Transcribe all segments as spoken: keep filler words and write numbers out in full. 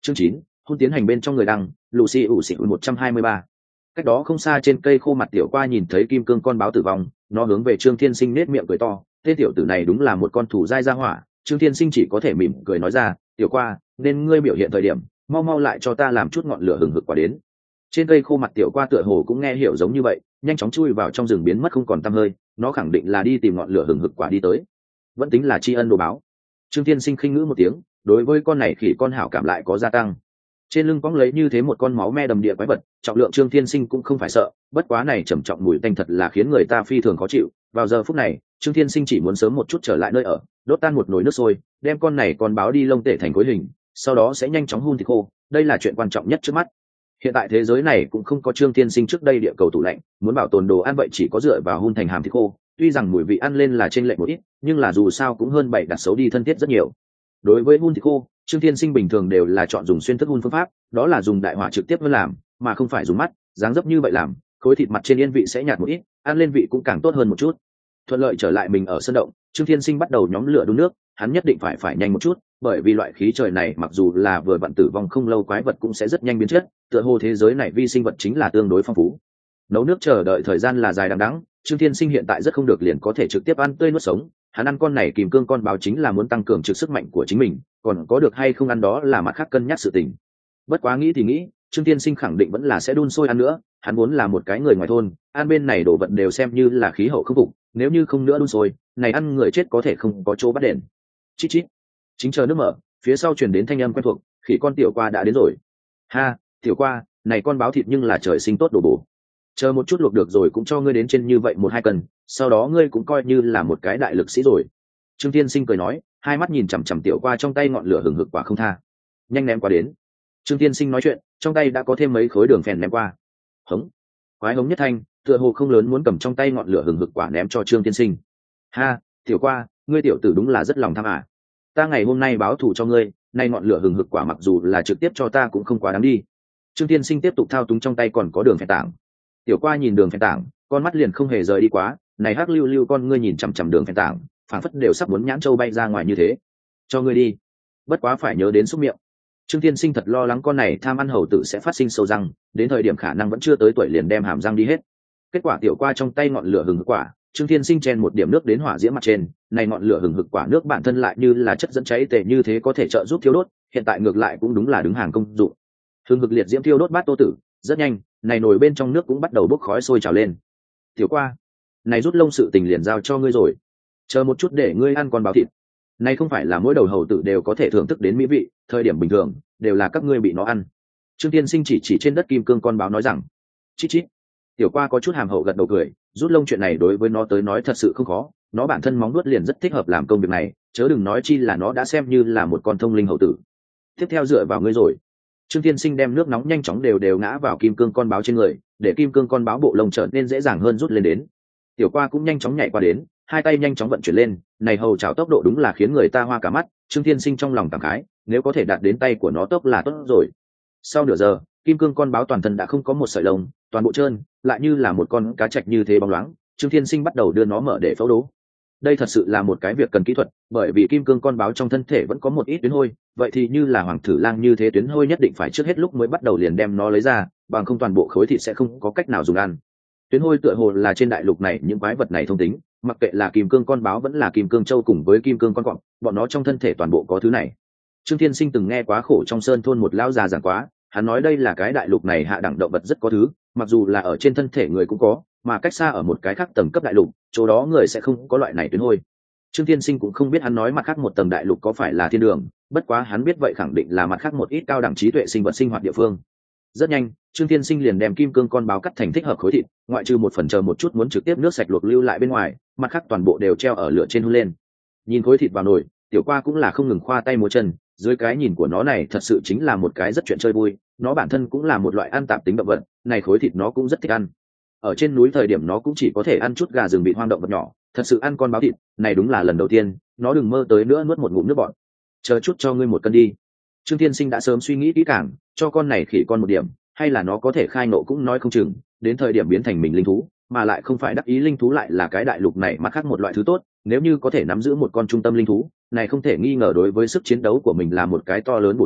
Chương chín, hôn tiến hành bên trong người đăng, Lucy ủ xỉn một trăm hai mươi ba. Cách đó không xa trên cây khô mặt tiểu qua nhìn thấy kim cương con báo tử vong, nó hướng về Trương Thiên Sinh nết miệng cười to, tên tiểu tử này đúng là một con thủ dai ra hỏa. Trương Thiên Sinh chỉ có thể mỉm cười nói ra, tiểu qua, nên ngươi biểu hiện thời điểm, mau mau lại cho ta làm chút ngọn lửa hừng hực quả đến. Trên cây khô mặt tiểu qua tựa hồ cũng nghe hiểu giống như vậy, nhanh chóng chui vào trong rừng biến mất không còn tăm hơi, nó khẳng định là đi tìm ngọn lửa hừng hực quả đi tới. Vẫn tính là tri ân đồ báo. Trương Thiên Sinh khinh ngữ một tiếng, đối với con này khỉ con hảo cảm lại có gia tăng. Trên lưng cõng lấy như thế một con máu me đầm địa quái vật, trọng lượng Trương Thiên Sinh cũng không phải sợ, bất quá này trầm trọng mùi tanh thật là khiến người ta phi thường khó chịu. Vào giờ phút này, Trương Thiên Sinh chỉ muốn sớm một chút trở lại nơi ở, đốt tan một nồi nước sôi, đem con này con báo đi lông tể thành khối hình, sau đó sẽ nhanh chóng hun thịt khô, đây là chuyện quan trọng nhất trước mắt. Hiện tại thế giới này cũng không có Trương Thiên Sinh trước đây địa cầu tủ lạnh, muốn bảo tồn đồ ăn vậy chỉ có dựa vào hun thành hàm thịt khô, tuy rằng mùi vị ăn lên là trên lệch một ít, nhưng là dù sao cũng hơn bảy đặt xấu đi thân thiết rất nhiều. Đối với hun thịt khô, Trương Thiên Sinh bình thường đều là chọn dùng xuyên thức hun phương pháp, đó là dùng đại hỏa trực tiếp làm, mà không phải dùng mắt, dáng dấp như vậy làm, khối thịt mặt trên yên vị sẽ nhạt một ít, ăn lên vị cũng càng tốt hơn một chút. Thuận lợi trở lại mình ở sân động, Trương Thiên Sinh bắt đầu nhóm lửa đun nước, hắn nhất định phải phải nhanh một chút, bởi vì loại khí trời này mặc dù là vừa vặn tử vong không lâu quái vật cũng sẽ rất nhanh biến chất, tựa hồ thế giới này vi sinh vật chính là tương đối phong phú. Nấu nước chờ đợi thời gian là dài đằng đẵng, Trương Thiên Sinh hiện tại rất không được liền có thể trực tiếp ăn tươi nuốt sống, hắn ăn con này kìm cương con báo chính là muốn tăng cường trực sức mạnh của chính mình, còn có được hay không ăn đó là mặt khác cân nhắc sự tình. Bất quá nghĩ thì nghĩ, Trương Thiên Sinh khẳng định vẫn là sẽ đun sôi ăn nữa, hắn muốn là một cái người ngoài thôn, ăn bên này đồ vật đều xem như là khí hậu khắc phục, nếu như không nữa đun sôi, này ăn người chết có thể không có chỗ bắt đền. Chít chít. Chính chờ nước mở, phía sau truyền đến thanh âm quen thuộc, khỉ con tiểu qua đã đến rồi. Ha, tiểu qua, này con báo thịt nhưng là trời sinh tốt đồ bổ. Chờ một chút luộc được rồi cũng cho ngươi đến trên như vậy một hai cân, sau đó ngươi cũng coi như là một cái đại lực sĩ rồi. Trương Thiên Sinh cười nói, hai mắt nhìn chằm chằm tiểu qua trong tay ngọn lửa hừng hực quả không tha. Nhanh ném qua đến. Trương Thiên Sinh nói chuyện, trong tay đã có thêm mấy khối đường phèn ném qua. Hống. Quái hống nhất thanh, tựa hồ không lớn muốn cầm trong tay ngọn lửa hừng hực quả ném cho Trương Thiên Sinh. Ha, tiểu qua, ngươi tiểu tử đúng là rất lòng tham à. Ta ngày hôm nay báo thù cho ngươi, nay ngọn lửa hừng hực quả mặc dù là trực tiếp cho ta cũng không quá đáng đi. Trương Thiên Sinh tiếp tục thao túng trong tay còn có đường phèn tảng. Tiểu qua nhìn đường phèn tảng, con mắt liền không hề rời đi quá, này hắc lưu lưu con ngươi nhìn chằm chằm đường phèn tảng, phản phất đều sắp muốn nhãn châu bay ra ngoài như thế. Cho ngươi đi, bất quá phải nhớ đến xúc miệng. Trương Thiên Sinh thật lo lắng con này tham ăn hầu tử sẽ phát sinh sâu răng, đến thời điểm khả năng vẫn chưa tới tuổi liền đem hàm răng đi hết. Kết quả tiểu qua trong tay ngọn lửa hừng hực quả, Trương Thiên Sinh chen một điểm nước đến hỏa diễm mặt trên, này ngọn lửa hừng hực quả nước bản thân lại như là chất dẫn cháy tệ như thế có thể trợ giúp thiêu đốt, hiện tại ngược lại cũng đúng là đứng hàng công dụng. Hừng hực liệt diễm thiêu đốt bát tô tử, rất nhanh, này nồi bên trong nước cũng bắt đầu bốc khói sôi trào lên. Tiểu qua, này rút lông sự tình liền giao cho ngươi rồi, chờ một chút để ngươi ăn con báo thịt. Này không phải là mỗi đầu hầu tử đều có thể thưởng thức đến mỹ vị, thời điểm bình thường đều là các ngươi bị nó ăn. Trương Thiên Sinh chỉ chỉ trên đất kim cương con báo nói rằng, chít chít. Tiểu qua có chút hàm hậu gật đầu cười, rút lông chuyện này đối với nó tới nói thật sự không khó, nó bản thân móng vuốt liền rất thích hợp làm công việc này, chớ đừng nói chi là nó đã xem như là một con thông linh hầu tử. Tiếp theo dựa vào ngươi rồi. Trương Thiên Sinh đem nước nóng nhanh chóng đều đều ngã vào kim cương con báo trên người, để kim cương con báo bộ lông trở nên dễ dàng hơn rút lên đến. Tiểu qua cũng nhanh chóng nhảy qua đến, hai tay nhanh chóng vận chuyển lên, này hầu chảo tốc độ đúng là khiến người ta hoa cả mắt. Trương Thiên Sinh trong lòng cảm khái, nếu có thể đạt đến tay của nó tốc là tốt rồi. Sau nửa giờ, kim cương con báo toàn thân đã không có một sợi lông, toàn bộ trơn, lại như là một con cá trạch như thế bóng loáng. Trương Thiên Sinh bắt đầu đưa nó mở để phẫu đố. Đây thật sự là một cái việc cần kỹ thuật, bởi vì kim cương con báo trong thân thể vẫn có một ít tuyến hôi, vậy thì như là hoàng thử lang như thế tuyến hôi nhất định phải trước hết lúc mới bắt đầu liền đem nó lấy ra, bằng không toàn bộ khối thịt sẽ không có cách nào dùng ăn. Tuyến hôi tựa hồ là trên đại lục này những quái vật này thông tính, mặc kệ là kim cương con báo vẫn là kim cương châu cùng với kim cương con cọp, bọn nó trong thân thể toàn bộ có thứ này. Trương Thiên Sinh từng nghe quá khổ trong sơn thôn một lão già giảng quá, hắn nói đây là cái đại lục này hạ đẳng động vật rất có thứ, mặc dù là ở trên thân thể người cũng có, mà cách xa ở một cái khác tầng cấp đại lục, chỗ đó người sẽ không có loại này tuyến hôi. Trương Thiên Sinh cũng không biết hắn nói mặt khác một tầng đại lục có phải là thiên đường, bất quá hắn biết vậy khẳng định là mặt khác một ít cao đẳng trí tuệ sinh vật sinh hoạt địa phương. Rất nhanh, Trương Thiên Sinh liền đem kim cương con báo cắt thành thích hợp khối thịt, ngoại trừ một phần chờ một chút muốn trực tiếp nước sạch luộc lưu lại bên ngoài, mặt khác toàn bộ đều treo ở lửa trên hun lên. Nhìn khối thịt vào nồi, tiểu qua cũng là không ngừng khoa tay múa chân, dưới cái nhìn của nó này thật sự chính là một cái rất chuyện chơi vui, nó bản thân cũng là một loại ăn tạp tính động vật, này khối thịt nó cũng rất thích ăn. Ở trên núi thời điểm nó cũng chỉ có thể ăn chút gà rừng bị hoang động vật nhỏ, thật sự ăn con báo thịt này đúng là lần đầu tiên, nó đừng mơ tới nữa nuốt một ngụm nước bọt. Chờ chút cho ngươi một cân đi. Trương Thiên Sinh đã sớm suy nghĩ kỹ càng, cho con này khỉ con một điểm, hay là nó có thể khai nộ cũng nói không chừng, đến thời điểm biến thành mình linh thú, mà lại không phải đắc ý linh thú lại là cái đại lục này mà khác một loại thứ tốt, nếu như có thể nắm giữ một con trung tâm linh thú, này không thể nghi ngờ đối với sức chiến đấu của mình là một cái to lớn bổ trợ,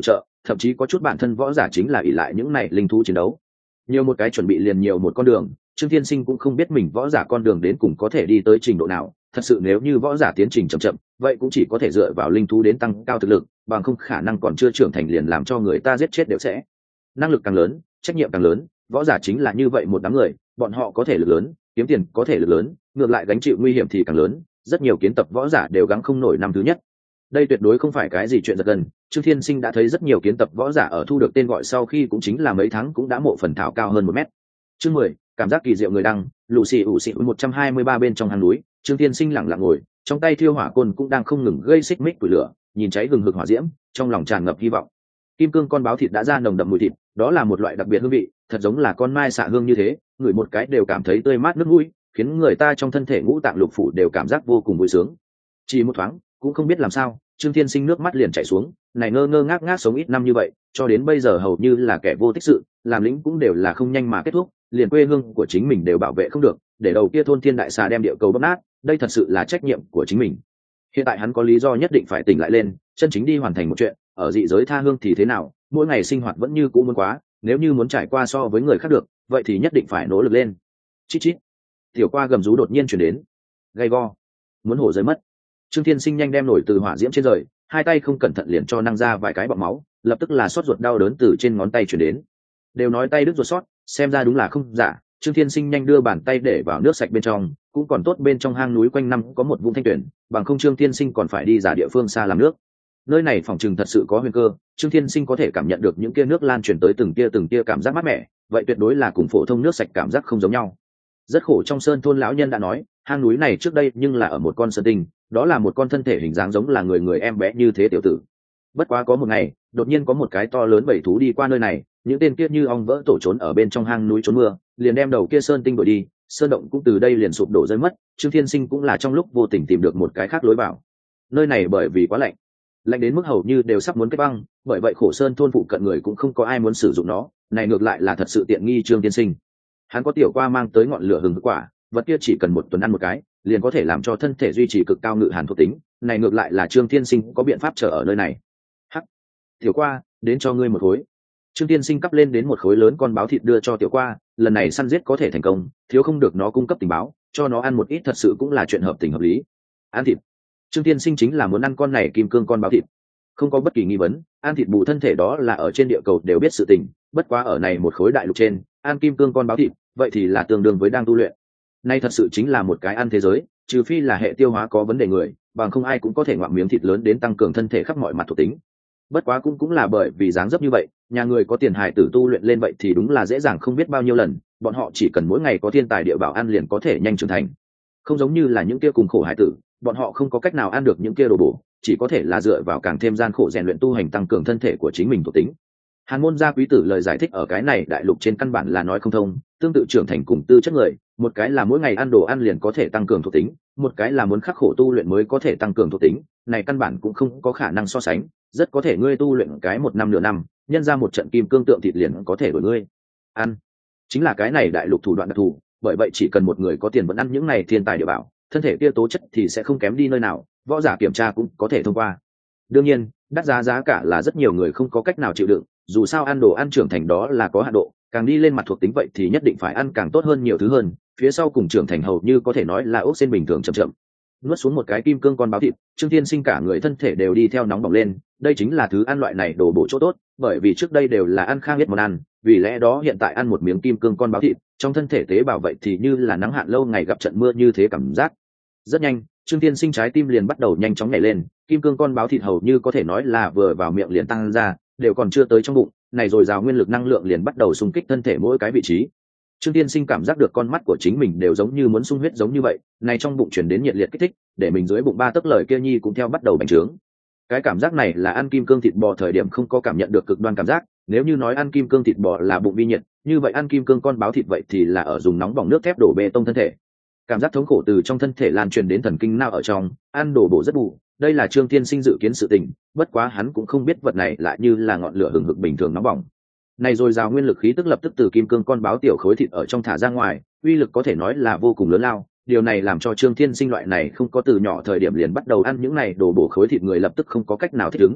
thậm chí có chút bản thân võ giả chính là ỷ lại những này linh thú chiến đấu. Nhiều một cái chuẩn bị liền nhiều một con đường, Trương Thiên Sinh cũng không biết mình võ giả con đường đến cùng có thể đi tới trình độ nào. Thật sự nếu như võ giả tiến trình chậm chậm, vậy cũng chỉ có thể dựa vào linh thú đến tăng cao thực lực, bằng không khả năng còn chưa trưởng thành liền làm cho người ta giết chết đều sẽ. Năng lực càng lớn, trách nhiệm càng lớn, võ giả chính là như vậy một đám người, bọn họ có thể lực lớn, kiếm tiền có thể lực lớn, ngược lại gánh chịu nguy hiểm thì càng lớn. Rất nhiều kiến tập võ giả đều gắng không nổi năm thứ nhất. Đây tuyệt đối không phải cái gì chuyện giật gần. Trương Thiên Sinh đã thấy rất nhiều kiến tập võ giả ở thu được tên gọi sau khi cũng chính là mấy tháng cũng đã mộ phần thảo cao hơn một mét. Chương mười, cảm giác kỳ diệu người đăng, lũ xì ủ xì một trăm hai mươi ba bên trong hang núi, Trương Thiên Sinh lặng lặng ngồi, trong tay thiêu hỏa côn cũng đang không ngừng gây xích mích củi lửa, nhìn cháy gừng hực hỏa diễm, trong lòng tràn ngập hy vọng. Kim cương con báo thịt đã ra nồng đậm mùi thịt, đó là một loại đặc biệt hương vị, thật giống là con mai xạ hương như thế, ngửi một cái đều cảm thấy tươi mát nước mũi, khiến người ta trong thân thể ngũ tạng lục phủ đều cảm giác vô cùng vui sướng. Chỉ một thoáng, cũng không biết làm sao, Trương Thiên Sinh nước mắt liền chảy xuống, này ngơ ngơ ngác ngác sống ít năm như vậy, cho đến bây giờ hầu như là kẻ vô tích sự, làm lính cũng đều là không nhanh mà kết thúc, liền quê hương của chính mình đều bảo vệ không được, để đầu kia thôn thiên đại xà đem địa cầu bóp nát, đây thật sự là trách nhiệm của chính mình. Hiện tại hắn có lý do nhất định phải tỉnh lại lên, chân chính đi hoàn thành một chuyện, ở dị giới tha hương thì thế nào, mỗi ngày sinh hoạt vẫn như cũ muốn quá, nếu như muốn trải qua so với người khác được, vậy thì nhất định phải nỗ lực lên. Chít chít. Tiểu qua gầm rú đột nhiên truyền đến. Gay go. Muốn hổ rơi mất. Trương Thiên Sinh nhanh đem nổi từ hỏa diễm trên rời, hai tay không cẩn thận liền cho năng ra vài cái bọt máu, lập tức là xót ruột đau đớn từ trên ngón tay truyền đến. Đều nói tay đứt ruột sót, xem ra đúng là không giả. Trương Thiên Sinh nhanh đưa bàn tay để vào nước sạch bên trong, cũng còn tốt bên trong hang núi quanh năm có một vũng thanh tuyển, bằng không Trương Thiên Sinh còn phải đi ra địa phương xa làm nước. Nơi này phòng trừng thật sự có huyền cơ, Trương Thiên Sinh có thể cảm nhận được những kia nước lan truyền tới từng tia từng tia cảm giác mát mẻ, vậy tuyệt đối là cùng phổ thông nước sạch cảm giác không giống nhau. Rất khổ trong sơn thôn lão nhân đã nói, hang núi này trước đây nhưng là ở một con sơn tinh, đó là một con thân thể hình dáng giống là người người em bé như thế tiểu tử. Bất quá có một ngày, đột nhiên có một cái to lớn bầy thú đi qua nơi này, những tên kia như ong vỡ tổ trốn ở bên trong hang núi trốn mưa, liền đem đầu kia sơn tinh đuổi đi, sơn động cũng từ đây liền sụp đổ rơi mất. Trương Thiên Sinh cũng là trong lúc vô tình tìm được một cái khác lối vào. Nơi này bởi vì quá lạnh, lạnh đến mức hầu như đều sắp muốn kết băng, bởi vậy khổ sơn thôn phụ cận người cũng không có ai muốn sử dụng nó, này ngược lại là thật sự tiện nghi Trương Thiên Sinh. Hắn có tiểu qua mang tới ngọn lửa hừng hực quả, vật kia chỉ cần một tuần ăn một cái, liền có thể làm cho thân thể duy trì cực cao ngự hàn thuộc tính, này ngược lại là Trương Thiên Sinh có biện pháp chờ ở nơi này. Hắc, tiểu qua, đến cho ngươi một khối. Trương Thiên Sinh cắp lên đến một khối lớn con báo thịt đưa cho tiểu qua, lần này săn giết có thể thành công, thiếu không được nó cung cấp tình báo, cho nó ăn một ít thật sự cũng là chuyện hợp tình hợp lý. Ăn thịt. Trương Thiên Sinh chính là muốn ăn con này kim cương con báo thịt. Không có bất kỳ nghi vấn, ăn thịt bù thân thể đó là ở trên địa cầu đều biết sự tình, bất quá ở này một khối đại lục trên, ăn kim cương con báo thịt, vậy thì là tương đương với đang tu luyện. Nay thật sự chính là một cái ăn thế giới, trừ phi là hệ tiêu hóa có vấn đề người, bằng không ai cũng có thể ngoạm miếng thịt lớn đến tăng cường thân thể khắp mọi mặt thuộc tính. Bất quá cũng cũng là bởi vì dáng dấp như vậy, nhà người có tiền hài tử tu luyện lên vậy thì đúng là dễ dàng không biết bao nhiêu lần, bọn họ chỉ cần mỗi ngày có thiên tài địa bảo ăn liền có thể nhanh trưởng thành. Không giống như là những kia cùng khổ hài tử, bọn họ không có cách nào ăn được những kia đồ bổ, chỉ có thể là dựa vào càng thêm gian khổ rèn luyện tu hành tăng cường thân thể của chính mình thuộc tính. Hàn môn gia quý tử lời giải thích ở cái này đại lục trên căn bản là nói không thông, tương tự trưởng thành cùng tư chất người, một cái là mỗi ngày ăn đồ ăn liền có thể tăng cường thuộc tính, một cái là muốn khắc khổ tu luyện mới có thể tăng cường thuộc tính, này căn bản cũng không có khả năng so sánh, rất có thể ngươi tu luyện cái một năm nửa năm, nhân ra một trận kim cương tượng thịt liền có thể đổi ngươi. Ăn, chính là cái này đại lục thủ đoạn đặc thù, bởi vậy chỉ cần một người có tiền vẫn ăn những này thiên tài địa bảo, thân thể kia tố chất thì sẽ không kém đi nơi nào, võ giả kiểm tra cũng có thể thông qua. Đương nhiên, đắt giá giá cả là rất nhiều người không có cách nào chịu đựng, dù sao ăn đồ ăn trưởng thành đó là có hạn độ, càng đi lên mặt thuộc tính vậy thì nhất định phải ăn càng tốt hơn nhiều thứ hơn, phía sau cùng trưởng thành hầu như có thể nói là ốc sen bình thường chậm chậm. Nuốt xuống một cái kim cương con báo thịt, Trương Thiên Sinh cả người thân thể đều đi theo nóng bỏng lên, đây chính là thứ ăn loại này đồ bổ chỗ tốt, bởi vì trước đây đều là ăn khang biết món ăn, vì lẽ đó hiện tại ăn một miếng kim cương con báo thịt, trong thân thể tế bào vậy thì như là nắng hạn lâu ngày gặp trận mưa như thế cảm giác. Rất nhanh, Trương Thiên Sinh trái tim liền bắt đầu nhanh chóng nhảy lên, kim cương con báo thịt hầu như có thể nói là vừa vào miệng liền tăng ra, đều còn chưa tới trong bụng, này rồi rào nguyên lực năng lượng liền bắt đầu xung kích thân thể mỗi cái vị trí. Trương Thiên Sinh cảm giác được con mắt của chính mình đều giống như muốn sung huyết giống như vậy, này trong bụng truyền đến nhiệt liệt kích thích, để mình dưới bụng ba tấc lời kia nhi cũng theo bắt đầu bành trướng. Cái cảm giác này là ăn kim cương thịt bò thời điểm không có cảm nhận được cực đoan cảm giác, nếu như nói ăn kim cương thịt bò là bụng vi nhiệt, như vậy ăn kim cương con báo thịt vậy thì là ở dùng nóng bỏng nước thép đổ bê tông thân thể. Cảm giác thống khổ từ trong thân thể lan truyền đến thần kinh não ở trong, ăn đồ bổ rất bù, đây là Trương Thiên Sinh dự kiến sự tình, bất quá hắn cũng không biết vật này lại như là ngọn lửa hừng hực bình thường nóng bỏng. Này rồi rào nguyên lực khí tức lập tức từ kim cương con báo tiểu khối thịt ở trong thả ra ngoài, uy lực có thể nói là vô cùng lớn lao, điều này làm cho Trương Thiên Sinh loại này không có từ nhỏ thời điểm liền bắt đầu ăn những này đồ bổ khối thịt người lập tức không có cách nào thích ứng.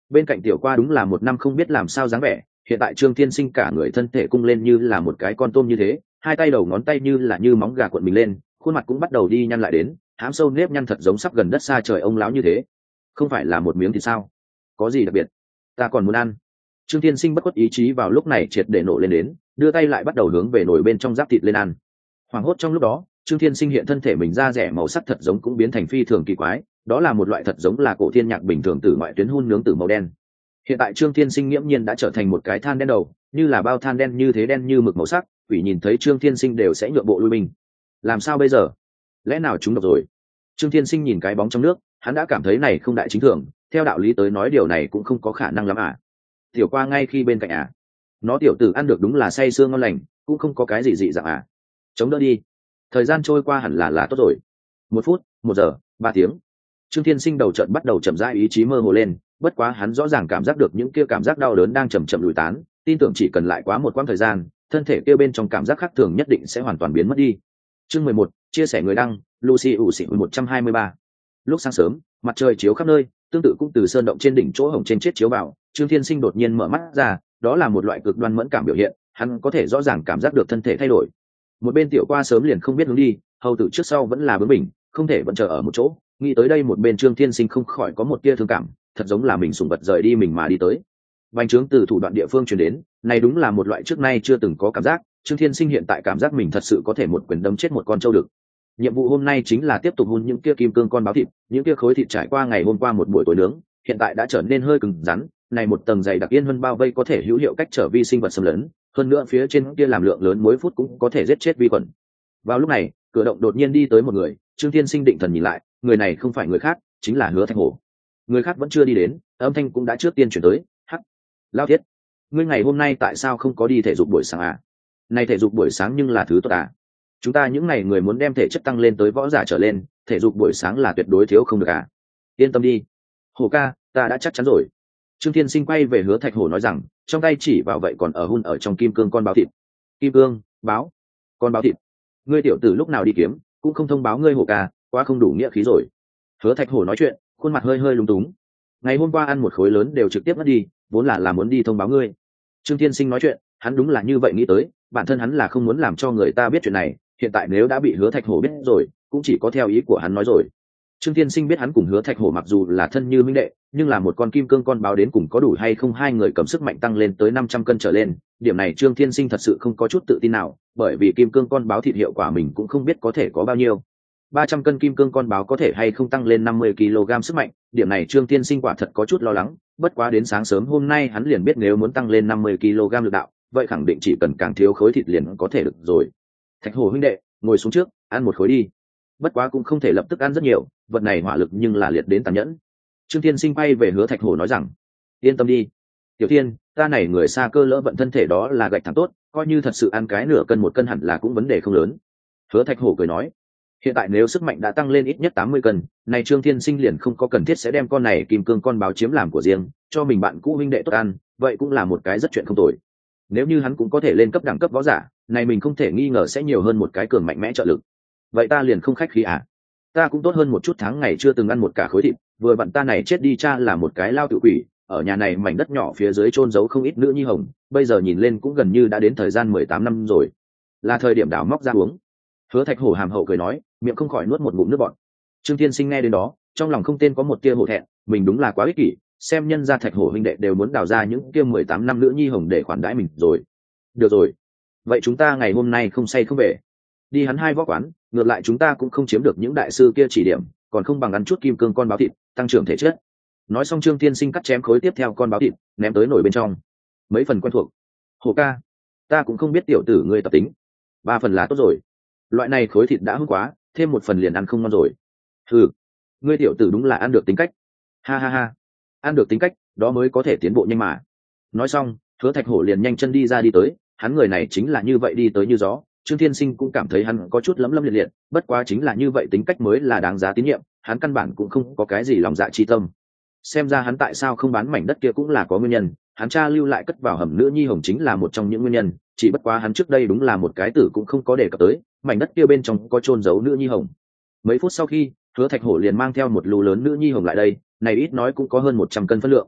Bên cạnh tiểu qua đúng là một năm không biết làm sao dáng vẻ, hiện tại Trương Thiên Sinh cả người thân thể cung lên như là một cái con tôm như thế, hai tay đầu ngón tay như là như móng gà cuộn mình lên, khuôn mặt cũng bắt đầu đi nhăn lại đến, hám sâu nếp nhăn thật giống sắp gần đất xa trời ông lão như thế. Không phải là một miếng thì sao? Có gì đặc biệt? Ta còn muốn ăn. Trương Thiên Sinh bất khuất ý chí vào lúc này triệt để nổ lên đến, đưa tay lại bắt đầu hướng về nồi bên trong giáp thịt lên ăn. Hoảng hốt trong lúc đó, Trương Thiên Sinh hiện thân thể mình da rẻ màu sắc thật giống cũng biến thành phi thường kỳ quái, đó là một loại thật giống là cổ thiên nhạc bình thường từ ngoại tuyến hun nướng từ màu đen. Hiện tại Trương Thiên Sinh nghiễm nhiên đã trở thành một cái than đen đầu, như là bao than đen như thế đen như mực màu sắc, quỷ nhìn thấy Trương Thiên Sinh đều sẽ nhượng bộ lui mình. Làm sao bây giờ? Lẽ nào chúng độc rồi? Trương Thiên Sinh nhìn cái bóng trong nước, hắn đã cảm thấy này không đại chính thường, theo đạo lý tới nói điều này cũng không có khả năng lắm à. Tiểu qua ngay khi bên cạnh à. Nó tiểu tử ăn được đúng là say sương ngon lành, cũng không có cái gì dị dạng à. Chống đỡ đi. Thời gian trôi qua hẳn là là tốt rồi. Một phút, một giờ, ba tiếng. Trương Thiên Sinh đầu trận bắt đầu chậm rãi ý chí mơ hồ lên, bất quá hắn rõ ràng cảm giác được những kia cảm giác đau đớn đang chậm chậm lùi tán, tin tưởng chỉ cần lại quá một quãng thời gian, thân thể kia bên trong cảm giác khác thường nhất định sẽ hoàn toàn biến mất đi. Chương mười một, chia sẻ người đăng, Lucy ủ xị một trăm hai mươi ba. Lúc sáng sớm, mặt trời chiếu khắp nơi, tương tự cũng từ sơn động trên đỉnh chỗ hồng trên chết chiếu vào, Trương Thiên Sinh đột nhiên mở mắt ra, đó là một loại cực đoan mẫn cảm biểu hiện, hắn có thể rõ ràng cảm giác được thân thể thay đổi. Một bên tiểu qua sớm liền không biết hướng đi, hầu tử trước sau vẫn là bướng bỉnh, không thể vẫn chờ ở một chỗ, nghĩ tới đây một bên Trương Thiên Sinh không khỏi có một tia thương cảm, thật giống là mình sùng vật rời đi mình mà đi tới. Bành trướng từ thủ đoạn địa phương truyền đến, này đúng là một loại trước nay chưa từng có cảm giác, Trương Thiên Sinh hiện tại cảm giác mình thật sự có thể một quyền đấm chết một con trâu được. Nhiệm vụ hôm nay chính là tiếp tục hun những kia kim cương con báo thịt, những kia khối thịt trải qua ngày hôm qua một buổi tối nướng, hiện tại đã trở nên hơi cứng rắn, này một tầng dày đặc yên vân bao vây có thể hữu hiệu cách trở vi sinh vật xâm lấn, hơn nữa phía trên kia làm lượng lớn mỗi phút cũng có thể giết chết vi khuẩn. Vào lúc này, cửa động đột nhiên đi tới một người, Trương Thiên Sinh định thần nhìn lại, người này không phải người khác, chính là Hứa Thạch Hổ. Người khác vẫn chưa đi đến, âm thanh cũng đã trước tiên chuyển tới, hắc, Lao Thiết, ngươi ngày hôm nay tại sao không có đi thể dục buổi sáng à? Này thể dục buổi sáng nhưng là thứ tốt à? Chúng ta những ngày người muốn đem thể chất tăng lên tới võ giả trở lên, thể dục buổi sáng là tuyệt đối thiếu không được à? Yên tâm đi, Hổ ca, ta đã chắc chắn rồi. Trương Thiên Sinh quay về Hứa Thạch Hổ nói rằng, trong tay chỉ vào vậy còn ở hun ở trong kim cương con báo thịt. Kim cương, báo, con báo thịt. Ngươi tiểu tử lúc nào đi kiếm, cũng không thông báo ngươi Hổ ca, quá không đủ nghĩa khí rồi. Hứa Thạch Hổ nói chuyện, khuôn mặt hơi hơi lúng túng. Ngày hôm qua ăn một khối lớn đều trực tiếp mất đi, vốn là là muốn đi thông báo ngươi. Trương Thiên Sinh nói chuyện, hắn đúng là như vậy nghĩ tới, bản thân hắn là không muốn làm cho người ta biết chuyện này, hiện tại nếu đã bị Hứa Thạch Hổ biết rồi, cũng chỉ có theo ý của hắn nói rồi. Trương Thiên Sinh biết hắn cùng Hứa Thạch Hổ mặc dù là thân như minh đệ, nhưng là một con kim cương con báo đến cùng có đủ hay không hai người cầm sức mạnh tăng lên tới năm trăm cân trở lên, điểm này Trương Thiên Sinh thật sự không có chút tự tin nào, bởi vì kim cương con báo thịt hiệu quả mình cũng không biết có thể có bao nhiêu. ba trăm cân kim cương con báo có thể hay không tăng lên năm mươi ki lô gam sức mạnh, điểm này Trương Thiên Sinh quả thật có chút lo lắng, bất quá đến sáng sớm hôm nay hắn liền biết nếu muốn tăng lên năm mươi ki lô gam lực đạo, vậy khẳng định chỉ cần càng thiếu khối thịt liền có thể được rồi. Thạch Hổ huynh đệ, ngồi xuống trước, ăn một khối đi. Bất quá cũng không thể lập tức ăn rất nhiều, vật này hỏa lực nhưng là liệt đến tàn nhẫn. Trương Thiên Sinh quay về Hứa Thạch Hổ nói rằng, yên tâm đi, Tiểu Thiên, ta này người xa cơ lỡ vận thân thể đó là gạch thẳng tốt, coi như thật sự ăn cái nửa cân một cân hẳn là cũng vấn đề không lớn. Hứa Thạch Hổ cười nói, hiện tại nếu sức mạnh đã tăng lên ít nhất tám mươi cân, này Trương Thiên Sinh liền không có cần thiết sẽ đem con này kim cương con báo chiếm làm của riêng, cho mình bạn cũ huynh đệ tốt ăn, vậy cũng là một cái rất chuyện không tồi. Nếu như hắn cũng có thể lên cấp đẳng cấp võ giả, này mình không thể nghi ngờ sẽ nhiều hơn một cái cường mạnh mẽ trợ lực. Vậy ta liền không khách khí à? Ta cũng tốt hơn một chút tháng ngày chưa từng ăn một cả khối thịt, vừa bạn ta này chết đi cha là một cái lao tự quỷ, ở nhà này mảnh đất nhỏ phía dưới chôn giấu không ít nữ nhi hồng, bây giờ nhìn lên cũng gần như đã đến thời gian mười tám năm rồi, là thời điểm đào móc ra uống. Hứa Thạch Hổ hàm hậu cười nói, miệng không khỏi nuốt một ngụm nước bọt. Trương Thiên Sinh nghe đến đó, trong lòng không tên có một tia hổ thẹn, mình đúng là quá ích kỷ, xem nhân gia Thạch Hổ huynh đệ đều muốn đào ra những kia mười tám năm nữ nhi hồng để khoản đãi mình rồi. Được rồi, vậy chúng ta ngày hôm nay không say không về, đi hắn hai võ quán, ngược lại chúng ta cũng không chiếm được những đại sư kia chỉ điểm, còn không bằng ăn chút kim cương con báo thịt, tăng trưởng thể chất. Nói xong Trương Thiên Sinh cắt chém khối tiếp theo con báo thịt, ném tới nồi bên trong. Mấy phần quen thuộc. Hổ ca, ta cũng không biết tiểu tử ngươi tập tính, ba phần là tốt rồi. Loại này khối thịt đã hung quá, thêm một phần liền ăn không ngon rồi. Ừ, ngươi tiểu tử đúng là ăn được tính cách. Ha ha ha, ăn được tính cách, đó mới có thể tiến bộ nhanh mà. Nói xong, Hứa Thạch Hổ liền nhanh chân đi ra đi tới, hắn người này chính là như vậy đi tới như gió. Trương Thiên Sinh cũng cảm thấy hắn có chút lấm lấm liệt liệt, bất quá chính là như vậy tính cách mới là đáng giá tín nhiệm, hắn căn bản cũng không có cái gì lòng dạ chi tâm. Xem ra hắn tại sao không bán mảnh đất kia cũng là có nguyên nhân, hắn cha lưu lại cất vào hầm nữ nhi hồng chính là một trong những nguyên nhân, chỉ bất quá hắn trước đây đúng là một cái tử cũng không có đề cập tới, mảnh đất kia bên trong có chôn giấu nữ nhi hồng. Mấy phút sau khi, Hứa Thạch Hổ liền mang theo một lù lớn nữ nhi hồng lại đây, này ít nói cũng có hơn một trăm cân phân lượng.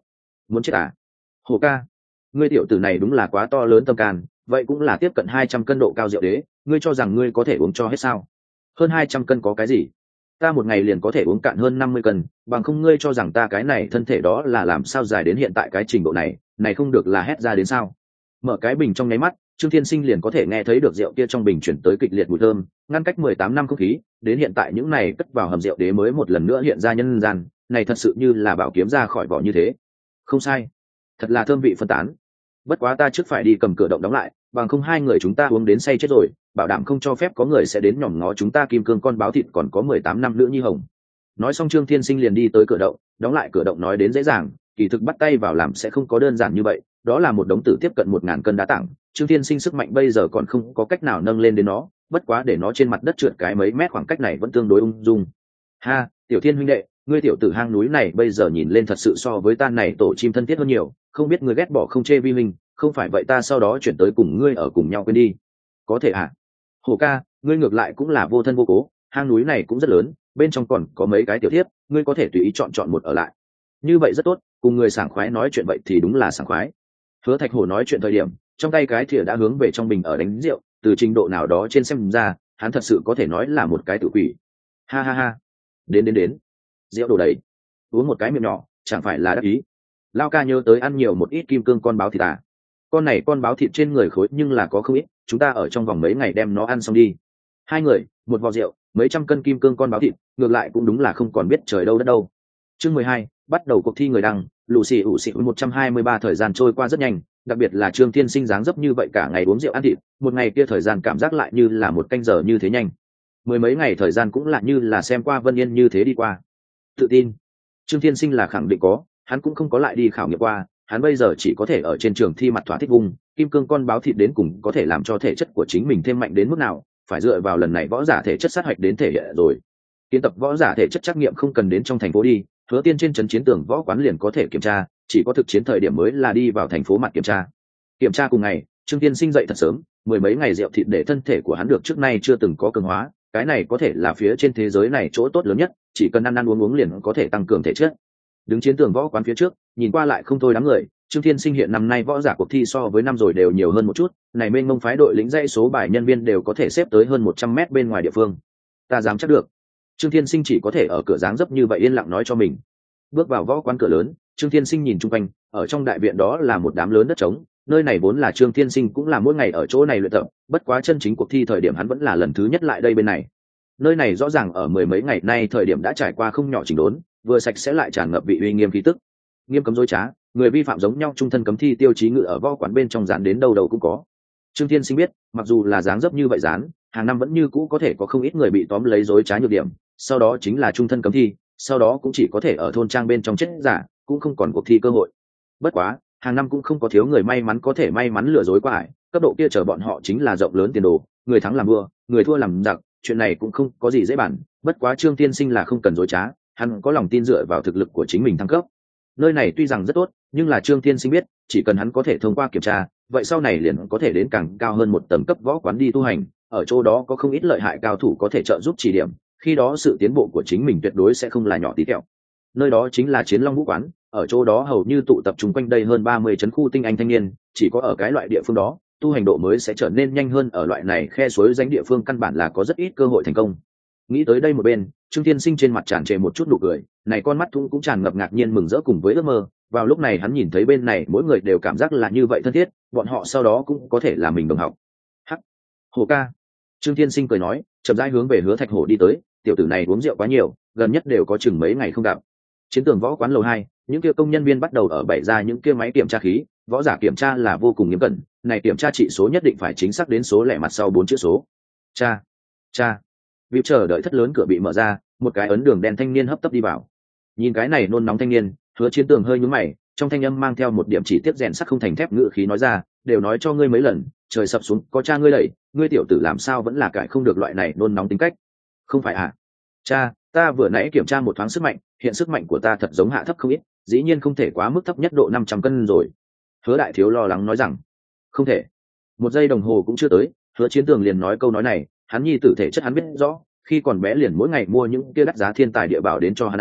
muốn chết à? Hồ ca, ngươi tiểu tử này đúng là quá to lớn tâm can, vậy cũng là tiếp cận hai trăm cân độ cao rượu đế, ngươi cho rằng ngươi có thể uống cho hết sao? Hơn hai trăm cân có cái gì? Ta một ngày liền có thể uống cạn hơn năm mươi cân, bằng không ngươi cho rằng ta cái này thân thể đó là làm sao dài đến hiện tại cái trình độ này, này không được là hét ra đến sao? Mở cái bình trong nháy mắt, Trương Thiên Sinh liền có thể nghe thấy được rượu kia trong bình chuyển tới kịch liệt mùi thơm, ngăn cách mười tám năm không khí, đến hiện tại những này cất vào hầm rượu đế mới một lần nữa hiện ra nhân gian, này thật sự như là bảo kiếm ra khỏi vỏ như thế. Không sai, thật là thơm vị phân tán. Bất quá ta trước phải đi cầm cửa động đóng lại, bằng không hai người chúng ta uống đến say chết rồi, bảo đảm không cho phép có người sẽ đến nhòm ngó chúng ta kim cương con báo thịt còn có mười tám năm nữa nhi hồng. Nói xong Trương Thiên Sinh liền đi tới cửa động, đóng lại cửa động nói đến dễ dàng, kỳ thực bắt tay vào làm sẽ không có đơn giản như vậy, đó là một đống tử tiếp cận một ngàn cân đá tảng, Trương Thiên Sinh sức mạnh bây giờ còn không có cách nào nâng lên đến nó, bất quá để nó trên mặt đất trượt cái mấy mét khoảng cách này vẫn tương đối ung dung. Ha, Tiểu Thiên huynh đệ, ngươi tiểu tử hang núi này bây giờ nhìn lên thật sự so với ta này tổ chim thân thiết hơn nhiều, không biết ngươi ghét bỏ không chê vi mình, không phải vậy ta sau đó chuyển tới cùng ngươi ở cùng nhau quên đi. Có thể à? Hồ ca, ngươi ngược lại cũng là vô thân vô cố, hang núi này cũng rất lớn, bên trong còn có mấy cái tiểu thiếp, ngươi có thể tùy ý chọn chọn một ở lại. Như vậy rất tốt, cùng người sảng khoái nói chuyện vậy thì đúng là sảng khoái. Hứa Thạch Hổ nói chuyện thời điểm, trong tay cái thìa đã hướng về trong bình ở đánh rượu, từ trình độ nào đó trên xem ra, hắn thật sự có thể nói là một cái tự quỷ. Ha ha ha, đến đến đến, rượu đổ đầy, uống một cái miệng nhỏ, chẳng phải là đắc ý. Lao ca nhớ tới ăn nhiều một ít kim cương con báo thịt à? Con này con báo thịt trên người khối nhưng là có không ít, chúng ta ở trong vòng mấy ngày đem nó ăn xong đi. Hai người, một vò rượu, mấy trăm cân kim cương con báo thịt, ngược lại cũng đúng là không còn biết trời đâu đất đâu. Chương mười hai, bắt đầu cuộc thi người đăng, lù xì ủ xì một trăm hai mươi ba thời gian trôi qua rất nhanh, đặc biệt là Trương Thiên Sinh dáng dấp như vậy cả ngày uống rượu ăn thịt, một ngày kia thời gian cảm giác lại như là một canh giờ như thế nhanh. Mười mấy ngày thời gian cũng là như là xem qua Vân Yên như thế đi qua. Tự tin, Trương Thiên Sinh là khẳng định có, hắn cũng không có lại đi khảo nghiệm qua, hắn bây giờ chỉ có thể ở trên trường thi mặt thỏa thích vùng, kim cương con báo thịt đến cùng có thể làm cho thể chất của chính mình thêm mạnh đến mức nào, phải dựa vào lần này võ giả thể chất sát hạch đến thể hiện rồi. Kiến tập võ giả thể chất trắc nghiệm không cần đến trong thành phố đi, Hứa Tiên trên trấn chiến tường võ quán liền có thể kiểm tra, chỉ có thực chiến thời điểm mới là đi vào thành phố mặt kiểm tra. Kiểm tra cùng ngày, Trương Tiên Sinh dậy thật sớm, mười mấy ngày rượu thịt để thân thể của hắn được trước nay chưa từng có cường hóa, cái này có thể là phía trên thế giới này chỗ tốt lớn nhất, chỉ cần ăn ăn uống uống liền có thể tăng cường thể chất. Đứng chiến tường võ quán phía trước, nhìn qua lại không thôi đám người, Trương Thiên Sinh hiện năm nay võ giả cuộc thi so với năm rồi đều nhiều hơn một chút, này mênh mông phái đội lĩnh dãy số bài nhân viên đều có thể xếp tới hơn một trăm mét bên ngoài địa phương. Ta dám chắc được. Trương Thiên Sinh chỉ có thể ở cửa dáng dấp như vậy yên lặng nói cho mình. Bước vào võ quán cửa lớn, Trương Thiên Sinh nhìn chung quanh, ở trong đại viện đó là một đám lớn đất trống, nơi này vốn là Trương Thiên Sinh cũng là mỗi ngày ở chỗ này luyện tập, bất quá chân chính cuộc thi thời điểm hắn vẫn là lần thứ nhất lại đây bên này. Nơi này rõ ràng ở mười mấy ngày nay thời điểm đã trải qua không nhỏ chỉnh đốn, vừa sạch sẽ lại tràn ngập vị uy nghiêm khí tức. Nghiêm cấm dối trá, người vi phạm giống nhau trung thân cấm thi tiêu chí ngự ở võ quán bên trong dán đến đâu đâu cũng có. Trương Thiên Sinh biết, mặc dù là dáng dấp như vậy dán, hàng năm vẫn như cũ có thể có không ít người bị tóm lấy dối trá nhược điểm, sau đó chính là trung thân cấm thi, sau đó cũng chỉ có thể ở thôn trang bên trong chết giả, cũng không còn cuộc thi cơ hội. Bất quá, hàng năm cũng không có thiếu người may mắn có thể may mắn lừa dối qua ải, cấp độ kia chờ bọn họ chính là rộng lớn tiền đồ, người thắng làm vua, người thua làm giặc, chuyện này cũng không có gì dễ bản, bất quá Trương Thiên Sinh là không cần dối trá, hắn có lòng tin dựa vào thực lực của chính mình thăng cấp. Nơi này tuy rằng rất tốt, nhưng là Trương Thiên Sinh biết, chỉ cần hắn có thể thông qua kiểm tra, vậy sau này liền có thể đến càng cao hơn một tầm cấp võ quán đi tu hành, ở chỗ đó có không ít lợi hại cao thủ có thể trợ giúp chỉ điểm, khi đó sự tiến bộ của chính mình tuyệt đối sẽ không là nhỏ tí tẹo. Nơi đó chính là Chiến Long Vũ quán, ở chỗ đó hầu như tụ tập trung quanh đây hơn ba mươi trấn khu tinh anh thanh niên, chỉ có ở cái loại địa phương đó, tu hành độ mới sẽ trở nên nhanh hơn, ở loại này khe suối danh địa phương căn bản là có rất ít cơ hội thành công. Nghĩ tới đây một bên, Trương Thiên Sinh trên mặt tràn trề một chút nụ cười, này con mắt cũng cũng tràn ngập ngạc nhiên mừng rỡ cùng với ước mơ, vào lúc này hắn nhìn thấy bên này mỗi người đều cảm giác là như vậy thân thiết, bọn họ sau đó cũng có thể là mình đồng học. Hắc, Hồ ca. Trương Thiên Sinh cười nói, chậm rãi hướng về Hứa Thạch Hổ đi tới, tiểu tử này uống rượu quá nhiều, gần nhất đều có chừng mấy ngày không gặp. Chiến tường võ quán lầu hai, những kia công nhân viên bắt đầu ở bày ra những kia máy kiểm tra khí, võ giả kiểm tra là vô cùng nghiêm cẩn, này kiểm tra trị số nhất định phải chính xác đến số lẻ mặt sau bốn chữ số. Cha, cha. Vì chờ đợi thất lớn cửa bị mở ra, một cái ấn đường đen thanh niên hấp tấp đi vào. Nhìn cái này nôn nóng thanh niên, Hứa Chiến Tường hơi nhướng mày, trong thanh âm mang theo một điểm chỉ tiết rèn sắt không thành thép ngữ khí nói ra, đều nói cho ngươi mấy lần, trời sập xuống có cha ngươi đẩy, ngươi tiểu tử làm sao vẫn là cải không được loại này nôn nóng tính cách. Không phải à? Cha, ta vừa nãy kiểm tra một thoáng sức mạnh, hiện sức mạnh của ta thật giống hạ thấp không ít, dĩ nhiên không thể quá mức thấp nhất độ năm trăm cân rồi. Hứa Đại Thiếu lo lắng nói rằng, không thể. Một giây đồng hồ cũng chưa tới, Hứa Chiến Tường liền nói câu nói này, hắn nhi tử thể chất hắn biết rõ, khi còn bé liền mỗi ngày mua những kia đắt giá thiên tài địa bảo đến cho hắn ăn,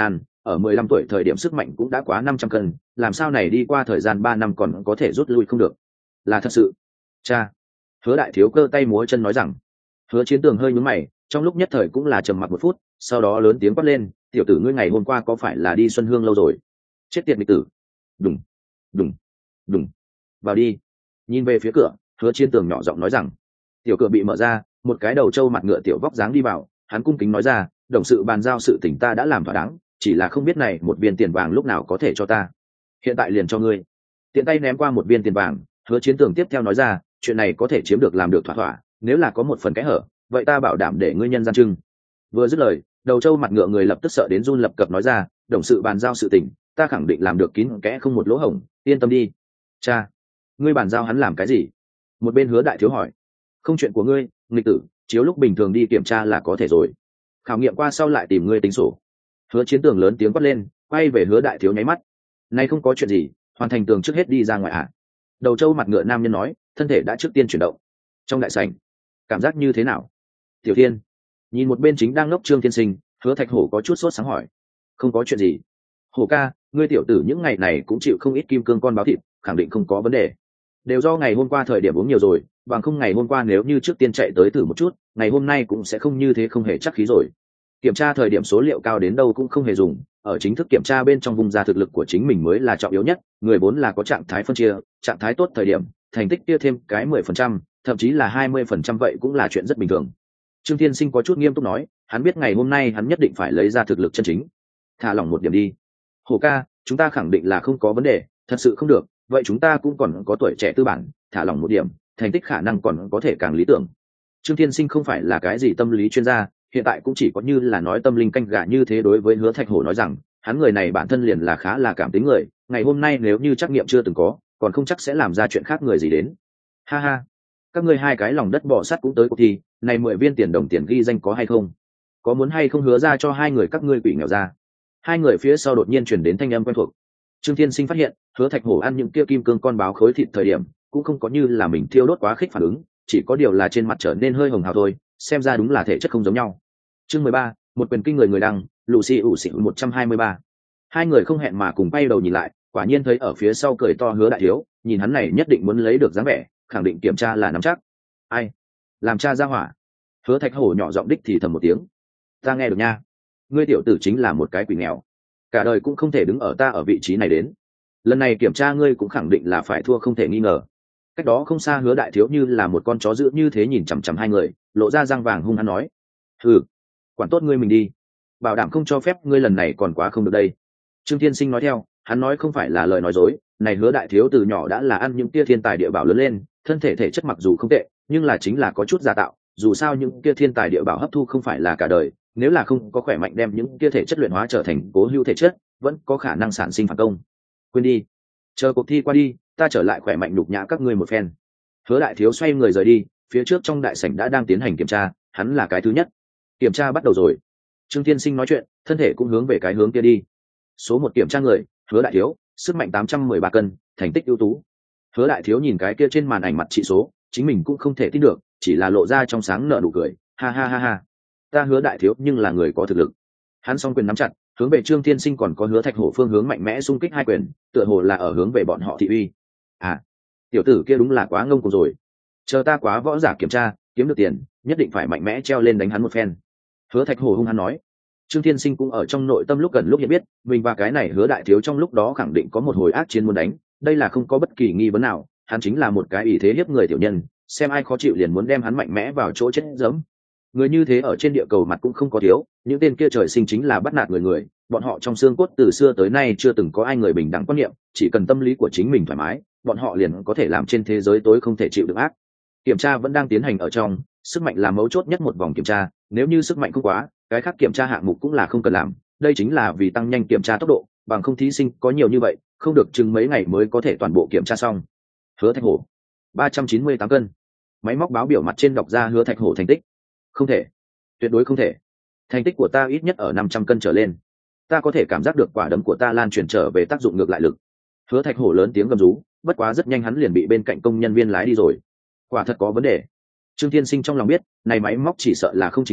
ở mười lăm tuổi thời điểm sức mạnh cũng đã quá năm trăm cân, làm sao này đi qua thời gian ba năm còn có thể rút lui không được. Là thật sự. Cha. Hứa Đại Thiếu cơ tay múa chân nói rằng. Hứa Chiến Tường hơi nhướng mày, trong lúc nhất thời cũng là trầm mặc một phút, sau đó lớn tiếng quát lên, tiểu tử ngươi ngày hôm qua có phải là đi Xuân Hương lâu rồi? Chết tiệt nghịch tử. Đùng, đùng, đùng. Vào đi. Nhìn về phía cửa, Hứa Chiến Tường nhỏ giọng nói rằng. Tiểu cửa bị mở ra, một cái đầu trâu mặt ngựa tiểu vóc dáng đi vào, hắn cung kính nói ra, đồng sự bàn giao sự tình ta đã làm thỏa đáng, chỉ là không biết này một viên tiền vàng lúc nào có thể cho ta. Hiện tại liền cho ngươi. Tiện tay ném qua một viên tiền vàng, Hứa Chiến Tường tiếp theo nói ra, chuyện này có thể chiếm được làm được thỏa thỏa, nếu là có một phần cái hở, vậy ta bảo đảm để ngươi nhân gian trưng. Vừa dứt lời, đầu trâu mặt ngựa người lập tức sợ đến run lập cập nói ra, đồng sự bàn giao sự tình, ta khẳng định làm được kín kẽ không một lỗ hổng, yên tâm đi. Cha, ngươi bàn giao hắn làm cái gì? Một bên Hứa Đại Thiếu hỏi. Không chuyện của ngươi, nghịch tử, chiếu lúc bình thường đi kiểm tra là có thể rồi. Khảo nghiệm qua sau lại tìm ngươi tính sổ. Hứa Chiến Tường lớn tiếng quát lên, quay về Hứa Đại Thiếu nháy mắt. Nay không có chuyện gì, hoàn thành tường trước hết đi ra ngoài ạ. À? Đầu trâu mặt ngựa nam nhân nói, thân thể đã trước tiên chuyển động. Trong đại sảnh, cảm giác như thế nào? Tiểu Thiên nhìn một bên chính đang ngốc Trương Thiên Sinh, Hứa Thạch Hổ có chút sốt sáng hỏi. Không có chuyện gì. Hổ ca, ngươi tiểu tử những ngày này cũng chịu không ít kim cương con báo thịt, khẳng định không có vấn đề. Đều do ngày hôm qua thời điểm uống nhiều rồi, bằng không ngày hôm qua nếu như trước tiên chạy tới thử một chút, ngày hôm nay cũng sẽ không như thế, không hề chắc khí rồi. Kiểm tra thời điểm số liệu cao đến đâu cũng không hề dùng, ở chính thức kiểm tra bên trong vùng ra thực lực của chính mình mới là trọng yếu nhất, người vốn là có trạng thái phân chia, trạng thái tốt thời điểm, thành tích kia thêm cái mười phần trăm, thậm chí là hai mươi phần trăm vậy cũng là chuyện rất bình thường. Trương Thiên Sinh có chút nghiêm túc nói, hắn biết ngày hôm nay hắn nhất định phải lấy ra thực lực chân chính. Thả lỏng một điểm đi. Hổ ca, chúng ta khẳng định là không có vấn đề, thật sự không được, vậy chúng ta cũng còn có tuổi trẻ tư bản, thả lỏng một điểm, thành tích khả năng còn có thể càng lý tưởng. Trương Thiên Sinh không phải là cái gì tâm lý chuyên gia, hiện tại cũng chỉ có như là nói tâm linh canh gà như thế. Đối với Hứa Thạch Hổ nói rằng, hắn người này bản thân liền là khá là cảm tính người, ngày hôm nay nếu như trắc nghiệm chưa từng có, còn không chắc sẽ làm ra chuyện khác người gì đến. Ha ha, các ngươi hai cái lòng đất bò sắt cũng tới cuộc thi, này mười viên tiền đồng tiền ghi danh có hay không? Có muốn hay không hứa ra cho hai người các ngươi quỷ nghèo ra? Hai người phía sau đột nhiên truyền đến thanh âm quen thuộc. Trương Thiên Sinh phát hiện, Hứa Thạch Hổ ăn những kia kim cương con báo khối thịt thời điểm, cũng không có như là mình thiêu đốt quá khích phản ứng, chỉ có điều là trên mặt trở nên hơi hồng hào thôi, xem ra đúng là thể chất không giống nhau. Chương mười ba, một quyền kinh người người đăng, Lucy ủ xỉu một trăm hai mươi ba. Hai người không hẹn mà cùng bay đầu nhìn lại, quả nhiên thấy ở phía sau cười to Hứa Đại Thiếu, nhìn hắn này nhất định muốn lấy được dáng vẻ, khẳng định kiểm tra là nắm chắc. Ai? Làm cha ra hỏa. Hứa Thạch Hổ nhỏ giọng đích thì thầm một tiếng. Ta nghe được nha. Ngươi tiểu tử chính là một cái quỷ nghèo, cả đời cũng không thể đứng ở ta ở vị trí này đến. Lần này kiểm tra ngươi cũng khẳng định là phải thua không thể nghi ngờ. Cách đó không xa Hứa Đại Thiếu như là một con chó dữ như thế nhìn chằm chằm hai người, lộ ra răng vàng hung hăng nói. Ừ, quản tốt ngươi mình đi, bảo đảm không cho phép ngươi lần này còn quá không được đây. Trương Thiên Sinh nói theo, hắn nói không phải là lời nói dối, này Hứa Đại Thiếu từ nhỏ đã là ăn những kia thiên tài địa bảo lớn lên, thân thể thể chất mặc dù không tệ, nhưng là chính là có chút giả tạo, dù sao những kia thiên tài địa bảo hấp thu không phải là cả đời, nếu là không có khỏe mạnh đem những kia thể chất luyện hóa trở thành cố hữu thể chất, vẫn có khả năng sản sinh phản công. Quên đi, chờ cuộc thi qua đi, ta trở lại khỏe mạnh nhục nhã các ngươi một phen. Hứa Đại Thiếu xoay người rời đi, phía trước trong đại sảnh đã đang tiến hành kiểm tra, hắn là cái thứ nhất. Kiểm tra bắt đầu rồi. Trương Thiên Sinh nói chuyện, thân thể cũng hướng về cái hướng kia đi. Số một kiểm tra người, Hứa Đại Thiếu, sức mạnh tám trăm mười ba cân, thành tích ưu tú. Hứa Đại Thiếu nhìn cái kia trên màn ảnh mặt trị số, chính mình cũng không thể tin được, chỉ là lộ ra trong sáng nở nụ cười, ha ha ha ha. Ta Hứa Đại Thiếu nhưng là người có thực lực. Hắn song quyền nắm chặt, hướng về Trương Thiên Sinh còn có Hứa Thạch Hổ phương hướng mạnh mẽ xung kích hai quyền, tựa hồ là ở hướng về bọn họ thị uy. À, tiểu tử kia đúng là quá ngông cuồng rồi. Chờ ta quá võ giả kiểm tra, kiếm được tiền, nhất định phải mạnh mẽ treo lên đánh hắn một phen. Hứa Thạch Hổ hung hăng nói. Trương Thiên Sinh cũng ở trong nội tâm lúc gần lúc hiện biết, mình và cái này Hứa Đại Thiếu trong lúc đó khẳng định có một hồi ác chiến muốn đánh, đây là không có bất kỳ nghi vấn nào, hắn chính là một cái ý thế hiếp người tiểu nhân, xem ai khó chịu liền muốn đem hắn mạnh mẽ vào chỗ chết giẫm. Người như thế ở trên địa cầu mặt cũng không có thiếu, những tên kia trời sinh chính là bắt nạt người người, bọn họ trong xương cốt từ xưa tới nay chưa từng có ai người bình đẳng quan niệm, chỉ cần tâm lý của chính mình thoải mái, bọn họ liền có thể làm trên thế giới tối không thể chịu được ác. Kiểm tra vẫn đang tiến hành ở trong, sức mạnh là mấu chốt nhất một vòng kiểm tra, nếu như sức mạnh không quá, cái khác kiểm tra hạng mục cũng là không cần làm, đây chính là vì tăng nhanh kiểm tra tốc độ, bằng không thí sinh có nhiều như vậy, không được chừng mấy ngày mới có thể toàn bộ kiểm tra xong. Hứa Thạch Hổ, ba trăm chín mươi tám cân. Máy móc báo biểu mặt trên đọc ra Hứa Thạch Hổ thành tích. Không thể, tuyệt đối không thể. Thành tích của ta ít nhất ở năm trăm cân trở lên. Ta có thể cảm giác được quả đấm của ta lan truyền trở về tác dụng ngược lại lực. Hứa Thạch Hổ lớn tiếng gầm rú, bất quá rất nhanh hắn liền bị bên cạnh công nhân viên lái đi rồi. Quả thật có vấn đề. Trương Thiên Sinh trong lòng biết, này máy móc chỉ sợ là không chính xác,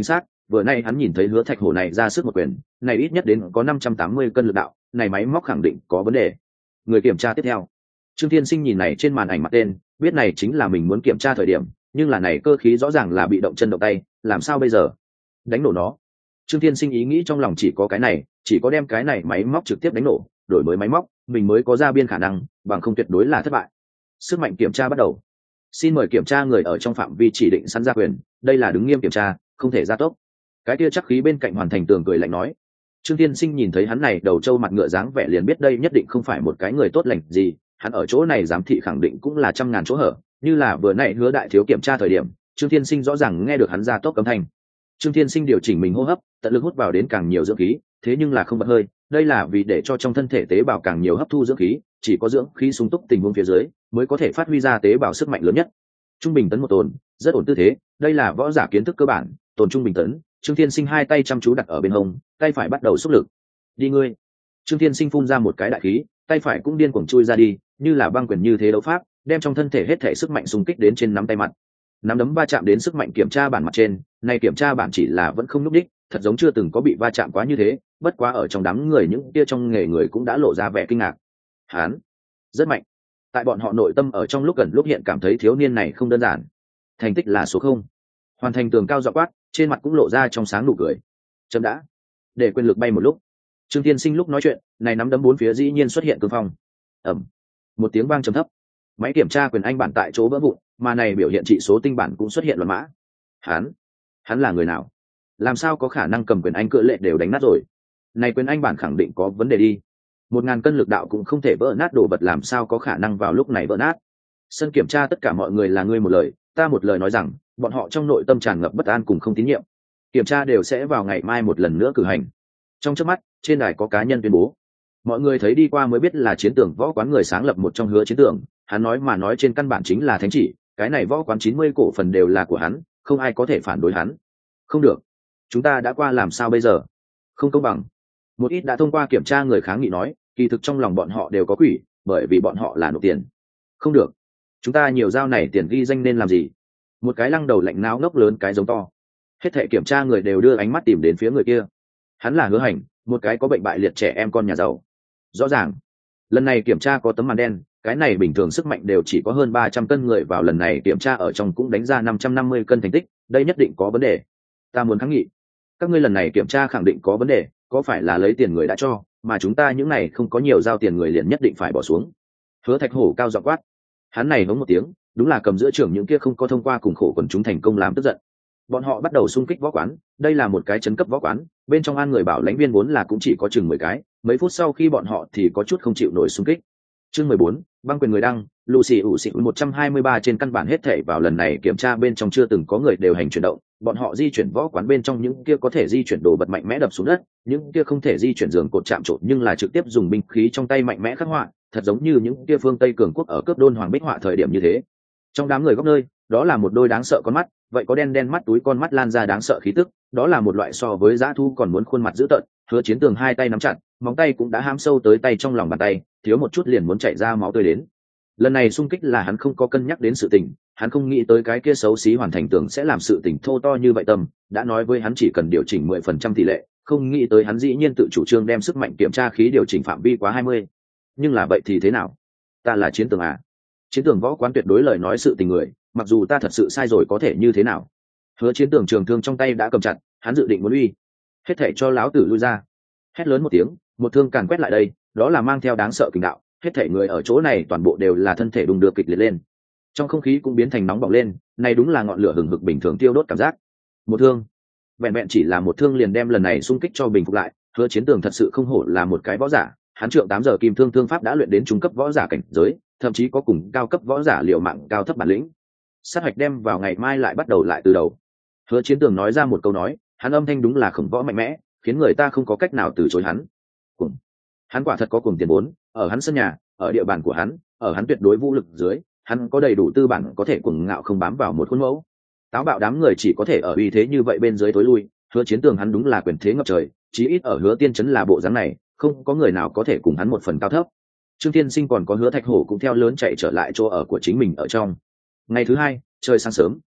vừa nay hắn nhìn thấy hứa thạch hổ này ra sức một quyền này ít nhất đến có năm trăm tám mươi cân lực đạo, này máy móc khẳng định có vấn đề. Người kiểm tra tiếp theo. Trương Thiên Sinh nhìn này trên màn ảnh mặt tên, biết này chính là mình muốn kiểm tra thời điểm, nhưng là này cơ khí rõ ràng là bị động chân động tay, làm sao bây giờ? Đánh nổ nó. Trương Thiên Sinh ý nghĩ trong lòng chỉ có cái này, chỉ có đem cái này máy móc trực tiếp đánh nổ, đổi mới máy móc, mình mới có ra biên khả năng, bằng không tuyệt đối là thất bại. Sức mạnh kiểm tra bắt đầu. Xin mời kiểm tra người ở trong phạm vi chỉ định sẵn ra quyền, đây là đứng nghiêm kiểm tra, không thể gia tốc. Cái kia chắc khí bên cạnh Hoàn Thành tường cười lạnh nói. Trương Thiên Sinh nhìn thấy hắn này đầu trâu mặt ngựa dáng vẻ liền biết đây nhất định không phải một cái người tốt lành gì, hắn ở chỗ này giám thị khẳng định cũng là trăm ngàn chỗ hở, như là vừa nãy Hứa đại thiếu kiểm tra thời điểm, Trương Thiên Sinh rõ ràng nghe được hắn ra tốc âm thanh. Trương Thiên Sinh điều chỉnh mình hô hấp, tận lực hút vào đến càng nhiều dưỡng khí, thế nhưng là không bật hơi, đây là vì để cho trong thân thể tế bào càng nhiều hấp thu dưỡng khí, chỉ có dưỡng khí sung túc tình huống phía dưới mới có thể phát huy ra tế bào sức mạnh lớn nhất. Trung bình tấn một tồn, rất ổn tư thế, đây là võ giả kiến thức cơ bản, tồn trung bình tấn. Trương Thiên Sinh hai tay chăm chú đặt ở bên hông, tay phải bắt đầu xúc lực. Đi ngươi. Trương Thiên Sinh phun ra một cái đại khí, tay phải cũng điên cuồng chui ra đi, như là băng quyền như thế đấu pháp, đem trong thân thể hết thể sức mạnh xung kích đến trên nắm tay mặt. Nắm đấm va chạm đến sức mạnh kiểm tra bản mặt trên, này kiểm tra bản chỉ là vẫn không núp đích, thật giống chưa từng có bị va chạm quá như thế, bất quá ở trong đám người những kia trong nghề người cũng đã lộ ra vẻ kinh ngạc. Hán, rất mạnh. Tại bọn họ nội tâm ở trong lúc gần lúc hiện cảm thấy thiếu niên này không đơn giản. Thành tích là số không. Hoàn Thành tường cao giọng quát, trên mặt cũng lộ ra trong sáng nụ cười. Chấm đã. Để quyền lực bay một lúc. Trương Thiên Sinh lúc nói chuyện, này nắm đấm bốn phía dĩ nhiên xuất hiện cương phong. Ầm. Một tiếng vang trầm thấp. Máy kiểm tra quyền anh bản tại chỗ vỡ vụn, mà này biểu hiện trị số tinh bản cũng xuất hiện loạn mã. Hắn, hắn là người nào? Làm sao có khả năng cầm quyền anh cỡ lệ đều đánh nát rồi? Này quyền anh bản khẳng định có vấn đề đi. Một ngàn cân lực đạo cũng không thể vỡ nát đồ vật, làm sao có khả năng vào lúc này vỡ nát? Sân kiểm tra tất cả mọi người là ngươi một lời, ta một lời nói rằng, bọn họ trong nội tâm tràn ngập bất an cùng không tín nhiệm. Kiểm tra đều sẽ vào ngày mai một lần nữa cử hành. Trong chớp mắt, trên đài có cá nhân tuyên bố. Mọi người thấy đi qua mới biết là Chiến Tường võ quán người sáng lập một trong Hứa Chiến Tường, hắn nói mà nói trên căn bản chính là thánh chỉ, cái này võ quán chín mươi cổ phần đều là của hắn, không ai có thể phản đối hắn. Không được, chúng ta đã qua làm sao bây giờ? Không công bằng. Một ít đã thông qua kiểm tra người kháng nghị nói, kỳ thực trong lòng bọn họ đều có quỷ, bởi vì bọn họ là nộp tiền. Không được, chúng ta nhiều giao này tiền ghi danh nên làm gì? Một cái lăng đầu lạnh náo ngốc lớn cái giống to. Hết thảy kiểm tra người đều đưa ánh mắt tìm đến phía người kia. Hắn là Hứa Hành, một cái có bệnh bại liệt trẻ em con nhà giàu. Rõ ràng, lần này kiểm tra có tấm màn đen, cái này bình thường sức mạnh đều chỉ có hơn ba trăm cân người vào lần này kiểm tra ở trong cũng đánh ra năm trăm năm mươi cân thành tích, đây nhất định có vấn đề. Ta muốn kháng nghị. Các ngươi lần này kiểm tra khẳng định có vấn đề, có phải là lấy tiền người đã cho, mà chúng ta những này không có nhiều giao tiền người liền nhất định phải bỏ xuống. Hứa Thạch Hổ cao giọng quát. Hắn này hống một tiếng, đúng là cầm giữa trưởng những kia không có thông qua cùng khổ quần chúng thành công làm tức giận. Bọn họ bắt đầu xung kích võ quán, đây là một cái trấn cấp võ quán, bên trong an người bảo lãnh viên vốn là cũng chỉ có chừng mười cái, mấy phút sau khi bọn họ thì có chút không chịu nổi xung kích. Chương mười bốn, băng quyền người đăng, Lucy ủ xị một trăm hai mươi ba trên căn bản hết thể vào lần này kiểm tra bên trong chưa từng có người đều hành chuyển động, bọn họ di chuyển võ quán bên trong những kia có thể di chuyển đồ vật mạnh mẽ đập xuống đất, những kia không thể di chuyển giường cột chạm trộn nhưng là trực tiếp dùng binh khí trong tay mạnh mẽ khắc họa, thật giống như những kia phương Tây cường quốc ở cướp đôn hoàng bích họa thời điểm như thế. Trong đám người góc nơi, đó là một đôi đáng sợ con mắt, vậy có đen đen mắt túi con mắt lan ra đáng sợ khí tức, đó là một loại so với dã thu còn muốn khuôn mặt dữ tợn. Hứa Chiến Tường hai tay nắm chặt, móng tay cũng đã hãm sâu tới tay trong lòng bàn tay, thiếu một chút liền muốn chảy ra máu tươi đến. Lần này xung kích là hắn không có cân nhắc đến sự tình, hắn không nghĩ tới cái kia xấu xí Hoàn Thành Tường sẽ làm sự tình thô to như vậy tâm, đã nói với hắn chỉ cần điều chỉnh mười phần trăm tỷ lệ, không nghĩ tới hắn dĩ nhiên tự chủ trương đem sức mạnh kiểm tra khí điều chỉnh phạm vi quá hai mươi. Nhưng là vậy thì thế nào? Ta là Chiến Tường à? Chiến Tường võ quán tuyệt đối lời nói sự tình người, mặc dù ta thật sự sai rồi có thể như thế nào? Hứa Chiến Tường trường thương trong tay đã cầm chặt, hắn dự định muốn uy, hết thảy cho láo tử lui ra. Hét lớn một tiếng, một thương càn quét lại đây, đó là mang theo đáng sợ kình đạo, hết thảy người ở chỗ này toàn bộ đều là thân thể đung đưa kịch liệt lên. Trong không khí cũng biến thành nóng bỏng lên, này đúng là ngọn lửa hừng hực bình thường tiêu đốt cảm giác. Một thương, vẹn vẹn chỉ là một thương liền đem lần này xung kích cho bình phục lại. Hứa Chiến Tường thật sự không hổ là một cái võ giả, hắn trượng tám giờ kim thương thương pháp đã luyện đến trung cấp võ giả cảnh giới, thậm chí có cùng cao cấp võ giả liệu mạng cao thấp bản lĩnh. Sát hạch đem vào ngày mai lại bắt đầu lại từ đầu. Hứa Chiến Tường nói ra một câu nói, hắn âm thanh đúng là khổng võ mạnh mẽ, khiến người ta không có cách nào từ chối hắn. Cùng, hắn quả thật có cùng tiền vốn, ở hắn sân nhà, ở địa bàn của hắn, ở hắn tuyệt đối vũ lực dưới, hắn có đầy đủ tư bản có thể cuồng ngạo không bám vào một khuôn mẫu. Táo bạo đám người chỉ có thể ở uy thế như vậy bên dưới tối lui. Hứa Chiến Tường hắn đúng là quyền thế ngập trời, chí ít ở Hứa Tiên trấn là bộ dáng này, không có người nào có thể cùng hắn một phần cao thấp. Trương Thiên Sinh còn có Hứa Thạch Hổ cũng theo lớn chạy trở lại chỗ ở của chính mình ở trong. Ngày thứ hai, trời sáng sớm,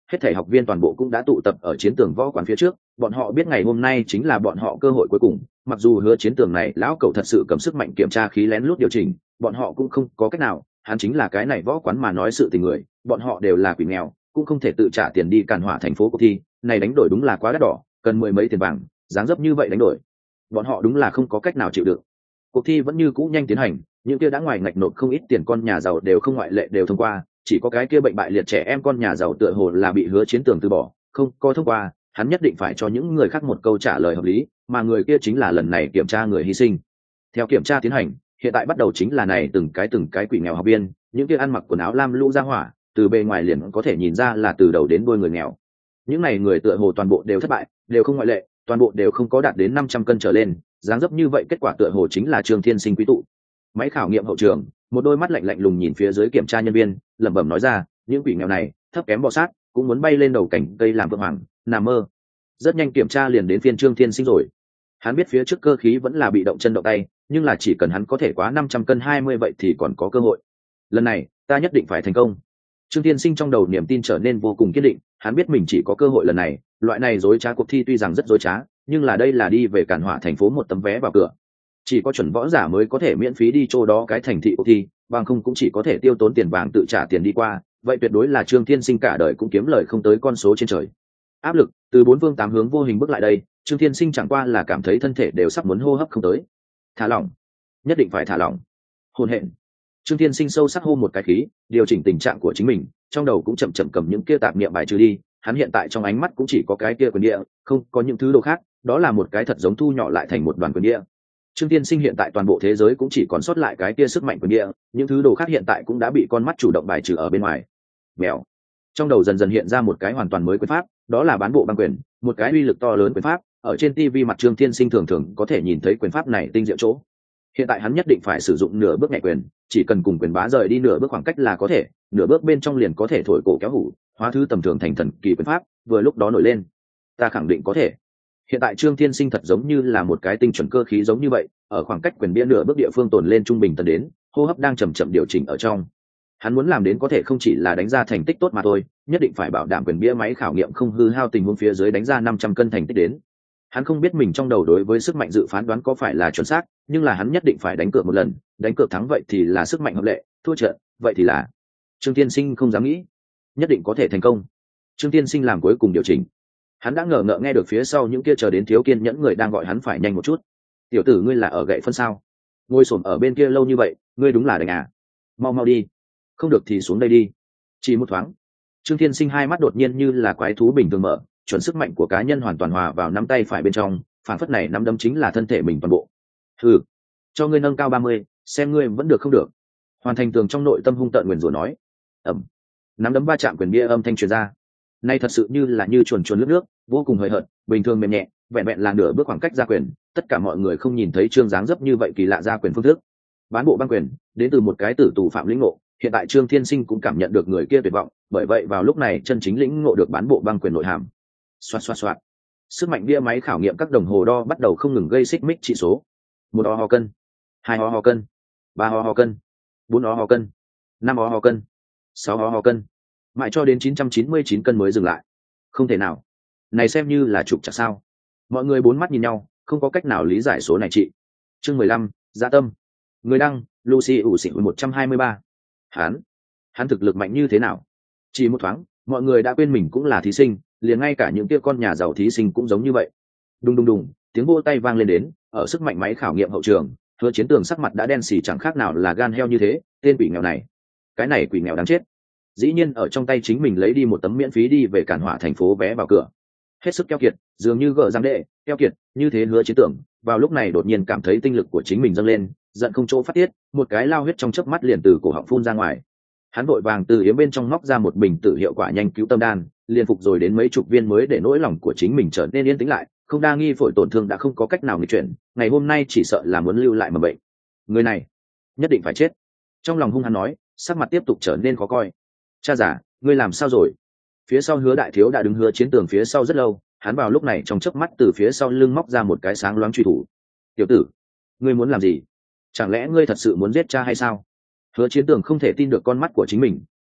hết thảy học viên toàn bộ cũng đã tụ tập ở chiến tường võ quán phía trước. Bọn họ biết ngày hôm nay chính là bọn họ cơ hội cuối cùng, mặc dù hứa chiến tường này lão cậu thật sự cầm sức mạnh kiểm tra khí lén lút điều chỉnh, bọn họ cũng không có cách nào, hắn chính là cái này võ quán mà nói sự tình người, bọn họ đều là quỷ nghèo, cũng không thể tự trả tiền đi Càn Hỏa thành phố cuộc thi, này đánh đổi đúng là quá đắt đỏ, cần mười mấy tiền vàng, dáng dấp như vậy đánh đổi, bọn họ đúng là không có cách nào chịu được. Cuộc thi vẫn như cũ nhanh tiến hành, những kia đã ngoài ngạch nộp không ít tiền con nhà giàu đều không ngoại lệ đều thông qua, chỉ có cái kia bệnh bại liệt trẻ em con nhà giàu tựa hồ là bị hứa chiến tường từ bỏ, không có thông qua, hắn nhất định phải cho những người khác một câu trả lời hợp lý, mà người kia chính là lần này kiểm tra người hy sinh. Theo kiểm tra tiến hành, hiện tại bắt đầu chính là này từng cái từng cái quỷ nghèo học viên, những kia ăn mặc quần áo lam lũ ra hỏa, từ bề ngoài liền có thể nhìn ra là từ đầu đến đuôi người nghèo. Những này người tựa hồ toàn bộ đều thất bại, đều không ngoại lệ, toàn bộ đều không có đạt đến năm trăm cân trở lên, dáng dấp như vậy kết quả tựa hồ chính là Trương Thiên Sinh quý tụ. Máy khảo nghiệm hậu trường, một đôi mắt lạnh lạnh lùng nhìn phía dưới kiểm tra nhân viên, lẩm bẩm nói ra, những quỷ nghèo này, thấp kém bò sát, cũng muốn bay lên đầu cảnh cây làm vượng hoàng, nằm mơ. Rất nhanh kiểm tra liền đến phiên Trương Thiên Sinh rồi. Hắn biết phía trước cơ khí vẫn là bị động chân động tay, nhưng là chỉ cần hắn có thể quá năm trăm cân hai mươi vậy thì còn có cơ hội. Lần này, ta nhất định phải thành công. Trương Thiên Sinh trong đầu niềm tin trở nên vô cùng kiên định, hắn biết mình chỉ có cơ hội lần này, loại này dối trá cuộc thi tuy rằng rất dối trá, nhưng là đây là đi về Càn Hỏa thành phố một tấm vé vào cửa. Chỉ có chuẩn võ giả mới có thể miễn phí đi chỗ đó cái thành thị cuộc thi, bằng không cũng chỉ có thể tiêu tốn tiền vàng tự trả tiền đi qua, vậy tuyệt đối là Trương Thiên Sinh cả đời cũng kiếm lời không tới con số trên trời. Áp lực từ bốn phương tám hướng vô hình bước lại đây, Trương Thiên Sinh chẳng qua là cảm thấy thân thể đều sắp muốn hô hấp không tới. Thả lỏng, nhất định phải thả lỏng. Hôn hẹn. Trương Thiên Sinh sâu sắc hô một cái khí, điều chỉnh tình trạng của chính mình, trong đầu cũng chậm chậm cầm những kia tạp niệm bài trừ đi, hắn hiện tại trong ánh mắt cũng chỉ có cái kia quyền địa, không có những thứ đồ khác, đó là một cái thật giống thu nhỏ lại thành một đoàn quyền địa. Trương Thiên Sinh hiện tại toàn bộ thế giới cũng chỉ còn sót lại cái kia sức mạnh quyền địa, những thứ đồ khác hiện tại cũng đã bị con mắt chủ động bài trừ ở bên ngoài. Mèo. Trong đầu dần dần hiện ra một cái hoàn toàn mới quyền pháp, đó là bán bộ băng quyền, một cái uy lực to lớn quyền pháp, ở trên ti vi mặt Trương Thiên Sinh thường thường có thể nhìn thấy quyền pháp này tinh diệu chỗ. Hiện tại hắn nhất định phải sử dụng nửa bước nhẹ quyền, chỉ cần cùng quyền bá rời đi nửa bước khoảng cách là có thể, nửa bước bên trong liền có thể thổi cổ kéo hủ, hóa thứ tầm thường thành thần kỳ quyền pháp, vừa lúc đó nổi lên. Ta khẳng định có thể. Hiện tại Trương Thiên Sinh thật giống như là một cái tinh chuẩn cơ khí giống như vậy, ở khoảng cách quyền bia nửa bước địa phương tồn lên trung bình tần đến, hô hấp đang chậm chậm điều chỉnh ở trong. Hắn muốn làm đến có thể không chỉ là đánh ra thành tích tốt mà thôi, nhất định phải bảo đảm quyền bia máy khảo nghiệm không hư hao tình huống phía dưới đánh ra năm trăm cân thành tích đến. Hắn không biết mình trong đầu đối với sức mạnh dự phán đoán có phải là chuẩn xác, nhưng là hắn nhất định phải đánh cược một lần, đánh cược thắng vậy thì là sức mạnh hợp lệ, thua trận vậy thì là. Trương Thiên Sinh không dám nghĩ, nhất định có thể thành công. Trương Thiên Sinh làm cuối cùng điều chỉnh. Hắn đã ngờ ngợ nghe được phía sau những kia chờ đến thiếu kiên nhẫn người đang gọi hắn phải nhanh một chút. Tiểu tử ngươi là ở gậy phân sao? Ngồi xổm ở bên kia lâu như vậy, ngươi đúng là đánh à? Mau mau đi, không được thì xuống đây đi. Chỉ một thoáng, Trương Thiên Sinh hai mắt đột nhiên như là quái thú bình thường mở, chuẩn sức mạnh của cá nhân hoàn toàn hòa vào nắm tay phải bên trong, phản phất này nắm đấm chính là thân thể mình toàn bộ. Hừ, cho ngươi nâng cao ba mươi, xem ngươi vẫn được không được. Hoàn Thành Tường trong nội tâm hung tợn nguyền rủa nói. Ẩm, nắm đấm va chạm quyền bia âm thanh truyền ra. Nay thật sự như là như chuồn chuồn lướt nước, vô cùng hời hợt, bình thường mềm nhẹ, vẹn vẹn là nửa bước khoảng cách ra quyền, tất cả mọi người không nhìn thấy Trương dáng dấp như vậy kỳ lạ ra quyền phương thức. Bán bộ băng quyền, đến từ một cái tử tù phạm lĩnh ngộ, hiện tại Trương Thiên Sinh cũng cảm nhận được người kia tuyệt vọng, bởi vậy vào lúc này chân chính lĩnh ngộ được bán bộ băng quyền nội hàm. Xoạt xoạt xoạt. Sức mạnh bia máy khảo nghiệm các đồng hồ đo bắt đầu không ngừng gây xích mích trị số. Một ho ho cân, hai ho ho cân, ba ho ho cân, bốn ho ho cân, năm ho ho cân, sáu ho ho cân, mãi cho đến chín trăm chín mươi chín cân mới dừng lại. Không thể nào, này xem như là trục chặt sao? Mọi người bốn mắt nhìn nhau, không có cách nào lý giải số này chị. Chương mười lăm, Dạ Tâm. Người đăng, Lucy ủ xỉn một trăm hai mươi ba. Hắn, hắn thực lực mạnh như thế nào? Chỉ một thoáng, mọi người đã quên mình cũng là thí sinh, liền ngay cả những kia con nhà giàu thí sinh cũng giống như vậy. Đùng đùng đùng, tiếng vỗ tay vang lên đến, ở sức mạnh máy khảo nghiệm hậu trường, Hứa Chiến Tường sắc mặt đã đen xì chẳng khác nào là gan heo như thế, tên quỷ nghèo này, cái này quỷ nghèo đáng chết. Dĩ nhiên ở trong tay chính mình lấy đi một tấm miễn phí đi về Càn Hỏa thành phố vé vào cửa. Hết sức keo kiệt, dường như gở giang đệ, keo kiệt, như thế Hứa Chiến Tường, vào lúc này đột nhiên cảm thấy tinh lực của chính mình dâng lên, giận không chỗ phát tiết, một cái lao huyết trong chớp mắt liền từ cổ họng phun ra ngoài. Hắn vội vàng từ yếm bên trong móc ra một bình tử hiệu quả nhanh cứu tâm đan, liền phục rồi đến mấy chục viên mới để nỗi lòng của chính mình trở nên yên tĩnh lại, không đa nghi phổi tổn thương đã không có cách nào nghịch chuyển, ngày hôm nay chỉ sợ là muốn lưu lại mầm bệnh. Người này nhất định phải chết. Trong lòng hung hắn nói, sắc mặt tiếp tục trở nên khó coi. Cha già, ngươi làm sao rồi? Phía sau Hứa Đại Thiếu đã đứng Hứa Chiến Tường phía sau rất lâu, hắn vào lúc này trong chớp mắt từ phía sau lưng móc ra một cái sáng loáng truy thủ. Tiểu tử, ngươi muốn làm gì? Chẳng lẽ ngươi thật sự muốn giết cha hay sao? Hứa Chiến Tường không thể tin được con mắt của chính mình,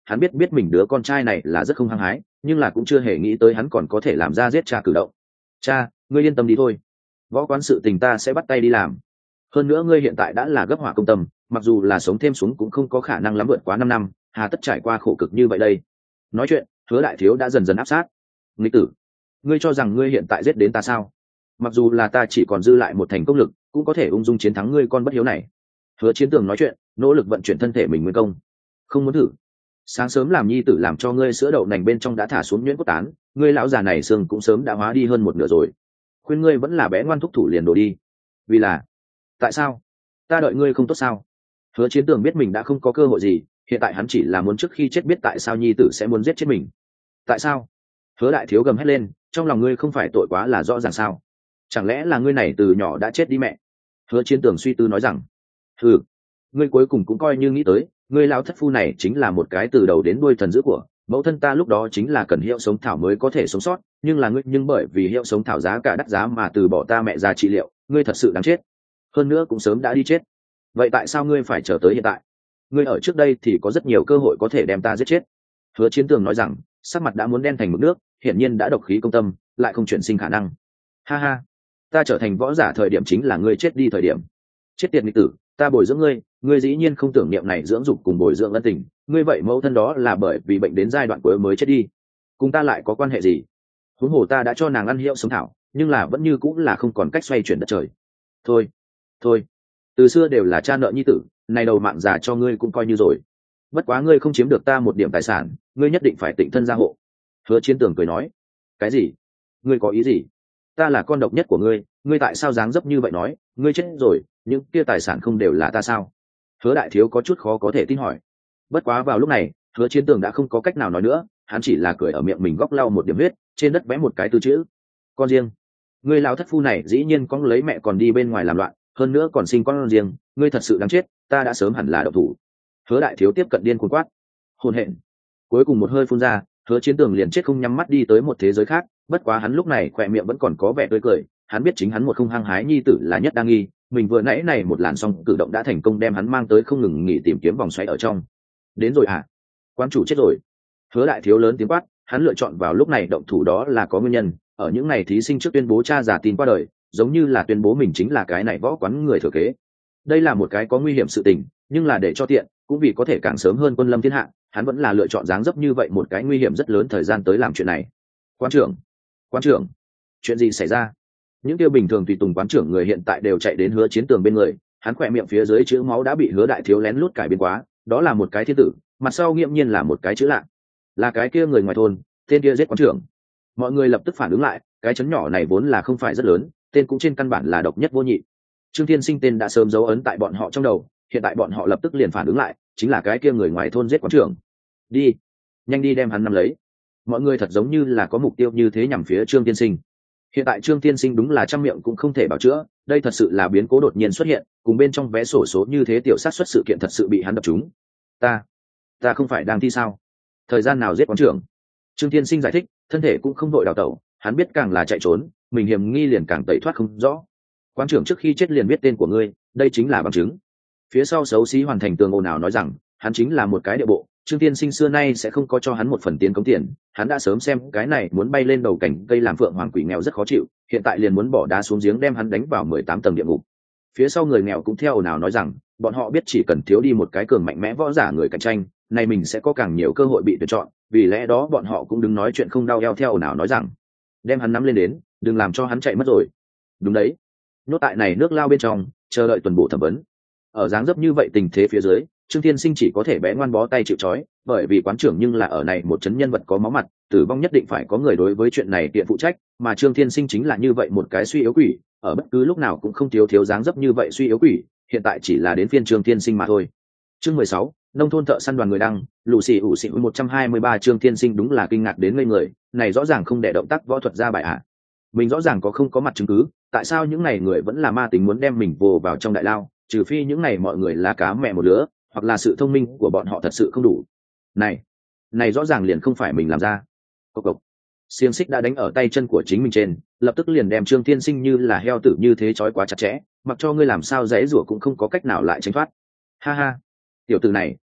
hắn biết biết mình đứa con trai này là rất không hăng hái, nhưng là cũng chưa hề nghĩ tới hắn còn có thể làm ra giết cha cử động. Cha, ngươi yên tâm đi thôi, võ quán sự tình ta sẽ bắt tay đi làm. Hơn nữa ngươi hiện tại đã là gấp hỏa công tâm, mặc dù là sống thêm xuống cũng không có khả năng lắm vượt quá năm năm, hà tất trải qua khổ cực như vậy đây. Nói chuyện, Hứa đại thiếu đã dần dần áp sát. Nghịch tử, ngươi cho rằng ngươi hiện tại giết đến ta sao? Mặc dù là ta chỉ còn dư lại một thành công lực, cũng có thể ung dung chiến thắng ngươi con bất hiếu này. Hứa Chiến Tường nói chuyện, nỗ lực vận chuyển thân thể mình nguyên công. Không muốn thử. Sáng sớm làm nhi tử làm cho ngươi sữa đậu nành bên trong đã thả xuống nhuyễn cốt tán, ngươi lão già này xương cũng sớm đã hóa đi hơn một nửa rồi. Khuyên ngươi vẫn là bé ngoan thúc thủ liền đổ đi. Vì là, tại sao? Ta đợi ngươi không tốt sao? Hứa Chiến Tường biết mình đã không có cơ hội gì, hiện tại hắn chỉ là muốn trước khi chết biết tại sao nhi tử sẽ muốn giết chết mình. Tại sao? Hứa đại thiếu gầm hét lên, trong lòng ngươi không phải tội quá là rõ ràng sao? Chẳng lẽ là ngươi này từ nhỏ đã chết đi mẹ? Hứa Chiến Tường suy tư nói rằng, ừ, ngươi cuối cùng cũng coi như nghĩ tới, ngươi lão thất phu này chính là một cái từ đầu đến đuôi thần dữ của mẫu thân ta, lúc đó chính là cần hiệu sống thảo mới có thể sống sót, nhưng là ngươi nhưng bởi vì hiệu sống thảo giá cả đắt giá mà từ bỏ ta mẹ ra trị liệu, ngươi thật sự đáng chết. Hơn nữa cũng sớm đã đi chết. Vậy tại sao ngươi phải chờ tới hiện tại? Ngươi ở trước đây thì có rất nhiều cơ hội có thể đem ta giết chết. Hứa Chiến Tường nói rằng, sắc mặt đã muốn đen thành mực nước, hiển nhiên đã độc khí công tâm, lại không chuyển sinh khả năng. Ha ha, ta trở thành võ giả thời điểm chính là ngươi chết đi thời điểm. Chết tiệt nghịch tử, ta bồi dưỡng ngươi, ngươi dĩ nhiên không tưởng niệm này dưỡng dục cùng bồi dưỡng ân tình, ngươi vậy mẫu thân đó là bởi vì bệnh đến giai đoạn cuối mới chết đi, cùng ta lại có quan hệ gì? Huống hồ ta đã cho nàng ăn hiệu sống thảo, nhưng là vẫn như cũng là không còn cách xoay chuyển đất trời. Thôi, thôi, từ xưa đều là cha nợ nhi tử, này đầu mạng già cho ngươi cũng coi như rồi. Bất quá ngươi không chiếm được ta một điểm tài sản, ngươi nhất định phải tịnh thân gia hộ. Hứa Chiến Tường cười nói, cái gì? Ngươi có ý gì? Ta là con độc nhất của ngươi, ngươi tại sao dáng dấp như vậy nói, ngươi chết rồi, những kia tài sản không đều là ta sao? Hứa đại thiếu có chút khó có thể tin hỏi. Bất quá vào lúc này, Hứa Chiến Tường đã không có cách nào nói nữa, hắn chỉ là cười ở miệng mình góc lau một điểm huyết, trên đất vẽ một cái tư chữ. Con riêng. Ngươi lão thất phu này dĩ nhiên có lấy mẹ còn đi bên ngoài làm loạn, hơn nữa còn sinh con riêng, ngươi thật sự đáng chết, ta đã sớm hẳn là động thủ. Hứa đại thiếu tiếp cận điên cuồng quát. Hồn hện. Cuối cùng một hơi phun ra, Hứa Chiến Tường liền chết không nhắm mắt đi tới một thế giới khác, bất quá hắn lúc này khỏe miệng vẫn còn có vẻ tươi cười, hắn biết chính hắn một không hăng hái nhi tử là nhất đang nghi, mình vừa nãy này một làn song cử động đã thành công đem hắn mang tới không ngừng nghỉ tìm kiếm vòng xoáy ở trong. Đến rồi à? Quan chủ chết rồi. Hứa đại thiếu lớn tiếng quát, hắn lựa chọn vào lúc này động thủ đó là có nguyên nhân, ở những ngày thí sinh trước tuyên bố cha giả tin qua đời, giống như là tuyên bố mình chính là cái này võ quán người thừa kế. Đây là một cái có nguy hiểm sự tình, nhưng là để cho tiện, cũng vì có thể càng sớm hơn quân lâm thiên hạ, hắn vẫn là lựa chọn dáng dấp như vậy một cái nguy hiểm rất lớn thời gian tới làm chuyện này. Quan trưởng, quan trưởng, chuyện gì xảy ra? Những tiêu bình thường tùy tùng quán trưởng người hiện tại đều chạy đến Hứa Chiến Tường bên người, hắn khỏe miệng phía dưới chữ máu đã bị Hứa đại thiếu lén lút cải biến quá, đó là một cái thiên tử, mặt sau nghiễm nhiên là một cái chữ lạ, là cái kia người ngoài thôn, tên kia giết quán trưởng. Mọi người lập tức phản ứng lại, cái chấn nhỏ này vốn là không phải rất lớn, tên cũng trên căn bản là độc nhất vô nhị. Trương Thiên Sinh tên đã sớm dấu ấn tại bọn họ trong đầu, hiện tại bọn họ lập tức liền phản ứng lại, chính là cái kia người ngoài thôn giết quán trưởng. Đi, nhanh đi đem hắn nắm lấy. Mọi người thật giống như là có mục tiêu như thế nhằm phía Trương Thiên Sinh. Hiện tại Trương Thiên Sinh đúng là trăm miệng cũng không thể bảo chữa, đây thật sự là biến cố đột nhiên xuất hiện, cùng bên trong vé sổ số như thế tiểu sát xuất sự kiện thật sự bị hắn đập trúng. Ta, ta không phải đang thi sao? Thời gian nào giết quán trưởng? Trương Thiên Sinh giải thích, thân thể cũng không đội đào tẩu, hắn biết càng là chạy trốn, mình hiểm nghi liền càng tẩy thoát không rõ. Quán trưởng trước khi chết liền biết tên của ngươi, đây chính là bằng chứng. Phía sau xấu xí hoàn thành tường ồn ào nói rằng, hắn chính là một cái địa bộ, Trương Tiên Sinh xưa nay sẽ không có cho hắn một phần tiền cống tiền, hắn đã sớm xem cái này muốn bay lên đầu cảnh cây làm phượng hoàng quỷ nghèo rất khó chịu, hiện tại liền muốn bỏ đá xuống giếng đem hắn đánh vào mười tám tầng địa ngục. Phía sau người nghèo cũng theo ồn ào nói rằng, bọn họ biết chỉ cần thiếu đi một cái cường mạnh mẽ võ giả người cạnh tranh, này mình sẽ có càng nhiều cơ hội bị tuyển chọn, vì lẽ đó bọn họ cũng đứng nói chuyện không đau eo theo ồn ào nói rằng, đem hắn nắm lên đến, đừng làm cho hắn chạy mất rồi. Đúng đấy, nhốt tại này nước lao bên trong, chờ đợi tuần bộ thẩm vấn. Ở dáng dấp như vậy tình thế phía dưới, Trương Thiên Sinh chỉ có thể bé ngoan bó tay chịu trói, bởi vì quán trưởng nhưng là ở này một chấn nhân vật có máu mặt, tử vong nhất định phải có người đối với chuyện này tiện phụ trách, mà Trương Thiên Sinh chính là như vậy một cái suy yếu quỷ, ở bất cứ lúc nào cũng không thiếu thiếu dáng dấp như vậy suy yếu quỷ, hiện tại chỉ là đến phiên Trương Thiên Sinh mà thôi. Chương mười sáu, nông thôn thợ săn đoàn người đăng, lũ xì ủ xì một trăm hai mươi ba. Trương Thiên Sinh đúng là kinh ngạc đến ngây người, này rõ ràng không để động tác võ thuật ra bài ạ. Mình rõ ràng có không có mặt chứng cứ, tại sao những này người vẫn là ma tính muốn đem mình vồ vào trong đại lao, trừ phi những này mọi người là cá mẹ một lứa, hoặc là sự thông minh của bọn họ thật sự không đủ. Này, này rõ ràng liền không phải mình làm ra. Cộc cộc. Xiềng xích đã đánh ở tay chân của chính mình trên, lập tức liền đem Trương Thiên Sinh như là heo tử như thế trói quá chặt chẽ, mặc cho ngươi làm sao giãy giụa cũng không có cách nào lại tránh thoát. Ha ha, tiểu tử này,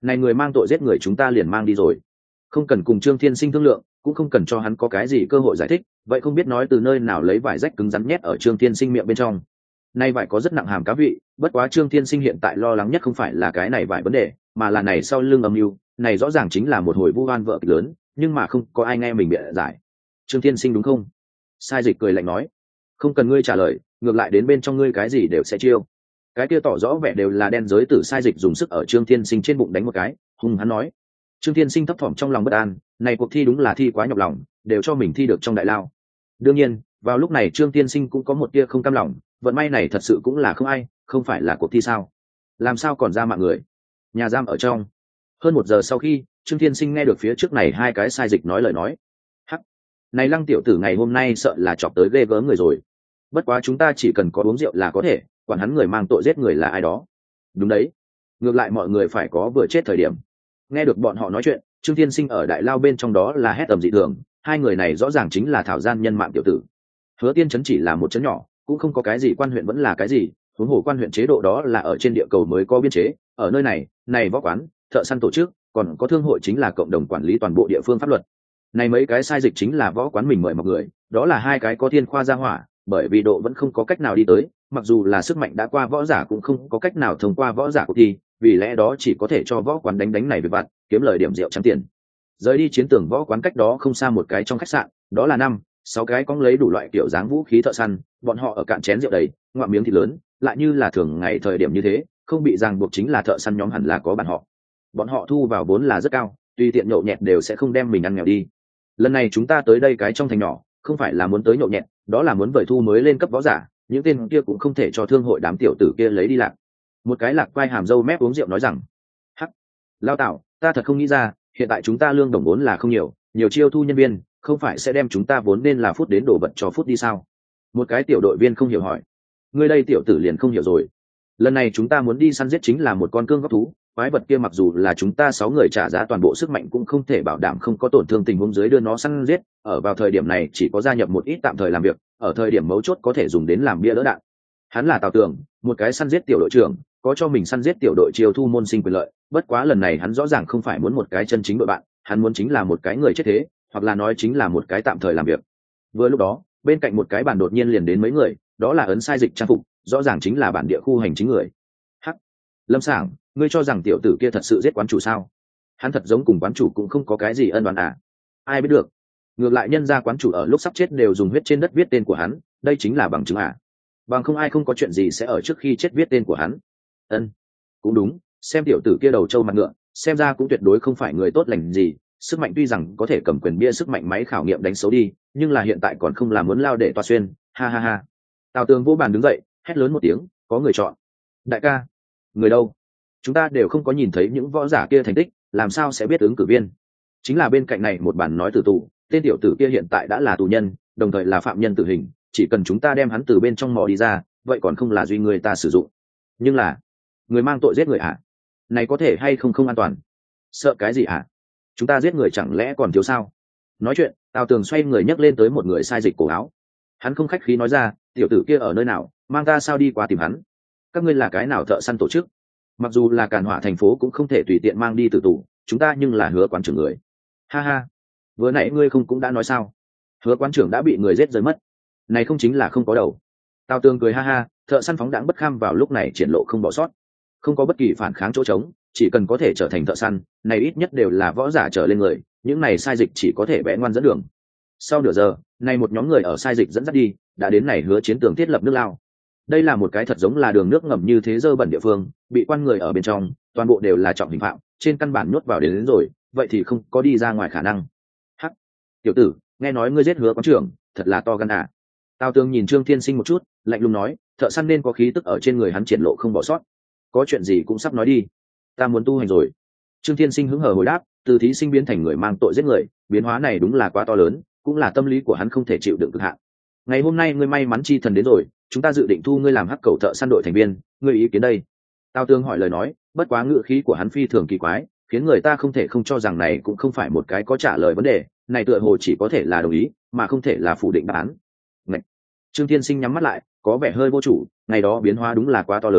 này người mang tội giết người chúng ta liền mang đi rồi, không cần cùng Trương Thiên Sinh thương lượng, cũng không cần cho hắn có cái gì cơ hội giải thích, vậy không biết nói từ nơi nào lấy vải rách cứng rắn nhét ở Trương Thiên Sinh miệng bên trong. Nay vải có rất nặng hàm cá vị, bất quá Trương Thiên Sinh hiện tại lo lắng nhất không phải là cái này vải vấn đề, mà là này sau lưng âm mưu, này rõ ràng chính là một hồi vu oan vợ kịch lớn, nhưng mà không có ai nghe mình bịa giải. Trương Thiên Sinh đúng không? Sai Dịch cười lạnh nói, không cần ngươi trả lời, ngược lại đến bên trong ngươi cái gì đều sẽ chiêu. Cái kia tỏ rõ vẻ đều là đen giới tử. Sai Dịch dùng sức ở Trương Thiên Sinh trên bụng đánh một cái, hung hắn nói. Trương Thiên Sinh thấp thỏm trong lòng bất an, này cuộc thi đúng là thi quá nhọc lòng, đều cho mình thi được trong đại lao. Đương nhiên, vào lúc này Trương Thiên Sinh cũng có một tia không cam lòng, vận may này thật sự cũng là không ai, không phải là cuộc thi sao? Làm sao còn ra mạng người? Nhà giam ở trong. Hơn một giờ sau khi, Trương Thiên Sinh nghe được phía trước này hai cái Sai Dịch nói lời nói. Hắc, này Lăng tiểu tử ngày hôm nay sợ là chọc tới ghê gớm người rồi. Bất quá chúng ta chỉ cần có uống rượu là có thể, quản hắn người mang tội giết người là ai đó. Đúng đấy, ngược lại mọi người phải có vừa chết thời điểm. Nghe được bọn họ nói chuyện, Trương Thiên Sinh ở đại lao bên trong đó là hét tầm dị thường, hai người này rõ ràng chính là thảo gian nhân mạng tiểu tử. Hứa Tiên trấn chỉ là một trấn nhỏ, cũng không có cái gì quan huyện vẫn là cái gì, huống hồ quan huyện chế độ đó là ở trên địa cầu mới có biên chế, ở nơi này, này võ quán, thợ săn tổ chức, còn có thương hội chính là cộng đồng quản lý toàn bộ địa phương pháp luật. Này mấy cái Sai Dịch chính là võ quán mình mời mọi người, đó là hai cái có thiên khoa gia hỏa, bởi vì độ vẫn không có cách nào đi tới, mặc dù là sức mạnh đã qua võ giả cũng không có cách nào thông qua võ giả cuộc thi, vì lẽ đó chỉ có thể cho võ quán đánh đánh này về vặt, kiếm lời điểm rượu trắng tiền. Rời đi chiến tường võ quán cách đó không xa một cái trong khách sạn, đó là năm sáu cái cong lấy đủ loại kiểu dáng vũ khí thợ săn, bọn họ ở cạn chén rượu đầy, ngoạm miếng thịt lớn, lại như là thường ngày thời điểm như thế, không bị ràng buộc chính là thợ săn nhóm hẳn là có bản họ. Bọn họ thu vào vốn là rất cao, tùy tiện nhậu nhẹt đều sẽ không đem mình ăn nghèo đi. Lần này chúng ta tới đây cái trong thành nhỏ, không phải là muốn tới nhậu nhẹt, đó là muốn vời thu mới lên cấp võ giả, những tên kia cũng không thể cho thương hội đám tiểu tử kia lấy đi lạc. Một cái lạc quai hàm râu mép uống rượu nói rằng, hắc, lao tạo, ta thật không nghĩ ra, hiện tại chúng ta lương đồng vốn là không nhiều, nhiều chiêu thu nhân viên, không phải sẽ đem chúng ta vốn nên là phút đến đổ vật cho phút đi sao? Một cái tiểu đội viên không hiểu hỏi, ngươi đây tiểu tử liền không hiểu rồi. Lần này chúng ta muốn đi săn giết chính là một con cương góc thú, quái vật kia mặc dù là chúng ta sáu người trả giá toàn bộ sức mạnh cũng không thể bảo đảm không có tổn thương tình huống dưới đưa nó săn giết, ở vào thời điểm này chỉ có gia nhập một ít tạm thời làm việc, ở thời điểm mấu chốt có thể dùng đến làm bia đỡ đạn. Hắn là Tào Tường, một cái săn giết tiểu đội trưởng, có cho mình săn giết tiểu đội chiêu thu môn sinh quyền lợi, bất quá lần này hắn rõ ràng không phải muốn một cái chân chính đội bạn, hắn muốn chính là một cái người chết thế, hoặc là nói chính là một cái tạm thời làm việc. Vừa lúc đó, bên cạnh một cái bàn đột nhiên liền đến mấy người, đó là ấn Sai Dịch trang phục, rõ ràng chính là bản địa khu hành chính người. Hắc, Lâm Sảng, ngươi cho rằng tiểu tử kia thật sự giết quán chủ sao? Hắn thật giống cùng quán chủ cũng không có cái gì ân oán à? Ai biết được? Ngược lại nhân ra quán chủ ở lúc sắp chết đều dùng huyết trên đất viết tên của hắn, đây chính là bằng chứng à? Bằng không ai không có chuyện gì sẽ ở trước khi chết viết tên của hắn. Ân, cũng đúng, xem tiểu tử kia đầu trâu mặt ngựa, xem ra cũng tuyệt đối không phải người tốt lành gì. Sức mạnh tuy rằng có thể cầm quyền bia sức mạnh máy khảo nghiệm đánh xấu đi, nhưng là hiện tại còn không làm muốn lao để toa xuyên. Ha ha ha. Tào Tường vô bàn đứng dậy, hét lớn một tiếng, có người chọn. Đại ca, người đâu? Chúng ta đều không có nhìn thấy những võ giả kia thành tích, làm sao sẽ biết ứng cử viên? Chính là bên cạnh này một bản nói từ tù, tên tiểu tử kia hiện tại đã là tù nhân, đồng thời là phạm nhân tử hình, chỉ cần chúng ta đem hắn từ bên trong mò đi ra, vậy còn không là duy người ta sử dụng. Nhưng là người mang tội giết người à? Này có thể hay không không an toàn? Sợ cái gì à? Chúng ta giết người chẳng lẽ còn thiếu sao? Nói chuyện, Tào Tường xoay người nhấc lên tới một người Sai Dịch cổ áo. Hắn không khách khí nói ra, tiểu tử kia ở nơi nào, mang ta sao đi qua tìm hắn? Các ngươi là cái nào thợ săn tổ chức? Mặc dù là Càn Hỏa thành phố cũng không thể tùy tiện mang đi tử tù, chúng ta nhưng là Hứa quán trưởng người. Ha ha, vừa nãy ngươi không cũng đã nói sao? Hứa quán trưởng đã bị người giết rơi mất. Này không chính là không có đầu. Tào Tường cười ha ha, thợ săn phóng đãng bất kham vào lúc này triển lộ không bỏ sót, không có bất kỳ phản kháng chỗ trống, chỉ cần có thể trở thành thợ săn, này ít nhất đều là võ giả trở lên người, những này Sai Dịch chỉ có thể vẽ ngoan dẫn đường. Sau nửa giờ, này một nhóm người ở Sai Dịch dẫn dắt đi, đã đến này Hứa chiến tường thiết lập nước lao. Đây là một cái thật giống là đường nước ngầm như thế dơ bẩn địa phương, bị quan người ở bên trong, toàn bộ đều là trọng hình phạm, trên căn bản nuốt vào đến, đến rồi, vậy thì không có đi ra ngoài khả năng. Hắc, tiểu tử, nghe nói ngươi giết Hứa quán trưởng, thật là to gan à? Tào Tường nhìn Trương Thiên Sinh một chút, lạnh lùng nói, thợ săn nên có khí tức ở trên người hắn triển lộ không bỏ sót. Có chuyện gì cũng sắp nói đi. Ta muốn tu hành rồi. Trương Thiên Sinh hứng hờ hồi đáp, từ thí sinh biến thành người mang tội giết người, biến hóa này đúng là quá to lớn, cũng là tâm lý của hắn không thể chịu đựng cực hạn. Ngày hôm nay ngươi may mắn chi thần đến rồi, chúng ta dự định thu ngươi làm hắc cầu thợ săn đội thành viên, ngươi ý kiến đây? Tào Tường hỏi lời nói, bất quá ngữ khí của hắn phi thường kỳ quái, khiến người ta không thể không cho rằng này cũng không phải một cái có trả lời vấn đề, này tựa hồ chỉ có thể là đồng ý, mà không thể là phủ định đáp án. Ngậy. Trương Thiên Sinh nhắm mắt lại, có vẻ hơi vô chủ, ngày đó biến hóa đúng là quá to lớn,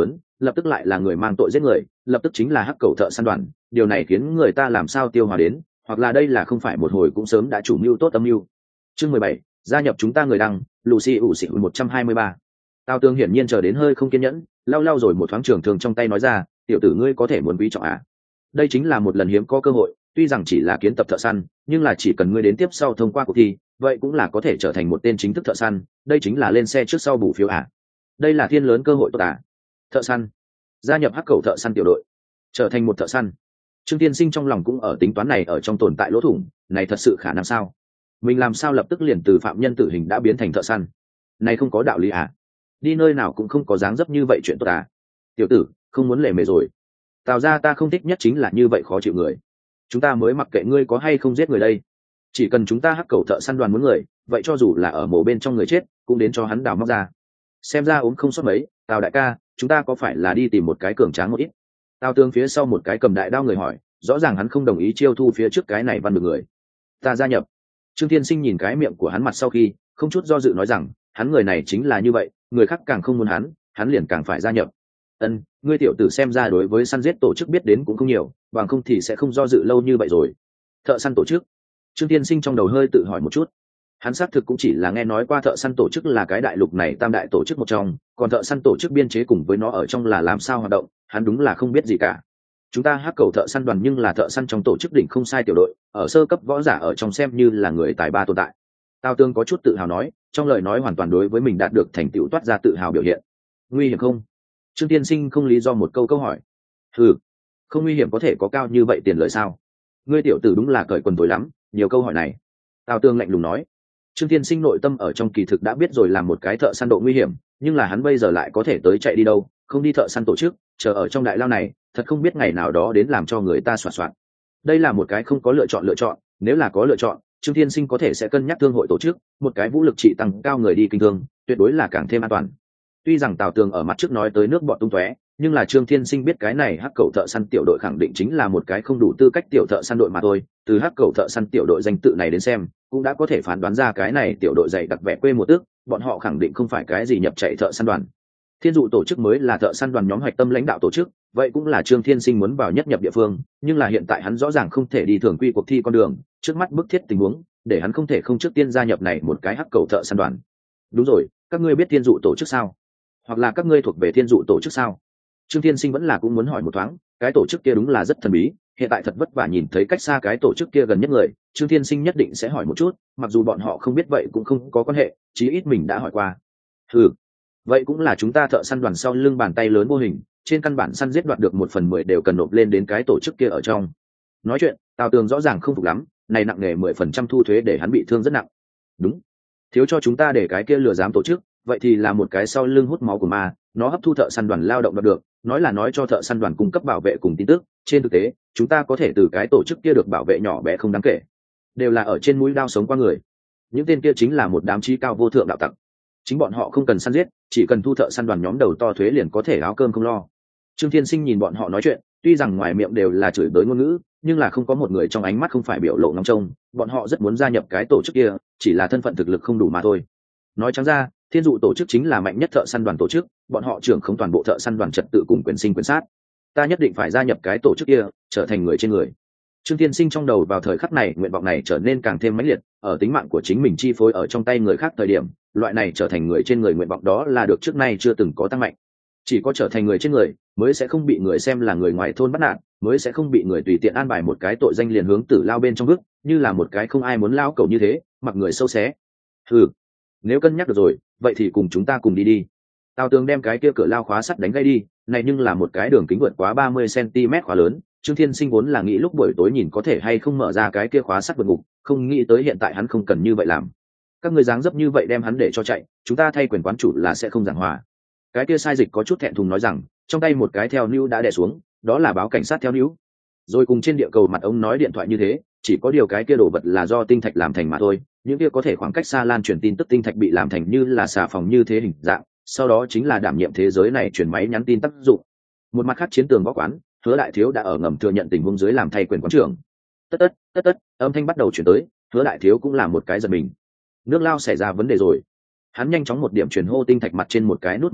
lập tức lại là người mang tội giết người, lập tức chính là hắc cầu thợ săn đoàn, điều này khiến người ta làm sao tiêu hòa đến, hoặc là đây là không phải một hồi cũng sớm đã chủ mưu tốt âm mưu. Chương mười bảy, gia nhập chúng ta người đăng, Lucy ủ xỉu một trăm hai mươi ba. Tào Tương hiển nhiên chờ đến hơi không kiên nhẫn, lau lau rồi một thoáng trường thường trong tay nói ra, tiểu tử ngươi có thể muốn quý trọng à? Đây chính là một lần hiếm có cơ hội, tuy rằng chỉ là kiến tập thợ săn, nhưng là chỉ cần ngươi đến tiếp sau thông qua cuộc thi, vậy cũng là có thể trở thành một tên chính thức thợ săn, đây chính là lên xe trước sau bù phiếu à? Đây là thiên lớn cơ hội tốt à? Thợ săn, gia nhập hắc cầu thợ săn tiểu đội, trở thành một thợ săn. Trương Tiên Sinh trong lòng cũng ở tính toán này ở trong tồn tại lỗ thủng, này thật sự khả năng sao? Mình làm sao lập tức liền từ phạm nhân tử hình đã biến thành thợ săn? Này không có đạo lý à? Đi nơi nào cũng không có dáng dấp như vậy chuyện tốt à? Tiểu tử, không muốn lề mề rồi. Tào ra ta không thích nhất chính là như vậy khó chịu người. Chúng ta mới mặc kệ ngươi có hay không giết người đây. Chỉ cần chúng ta hắc cầu thợ săn đoàn muốn người, vậy cho dù là ở mồ bên trong người chết, cũng đến cho hắn đào móc ra. Xem ra ốm không sót mấy, Tào đại ca, chúng ta có phải là đi tìm một cái cường tráng một ít? Tào Tương phía sau một cái cầm đại đao người hỏi, rõ ràng hắn không đồng ý chiêu thu phía trước cái này văn được người. Ta gia nhập. Trương Thiên Sinh nhìn cái miệng của hắn mặt sau khi, không chút do dự nói rằng, hắn người này chính là như vậy, người khác càng không muốn hắn, hắn liền càng phải gia nhập. Ân, ngươi tiểu tử xem ra đối với săn giết tổ chức biết đến cũng không nhiều, bằng không thì sẽ không do dự lâu như vậy rồi. Thợ săn tổ chức? Trương Thiên Sinh trong đầu hơi tự hỏi một chút. Hắn xác thực cũng chỉ là nghe nói qua thợ săn tổ chức là cái đại lục này tam đại tổ chức một trong, còn thợ săn tổ chức biên chế cùng với nó ở trong là làm sao hoạt động, hắn đúng là không biết gì cả. Chúng ta hắc cầu thợ săn đoàn nhưng là thợ săn trong tổ chức đỉnh không sai tiểu đội, ở sơ cấp võ giả ở trong xem như là người tài ba tồn tại. Tào Tương có chút tự hào nói, trong lời nói hoàn toàn đối với mình đạt được thành tựu toát ra tự hào biểu hiện. Nguy hiểm không? Trương Tiên Sinh không lý do một câu câu hỏi. Ừ, không nguy hiểm có thể có cao như vậy tiền lợi sao? Ngươi tiểu tử đúng là cởi quần tối lắm, nhiều câu hỏi này. Tào Tương lạnh lùng nói. Trương Tiên Sinh nội tâm ở trong kỳ thực đã biết rồi làm một cái thợ săn độ nguy hiểm, nhưng là hắn bây giờ lại có thể tới chạy đi đâu, không đi thợ săn tổ chức, chờ ở trong đại lao này, thật không biết ngày nào đó đến làm cho người ta xoạt xoạt. Đây là một cái không có lựa chọn lựa chọn, nếu là có lựa chọn, Trương Tiên Sinh có thể sẽ cân nhắc thương hội tổ chức, một cái vũ lực trị tăng cao người đi kinh thương, tuyệt đối là càng thêm an toàn. Tuy rằng Tào Tường ở mặt trước nói tới nước bọt tung tóe, nhưng là Trương Thiên Sinh biết cái này hắc cầu thợ săn tiểu đội khẳng định chính là một cái không đủ tư cách tiểu thợ săn đội mà thôi. Từ hắc cầu thợ săn tiểu đội danh tự này đến xem, cũng đã có thể phán đoán ra cái này tiểu đội dày đặc vẻ quê một tước, bọn họ khẳng định không phải cái gì nhập chạy thợ săn đoàn. Thiên dụ tổ chức mới là thợ săn đoàn nhóm hoạch tâm lãnh đạo tổ chức, vậy cũng là Trương Thiên Sinh muốn vào nhất nhập địa phương, nhưng là hiện tại hắn rõ ràng không thể đi thường quy cuộc thi con đường, trước mắt bức thiết tình huống, để hắn không thể không trước tiên gia nhập này một cái hắc cầu thợ săn đoàn. Đúng rồi, các ngươi biết thiên dụ tổ chức sao? Hoặc là các ngươi thuộc về thiên dụ tổ chức sao? Trương Thiên Sinh vẫn là cũng muốn hỏi một thoáng, cái tổ chức kia đúng là rất thần bí, hiện tại thật vất vả nhìn thấy cách xa cái tổ chức kia gần nhất người, Trương Thiên Sinh nhất định sẽ hỏi một chút, mặc dù bọn họ không biết vậy cũng không có quan hệ, chí ít mình đã hỏi qua. Ừ, vậy cũng là chúng ta thợ săn đoàn sau lưng bàn tay lớn vô hình, trên căn bản săn giết đoạt được một phần mười đều cần nộp lên đến cái tổ chức kia ở trong. Nói chuyện, Tào Tường rõ ràng không phục lắm, này nặng nề mười phần trăm thu thuế để hắn bị thương rất nặng. Đúng, thiếu cho chúng ta để cái kia lừa dám tổ chức, vậy thì là một cái sau lưng hút máu của ma, nó hấp thu thợ săn đoàn lao động đạt được, nói là nói cho thợ săn đoàn cung cấp bảo vệ cùng tin tức, trên thực tế chúng ta có thể từ cái tổ chức kia được bảo vệ nhỏ bé không đáng kể, đều là ở trên mũi đao sống qua người. Những tên kia chính là một đám trí cao vô thượng đạo tặc, chính bọn họ không cần săn giết, chỉ cần thu thợ săn đoàn nhóm đầu to thuế liền có thể áo cơm không lo. Trương Thiên Sinh nhìn bọn họ nói chuyện, tuy rằng ngoài miệng đều là chửi bới ngôn ngữ, nhưng là không có một người trong ánh mắt không phải biểu lộ ngóng trông, bọn họ rất muốn gia nhập cái tổ chức kia, chỉ là thân phận thực lực không đủ mà thôi. Nói trắng ra, thiên dụ tổ chức chính là mạnh nhất thợ săn đoàn tổ chức, bọn họ trưởng không toàn bộ thợ săn đoàn trật tự cùng quyền sinh quyền sát. Ta nhất định phải gia nhập cái tổ chức kia, trở thành người trên người. Trương Thiên Sinh trong đầu vào thời khắc này nguyện vọng này trở nên càng thêm mãnh liệt, ở tính mạng của chính mình chi phối ở trong tay người khác thời điểm, loại này trở thành người trên người nguyện vọng đó là được trước nay chưa từng có tăng mạnh. Chỉ có trở thành người trên người, mới sẽ không bị người xem là người ngoài thôn bắt nạt, mới sẽ không bị người tùy tiện an bài một cái tội danh liền hướng tử lao bên trong bước, như là một cái không ai muốn lao cầu như thế, mặc người sâu xé. Ừ, nếu cân nhắc được rồi, vậy thì cùng chúng ta cùng đi đi. Tào Tường đem cái kia cửa lao khóa sắt đánh gãy đi, này nhưng là một cái đường kính vượt quá ba mươi xăng-ti-mét khóa lớn. Trương Thiên Sinh vốn là nghĩ lúc buổi tối nhìn có thể hay không mở ra cái kia khóa sắt vượt ngục, không nghĩ tới hiện tại hắn không cần như vậy làm. Các người dáng dấp như vậy đem hắn để cho chạy, chúng ta thay quyền quán chủ là sẽ không giảng hòa. Cái kia sai dịch có chút thẹn thùng nói rằng, trong tay một cái theo níu đã đè xuống, đó là báo cảnh sát theo níu. Rồi cùng trên địa cầu mặt ông nói điện thoại như thế, chỉ có điều cái kia đồ vật là do tinh thạch làm thành mà thôi, những kia có thể khoảng cách xa lan truyền tin tức tinh thạch bị làm thành như là xà phòng như thế hình dạng, sau đó chính là đảm nhiệm thế giới này chuyển máy nhắn tin tác dụng. Một mặt khác chiến tường võ quán, Hứa Đại Thiếu đã ở ngầm thừa nhận tình huống dưới làm thay quyền quán trưởng. Tất tất tất tất, âm thanh bắt đầu chuyển tới, Hứa Đại Thiếu cũng là một cái giật mình. Nước lao xảy ra vấn đề rồi. Hắn nhanh chóng một điểm truyền hô tinh thạch mặt trên một cái nút màu đỏ,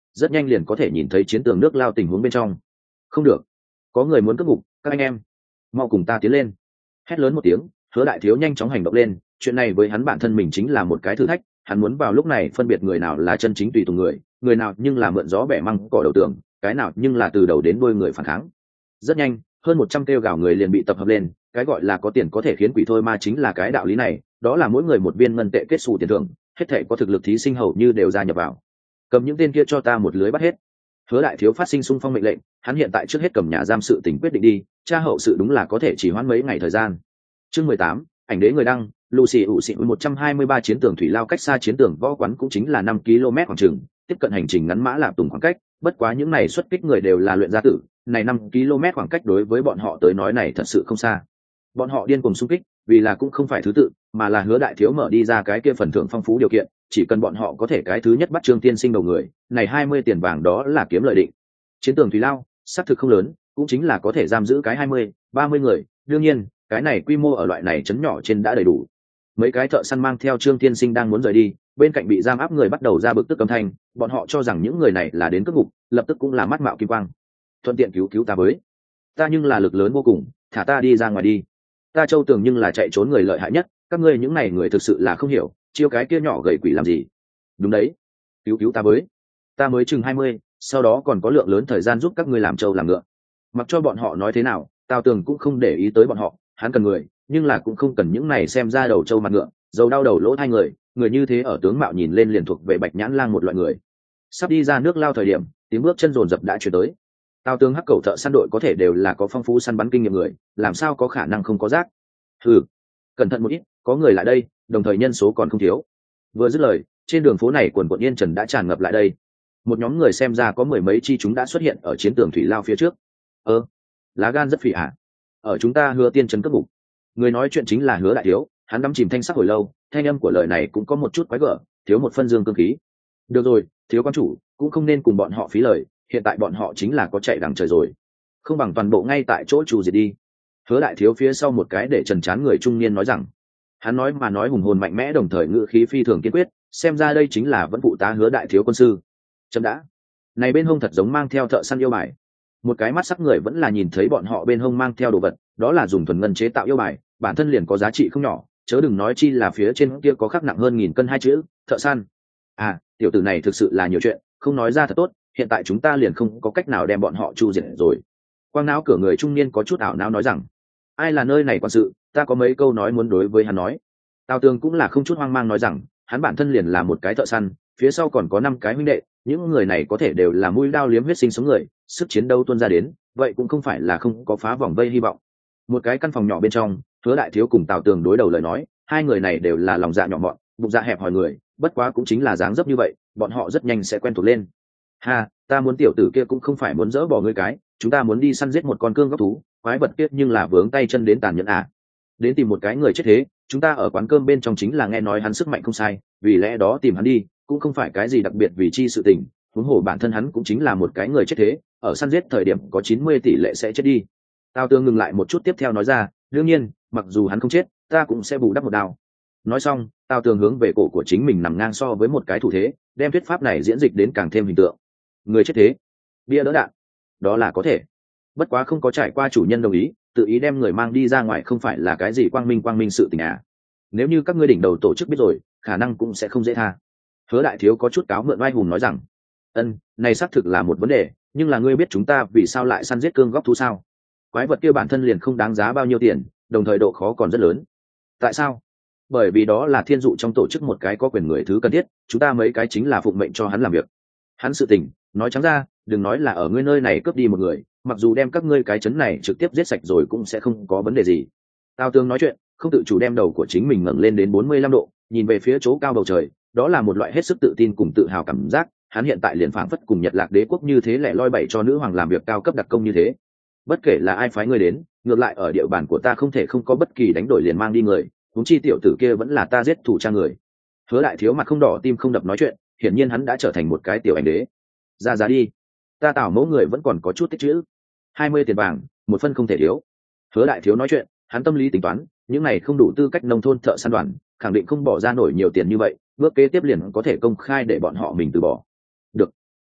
rất nhanh liền có thể nhìn thấy chiến tường nước lao tình huống bên trong. Không được, có người muốn cướp ngục, các anh em mau cùng ta tiến lên. Hét lớn một tiếng, Hứa Đại Thiếu nhanh chóng hành động lên. Chuyện này với hắn bản thân mình chính là một cái thử thách, hắn muốn vào lúc này phân biệt người nào là chân chính tùy tùng người, người nào nhưng là mượn gió bẻ măng cỏ đầu tường, cái nào nhưng là từ đầu đến đuôi người phản kháng. Rất nhanh, hơn một trăm kêu gào người liền bị tập hợp lên, cái gọi là có tiền có thể khiến quỷ thôi ma chính là cái đạo lý này, đó là mỗi người một viên ngân tệ kết xù tiền thưởng, hết thảy có thực lực thí sinh hầu như đều gia nhập vào. Cầm những tên kia cho ta một lưới bắt hết. Hứa Đại Thiếu phát sinh xung phong mệnh lệnh, hắn hiện tại trước hết cầm nhà giam sự tình quyết định đi, tra hậu sự đúng là có thể chỉ hoãn mấy ngày thời gian. Chương mười tám, ảnh đế người đăng, Lucy ủ xị một trăm hai mươi ba chiến tường thủy lao cách xa chiến tường võ quán cũng chính là năm ki lô mét khoảng chừng, tiếp cận hành trình ngắn mã lạp tùng khoảng cách, bất quá những này xuất kích người đều là luyện gia tử, này năm ki lô mét khoảng cách đối với bọn họ tới nói này thật sự không xa. Bọn họ điên cuồng xung kích, vì là cũng không phải thứ tự, mà là Hứa Đại Thiếu mở đi ra cái kia phần thưởng phong phú điều kiện, chỉ cần bọn họ có thể cái thứ nhất bắt Trương Tiên Sinh đầu người, này hai mươi tiền vàng đó là kiếm lợi định. Chiến tường thủy lao, xác thực không lớn, cũng chính là có thể giam giữ cái hai mươi, ba mươi người, đương nhiên, cái này quy mô ở loại này trấn nhỏ trên đã đầy đủ. Mấy cái thợ săn mang theo Trương Tiên Sinh đang muốn rời đi, bên cạnh bị giam áp người bắt đầu ra bực tức âm thanh, bọn họ cho rằng những người này là đến cướp ngục, lập tức cũng là mắt mạo kim quang. Thuận tiện cứu cứu ta với. Ta nhưng là lực lớn vô cùng, thả ta đi ra ngoài đi. Ta Châu Tường nhưng là chạy trốn người lợi hại nhất, các ngươi những này người thực sự là không hiểu, chiêu cái kia nhỏ gầy quỷ làm gì? Đúng đấy, cứu cứu ta với. Ta mới chừng hai mươi, sau đó còn có lượng lớn thời gian giúp các ngươi làm trâu làm ngựa. Mặc cho bọn họ nói thế nào, Tào Tường cũng không để ý tới bọn họ, hắn cần người, nhưng là cũng không cần những này xem ra đầu trâu mặt ngựa, dầu đau đầu lỗ hai người, người như thế ở tướng mạo nhìn lên liền thuộc về Bạch Nhãn Lang một loại người. Sắp đi ra nước lao thời điểm, tiếng bước chân rồn rập đã chuyển tới. Tào Tường hắc cầu thợ săn đội có thể đều là có phong phú săn bắn kinh nghiệm người, làm sao có khả năng không có rác? Hừ, cẩn thận một ít, có người lại đây, đồng thời nhân số còn không thiếu. Vừa dứt lời, trên đường phố này quần quần yên trần đã tràn ngập lại đây. Một nhóm người xem ra có mười mấy chi chúng đã xuất hiện ở chiến tường thủy lao phía trước. Ơ, lá gan rất phỉ ả. Ở chúng ta Hứa Tiên trấn cấp ngục. Người nói chuyện chính là Hứa Đại Thiếu, hắn đắm chìm thanh sắc hồi lâu, thanh âm của lời này cũng có một chút quái gở, thiếu một phân dương cương khí. Được rồi, Thiếu quan chủ, cũng không nên cùng bọn họ phí lời, hiện tại bọn họ chính là có chạy đằng trời rồi. Không bằng toàn bộ ngay tại chỗ trù diệt đi. Hứa Đại Thiếu phía sau một cái để trần chán người trung niên nói rằng, hắn nói mà nói hùng hồn mạnh mẽ đồng thời ngữ khí phi thường kiên quyết, xem ra đây chính là vẫn phụ tá Hứa Đại Thiếu quân sư. Chấm đã. Này bên hông thật giống mang theo thợ săn yêu bài. Một cái mắt sắc người vẫn là nhìn thấy bọn họ bên hông mang theo đồ vật, đó là dùng thuần ngân chế tạo yêu bài, bản thân liền có giá trị không nhỏ, chớ đừng nói chi là phía trên kia có khắc nặng hơn nghìn cân hai chữ thợ săn. À, tiểu tử này thực sự là nhiều chuyện, không nói ra thật tốt, hiện tại chúng ta liền không có cách nào đem bọn họ chu diệt rồi. Quang não cửa người trung niên có chút ảo não nói rằng, ai là nơi này quan sự, ta có mấy câu nói muốn đối với hắn nói. Tào Tường cũng là không chút hoang mang nói rằng, hắn bản thân liền là một cái thợ săn, phía sau còn có năm cái huynh đệ, những người này có thể đều là mũi đao liếm huyết sinh sống người, sức chiến đấu tuôn ra đến, vậy cũng không phải là không có phá vòng vây hy vọng. Một cái căn phòng nhỏ bên trong, Hứa Đại Thiếu cùng Tào Tường đối đầu lời nói, hai người này đều là lòng dạ nhỏ mọn, bụng dạ hẹp hòi người, bất quá cũng chính là dáng dấp như vậy, bọn họ rất nhanh sẽ quen thuộc lên. Ha, ta muốn tiểu tử kia cũng không phải muốn dỡ bỏ ngươi cái, chúng ta muốn đi săn giết một con cương góc thú, quái vật kia nhưng là vướng tay chân đến tàn nhẫn à. Đến tìm một cái người chết thế, chúng ta ở quán cơm bên trong chính là nghe nói hắn sức mạnh không sai, vì lẽ đó tìm hắn đi, cũng không phải cái gì đặc biệt vì chi sự tình, huống hồ bản thân hắn cũng chính là một cái người chết thế, ở săn giết thời điểm có chín mươi tỷ lệ sẽ chết đi. Tao Tường ngừng lại một chút tiếp theo nói ra, đương nhiên, mặc dù hắn không chết, ta cũng sẽ bù đắp một đao. Nói xong, Tao Tường hướng về cổ của chính mình nằm ngang so với một cái thủ thế, đem thuyết pháp này diễn dịch đến càng thêm hình tượng. Người chết thế, bia đỡ đạn, đó là có thể. Bất quá không có trải qua chủ nhân đồng ý, tự ý đem người mang đi ra ngoài không phải là cái gì quang minh quang minh sự tình à. Nếu như các ngươi đỉnh đầu tổ chức biết rồi, khả năng cũng sẽ không dễ tha. Hứa Đại Thiếu có chút cáo mượn oai hùng nói rằng, ân, này xác thực là một vấn đề, nhưng là ngươi biết chúng ta vì sao lại săn giết cương góc thú sao? Quái vật kia bản thân liền không đáng giá bao nhiêu tiền, đồng thời độ khó còn rất lớn. Tại sao? Bởi vì đó là thiên dụ trong tổ chức một cái có quyền người thứ cần thiết, chúng ta mấy cái chính là phụng mệnh cho hắn làm việc. Hắn sự tình, nói trắng ra, đừng nói là ở ngươi nơi này cướp đi một người, mặc dù đem các ngươi cái chấn này trực tiếp giết sạch rồi cũng sẽ không có vấn đề gì. Tao Tương nói chuyện, không tự chủ đem đầu của chính mình ngẩng lên đến bốn mươi lăm độ, nhìn về phía chỗ cao bầu trời, đó là một loại hết sức tự tin cùng tự hào cảm giác, hắn hiện tại liền phảng phất cùng Nhật Lạc Đế quốc như thế lẻ loi bày cho nữ hoàng làm việc cao cấp đặc công như thế. Bất kể là ai phái ngươi đến, ngược lại ở địa bàn của ta không thể không có bất kỳ đánh đổi liền mang đi người, huống chi tiểu tử kia vẫn là ta giết thủ cha người. Hứa Đại Thiếu mặt không đỏ tim không đập nói chuyện, hiển nhiên hắn đã trở thành một cái tiểu ảnh đế. Ra giá đi, ta Tào mẫu người vẫn còn có chút tích chữ, hai mươi tiền vàng, một phân không thể thiếu. Hứa Đại Thiếu nói chuyện, hắn tâm lý tính toán, những này không đủ tư cách nông thôn thợ săn đoàn, khẳng định không bỏ ra nổi nhiều tiền như vậy, bước kế tiếp liền có thể công khai để bọn họ mình từ bỏ. Được,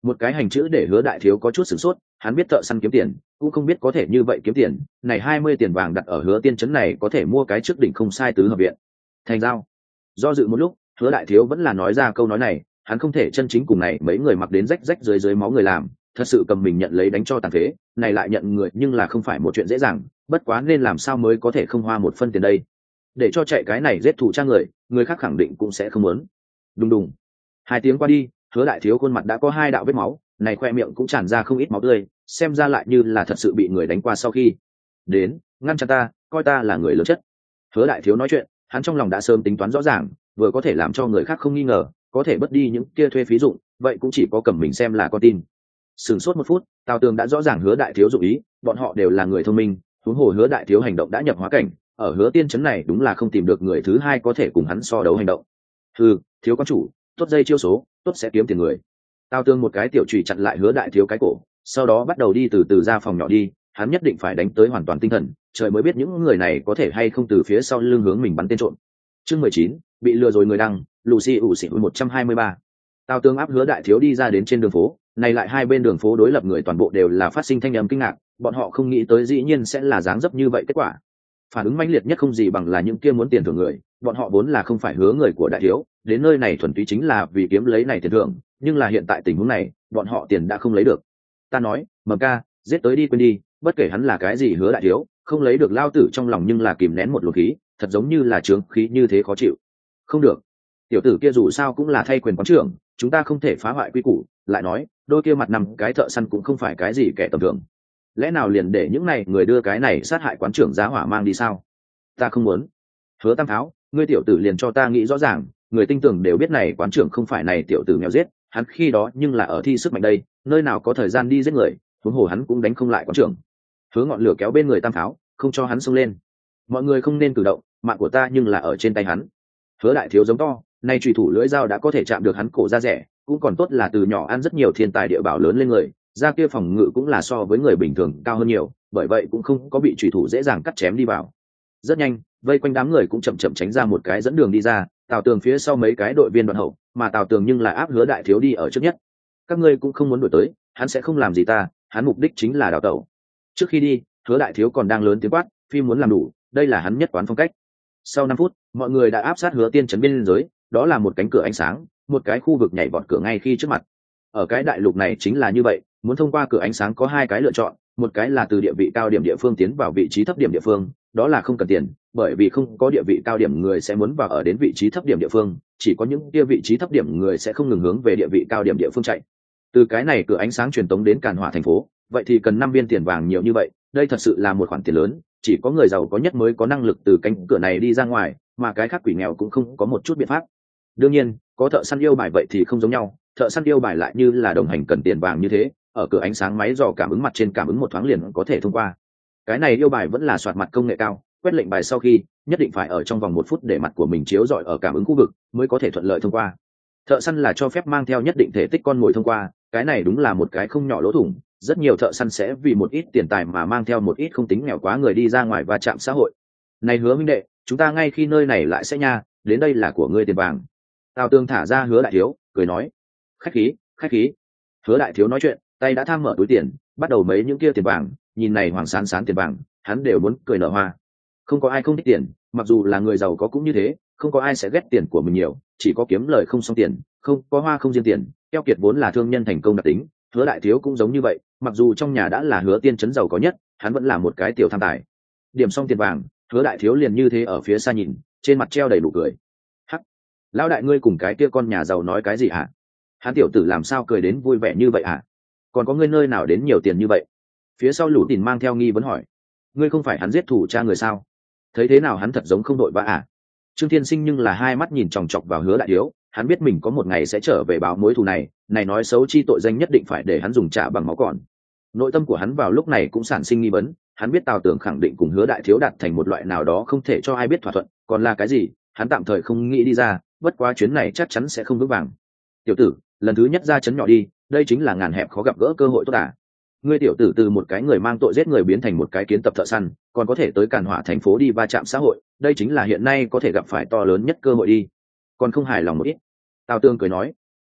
Một cái hành chữ để Hứa đại thiếu có chút sửng sốt, hắn biết thợ săn kiếm tiền cũng không biết có thể như vậy kiếm tiền. Này hai mươi tiền vàng đặt ở Hứa tiên trấn này có thể mua cái trước đỉnh không sai tứ hợp viện. Thành giao. Do dự một lúc, Hứa đại thiếu vẫn là nói ra câu nói này, hắn không thể chân chính cùng này mấy người mặc đến rách rách dưới dưới máu người làm, thật sự cầm mình nhận lấy đánh cho tàn phế, này lại nhận người nhưng là không phải một chuyện dễ dàng, bất quá nên làm sao mới có thể không hoa một phân tiền đây. Để cho chạy cái này giết thủ cha người, người khác khẳng định cũng sẽ không muốn. Đùng đùng. Hai tiếng qua đi, Hứa đại thiếu khuôn mặt đã có hai đạo vết máu, này khoe miệng cũng tràn ra không ít máu tươi, xem ra lại như là thật sự bị người đánh qua sau khi đến ngăn chặn ta, coi ta là người lớn chất. Hứa đại thiếu nói chuyện, hắn trong lòng đã sớm tính toán rõ ràng, vừa có thể làm cho người khác không nghi ngờ, có thể bớt đi những kia thuê phí dụng, vậy cũng chỉ có cầm mình xem là con tin. Sửng sốt một phút, Tào Tường đã rõ ràng Hứa đại thiếu dụng ý, bọn họ đều là người thông minh, huống hồ Hứa đại thiếu hành động đã nhập hóa cảnh, ở Hứa tiên trấn này đúng là không tìm được người thứ hai có thể cùng hắn so đấu hành động. Hừ, thiếu quan chủ, tốt dây chiêu số, tốt sẽ kiếm tiền người. Tào Tường một cái tiểu chùy chặn lại Hứa đại thiếu cái cổ, sau đó bắt đầu đi từ từ ra phòng nhỏ đi, hắn nhất định phải đánh tới hoàn toàn tinh thần, trời mới biết những người này có thể hay không từ phía sau lưng hướng mình bắn tên trộm. Chương mười chín, bị lừa rồi người đăng, Lucy ủ xỉu một trăm hai mươi ba. Tào Tường áp Hứa đại thiếu đi ra đến trên đường phố, này lại hai bên đường phố đối lập người toàn bộ đều là phát sinh thanh âm kinh ngạc, bọn họ không nghĩ tới dĩ nhiên sẽ là dáng dấp như vậy kết quả. Phản ứng mãnh liệt nhất không gì bằng là những kia muốn tiền thưởng người, bọn họ vốn là không phải Hứa người của đại thiếu, đến nơi này thuần túy chính là vì kiếm lấy này tiền thưởng, nhưng là hiện tại tình huống này, bọn họ tiền đã không lấy được. Ta nói, Mầm ca, giết tới đi quên đi, bất kể hắn là cái gì Hứa đại thiếu, không lấy được lao tử trong lòng nhưng là kìm nén một luồng khí, thật giống như là trướng khí như thế khó chịu. Không được, tiểu tử kia dù sao cũng là thay quyền quán trưởng, chúng ta không thể phá hoại quy củ, lại nói, đôi kia mặt nằm cái thợ săn cũng không phải cái gì kẻ tầm thường. Lẽ nào liền để những này người đưa cái này sát hại quán trưởng giá hỏa mang đi sao? Ta không muốn. Hứa Tam Tháo, ngươi tiểu tử liền cho ta nghĩ rõ ràng, người tinh tường đều biết này quán trưởng không phải này tiểu tử nghèo giết, hắn khi đó nhưng là ở thi sức mạnh đây, nơi nào có thời gian đi giết người, huống hồ hắn cũng đánh không lại quán trưởng. Hứa ngọn lửa kéo bên người Tam Tháo, không cho hắn xông lên. Mọi người không nên cử động, mạng của ta nhưng là ở trên tay hắn. Hứa đại thiếu giống to, nay chủy thủ lưỡi dao đã có thể chạm được hắn cổ da rẻ, cũng còn tốt là từ nhỏ ăn rất nhiều thiên tài địa bảo lớn lên người, da kia phòng ngự cũng là so với người bình thường cao hơn nhiều, bởi vậy cũng không có bị chủy thủ dễ dàng cắt chém đi vào. Rất nhanh, vây quanh đám người cũng chậm chậm tránh ra một cái dẫn đường đi ra, Tào Tường phía sau mấy cái đội viên đoạn hậu, mà Tào Tường nhưng là áp Hứa đại thiếu đi ở trước nhất. Các ngươi cũng không muốn đuổi tới, hắn sẽ không làm gì ta, hắn mục đích chính là đào tẩu. Trước khi đi, Hứa đại thiếu còn đang lớn tiếng quát, phi muốn làm đủ, đây là hắn nhất quán phong cách. Sau năm phút, mọi người đã áp sát Hứa tiên trấn biên giới, đó là một cánh cửa ánh sáng, một cái khu vực nhảy vọt cửa ngay khi trước mặt. Ở cái đại lục này chính là như vậy, muốn thông qua cửa ánh sáng có hai cái lựa chọn, một cái là từ địa vị cao điểm địa phương tiến vào vị trí thấp điểm địa phương, đó là không cần tiền, bởi vì không có địa vị cao điểm người sẽ muốn vào ở đến vị trí thấp điểm địa phương, chỉ có những kia vị trí thấp điểm người sẽ không ngừng hướng về địa vị cao điểm địa phương chạy. Từ cái này cửa ánh sáng truyền tống đến Càn Hỏa thành phố, vậy thì cần năm viên tiền vàng nhiều như vậy, đây thật sự là một khoản tiền lớn, chỉ có người giàu có nhất mới có năng lực từ cánh cửa này đi ra ngoài, mà cái khác quỷ nghèo cũng không có một chút biện pháp. Đương nhiên, có thợ săn yêu bài vậy thì không giống nhau, thợ săn yêu bài lại như là đồng hành cần tiền vàng như thế, ở cửa ánh sáng máy dò cảm ứng mặt trên cảm ứng một thoáng liền có thể thông qua. Cái này yêu bài vẫn là soạt mặt công nghệ cao, quét lệnh bài sau khi nhất định phải ở trong vòng một phút để mặt của mình chiếu rọi ở cảm ứng khu vực mới có thể thuận lợi thông qua. Thợ săn là cho phép mang theo nhất định thể tích con mồi thông qua, cái này đúng là một cái không nhỏ lỗ thủng, rất nhiều thợ săn sẽ vì một ít tiền tài mà mang theo một ít không tính nghèo quá người đi ra ngoài va chạm xã hội. Này Hứa huynh đệ, chúng ta ngay khi nơi này lại sẽ nha, đến đây là của ngươi tiền vàng. Tào Tường thả ra Hứa đại thiếu, cười nói, khách khí, khách khí. Hứa đại thiếu nói chuyện, tay đã tham mở túi tiền, bắt đầu mấy những kia tiền vàng, nhìn này hoàng sán sán tiền vàng, hắn đều muốn cười nở hoa. Không có ai không thích tiền, mặc dù là người giàu có cũng như thế, không có ai sẽ ghét tiền của mình nhiều, chỉ có kiếm lời không xong tiền, không có hoa không riêng tiền, keo kiệt vốn là thương nhân thành công đặc tính. Hứa đại thiếu cũng giống như vậy, mặc dù trong nhà đã là Hứa tiên trấn giàu có nhất, hắn vẫn là một cái tiểu tham tài. Điểm xong tiền vàng, Hứa đại thiếu liền như thế ở phía xa nhìn, trên mặt treo đầy nụ cười. Hắc, lão đại ngươi cùng cái kia con nhà giàu nói cái gì hả? Hắn tiểu tử làm sao cười đến vui vẻ như vậy hả? Còn có ngươi nơi nào đến nhiều tiền như vậy? Phía sau Lũ Tìn mang theo nghi vấn hỏi, ngươi không phải hắn giết thủ cha người sao? Thấy thế nào hắn thật giống không đội vã à? Trương Thiên Sinh nhưng là hai mắt nhìn chòng chọc vào Hứa đại thiếu, hắn biết mình có một ngày sẽ trở về báo mối thù này, này nói xấu chi tội danh nhất định phải để hắn dùng trả bằng máu còn. Nội tâm của hắn vào lúc này cũng sản sinh nghi vấn, hắn biết Tào Tường khẳng định cùng Hứa đại thiếu đạt thành một loại nào đó không thể cho ai biết thỏa thuận, còn là cái gì, hắn tạm thời không nghĩ đi ra, bất quá chuyến này chắc chắn sẽ không vững vàng. Tiểu tử, lần thứ nhất ra chấn nhỏ đi, đây chính là ngàn hẹp khó gặp gỡ cơ hội tốt à? Ngươi tiểu tử từ một cái người mang tội giết người biến thành một cái kiến tập thợ săn, còn có thể tới Càn Hỏa thành phố đi va chạm xã hội, đây chính là hiện nay có thể gặp phải to lớn nhất cơ hội đi. Còn không hài lòng một ít. Tào Tường cười nói,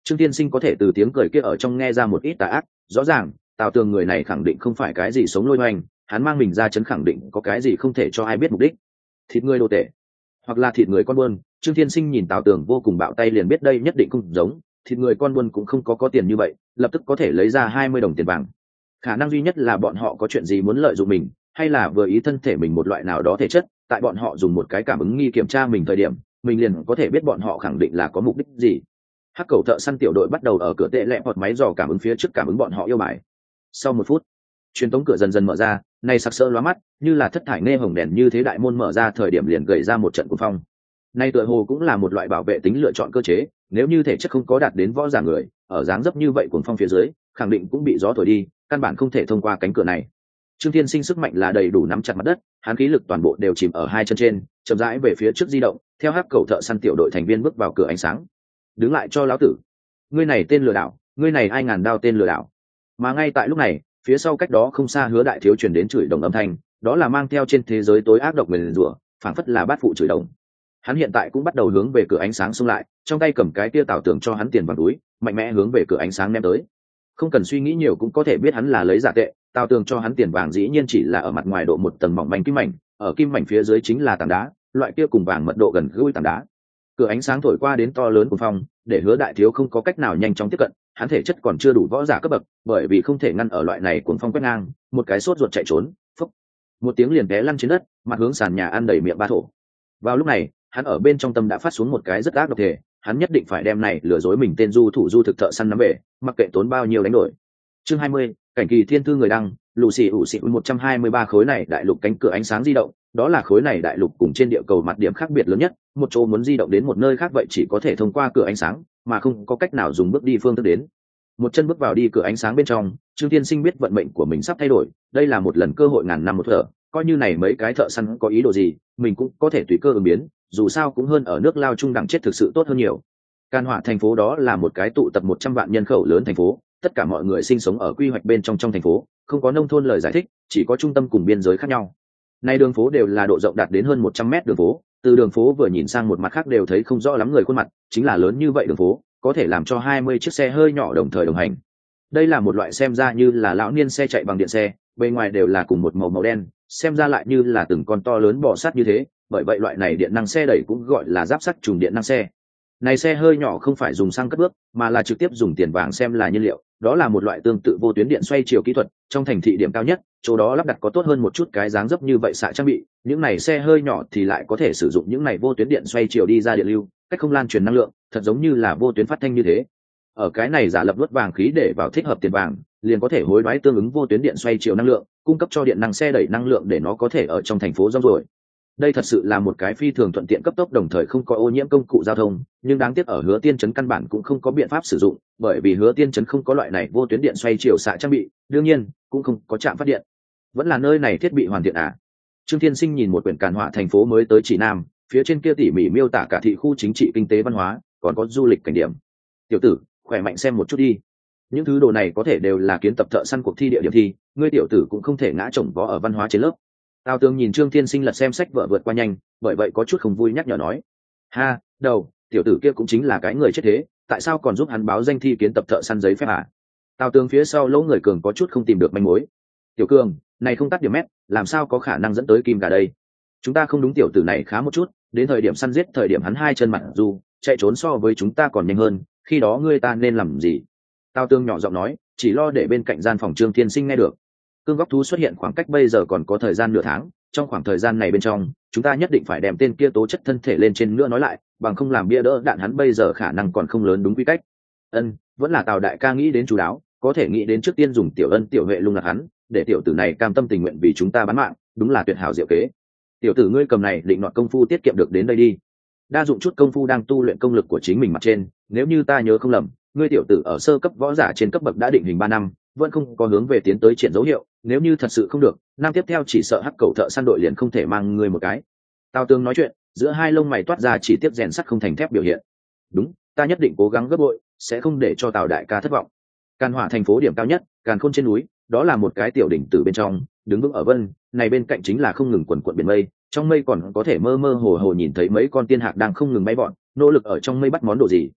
Trương Tiên Sinh có thể từ tiếng cười kia ở trong nghe ra một ít tà ác, rõ ràng Tào Tường người này khẳng định không phải cái gì sống lôi hoành, hắn mang mình ra chấn khẳng định có cái gì không thể cho ai biết mục đích. Thịt người đồ tệ, hoặc là thịt người con buôn. Trương Tiên Sinh nhìn Tào Tường vô cùng bạo tay liền biết đây nhất định không giống, thịt người con buôn cũng không có có tiền như vậy, lập tức có thể lấy ra hai mươi đồng tiền vàng. Khả năng duy nhất là bọn họ có chuyện gì muốn lợi dụng mình, hay là vừa ý thân thể mình một loại nào đó thể chất, tại bọn họ dùng một cái cảm ứng nghi kiểm tra mình thời điểm, mình liền có thể biết bọn họ khẳng định là có mục đích gì. Hắc cầu thợ săn tiểu đội bắt đầu ở cửa tệ lẹ hoặc máy dò cảm ứng phía trước cảm ứng bọn họ yêu bài. Sau một phút, truyền tống cửa dần dần mở ra, này sặc sỡ lóa mắt, như là thất thải nghe hồng đèn như thế đại môn mở ra thời điểm liền gợi ra một trận cuồng phong. Này tựa hồ cũng là một loại bảo vệ tính lựa chọn cơ chế, nếu như thể chất không có đạt đến võ giả người, ở dáng dấp như vậy cuồng phong phía dưới, khẳng định cũng bị gió thổi đi, căn bản không thể thông qua cánh cửa này. Trương Thiên Sinh sức mạnh là đầy đủ nắm chặt mặt đất, hắn khí lực toàn bộ đều chìm ở hai chân trên, chậm rãi về phía trước di động, theo hắc cầu thợ săn tiểu đội thành viên bước vào cửa ánh sáng. Đứng lại cho lão tử, ngươi này tên lừa đảo, ngươi này ai ngàn đao tên lừa đảo. Mà ngay tại lúc này, phía sau cách đó không xa Hứa Đại Thiếu truyền đến chửi đồng âm thanh, đó là mang theo trên thế giới tối ác độc nguyền rủa, phảng phất là bát phụ chửi đồng. Hắn hiện tại cũng bắt đầu hướng về cửa ánh sáng xông lại, trong tay cầm cái kia Tào Tưởng cho hắn tiền vàng túi, mạnh mẽ hướng về cửa ánh sáng ném tới. Không cần suy nghĩ nhiều cũng có thể biết hắn là lấy giả tệ, Tào Tưởng cho hắn tiền vàng dĩ nhiên chỉ là ở mặt ngoài độ một tầng mỏng manh kim mảnh, ở kim mảnh phía dưới chính là tảng đá, loại kia cùng vàng mật độ gần gũi tảng đá. Cửa ánh sáng thổi qua đến to lớn của phong, để Hứa Đại Thiếu không có cách nào nhanh chóng tiếp cận, hắn thể chất còn chưa đủ võ giả cấp bậc, bởi vì không thể ngăn ở loại này cuồng phong quét ngang, một cái sốt ruột chạy trốn, phốc, một tiếng liền té lăn trên đất, mặt hướng sàn nhà ăn đầy miệng ba thổ. Vào lúc này, hắn ở bên trong tâm đã phát xuống một cái rất ác độc thể, hắn nhất định phải đem này lừa dối mình tên du thủ du thực thợ săn nắm về, mặc kệ tốn bao nhiêu đánh đổi. Chương hai mươi, cảnh kỳ thiên thư người đăng, lù xì ủ xì một trăm hai mươi ba khối này đại lục cánh cửa ánh sáng di động, đó là khối này đại lục cùng trên địa cầu mặt điểm khác biệt lớn nhất, một chỗ muốn di động đến một nơi khác vậy chỉ có thể thông qua cửa ánh sáng, mà không có cách nào dùng bước đi phương thức đến. Một chân bước vào đi cửa ánh sáng bên trong, Trương Tiên Sinh biết vận mệnh của mình sắp thay đổi, đây là một lần cơ hội ngàn năm một thở, coi như này mấy cái thợ săn có ý đồ gì, mình cũng có thể tùy cơ ứng biến, dù sao cũng hơn ở nước lao chung đẳng chết thực sự tốt hơn nhiều. Can Hỏa thành phố đó là một cái tụ tập một trăm vạn nhân khẩu lớn thành phố, tất cả mọi người sinh sống ở quy hoạch bên trong trong thành phố, không có nông thôn lời giải thích, chỉ có trung tâm cùng biên giới khác nhau. Nay đường phố đều là độ rộng đạt đến hơn một trăm mét đường phố, từ đường phố vừa nhìn sang một mặt khác đều thấy không rõ lắm người khuôn mặt, chính là lớn như vậy đường phố, có thể làm cho hai mươi chiếc xe hơi nhỏ đồng thời đồng hành. Đây là một loại xem ra như là lão niên xe chạy bằng điện xe, bên ngoài đều là cùng một màu màu đen, xem ra lại như là từng con to lớn bò sát như thế, bởi vậy loại này điện năng xe đẩy cũng gọi là giáp sắt trùng điện năng xe. Này xe hơi nhỏ không phải dùng xăng cất bước, mà là trực tiếp dùng tiền vàng xem là nhiên liệu, đó là một loại tương tự vô tuyến điện xoay chiều kỹ thuật, trong thành thị điểm cao nhất, chỗ đó lắp đặt có tốt hơn một chút cái dáng dấp như vậy xạ trang bị, những này xe hơi nhỏ thì lại có thể sử dụng những này vô tuyến điện xoay chiều đi ra điện lưu, cách không lan truyền năng lượng, thật giống như là vô tuyến phát thanh như thế. Ở cái này giả lập luốt vàng khí để vào thích hợp tiền vàng, liền có thể hối đoái tương ứng vô tuyến điện xoay chiều năng lượng, cung cấp cho điện năng xe đẩy năng lượng để nó có thể ở trong thành phố rong ruổi. Đây thật sự là một cái phi thường thuận tiện cấp tốc đồng thời không có ô nhiễm công cụ giao thông, nhưng đáng tiếc ở Hứa Tiên trấn căn bản cũng không có biện pháp sử dụng, bởi vì Hứa Tiên trấn không có loại này vô tuyến điện xoay chiều xạ trang bị, đương nhiên cũng không có trạm phát điện. Vẫn là nơi này thiết bị hoàn thiện à? Trương Thiên Sinh nhìn một quyển Càn Hỏa thành phố mới tới chỉ nam, phía trên kia tỉ mỉ miêu tả cả thị khu chính trị kinh tế văn hóa, còn có du lịch cảnh điểm. Tiểu tử, khỏe mạnh xem một chút đi. Những thứ đồ này có thể đều là kiến tập thợ săn cuộc thi địa điểm thi, ngươi tiểu tử cũng không thể ngã chồng vó ở văn hóa trên lớp. Tào Tường nhìn Trương Thiên Sinh lật xem sách vợ vượt qua nhanh, bởi vậy có chút không vui nhắc nhở nói: "Ha, đầu, tiểu tử kia cũng chính là cái người chết thế, tại sao còn giúp hắn báo danh thi kiến tập thợ săn giấy phép à?" Tào Tường phía sau lỗ người cường có chút không tìm được manh mối. "Tiểu Cường, này không tắt điểm mét, làm sao có khả năng dẫn tới kim gà đây? Chúng ta không đúng tiểu tử này khá một chút, đến thời điểm săn giết thời điểm hắn hai chân mặt dù chạy trốn so với chúng ta còn nhanh hơn, khi đó ngươi ta nên làm gì?" Tào Tường nhỏ giọng nói, chỉ lo để bên cạnh gian phòng Trương Thiên Sinh nghe được. Cương góc thú xuất hiện khoảng cách bây giờ còn có thời gian nửa tháng, trong khoảng thời gian này bên trong chúng ta nhất định phải đem tên kia tố chất thân thể lên trên nữa nói lại, bằng không làm bia đỡ đạn hắn bây giờ khả năng còn không lớn đúng quy cách. Ân, vẫn là Tào đại ca nghĩ đến chú đáo, có thể nghĩ đến trước tiên dùng tiểu ân tiểu huệ lung lạc hắn, để tiểu tử này cam tâm tình nguyện vì chúng ta bán mạng, đúng là tuyệt hảo diệu kế. Tiểu tử ngươi cầm này định nọt công phu tiết kiệm được đến đây đi, đa dụng chút công phu đang tu luyện công lực của chính mình mặt trên, nếu như ta nhớ không lầm, ngươi tiểu tử ở sơ cấp võ giả trên cấp bậc đã định hình ba năm, vẫn không có hướng về tiến tới triển dấu hiệu, nếu như thật sự không được, năm tiếp theo chỉ sợ hắc cầu thợ săn đội liền không thể mang ngươi một cái. Tào Tường nói chuyện, giữa hai lông mày toát ra chỉ tiếp rèn sắt không thành thép biểu hiện. Đúng, ta nhất định cố gắng gấp bội, sẽ không để cho Tào đại ca thất vọng. Càn Hỏa thành phố điểm cao nhất, Càn Khôn trên núi, đó là một cái tiểu đỉnh từ bên trong, đứng vững ở vân, này bên cạnh chính là không ngừng quần quần biển mây, trong mây còn có thể mơ mơ hồ hồ nhìn thấy mấy con tiên hạc đang không ngừng bay vọt, nỗ lực ở trong mây bắt món đồ gì.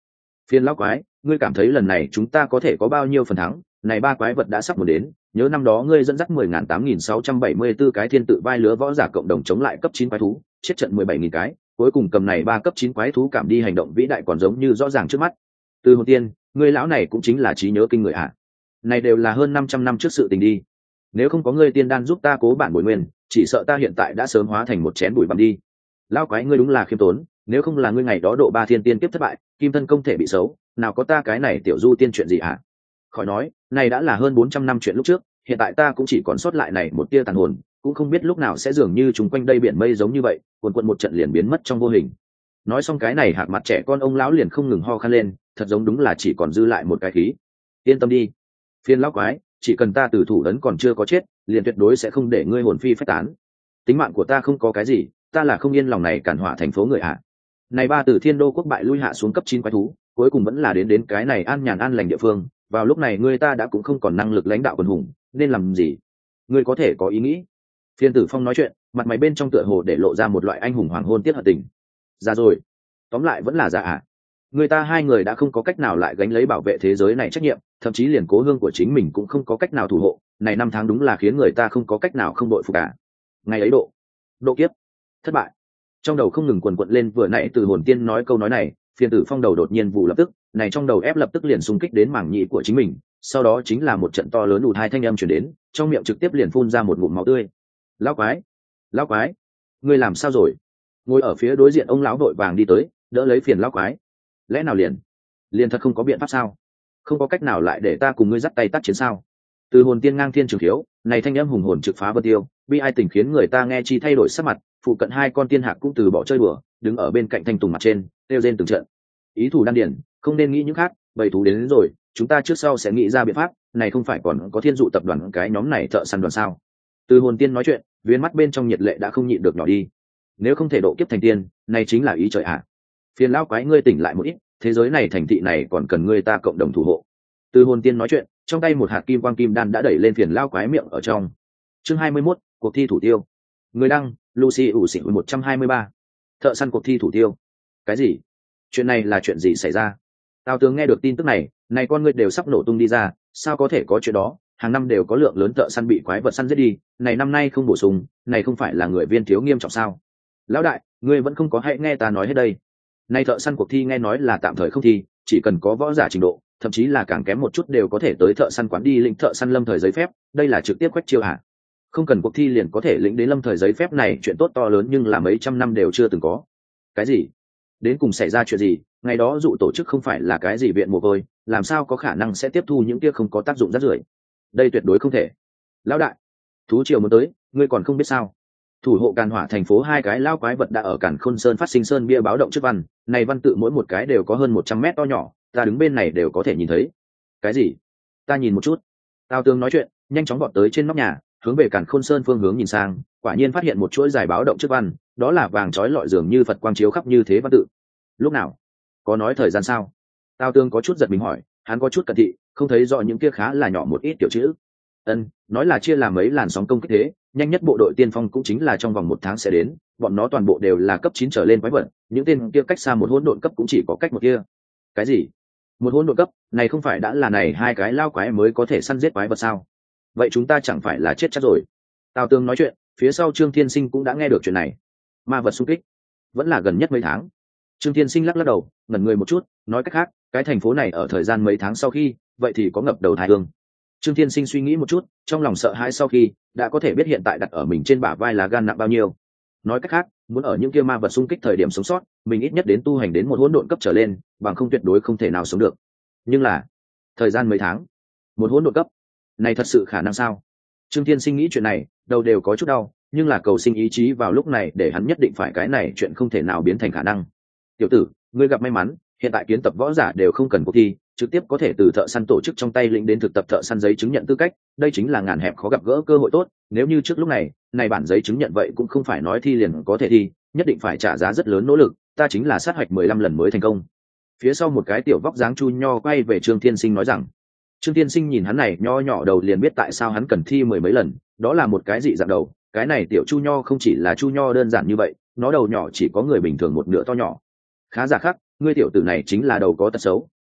Phiền lão quái, ngươi cảm thấy lần này chúng ta có thể có bao nhiêu phần thắng? Này ba quái vật đã sắp muốn đến, nhớ năm đó ngươi dẫn dắt mười nghìn tám nghìn sáu trăm bảy mươi 84 cái thiên tự vai lứa võ giả cộng đồng chống lại cấp chín quái thú, chết trận mười bảy nghìn cái, cuối cùng cầm này ba cấp chín quái thú cảm đi hành động vĩ đại còn giống như rõ ràng trước mắt. Từ hồn tiên, ngươi lão này cũng chính là trí nhớ kinh người ạ. À. Này đều là hơn năm trăm năm trước sự tình đi. Nếu không có ngươi tiên đan giúp ta cố bản bồi nguyên, chỉ sợ ta hiện tại đã sớm hóa thành một chén bụi bặm đi. Lão quái ngươi đúng là khiêm tốn, nếu không là ngươi ngày đó độ ba thiên tiên kiếp thất bại, kim thân công thể bị xấu, nào có ta cái này tiểu du tiên chuyện gì hả? Khỏi nói, này đã là hơn bốn trăm năm chuyện lúc trước, hiện tại ta cũng chỉ còn sót lại này một tia tàn hồn, cũng không biết lúc nào sẽ dường như chúng quanh đây biển mây giống như vậy, cuồn cuộn một trận liền biến mất trong vô hình. Nói xong cái này hạc mặt trẻ con ông lão liền không ngừng ho khan lên, thật giống đúng là chỉ còn dư lại một cái khí. Yên tâm đi, phiên lão quái, chỉ cần ta tử thủ ấn còn chưa có chết, liền tuyệt đối sẽ không để ngươi hồn phi phách tán. Tính mạng của ta không có cái gì, ta là không yên lòng này cản hỏa thành phố người ạ. Này ba tử thiên đô quốc bại lui hạ xuống cấp chín quái thú, cuối cùng vẫn là đến đến cái này an nhàn an lành địa phương, vào lúc này ngươi ta đã cũng không còn năng lực lãnh đạo quần hùng, nên làm gì? Ngươi có thể có ý nghĩ. Phiên Tử Phong nói chuyện, mặt mày bên trong tựa hồ để lộ ra một loại anh hùng hoàng hôn tiết hận tình. Già rồi, tóm lại vẫn là già à. Người ta hai người đã không có cách nào lại gánh lấy bảo vệ thế giới này trách nhiệm, thậm chí liền cố hương của chính mình cũng không có cách nào thủ hộ, này năm tháng đúng là khiến người ta không có cách nào không đội phục cả. Ngày ấy độ, độ kiếp, thất bại. Trong đầu không ngừng quần quật lên vừa nãy từ hồn tiên nói câu nói này, Phiên Tử Phong đầu đột nhiên vụ lập tức, này trong đầu ép lập tức liền xung kích đến mảng nhĩ của chính mình, sau đó chính là một trận to lớn ù hai thanh âm truyền đến, trong miệng trực tiếp liền phun ra một ngụm máu tươi. Lão quái, lão quái, ngươi làm sao rồi? Ngồi ở phía đối diện ông lão vội vàng đi tới, đỡ lấy Phiền lão quái. Lẽ nào liền, liền thật không có biện pháp sao? Không có cách nào lại để ta cùng ngươi dắt tay tác chiến sao? Từ hồn tiên ngang thiên trường thiếu, này thanh âm hùng hồn trực phá vân tiêu, bi ai tình khiến người ta nghe chi thay đổi sắc mặt, phụ cận hai con tiên hạc cũng từ bỏ chơi đùa, đứng ở bên cạnh thanh tùng mặt trên, tiêu rên từng trận. Ý thủ đan điển, không nên nghĩ những khác, bầy thú đến, đến rồi, chúng ta trước sau sẽ nghĩ ra biện pháp, này không phải còn có thiên dụ tập đoàn cái nhóm này thợ săn đoàn sao? Từ hồn tiên nói chuyện, viên mắt bên trong nhiệt lệ đã không nhịn được nhỏ đi. Nếu không thể độ kiếp thành tiên, này chính là ý trời ạ. À. Phiền lão quái ngươi tỉnh lại một ít, thế giới này thành thị này còn cần ngươi ta cộng đồng thủ hộ. Từ hồn tiên nói chuyện, trong tay một hạt kim quang kim đan đã đẩy lên phiền lão quái miệng ở trong. Chương hai mươi mốt, cuộc thi thủ tiêu. Người đăng, Lucy ủ xỉ một trăm hai mươi ba. Thợ săn cuộc thi thủ tiêu. Cái gì? Chuyện này là chuyện gì xảy ra? Tào tướng nghe được tin tức này, này con ngươi đều sắp nổ tung đi ra, sao có thể có chuyện đó? Hàng năm đều có lượng lớn thợ săn bị quái vật săn giết đi, này năm nay không bổ sung, này không phải là người viên thiếu nghiêm trọng sao? Lão đại, ngươi vẫn không có hãy nghe ta nói hết đây. Này thợ săn cuộc thi nghe nói là tạm thời không thi, chỉ cần có võ giả trình độ, thậm chí là càng kém một chút đều có thể tới thợ săn quán đi lĩnh thợ săn lâm thời giấy phép, đây là trực tiếp quách chiêu hả? Không cần cuộc thi liền có thể lĩnh đến lâm thời giấy phép này, chuyện tốt to lớn nhưng là mấy trăm năm đều chưa từng có. Cái gì? Đến cùng xảy ra chuyện gì? Ngày đó dụ tổ chức không phải là cái gì viện mồ côi, làm sao có khả năng sẽ tiếp thu những kia không có tác dụng rác rưởi? Đây tuyệt đối không thể. Lão đại, thú triều muốn tới, ngươi còn không biết sao? Thủ hộ Càn Hỏa thành phố hai cái lao quái vật đã ở Càn Khôn Sơn phát sinh sơn bia báo động trước văn, này văn tự mỗi một cái đều có hơn một trăm mét to nhỏ, ta đứng bên này đều có thể nhìn thấy. Cái gì? Ta nhìn một chút. Tào Tương nói chuyện, nhanh chóng vọt tới trên nóc nhà, hướng về Càn Khôn Sơn phương hướng nhìn sang, quả nhiên phát hiện một chuỗi dài báo động trước văn, đó là vàng chói lọi dường như Phật quang chiếu khắp như thế văn tự. Lúc nào? Có nói thời gian sao? Tào Tương có chút giật mình hỏi, hắn có chút cẩn thị, không thấy rõ những kia khá là nhỏ một ít tiểu chữ. Ân, nói là chia làm mấy làn sóng công kích thế, nhanh nhất bộ đội tiên phong cũng chính là trong vòng một tháng sẽ đến, bọn nó toàn bộ đều là cấp chín trở lên quái vật, những tên kia cách xa một hỗn độn cấp cũng chỉ có cách một kia. Cái gì? Một hỗn độn cấp, này không phải đã là này hai cái lao quái mới có thể săn giết quái vật sao? Vậy chúng ta chẳng phải là chết chắc rồi. Tào Tương nói chuyện, phía sau Trương Thiên Sinh cũng đã nghe được chuyện này. Ma vật xung kích, vẫn là gần nhất mấy tháng. Trương Thiên Sinh lắc lắc đầu, ngẩn người một chút, nói cách khác, cái thành phố này ở thời gian mấy tháng sau khi, vậy thì có ngập đầu thái hương. Trương Thiên Sinh suy nghĩ một chút, trong lòng sợ hãi sau khi, đã có thể biết hiện tại đặt ở mình trên bả vai là gan nặng bao nhiêu. Nói cách khác, muốn ở những kia ma vật xung kích thời điểm sống sót, mình ít nhất đến tu hành đến một hỗn độn cấp trở lên, bằng không tuyệt đối không thể nào sống được. Nhưng là, thời gian mấy tháng, một hỗn độn cấp, này thật sự khả năng sao? Trương Thiên Sinh nghĩ chuyện này, đầu đều có chút đau, nhưng là cầu sinh ý chí vào lúc này để hắn nhất định phải cái này chuyện không thể nào biến thành khả năng. Tiểu tử, ngươi gặp may mắn, hiện tại kiến tập võ giả đều không cần cuộc thi, trực tiếp có thể từ thợ săn tổ chức trong tay lĩnh đến thực tập thợ săn giấy chứng nhận tư cách, đây chính là ngàn hẹp khó gặp gỡ cơ hội tốt. Nếu như trước lúc này, này bản giấy chứng nhận vậy cũng không phải nói thi liền có thể thi, nhất định phải trả giá rất lớn nỗ lực, ta chính là sát hạch mười lăm lần mới thành công. Phía sau một cái tiểu vóc dáng chu nho quay về Trương Thiên Sinh nói rằng, Trương Thiên Sinh nhìn hắn này nho nhỏ đầu liền biết tại sao hắn cần thi mười mấy lần, đó là một cái dị dạng đầu, cái này tiểu chu nho không chỉ là chu nho đơn giản như vậy, nó đầu nhỏ chỉ có người bình thường một nửa to nhỏ. Khá giả khắc, ngươi tiểu tử này chính là đầu có tật xấu,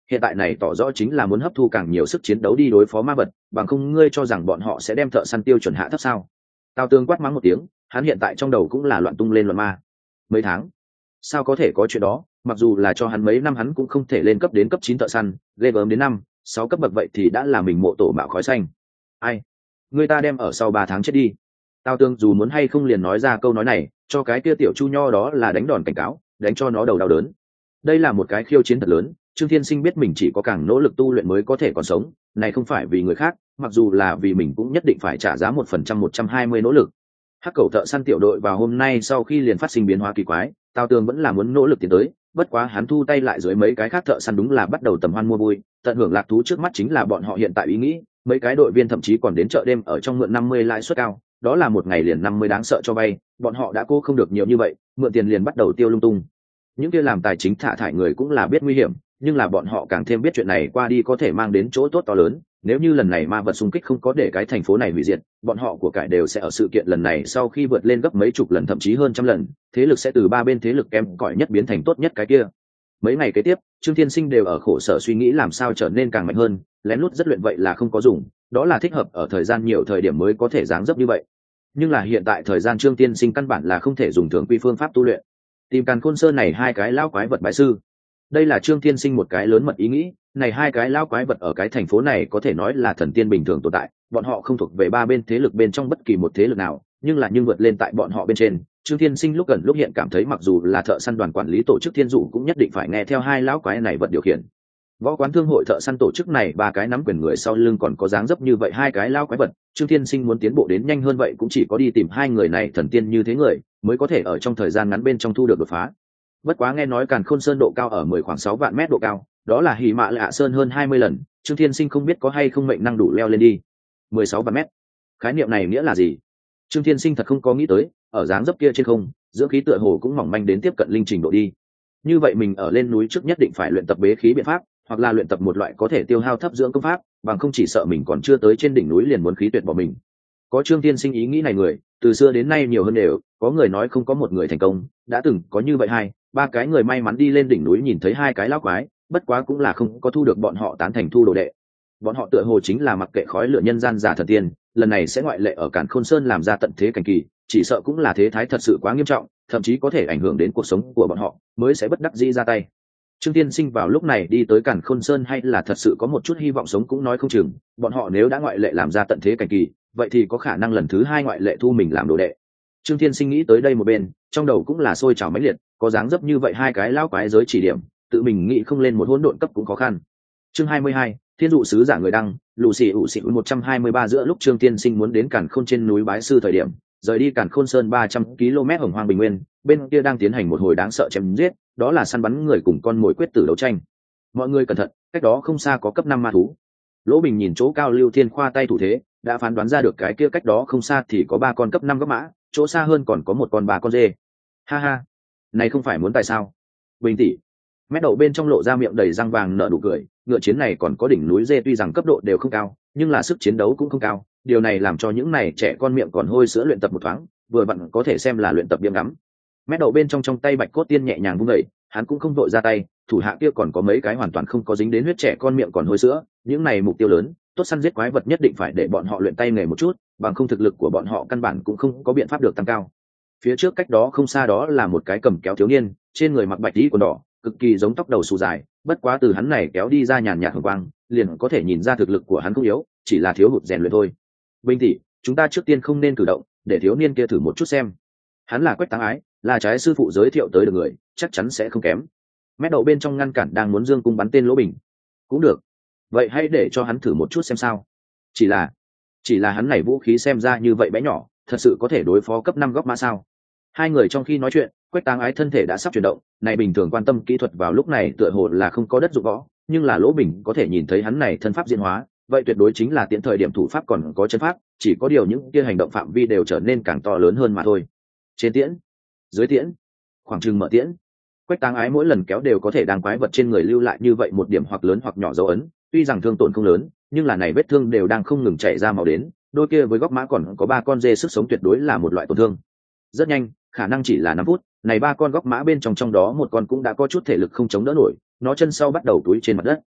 hiện tại này tỏ rõ chính là muốn hấp thu càng nhiều sức chiến đấu đi đối phó ma vật, bằng không ngươi cho rằng bọn họ sẽ đem thợ săn tiêu chuẩn hạ thấp sao? Tào Tương quát mắng một tiếng, hắn hiện tại trong đầu cũng là loạn tung lên loạn ma. Mấy tháng? Sao có thể có chuyện đó, mặc dù là cho hắn mấy năm hắn cũng không thể lên cấp đến cấp chín thợ săn, ghê gớm đến năm, sáu cấp bậc vậy thì đã là mình mộ tổ mạo khói xanh. Ai? Người ta đem ở sau ba tháng chết đi. Tào Tương dù muốn hay không liền nói ra câu nói này, cho cái kia tiểu Chu Nho đó là đánh đòn cảnh cáo, đánh cho nó đầu đau đớn. Đây là một cái khiêu chiến thật lớn, Trương Thiên Sinh biết mình chỉ có càng nỗ lực tu luyện mới có thể còn sống, này không phải vì người khác, mặc dù là vì mình cũng nhất định phải trả giá một phần trăm một trăm hai mươi nỗ lực. Hắc Cẩu thợ săn tiểu đội vào hôm nay sau khi liền phát sinh biến hóa kỳ quái, Tào Tường vẫn là muốn nỗ lực tiến tới, bất quá hắn thu tay lại dưới mấy cái khác thợ săn đúng là bắt đầu tầm hoan mua vui, tận hưởng lạc thú trước mắt chính là bọn họ hiện tại ý nghĩ, mấy cái đội viên thậm chí còn đến chợ đêm ở trong mượn năm mươi lãi suất cao, đó là một ngày liền năm mươi đáng sợ cho vay, bọn họ đã cố không được nhiều như vậy, mượn tiền liền bắt đầu tiêu lung tung. Những kia làm tài chính thả thải người cũng là biết nguy hiểm, nhưng là bọn họ càng thêm biết chuyện này qua đi có thể mang đến chỗ tốt to lớn. Nếu như lần này ma vật xung kích không có để cái thành phố này hủy diệt, bọn họ của cải đều sẽ ở sự kiện lần này sau khi vượt lên gấp mấy chục lần thậm chí hơn trăm lần, thế lực sẽ từ ba bên thế lực kém cỏi nhất biến thành tốt nhất cái kia. Mấy ngày kế tiếp, Trương Thiên Sinh đều ở khổ sở suy nghĩ làm sao trở nên càng mạnh hơn, lén lút rất luyện vậy là không có dùng, đó là thích hợp ở thời gian nhiều thời điểm mới có thể dáng dấp như vậy. Nhưng là hiện tại thời gian Trương Thiên Sinh căn bản là không thể dùng thường quy phương pháp tu luyện. Tìm Càn Khôn Sơn này hai cái lão quái vật bái sư, đây là Trương Thiên Sinh một cái lớn mật ý nghĩ, này hai cái lão quái vật ở cái thành phố này có thể nói là thần tiên bình thường tồn tại, bọn họ không thuộc về ba bên thế lực bên trong bất kỳ một thế lực nào, nhưng là nhưng vượt lên tại bọn họ bên trên. Trương Thiên Sinh lúc gần lúc hiện cảm thấy mặc dù là thợ săn đoàn quản lý tổ chức thiên dụ cũng nhất định phải nghe theo hai lão quái này vật điều khiển. Võ quán thương hội thợ săn tổ chức này ba cái nắm quyền người sau lưng còn có dáng dấp như vậy hai cái lão quái vật, Trương Thiên Sinh muốn tiến bộ đến nhanh hơn vậy cũng chỉ có đi tìm hai người này thần tiên như thế người, mới có thể ở trong thời gian ngắn bên trong thu được đột phá. Bất quá nghe nói Càn Khôn Sơn độ cao ở mười khoảng sáu vạn mét độ cao, đó là Hỉ Mạ Lạ Sơn hơn hai mươi lần, Trương Thiên Sinh không biết có hay không mệnh năng đủ leo lên đi. mười sáu vạn mét. Khái niệm này nghĩa là gì? Trương Thiên Sinh thật không có nghĩ tới, ở dáng dấp kia trên không, dưỡng khí tựa hồ cũng mỏng manh đến tiếp cận linh trình độ đi. Như vậy mình ở lên núi trước nhất định phải luyện tập bế khí biện pháp, hoặc là luyện tập một loại có thể tiêu hao thấp dưỡng công pháp, bằng không chỉ sợ mình còn chưa tới trên đỉnh núi liền muốn khí tuyệt bỏ mình. Có Trương Thiên Sinh ý nghĩ này người, từ xưa đến nay nhiều hơn đều, có người nói không có một người thành công, đã từng có như vậy hai, ba cái người may mắn đi lên đỉnh núi nhìn thấy hai cái lão quái, bất quá cũng là không có thu được bọn họ tán thành thu đồ đệ. Bọn họ tựa hồ chính là mặc kệ khói lửa nhân gian giả thần tiên, lần này sẽ ngoại lệ ở Càn Khôn Sơn làm ra tận thế cảnh kỳ, chỉ sợ cũng là thế thái thật sự quá nghiêm trọng, thậm chí có thể ảnh hưởng đến cuộc sống của bọn họ, mới sẽ bất đắc dĩ ra tay. Trương Tiên Sinh vào lúc này đi tới Càn Khôn Sơn hay là thật sự có một chút hy vọng sống cũng nói không chừng, bọn họ nếu đã ngoại lệ làm ra tận thế cảnh kỳ, vậy thì có khả năng lần thứ hai ngoại lệ thu mình làm đồ đệ. Trương Tiên Sinh nghĩ tới đây một bên, trong đầu cũng là sôi trào mãnh liệt, có dáng dấp như vậy hai cái lão quái giới chỉ điểm, tự mình nghĩ không lên một hỗn độn cấp cũng khó khăn. Chương hai mươi hai, Thiên dụ sứ giả người đăng, lù xì ủ xì một trăm hai mươi ba giữa lúc Trương Tiên Sinh muốn đến Càn Khôn trên núi bái sư thời điểm, rời đi Càn Khôn Sơn ba trăm ki lô mét hồng hoang bình nguyên, bên kia đang tiến hành một hồi đáng sợ chém giết, đó là săn bắn người cùng con mồi quyết tử đấu tranh. Mọi người cẩn thận, cách đó không xa có cấp năm ma thú. Lỗ Bình nhìn chỗ cao Lưu Thiên khoa tay thủ thế, đã phán đoán ra được cái kia cách đó không xa thì có ba con cấp năm gấp mã, chỗ xa hơn còn có một con ba con dê. Ha ha, này không phải muốn tại sao? Bình tỷ, mét đậu bên trong lộ ra miệng đầy răng vàng nở nụ cười, ngựa chiến này còn có đỉnh núi dê tuy rằng cấp độ đều không cao, nhưng là sức chiến đấu cũng không cao, điều này làm cho những này trẻ con miệng còn hôi sữa luyện tập một thoáng, vừa vặn có thể xem là luyện tập biếng ngắm. Mét đậu bên trong trong tay Bạch Cốt Tiên nhẹ nhàng vung đẩy, hắn cũng không vội ra tay, thủ hạ kia còn có mấy cái hoàn toàn không có dính đến huyết trẻ con miệng còn hôi sữa, những này mục tiêu lớn, tốt săn giết quái vật nhất định phải để bọn họ luyện tay nghề một chút, bằng không thực lực của bọn họ căn bản cũng không có biện pháp được tăng cao. Phía trước cách đó không xa đó là một cái cầm kéo thiếu niên, trên người mặc bạch y quần đỏ, cực kỳ giống tóc đầu xù dài, bất quá từ hắn này kéo đi ra nhàn nhạt hồng quang, liền có thể nhìn ra thực lực của hắn không yếu, chỉ là thiếu hụt rèn luyện thôi. Bình tỷ, chúng ta trước tiên không nên cử động, để thiếu niên kia thử một chút xem. Hắn là Quách Táng Ái, là trái sư phụ giới thiệu tới được người, chắc chắn sẽ không kém. Mét đậu bên trong ngăn cản đang muốn dương cung bắn tên Lỗ Bình. Cũng được, vậy hãy để cho hắn thử một chút xem sao. Chỉ là, chỉ là hắn này vũ khí xem ra như vậy bé nhỏ, thật sự có thể đối phó cấp năm góc mã sao? Hai người trong khi nói chuyện, Quách Táng Ái thân thể đã sắp chuyển động, này bình thường quan tâm kỹ thuật vào lúc này tựa hồ là không có đất dụng võ, nhưng là Lỗ Bình có thể nhìn thấy hắn này thân pháp diễn hóa, vậy tuyệt đối chính là tiễn thời điểm thủ pháp còn có chân pháp, chỉ có điều những kia hành động phạm vi đều trở nên càng to lớn hơn mà thôi. Trên tiễn, dưới tiễn, khoảng chừng mở tiễn. Quách Táng Ái mỗi lần kéo đều có thể đang quái vật trên người lưu lại như vậy một điểm hoặc lớn hoặc nhỏ dấu ấn, tuy rằng thương tổn không lớn, nhưng là này vết thương đều đang không ngừng chảy ra máu đến, đôi kia với góc mã còn có ba con dê sức sống tuyệt đối là một loại tổn thương. Rất nhanh, khả năng chỉ là năm phút, này ba con góc mã bên trong trong đó một con cũng đã có chút thể lực không chống đỡ nổi, nó chân sau bắt đầu túi trên mặt đất.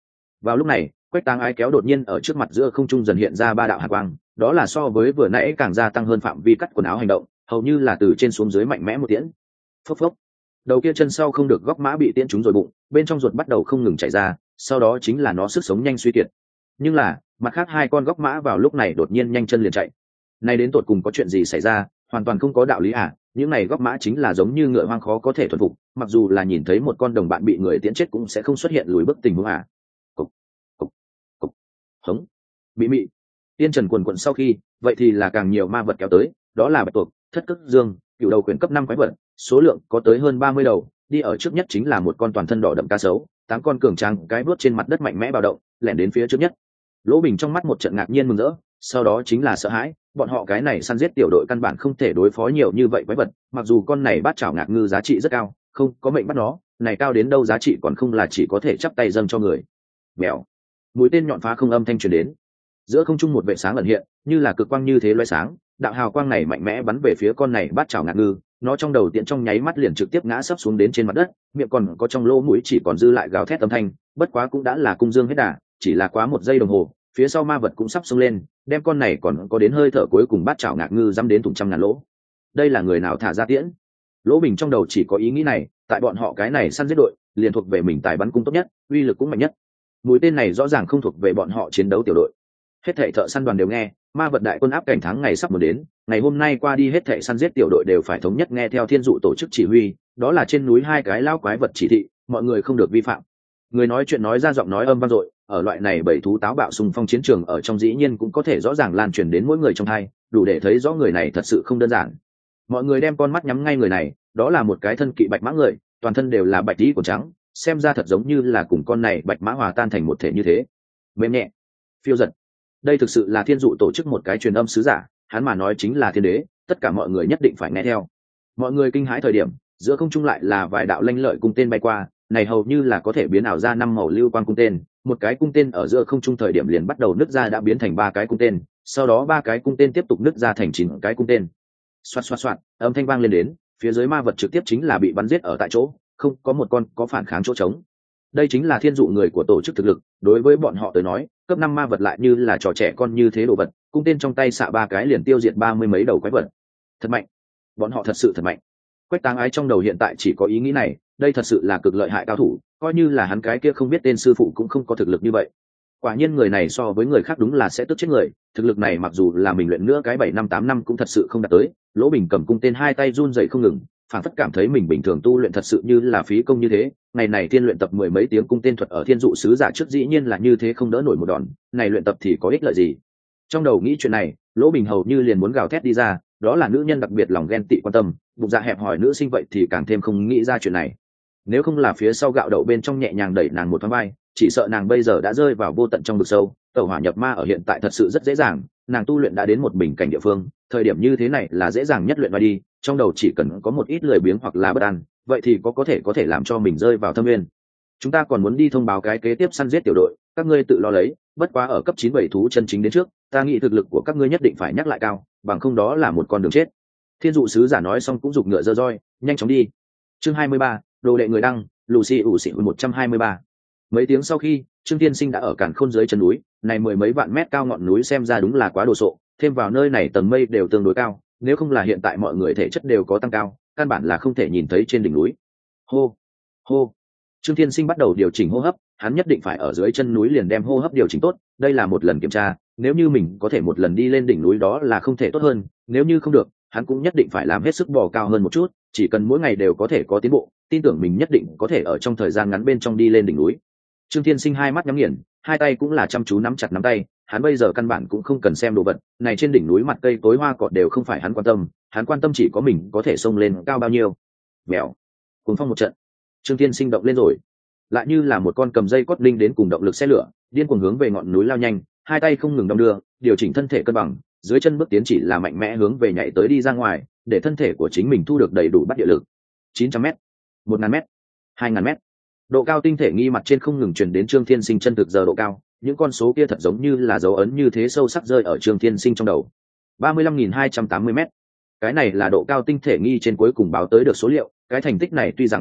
Vào lúc này Quách Táng Ái kéo đột nhiên ở trước mặt giữa không trung dần hiện ra ba đạo hàn quang, đó là so với vừa nãy càng gia tăng hơn phạm vi cắt quần áo hành động, hầu như là từ trên xuống dưới mạnh mẽ một tiễn. Phốc phốc, đầu kia chân sau không được góc mã bị tiễn trúng rồi bụng, bên trong ruột bắt đầu không ngừng chảy ra, sau đó chính là nó sức sống nhanh suy kiệt. Nhưng là mặt khác hai con góc mã vào lúc này đột nhiên nhanh chân liền chạy. Này đến tột cùng có chuyện gì xảy ra, hoàn toàn không có đạo lý à? Những này góc mã chính là giống như ngựa hoang khó có thể thuần phục, mặc dù là nhìn thấy một con đồng bạn bị người tiễn chết cũng sẽ không xuất hiện lùi bước tình huống à? Cục, cục, cục, hống, bị mị. Tiên trần quần quận sau khi, vậy thì là càng nhiều ma vật kéo tới, đó là bạch tuộc, thất cức dương, cựu đầu quyền cấp năm quái vật, số lượng có tới hơn ba mươi đầu. Đi ở trước nhất chính là một con toàn thân đỏ đậm cá sấu, tám con cường tráng cái bước trên mặt đất mạnh mẽ bạo động, lẻn đến phía trước nhất. Lỗ Bình trong mắt một trận ngạc nhiên mừng rỡ, sau đó chính là sợ hãi, bọn họ cái này săn giết tiểu đội căn bản không thể đối phó nhiều như vậy quái vật, mặc dù con này bát chảo ngạc ngư giá trị rất cao, không có mệnh bắt nó, này cao đến đâu giá trị còn không là chỉ có thể chắp tay dâng cho người. Bèo, mũi tên nhọn phá không âm thanh truyền đến, giữa không trung một vệ sáng ẩn hiện, như là cực quang như thế loé sáng, đạo hào quang này mạnh mẽ bắn về phía con này bát chảo ngạc ngư, nó trong đầu tiện trong nháy mắt liền trực tiếp ngã sấp xuống đến trên mặt đất, miệng còn có trong lỗ mũi chỉ còn dư lại gào thét âm thanh, bất quá cũng đã là cung dương hết đà, chỉ là quá một giây đồng hồ, phía sau ma vật cũng sắp xông lên, đem con này còn có đến hơi thở cuối cùng bát chảo ngạc ngư dăm đến thủng trăm ngàn lỗ. Đây là người nào thả ra tiễn? Lỗ Bình trong đầu chỉ có ý nghĩ này, tại bọn họ cái này săn giết đội, liền thuộc về mình tài bắn cung tốt nhất, uy lực cũng mạnh nhất. Mũi tên này rõ ràng không thuộc về bọn họ chiến đấu tiểu đội. Hết thảy thợ săn đoàn đều nghe, ma vật đại quân áp cảnh thắng ngày sắp muốn đến, ngày hôm nay qua đi hết thảy săn giết tiểu đội đều phải thống nhất nghe theo thiên dụ tổ chức chỉ huy, đó là trên núi hai cái lao quái vật chỉ thị, mọi người không được vi phạm. Người nói chuyện nói ra giọng nói âm vang dội, ở loại này bảy thú táo bạo xung phong chiến trường ở trong dĩ nhiên cũng có thể rõ ràng lan truyền đến mỗi người trong hai, đủ để thấy rõ người này thật sự không đơn giản. Mọi người đem con mắt nhắm ngay người này, đó là một cái thân kỵ bạch mã người, toàn thân đều là bạch tí của trắng, xem ra thật giống như là cùng con này bạch mã hòa tan thành một thể như thế. Mềm nhẹ, phiêu giật. Đây thực sự là thiên dụ tổ chức một cái truyền âm sứ giả, hắn mà nói chính là thiên đế, tất cả mọi người nhất định phải nghe theo. Mọi người kinh hãi thời điểm, giữa không trung lại là vài đạo lanh lợi cung tên bay qua, này hầu như là có thể biến ảo ra năm màu lưu quang cung tên, một cái cung tên ở giữa không trung thời điểm liền bắt đầu nứt ra đã biến thành ba cái cung tên, sau đó ba cái cung tên tiếp tục nứt ra thành chín cái cung tên. Xoạt xoạt xoạt, âm thanh vang lên đến, phía dưới ma vật trực tiếp chính là bị bắn giết ở tại chỗ, không có một con có phản kháng chỗ trống. Đây chính là thiên dụ người của tổ chức thực lực, đối với bọn họ tới nói, cấp năm ma vật lại như là trò trẻ con như thế đồ vật, cung tên trong tay xạ ba cái liền tiêu diệt ba mươi mấy đầu quái vật. Thật mạnh, bọn họ thật sự thật mạnh. Quách Táng Ái trong đầu hiện tại chỉ có ý nghĩ này, đây thật sự là cực lợi hại cao thủ, coi như là hắn cái kia không biết tên sư phụ cũng không có thực lực như vậy. Quả nhiên người này so với người khác đúng là sẽ tức chết người, thực lực này mặc dù là mình luyện nữa cái bảy năm tám năm cũng thật sự không đạt tới. Lỗ Bình cầm cung tên hai tay run rẩy không ngừng, phản phất cảm thấy mình bình thường tu luyện thật sự như là phí công như thế. Ngày này tiên luyện tập mười mấy tiếng cung tên thuật ở thiên dụ sứ giả trước dĩ nhiên là như thế không đỡ nổi một đòn, này luyện tập thì có ích lợi gì? Trong đầu nghĩ chuyện này, Lỗ Bình hầu như liền muốn gào thét đi ra, đó là nữ nhân đặc biệt lòng ghen tị quan tâm, bụng dạ hẹp hòi nữ sinh vậy thì càng thêm không nghĩ ra chuyện này. Nếu không là phía sau gạo đậu bên trong nhẹ nhàng đẩy nàng một thoáng vai, chỉ sợ nàng bây giờ đã rơi vào vô tận trong vực sâu. Tẩu hỏa nhập ma ở hiện tại thật sự rất dễ dàng, nàng tu luyện đã đến một bình cảnh địa phương, thời điểm như thế này là dễ dàng nhất luyện vai đi, trong đầu chỉ cần có một ít lười biếng hoặc là bất an, vậy thì có có thể có thể làm cho mình rơi vào thâm nguyên. Chúng ta còn muốn đi thông báo cái kế tiếp săn giết tiểu đội, các ngươi tự lo lấy, bất quá ở cấp chín bảy thú chân chính đến trước, ta nghĩ thực lực của các ngươi nhất định phải nhắc lại cao, bằng không đó là một con đường chết. Thiên dụ sứ giả nói xong cũng giục ngựa giơ roi, nhanh chóng đi. Chương hai mươi ba, đồ đệ người đăng, Lucy ủ xị một trăm hai mươi ba. Mấy tiếng sau khi, Trương Tiên Sinh đã ở cản khôn dưới chân núi, này mười mấy vạn mét cao ngọn núi xem ra đúng là quá đồ sộ, thêm vào nơi này tầng mây đều tương đối cao, nếu không là hiện tại mọi người thể chất đều có tăng cao, căn bản là không thể nhìn thấy trên đỉnh núi. Hô, hô. Trương Tiên Sinh bắt đầu điều chỉnh hô hấp, hắn nhất định phải ở dưới chân núi liền đem hô hấp điều chỉnh tốt, đây là một lần kiểm tra, nếu như mình có thể một lần đi lên đỉnh núi đó là không thể tốt hơn, nếu như không được, hắn cũng nhất định phải làm hết sức bò cao hơn một chút, chỉ cần mỗi ngày đều có thể có tiến bộ, tin tưởng mình nhất định có thể ở trong thời gian ngắn bên trong đi lên đỉnh núi. Trương Thiên Sinh hai mắt nhắm nghiền, hai tay cũng là chăm chú nắm chặt nắm tay, hắn bây giờ căn bản cũng không cần xem đồ vật, này trên đỉnh núi mặt cây tối hoa cỏ đều không phải hắn quan tâm, hắn quan tâm chỉ có mình có thể xông lên cao bao nhiêu. Mèo, cuồng phong một trận, Trương Thiên Sinh động lên rồi, lại như là một con cầm dây cốt linh đến cùng động lực xe lửa, điên cuồng hướng về ngọn núi lao nhanh, hai tay không ngừng đong đưa, điều chỉnh thân thể cân bằng, dưới chân bước tiến chỉ là mạnh mẽ hướng về nhảy tới đi ra ngoài, để thân thể của chính mình thu được đầy đủ bắt địa lực. chín trăm mét, một nghìn mét, hai nghìn mét. Độ cao tinh thể nghi mặt trên không ngừng truyền đến Trương Thiên Sinh chân thực giờ độ cao, những con số kia thật giống như là dấu ấn như thế sâu sắc rơi ở Trương Thiên Sinh trong đầu. ba mươi lăm nghìn hai trăm tám mươi mét. Cái này là độ cao tinh thể nghi trên cuối cùng báo tới được số liệu, cái thành tích này tuy rằng không được,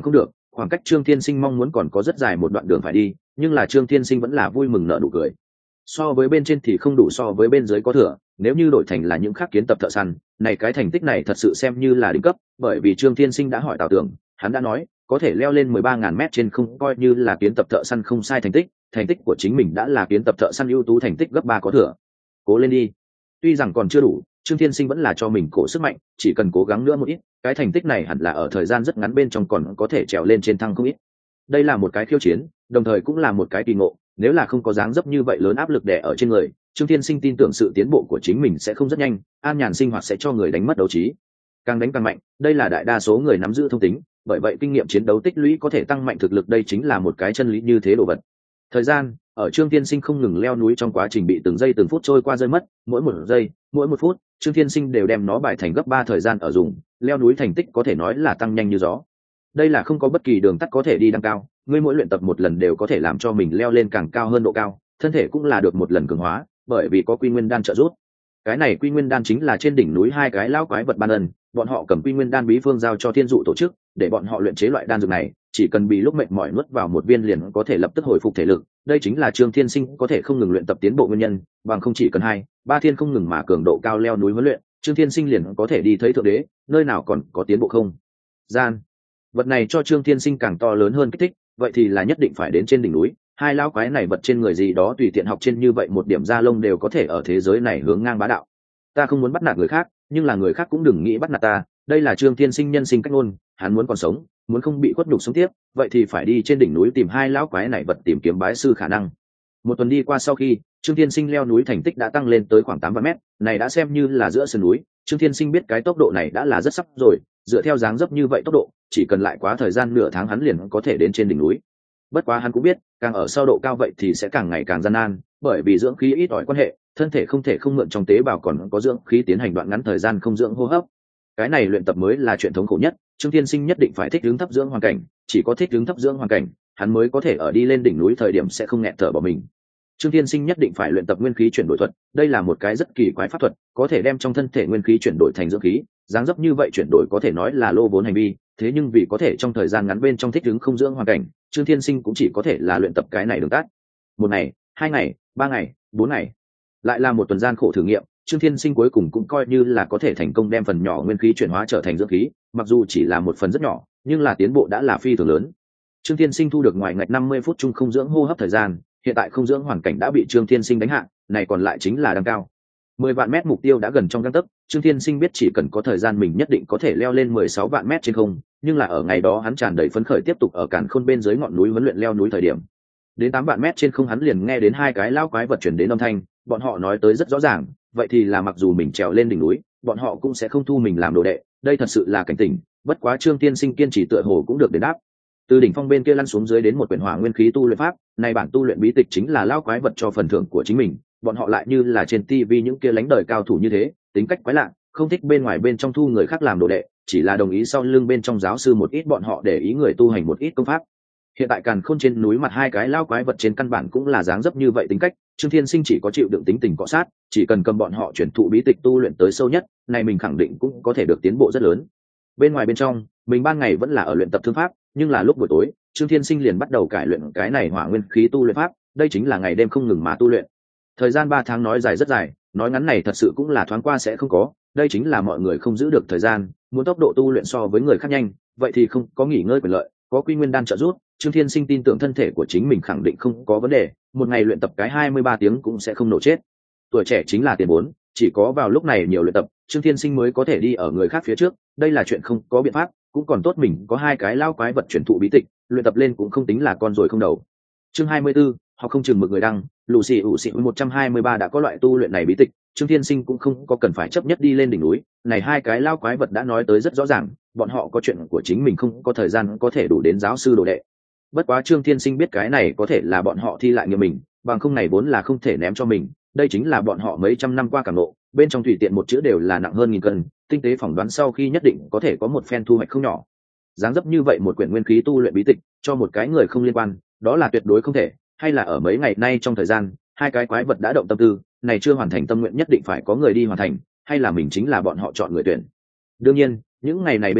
khoảng cách Trương Thiên Sinh mong muốn còn có rất dài một đoạn đường phải đi, nhưng là Trương Thiên Sinh vẫn là vui mừng nở nụ cười. So với bên trên thì không đủ, so với bên dưới có thừa, nếu như đổi thành là những khác kiến tập thợ săn, này cái thành tích này thật sự xem như là đỉnh cấp, bởi vì Trương Thiên Sinh đã hỏi Tào Tưởng, hắn đã nói, có thể leo lên mười ba nghìn mét trên không coi như là kiến tập thợ săn không sai thành tích, thành tích của chính mình đã là kiến tập thợ săn ưu tú thành tích gấp ba có thừa. Cố lên đi. Tuy rằng còn chưa đủ, Trương Thiên Sinh vẫn là cho mình cổ sức mạnh, chỉ cần cố gắng nữa một ít, cái thành tích này hẳn là ở thời gian rất ngắn bên trong còn có thể trèo lên trên thăng không ít. Đây là một cái khiêu chiến, đồng thời cũng là một cái kỳ ngộ, nếu là không có dáng dấp như vậy lớn áp lực đè ở trên người, Trương Thiên Sinh tin tưởng sự tiến bộ của chính mình sẽ không rất nhanh, an nhàn sinh hoạt sẽ cho người đánh mất đấu trí. Càng đánh càng mạnh, đây là đại đa số người nắm giữ thông tính, bởi vậy kinh nghiệm chiến đấu tích lũy có thể tăng mạnh thực lực, đây chính là một cái chân lý như thế đồ vật. Thời gian ở Trương Thiên Sinh không ngừng leo núi trong quá trình bị từng giây từng phút trôi qua rơi mất, mỗi một giây, mỗi một phút, Trương Thiên Sinh đều đem nó bài thành gấp ba thời gian ở dùng, leo núi thành tích có thể nói là tăng nhanh như gió. Đây là không có bất kỳ đường tắt có thể đi đăng cao, ngươi mỗi luyện tập một lần đều có thể làm cho mình leo lên càng cao hơn độ cao, thân thể cũng là được một lần cường hóa, bởi vì có quy nguyên đan trợ giúp. Cái này quy nguyên đan chính là trên đỉnh núi hai cái lão quái vật ban ân, bọn họ cầm quy nguyên đan bí phương giao cho thiên dụ tổ chức, để bọn họ luyện chế loại đan dược này, chỉ cần bị lúc mệt mỏi nuốt vào một viên liền có thể lập tức hồi phục thể lực. Đây chính là Trương Thiên Sinh có thể không ngừng luyện tập tiến bộ nguyên nhân, bằng không chỉ cần hai, ba thiên không ngừng mà cường độ cao leo núi huấn luyện, Trương Thiên Sinh liền có thể đi thấy thượng đế, nơi nào còn có tiến bộ không? Gian. Vật này cho Trương Thiên Sinh càng to lớn hơn kích thích, vậy thì là nhất định phải đến trên đỉnh núi, hai lão quái này vật trên người gì đó tùy tiện học trên như vậy một điểm da lông đều có thể ở thế giới này hướng ngang bá đạo. Ta không muốn bắt nạt người khác, nhưng là người khác cũng đừng nghĩ bắt nạt ta, đây là Trương Thiên Sinh nhân sinh cách ngôn, hắn muốn còn sống, muốn không bị khuất nhục sống tiếp, vậy thì phải đi trên đỉnh núi tìm hai lão quái này vật tìm kiếm bái sư khả năng. Một tuần đi qua sau khi, Trương Thiên Sinh leo núi thành tích đã tăng lên tới khoảng tám vạn mét, này đã xem như là giữa sườn núi, Trương Thiên Sinh biết cái tốc độ này đã là rất sắp rồi, dựa theo dáng dấp như vậy tốc độ, chỉ cần lại quá thời gian nửa tháng hắn liền có thể đến trên đỉnh núi. Bất quá hắn cũng biết, càng ở sau độ cao vậy thì sẽ càng ngày càng gian nan, bởi vì dưỡng khí ít ỏi quan hệ, thân thể không thể không mượn trong tế bào còn có dưỡng khí tiến hành đoạn ngắn thời gian không dưỡng hô hấp. Cái này luyện tập mới là chuyện thống khổ nhất, Trương Thiên Sinh nhất định phải thích ứng thấp dưỡng hoàn cảnh, chỉ có thích ứng thấp dưỡng hoàn cảnh, hắn mới có thể ở đi lên đỉnh núi thời điểm sẽ không nghẹt thở bỏ mình. Trương Thiên Sinh nhất định phải luyện tập nguyên khí chuyển đổi thuật, đây là một cái rất kỳ quái pháp thuật, có thể đem trong thân thể nguyên khí chuyển đổi thành dưỡng khí, dáng dấp như vậy chuyển đổi có thể nói là lô vốn hành vi, thế nhưng vì có thể trong thời gian ngắn bên trong thích ứng không dưỡng hoàn cảnh, Trương Thiên Sinh cũng chỉ có thể là luyện tập cái này đường tắt. Một ngày, hai ngày, ba ngày, bốn ngày, lại là một tuần gian khổ thử nghiệm, Trương Thiên Sinh cuối cùng cũng coi như là có thể thành công đem phần nhỏ nguyên khí chuyển hóa trở thành dưỡng khí, mặc dù chỉ là một phần rất nhỏ, nhưng là tiến bộ đã là phi thường lớn. Trương Thiên Sinh thu được ngoài ngạch năm mươi phút chung không dưỡng hô hấp thời gian, hiện tại không dưỡng hoàn cảnh đã bị Trương Thiên Sinh đánh hạ, này còn lại chính là đăng cao. mười vạn mét mục tiêu đã gần trong gang tấc, Trương Thiên Sinh biết chỉ cần có thời gian mình nhất định có thể leo lên mười sáu vạn mét trên không, nhưng là ở ngày đó hắn tràn đầy phấn khởi tiếp tục ở càn khôn bên dưới ngọn núi huấn luyện leo núi thời điểm. Đến tám vạn mét trên không hắn liền nghe đến hai cái lao quái vật chuyển đến âm thanh, bọn họ nói tới rất rõ ràng, vậy thì là mặc dù mình trèo lên đỉnh núi, bọn họ cũng sẽ không thu mình làm đồ đệ, đây thật sự là cảnh tỉnh, bất quá Trương Thiên Sinh kiên trì tựa hồ cũng được đền đáp. Từ đỉnh phong bên kia lăn xuống dưới đến một quyển hỏa nguyên khí tu luyện pháp, này bản tu luyện bí tịch chính là lao quái vật cho phần thưởng của chính mình, bọn họ lại như là trên tivi những kia lánh đời cao thủ như thế, tính cách quái lạ, không thích bên ngoài bên trong thu người khác làm đồ đệ, chỉ là đồng ý sau lưng bên trong giáo sư một ít bọn họ để ý người tu hành một ít công pháp. Hiện tại càn khôn trên núi mặt hai cái lao quái vật trên căn bản cũng là dáng dấp như vậy tính cách, Trương Thiên Sinh chỉ có chịu đựng tính tình cọ sát, chỉ cần cầm bọn họ chuyển thụ bí tịch tu luyện tới sâu nhất, này mình khẳng định cũng có thể được tiến bộ rất lớn. Bên ngoài bên trong, mình ban ngày vẫn là ở luyện tập thương pháp, nhưng là lúc buổi tối, Trương Thiên Sinh liền bắt đầu cải luyện cái này hỏa nguyên khí tu luyện pháp, đây chính là ngày đêm không ngừng mà tu luyện. Thời gian ba tháng nói dài rất dài, nói ngắn này thật sự cũng là thoáng qua sẽ không có, đây chính là mọi người không giữ được thời gian, muốn tốc độ tu luyện so với người khác nhanh, vậy thì không có nghỉ ngơi quyền lợi, có quy nguyên đan trợ giúp, Trương Thiên Sinh tin tưởng thân thể của chính mình khẳng định không có vấn đề, một ngày luyện tập cái hai mươi ba tiếng cũng sẽ không nổ chết. Tuổi trẻ chính là tiền vốn, chỉ có vào lúc này nhiều luyện tập, Trương Thiên Sinh mới có thể đi ở người khác phía trước, đây là chuyện không có biện pháp, cũng còn tốt mình có hai cái lao quái vật chuyển thụ bí tịch, luyện tập lên cũng không tính là con rồi không đầu. Chương hai mươi 24, họ không chừng mực người đăng, lù xì ủ xì một trăm hai mươi ba đã có loại tu luyện này bí tịch, Trương Thiên Sinh cũng không có cần phải chấp nhất đi lên đỉnh núi, này hai cái lao quái vật đã nói tới rất rõ ràng, bọn họ có chuyện của chính mình không có thời gian có thể đủ đến giáo sư đồ đệ. Bất quá Trương Thiên Sinh biết cái này có thể là bọn họ thi lại nghiệp mình, bằng không này vốn là không thể ném cho mình, đây chính là bọn họ mấy trăm năm qua cảm ngộ, bên trong tùy tiện một chữ đều là nặng hơn nghìn cân, tinh tế phỏng đoán sau khi nhất định có thể có một phen thu hoạch không nhỏ. Dáng dấp như vậy một quyển nguyên khí tu luyện bí tịch cho một cái người không liên quan, đó là tuyệt đối không thể, hay là ở mấy ngày nay trong thời gian, hai cái quái vật đã động tâm tư, này chưa hoàn thành tâm nguyện nhất định phải có người đi hoàn thành, hay là mình chính là bọn họ chọn người tuyển. Đương nhiên, những ngày này bên trong,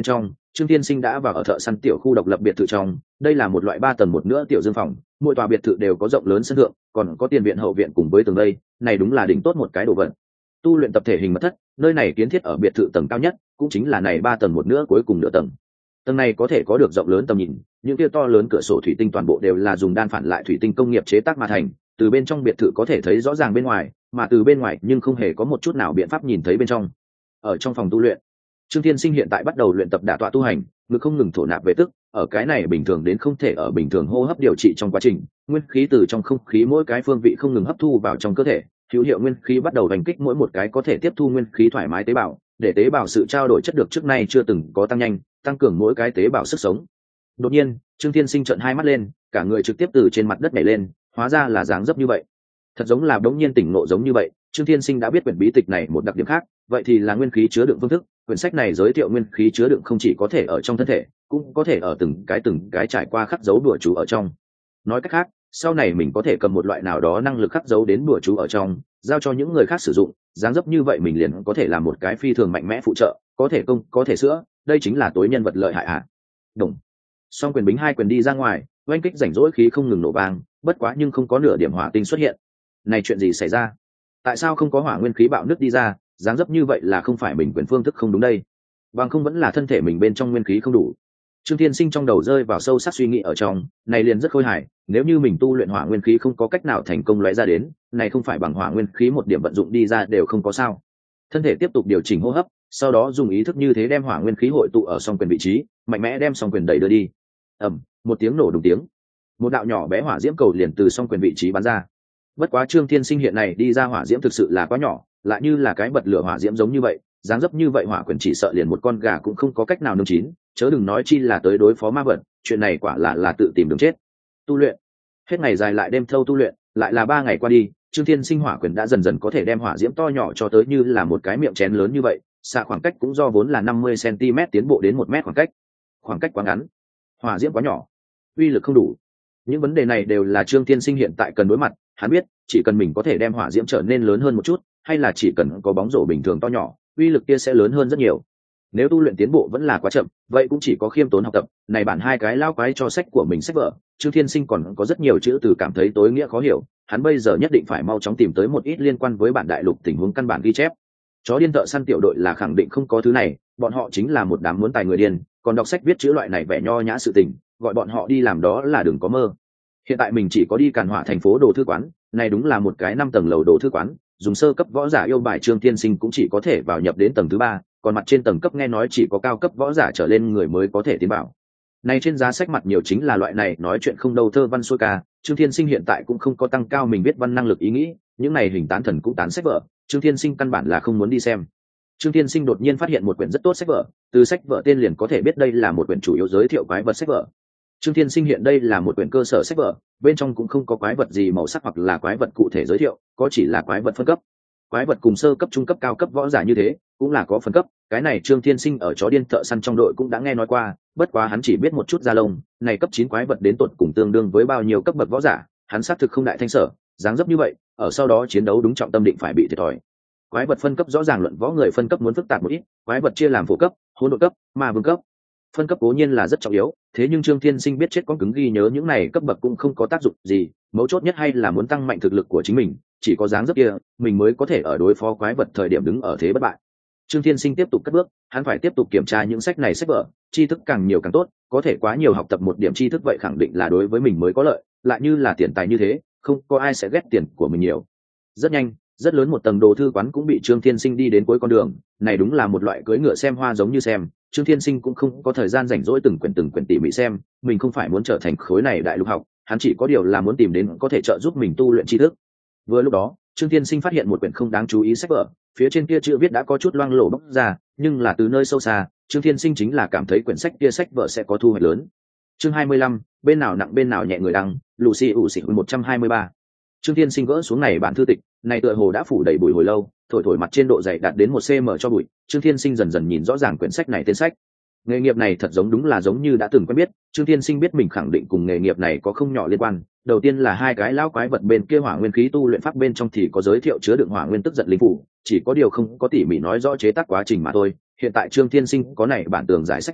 Trương Thiên Sinh đã vào ở thợ săn tiểu khu độc lập biệt thự trong, đây là một loại ba tầng một nữa tiểu dương phòng, mỗi tòa biệt thự đều có rộng lớn sân thượng, còn có tiền viện hậu viện cùng với tường đây, này đúng là đỉnh tốt một cái đồ vật. Tu luyện tập thể hình mật thất, nơi này kiến thiết ở biệt thự tầng cao nhất, cũng chính là này ba tầng một nữa cuối cùng nửa tầng. Tầng này có thể có được rộng lớn tầm nhìn, những kia to lớn cửa sổ thủy tinh toàn bộ đều là dùng đan phản lại thủy tinh công nghiệp chế tác mà thành, từ bên trong biệt thự có thể thấy rõ ràng bên ngoài, mà từ bên ngoài nhưng không hề có một chút nào biện pháp nhìn thấy bên trong. Ở trong phòng tu luyện, Trương Thiên Sinh hiện tại bắt đầu luyện tập đả tọa tu hành, ngực không ngừng thổ nạp về tức, ở cái này bình thường đến không thể ở bình thường hô hấp điều trị trong quá trình, nguyên khí từ trong không khí mỗi cái phương vị không ngừng hấp thu vào trong cơ thể, hữu hiệu nguyên khí bắt đầu đánh kích mỗi một cái có thể tiếp thu nguyên khí thoải mái tế bào, để tế bào sự trao đổi chất được trước nay chưa từng có tăng nhanh, tăng cường mỗi cái tế bào sức sống. Đột nhiên, Trương Thiên Sinh trợn hai mắt lên, cả người trực tiếp từ trên mặt đất nhảy lên, hóa ra là dáng dấp như vậy. Thật giống là đống nhiên tỉnh ngộ giống như vậy, Trương Thiên Sinh đã biết quyển bí tịch này một đặc điểm khác, vậy thì là nguyên khí chứa đựng phương thức. Quyển sách này giới thiệu nguyên khí chứa đựng không chỉ có thể ở trong thân thể, cũng có thể ở từng cái từng cái trải qua khắc dấu đùa chú ở trong. Nói cách khác, sau này mình có thể cầm một loại nào đó năng lực khắc dấu đến đùa chú ở trong, giao cho những người khác sử dụng, dáng dấp như vậy mình liền có thể làm một cái phi thường mạnh mẽ phụ trợ, có thể công, có thể sữa, đây chính là tối nhân vật lợi hại ạ. À? Đồng. Song quyền bính hai quyền đi ra ngoài, oanh kích rảnh rỗi khí không ngừng nổ vang, bất quá nhưng không có nửa điểm hỏa tinh xuất hiện. Này chuyện gì xảy ra? Tại sao không có hỏa nguyên khí bạo nứt đi ra? Dáng dấp như vậy là không phải mình quyền phương thức không đúng đây, bằng không vẫn là thân thể mình bên trong nguyên khí không đủ. Trương Thiên Sinh trong đầu rơi vào sâu sắc suy nghĩ ở trong, này liền rất khôi hài, nếu như mình tu luyện hỏa nguyên khí không có cách nào thành công lóe ra đến, này không phải bằng hỏa nguyên khí một điểm vận dụng đi ra đều không có sao. Thân thể tiếp tục điều chỉnh hô hấp, sau đó dùng ý thức như thế đem hỏa nguyên khí hội tụ ở song quyền vị trí, mạnh mẽ đem song quyền đẩy đưa đi. Ầm, một tiếng nổ đùng tiếng, một đạo nhỏ bé hỏa diễm cầu liền từ song quyền vị trí bắn ra. Bất quá Trương Thiên Sinh hiện này đi ra hỏa diễm thực sự là quá nhỏ, lại như là cái bật lửa hỏa diễm giống như vậy, dáng dấp như vậy hỏa quyền chỉ sợ liền một con gà cũng không có cách nào nướng chín, chớ đừng nói chi là tới đối phó ma vật, chuyện này quả là là tự tìm đường chết. Tu luyện, hết ngày dài lại đêm thâu tu luyện, lại là ba ngày qua đi, Trương Thiên Sinh hỏa quyền đã dần dần có thể đem hỏa diễm to nhỏ cho tới như là một cái miệng chén lớn như vậy, xa khoảng cách cũng do vốn là năm mươi xăng-ti-mét tiến bộ đến một mét khoảng cách. Khoảng cách quá ngắn, hỏa diễm quá nhỏ, uy lực không đủ. Những vấn đề này đều là Trương Thiên Sinh hiện tại cần đối mặt, hắn biết, chỉ cần mình có thể đem hỏa diễm trở nên lớn hơn một chút, hay là chỉ cần có bóng rổ bình thường to nhỏ, uy lực kia sẽ lớn hơn rất nhiều. Nếu tu luyện tiến bộ vẫn là quá chậm, vậy cũng chỉ có khiêm tốn học tập. Này bản hai cái lao quái cho sách của mình sách vở, Trương Thiên Sinh còn có rất nhiều chữ từ cảm thấy tối nghĩa khó hiểu, hắn bây giờ nhất định phải mau chóng tìm tới một ít liên quan với bản đại lục tình huống căn bản ghi chép. Chó điên thợ săn tiểu đội là khẳng định không có thứ này, bọn họ chính là một đám muốn tài người điên, còn đọc sách viết chữ loại này vẻ nho nhã sự tình, gọi bọn họ đi làm đó là đừng có mơ. Hiện tại mình chỉ có đi Càn Hỏa thành phố đồ thư quán, này đúng là một cái năm tầng lầu đồ thư quán, dùng sơ cấp võ giả yêu bài Trương Thiên Sinh cũng chỉ có thể vào nhập đến tầng thứ ba, còn mặt trên tầng cấp nghe nói chỉ có cao cấp võ giả trở lên người mới có thể tiến vào. Này trên giá sách mặt nhiều chính là loại này nói chuyện không đâu thơ văn xuôi ca, Trương Thiên Sinh hiện tại cũng không có tăng cao mình viết văn năng lực ý nghĩ, những này hình tán thần cũng tán sách vở, Trương Thiên Sinh căn bản là không muốn đi xem. Trương Thiên Sinh đột nhiên phát hiện một quyển rất tốt sách vở, từ sách vở tên liền có thể biết đây là một quyển chủ yếu giới thiệu quái vật sách vở. Trương Thiên Sinh hiện đây là một quyển cơ sở sách vở, bên trong cũng không có quái vật gì màu sắc hoặc là quái vật cụ thể giới thiệu, có chỉ là quái vật phân cấp. Quái vật cùng sơ cấp, trung cấp, cao cấp võ giả như thế, cũng là có phân cấp, cái này Trương Thiên Sinh ở chó điên thợ săn trong đội cũng đã nghe nói qua, bất quá hắn chỉ biết một chút da lông, này cấp chín quái vật đến tột cùng tương đương với bao nhiêu cấp bậc võ giả, hắn xác thực không đại thanh sở, dáng dấp như vậy, ở sau đó chiến đấu đúng trọng tâm định phải bị thiệt thòi. Quái vật phân cấp rõ ràng luận võ người phân cấp muốn phức tạp một ít, quái vật chia làm phổ cấp, hỗn độn cấp, ma vương cấp. Phân cấp cố nhiên là rất trọng yếu, thế nhưng Trương Thiên Sinh biết chết con cứng ghi nhớ những này cấp bậc cũng không có tác dụng gì, mấu chốt nhất hay là muốn tăng mạnh thực lực của chính mình, chỉ có dáng dấp kia, mình mới có thể ở đối phó quái vật thời điểm đứng ở thế bất bại. Trương Thiên Sinh tiếp tục cất bước, hắn phải tiếp tục kiểm tra những sách này sách vở, tri thức càng nhiều càng tốt, có thể quá nhiều học tập một điểm tri thức vậy khẳng định là đối với mình mới có lợi, lại như là tiền tài như thế, không có ai sẽ ghét tiền của mình nhiều. Rất nhanh, rất lớn một tầng đồ thư quán cũng bị Trương Thiên Sinh đi đến cuối con đường, này đúng là một loại cưỡi ngựa xem hoa giống như xem, Trương Thiên Sinh cũng không có thời gian rảnh rỗi từng quyển từng quyển tỉ mỉ xem, mình không phải muốn trở thành khối này đại lục học, hắn chỉ có điều là muốn tìm đến có thể trợ giúp mình tu luyện tri thức. Vừa lúc đó, Trương Thiên Sinh phát hiện một quyển không đáng chú ý sách vở, phía trên kia chữ viết đã có chút loang lổ bóc ra, nhưng là từ nơi sâu xa, Trương Thiên Sinh chính là cảm thấy quyển sách kia sách vở sẽ có thu hoạch lớn. Chương hai mươi lăm, bên nào nặng bên nào nhẹ người đăng, Lucy ủ xỉn một trăm hai mươi ba. Trương Thiên Sinh gỡ xuống này bản thư tịch, này tựa hồ đã phủ đầy bụi hồi lâu, thổi thổi mặt trên độ dày đạt đến một xăng ti mét cho bụi, Trương Thiên Sinh dần dần nhìn rõ ràng quyển sách này tên sách. Nghề nghiệp này thật giống đúng là giống như đã từng quen biết, Trương Thiên Sinh biết mình khẳng định cùng nghề nghiệp này có không nhỏ liên quan. Đầu tiên là hai cái lão quái vật bên kia hỏa nguyên khí tu luyện pháp bên trong thì có giới thiệu chứa đựng hỏa nguyên tức giận linh phủ, chỉ có điều không có tỉ mỉ nói rõ chế tác quá trình mà thôi. Hiện tại Trương Thiên Sinh có này bản tường giải sách vở,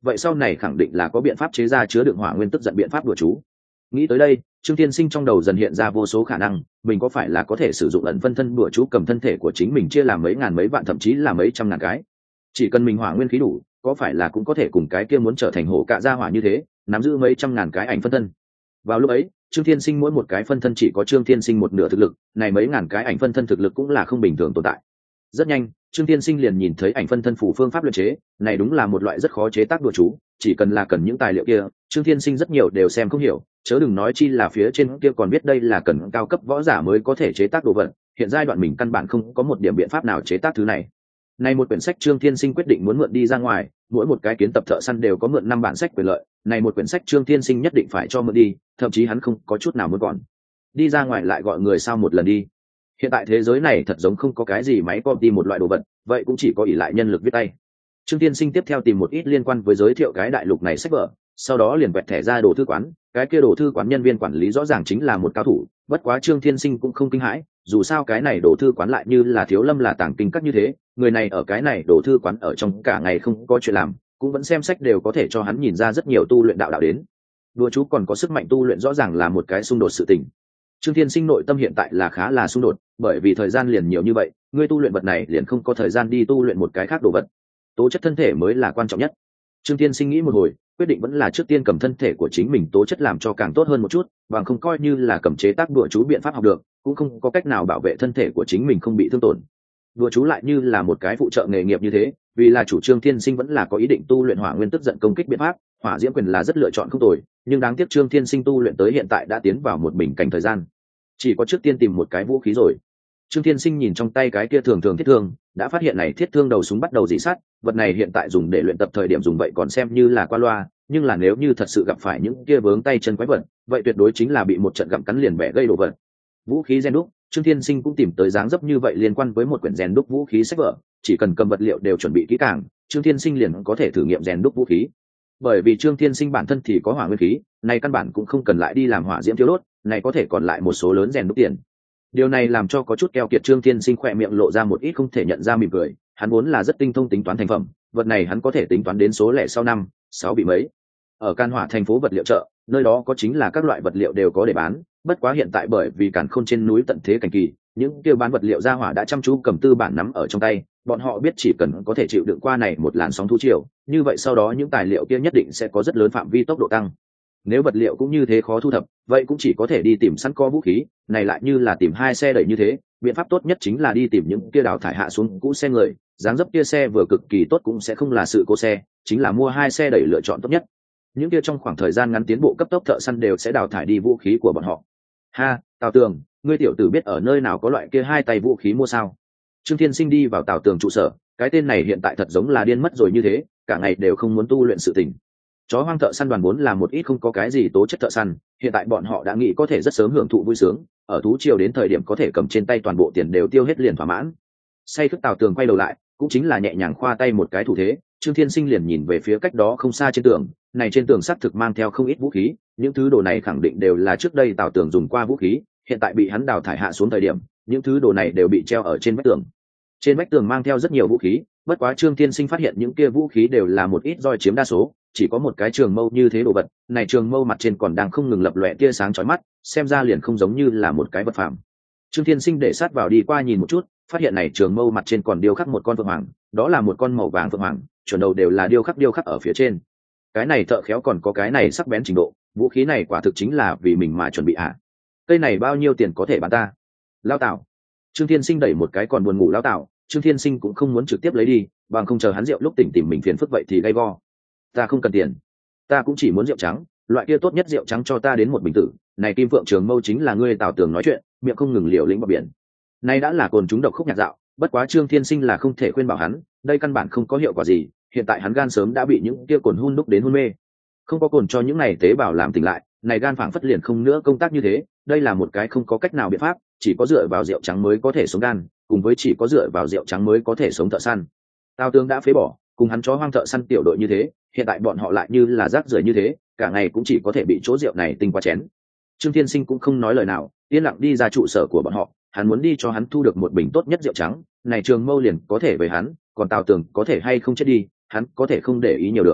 vậy sau này khẳng định là có biện pháp chế ra chứa đựng hỏa nguyên tức giận biện pháp đùa chú. Nghĩ tới đây, Trương Thiên Sinh trong đầu dần hiện ra vô số khả năng, mình có phải là có thể sử dụng ẩn phân thân đùa chú cầm thân thể của chính mình chia làm mấy ngàn mấy vạn thậm chí là mấy trăm ngàn cái. Chỉ cần mình hỏa nguyên khí đủ, có phải là cũng có thể cùng cái kia muốn trở thành hổ cạ gia hỏa như thế, nắm giữ mấy trăm ngàn cái ảnh phân thân. Vào lúc ấy, Trương Thiên Sinh mỗi một cái phân thân chỉ có Trương Thiên Sinh một nửa thực lực, này mấy ngàn cái ảnh phân thân thực lực cũng là không bình thường tồn tại. Rất nhanh, Trương Thiên Sinh liền nhìn thấy ảnh phân thân phủ phương pháp luyện chế, này đúng là một loại rất khó chế tác đùa chú, chỉ cần là cần những tài liệu kia, Trương Thiên Sinh rất nhiều đều xem không hiểu, chớ đừng nói chi là phía trên kia còn biết đây là cần cao cấp võ giả mới có thể chế tác đồ vật, hiện giai đoạn mình căn bản không có một điểm biện pháp nào chế tác thứ này. Này một quyển sách Trương Thiên Sinh quyết định muốn mượn đi ra ngoài, mỗi một cái kiến tập thợ săn đều có mượn năm bản sách quyền lợi, này một quyển sách Trương Thiên Sinh nhất định phải cho mượn đi, thậm chí hắn không có chút nào muốn còn. Đi ra ngoài lại gọi người sao một lần đi. Hiện tại thế giới này thật giống không có cái gì máy copy một loại đồ vật, vậy cũng chỉ có ỷ lại nhân lực viết tay. Trương Thiên Sinh tiếp theo tìm một ít liên quan với giới thiệu cái đại lục này sách vở, sau đó liền quẹt thẻ ra đồ thư quán, cái kia đồ thư quán nhân viên quản lý rõ ràng chính là một cao thủ, bất quá Trương Thiên Sinh cũng không kinh hãi, dù sao cái này đồ thư quán lại như là Thiếu Lâm là tàng kinh các như thế, người này ở cái này đồ thư quán ở trong cả ngày không có chuyện làm, cũng vẫn xem sách đều có thể cho hắn nhìn ra rất nhiều tu luyện đạo đạo đến. Đùa chú còn có sức mạnh tu luyện rõ ràng là một cái xung đột sự tình. Trương Thiên Sinh nội tâm hiện tại là khá là xung đột, bởi vì thời gian liền nhiều như vậy, ngươi tu luyện vật này liền không có thời gian đi tu luyện một cái khác đồ vật. Tố chất thân thể mới là quan trọng nhất. Trương Thiên Sinh nghĩ một hồi, quyết định vẫn là trước tiên cầm thân thể của chính mình tố chất làm cho càng tốt hơn một chút, bằng không coi như là cầm chế tác đùa chú biện pháp học được, cũng không có cách nào bảo vệ thân thể của chính mình không bị thương tổn. Đùa chú lại như là một cái phụ trợ nghề nghiệp như thế, vì là chủ Trương Thiên Sinh vẫn là có ý định tu luyện hỏa nguyên tức giận công kích biện pháp, hỏa diễm quyền là rất lựa chọn không tồi, nhưng đáng tiếc Trương Thiên Sinh tu luyện tới hiện tại đã tiến vào một bình cảnh thời gian, chỉ có trước tiên tìm một cái vũ khí rồi. Trương Thiên Sinh nhìn trong tay cái kia thường thường thiết thương, đã phát hiện này thiết thương đầu súng bắt đầu dị sát, vật này hiện tại dùng để luyện tập thời điểm dùng vậy còn xem như là qua loa, nhưng là nếu như thật sự gặp phải những kia vướng tay chân quái vật, vậy tuyệt đối chính là bị một trận gặm cắn liền bẻ gây đồ vật. Vũ khí rèn đúc, Trương Thiên Sinh cũng tìm tới dáng dấp như vậy liên quan với một quyển rèn đúc vũ khí sách vở, chỉ cần cầm vật liệu đều chuẩn bị kỹ càng, Trương Thiên Sinh liền có thể thử nghiệm rèn đúc vũ khí. Bởi vì Trương Thiên Sinh bản thân thì có hỏa nguyên khí, này căn bản cũng không cần lại đi làm hỏa diễm thiêu đốt, này có thể còn lại một số lớn rèn đúc tiền. Điều này làm cho có chút keo kiệt Trương Thiên Sinh khỏe miệng lộ ra một ít không thể nhận ra mỉm cười, hắn vốn là rất tinh thông tính toán thành phẩm, vật này hắn có thể tính toán đến số lẻ sau năm, sáu bị mấy. Ở Can Hỏa thành phố vật liệu chợ, nơi đó có chính là các loại vật liệu đều có để bán, bất quá hiện tại bởi vì Càn Khôn trên núi tận thế cảnh kỳ, những kia bán vật liệu ra hỏa đã chăm chú cầm tư bản nắm ở trong tay, bọn họ biết chỉ cần có thể chịu đựng qua này một làn sóng thu chiều, như vậy sau đó những tài liệu kia nhất định sẽ có rất lớn phạm vi tốc độ tăng. Nếu vật liệu cũng như thế khó thu thập, vậy cũng chỉ có thể đi tìm sẵn có vũ khí, này lại như là tìm hai xe đẩy như thế, biện pháp tốt nhất chính là đi tìm những kia đào thải hạ xuống cũ xe người, dáng dấp kia xe vừa cực kỳ tốt cũng sẽ không là sự cố xe, chính là mua hai xe đẩy lựa chọn tốt nhất. Những kia trong khoảng thời gian ngắn tiến bộ cấp tốc thợ săn đều sẽ đào thải đi vũ khí của bọn họ. Ha, Tào Tường, ngươi tiểu tử biết ở nơi nào có loại kia hai tay vũ khí mua sao? Trương Thiên Sinh đi vào Tào Tường trụ sở, cái tên này hiện tại thật giống là điên mất rồi như thế, cả ngày đều không muốn tu luyện sự tình. Chó hoang thợ săn đoàn vốn là một ít không có cái gì tố chất thợ săn, hiện tại bọn họ đã nghĩ có thể rất sớm hưởng thụ vui sướng, ở thú triều đến thời điểm có thể cầm trên tay toàn bộ tiền đều tiêu hết liền thỏa mãn. Say thức Tào Tường quay đầu lại, cũng chính là nhẹ nhàng khoa tay một cái thủ thế, Trương Thiên Sinh liền nhìn về phía cách đó không xa trên tường, này trên tường xác thực mang theo không ít vũ khí, những thứ đồ này khẳng định đều là trước đây Tào Tường dùng qua vũ khí, hiện tại bị hắn đào thải hạ xuống thời điểm, những thứ đồ này đều bị treo ở trên vách tường. Trên vách tường mang theo rất nhiều vũ khí, bất quá Trương Thiên Sinh phát hiện những kia vũ khí đều là một ít roi chiếm đa số, chỉ có một cái trường mâu như thế đồ vật, này trường mâu mặt trên còn đang không ngừng lập lòe tia sáng chói mắt, xem ra liền không giống như là một cái vật phẩm. Trương Thiên Sinh để sát vào đi qua nhìn một chút, phát hiện này trường mâu mặt trên còn điêu khắc một con phượng hoàng, đó là một con màu vàng phượng hoàng, chuẩn đầu đều là điêu khắc điêu khắc ở phía trên. Cái này thợ khéo còn có cái này sắc bén trình độ, vũ khí này quả thực chính là vì mình mà chuẩn bị ạ. À. Cây này bao nhiêu tiền có thể bán ta? Lao Tảo. Trương Thiên Sinh đẩy một cái còn buồn ngủ Lao Tảo, Trương Thiên Sinh cũng không muốn trực tiếp lấy đi, bằng không chờ hắn rượu lúc tỉnh tìm mình phiền phức vậy thì gay go. Ta không cần tiền, ta cũng chỉ muốn rượu trắng, loại kia tốt nhất rượu trắng cho ta đến một bình tử. Này Kim Phượng Trường Mâu chính là ngươi Tào Tường nói chuyện, miệng không ngừng liều lĩnh vào biển. Nay đã là cồn chúng độc khúc nhạc dạo, bất quá Trương Thiên Sinh là không thể khuyên bảo hắn, đây căn bản không có hiệu quả gì, hiện tại hắn gan sớm đã bị những kia cồn hun đúc đến hôn mê. Không có cồn cho những này tế bào làm tỉnh lại, này gan phảng phất liền không nữa công tác như thế, đây là một cái không có cách nào biện pháp, chỉ có dựa vào rượu trắng mới có thể sống gan, cùng với chỉ có dựa vào rượu trắng mới có thể sống thợ săn. Tào Tường đã phế bỏ, cùng hắn chó hoang thợ săn tiểu đội như thế, hiện tại bọn họ lại như là rác rưởi như thế, cả ngày cũng chỉ có thể bị chỗ rượu này tinh qua chén. Trương Thiên Sinh cũng không nói lời nào, yên lặng đi ra trụ sở của bọn họ, hắn muốn đi cho hắn thu được một bình tốt nhất rượu trắng, này trường mâu liền có thể về hắn, còn Tào Tường có thể hay không chết đi, hắn có thể không để ý nhiều được.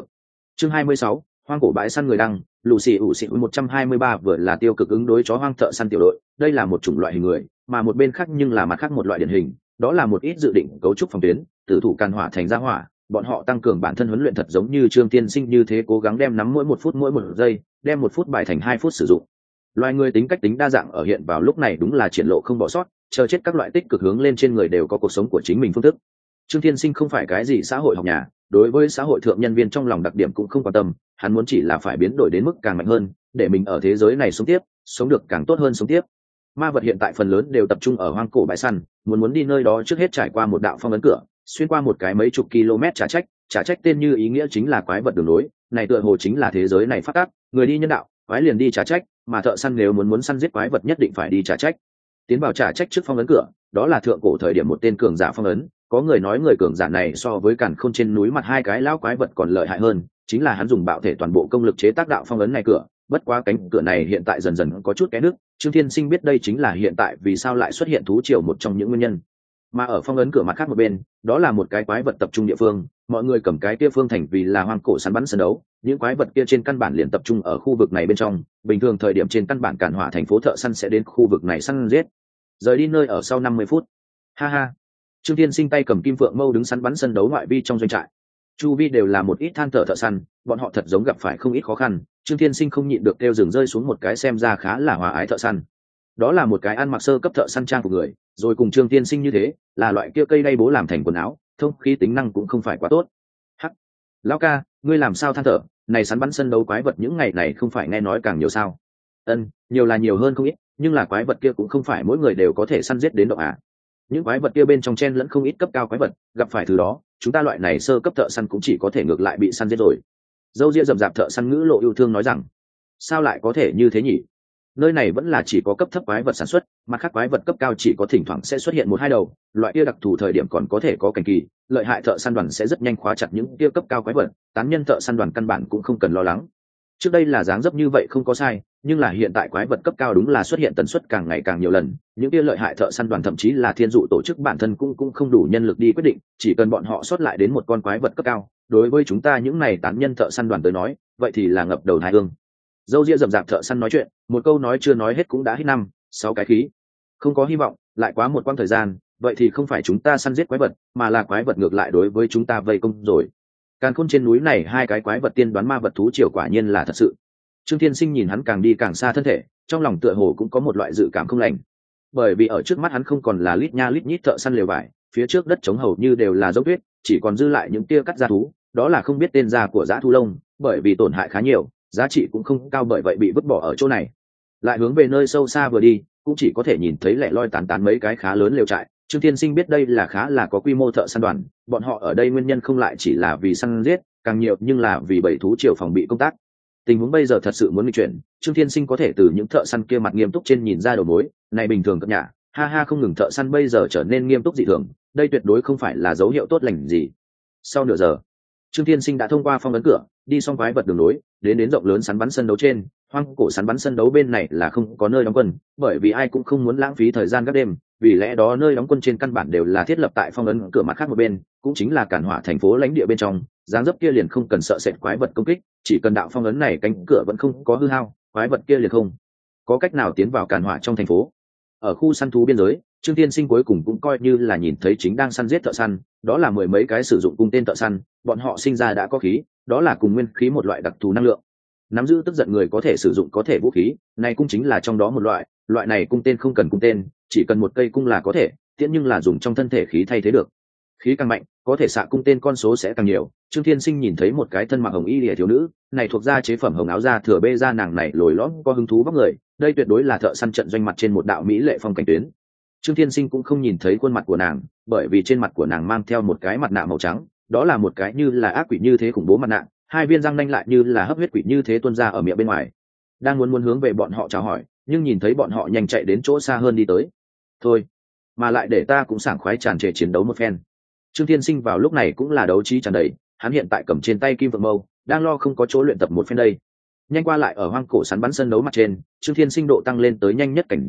Chương hai mươi sáu, hoang cổ bãi săn người đăng, lù xì ủ xì một trăm hai mươi ba vừa là tiêu cực ứng đối chó hoang thợ săn tiểu đội, đây là một chủng loại hình người, mà một bên khác nhưng là mặt khác một loại điển hình, đó là một ít dự định cấu trúc phòng tuyến, tử thủ can hỏa thành ra hỏa, bọn họ tăng cường bản thân huấn luyện thật giống như Trương Tiên Sinh như thế, cố gắng đem nắm mỗi một phút mỗi một giây, đem một phút bài thành hai phút sử dụng. Loài người tính cách tính đa dạng ở hiện vào lúc này đúng là triển lộ không bỏ sót, chờ chết các loại tích cực hướng lên trên người đều có cuộc sống của chính mình phương thức. Trương Thiên Sinh không phải cái gì xã hội học nhà, đối với xã hội thượng nhân viên trong lòng đặc điểm cũng không quan tâm, hắn muốn chỉ là phải biến đổi đến mức càng mạnh hơn, để mình ở thế giới này sống tiếp, sống được càng tốt hơn sống tiếp. Ma vật hiện tại phần lớn đều tập trung ở hoang cổ bãi săn, muốn muốn đi nơi đó trước hết trải qua một đạo phong ấn cửa, xuyên qua một cái mấy chục km trả trách, trả trách tên như ý nghĩa chính là quái vật đường lối, này tựa hồ chính là thế giới này phát tác, người đi nhân đạo, quái liền đi trả trách, mà thợ săn nếu muốn muốn săn giết quái vật nhất định phải đi trả trách. Tiến vào trả trách trước phong ấn cửa, đó là thượng cổ thời điểm một tên cường giả phong ấn, có người nói người cường giả này so với càn khôn trên núi mặt hai cái lão quái vật còn lợi hại hơn, chính là hắn dùng bạo thể toàn bộ công lực chế tác đạo phong ấn này cửa, bất quá cánh cửa này hiện tại dần dần có chút kẽ nước. Trương Thiên Sinh biết đây chính là hiện tại vì sao lại xuất hiện thú triều một trong những nguyên nhân. Mà ở phong ấn cửa mặt khác một bên, đó là một cái quái vật tập trung địa phương, mọi người cầm cái kia phương thành vì là hoang cổ săn bắn sân đấu, những quái vật kia trên căn bản liền tập trung ở khu vực này bên trong, bình thường thời điểm trên căn bản cản hỏa thành phố thợ săn sẽ đến khu vực này săn giết. Rời đi nơi ở sau năm mươi phút. Ha ha. Trương Thiên Sinh tay cầm kim phượng mâu đứng săn bắn sân đấu ngoại vi trong doanh trại. Chu vi đều là một ít than thở thợ săn, bọn họ thật giống gặp phải không ít khó khăn. Trương Thiên Sinh không nhịn được kêu dừng rơi xuống một cái xem ra khá là hòa ái thợ săn. Đó là một cái ăn mặc sơ cấp thợ săn trang của người, rồi cùng Trương Thiên Sinh như thế, là loại kia cây đay bố làm thành quần áo, thông khí tính năng cũng không phải quá tốt. Hắc, lão ca, ngươi làm sao than thở? Này săn bắn sân đấu quái vật những ngày này không phải nghe nói càng nhiều sao? Ân, nhiều là nhiều hơn không ít, nhưng là quái vật kia cũng không phải mỗi người đều có thể săn giết đến độ à. Những quái vật kia bên trong chen lẫn không ít cấp cao quái vật, gặp phải thứ đó, chúng ta loại này sơ cấp thợ săn cũng chỉ có thể ngược lại bị săn giết rồi. Dâu ria rậm rạp thợ săn ngữ lộ yêu thương nói rằng, sao lại có thể như thế nhỉ? Nơi này vẫn là chỉ có cấp thấp quái vật sản xuất, mặt khác quái vật cấp cao chỉ có thỉnh thoảng sẽ xuất hiện một hai đầu, loại kia đặc thù thời điểm còn có thể có cảnh kỳ, lợi hại thợ săn đoàn sẽ rất nhanh khóa chặt những kia cấp cao quái vật, tán nhân thợ săn đoàn căn bản cũng không cần lo lắng. Trước đây là dáng dấp như vậy không có sai, nhưng là hiện tại quái vật cấp cao đúng là xuất hiện tần suất càng ngày càng nhiều lần, những kia lợi hại thợ săn đoàn thậm chí là thiên dụ tổ chức bản thân cũng cũng không đủ nhân lực đi quyết định, chỉ cần bọn họ sót lại đến một con quái vật cấp cao, đối với chúng ta những này tán nhân thợ săn đoàn tới nói, vậy thì là ngập đầu thái hương. Dâu ria rậm rạp thợ săn nói chuyện, một câu nói chưa nói hết cũng đã hít năm sáu cái khí. Không có hy vọng, lại quá một quãng thời gian, vậy thì không phải chúng ta săn giết quái vật, mà là quái vật ngược lại đối với chúng ta vây công rồi. Càn khôn trên núi này hai cái quái vật tiên đoán ma vật thú triều quả nhiên là thật sự. Trương Thiên Sinh nhìn hắn càng đi càng xa thân thể, trong lòng tựa hồ cũng có một loại dự cảm không lành. Bởi vì ở trước mắt hắn không còn là lít nha lít nhít thợ săn lều vải, phía trước đất trống hầu như đều là dấu tuyết, chỉ còn dư lại những tia cắt da thú, đó là không biết tên da của dã thú lông, bởi vì tổn hại khá nhiều, giá trị cũng không cao bởi vậy bị vứt bỏ ở chỗ này. Lại hướng về nơi sâu xa vừa đi, cũng chỉ có thể nhìn thấy lẻ loi tán tán mấy cái khá lớn lều trại. Trương Thiên Sinh biết đây là khá là có quy mô thợ săn đoàn, bọn họ ở đây nguyên nhân không lại chỉ là vì săn giết, càng nhiều nhưng là vì bầy thú triều phòng bị công tác. Tình huống bây giờ thật sự muốn nghịch chuyển, Trương Thiên Sinh có thể từ những thợ săn kia mặt nghiêm túc trên nhìn ra đầu mối, này bình thường cập nhà, ha ha không ngừng thợ săn bây giờ trở nên nghiêm túc dị thường, đây tuyệt đối không phải là dấu hiệu tốt lành gì. Sau nửa giờ, Trương Thiên Sinh đã thông qua phong ấn cửa, đi xong quái vật đường lối, đến đến rộng lớn săn bắn sân đấu trên. Hoang cổ săn bắn sân đấu bên này là không có nơi đóng quân, bởi vì ai cũng không muốn lãng phí thời gian các đêm, vì lẽ đó nơi đóng quân trên căn bản đều là thiết lập tại phong ấn cửa mặt khác một bên, cũng chính là cản hỏa thành phố lãnh địa bên trong. Dáng dấp kia liền không cần sợ sệt quái vật công kích, chỉ cần đạo phong ấn này cánh cửa vẫn không có hư hao, quái vật kia liền không có cách nào tiến vào cản hỏa trong thành phố. Ở khu săn thú biên giới, Trương Thiên Sinh cuối cùng cũng coi như là nhìn thấy chính đang săn giết thợ săn, đó là mười mấy cái sử dụng cung tên thợ săn, bọn họ sinh ra đã có khí, đó là cùng nguyên khí một loại đặc thù năng lượng. Nắm giữ tức giận người có thể sử dụng có thể vũ khí, này cũng chính là trong đó một loại, loại này cung tên không cần cung tên, chỉ cần một cây cung là có thể, tiễn nhưng là dùng trong thân thể khí thay thế được. Khí càng mạnh, có thể xạ cung tên con số sẽ càng nhiều. Trương Thiên Sinh nhìn thấy một cái thân mặc hồng y lìa thiếu nữ, này thuộc gia chế phẩm hồng áo da thừa bê da nàng này lồi lõm có hứng thú vóc người, đây tuyệt đối là thợ săn trận doanh mặt trên một đạo mỹ lệ phong cảnh tuyến. Trương Thiên Sinh cũng không nhìn thấy khuôn mặt của nàng, bởi vì trên mặt của nàng mang theo một cái mặt nạ màu trắng, đó là một cái như là ác quỷ như thế khủng bố mặt nạ, hai viên răng nanh lại như là hấp huyết quỷ như thế tuôn ra ở miệng bên ngoài. Đang muốn muốn hướng về bọn họ chào hỏi, nhưng nhìn thấy bọn họ nhanh chạy đến chỗ xa hơn đi tới. Thôi, mà lại để ta cũng sảng khoái tràn trề chiến đấu một phen. Trương Thiên Sinh vào lúc này cũng là đấu trí tràn đầy, hắn hiện tại cầm trên tay kim vượng mâu, đang lo không có chỗ luyện tập một phen đây. Nhanh qua lại ở hoang cổ sắn bắn sân đấu mặt trên, Trương Thiên Sinh độ tăng lên tới nhanh nhất cảnh giới,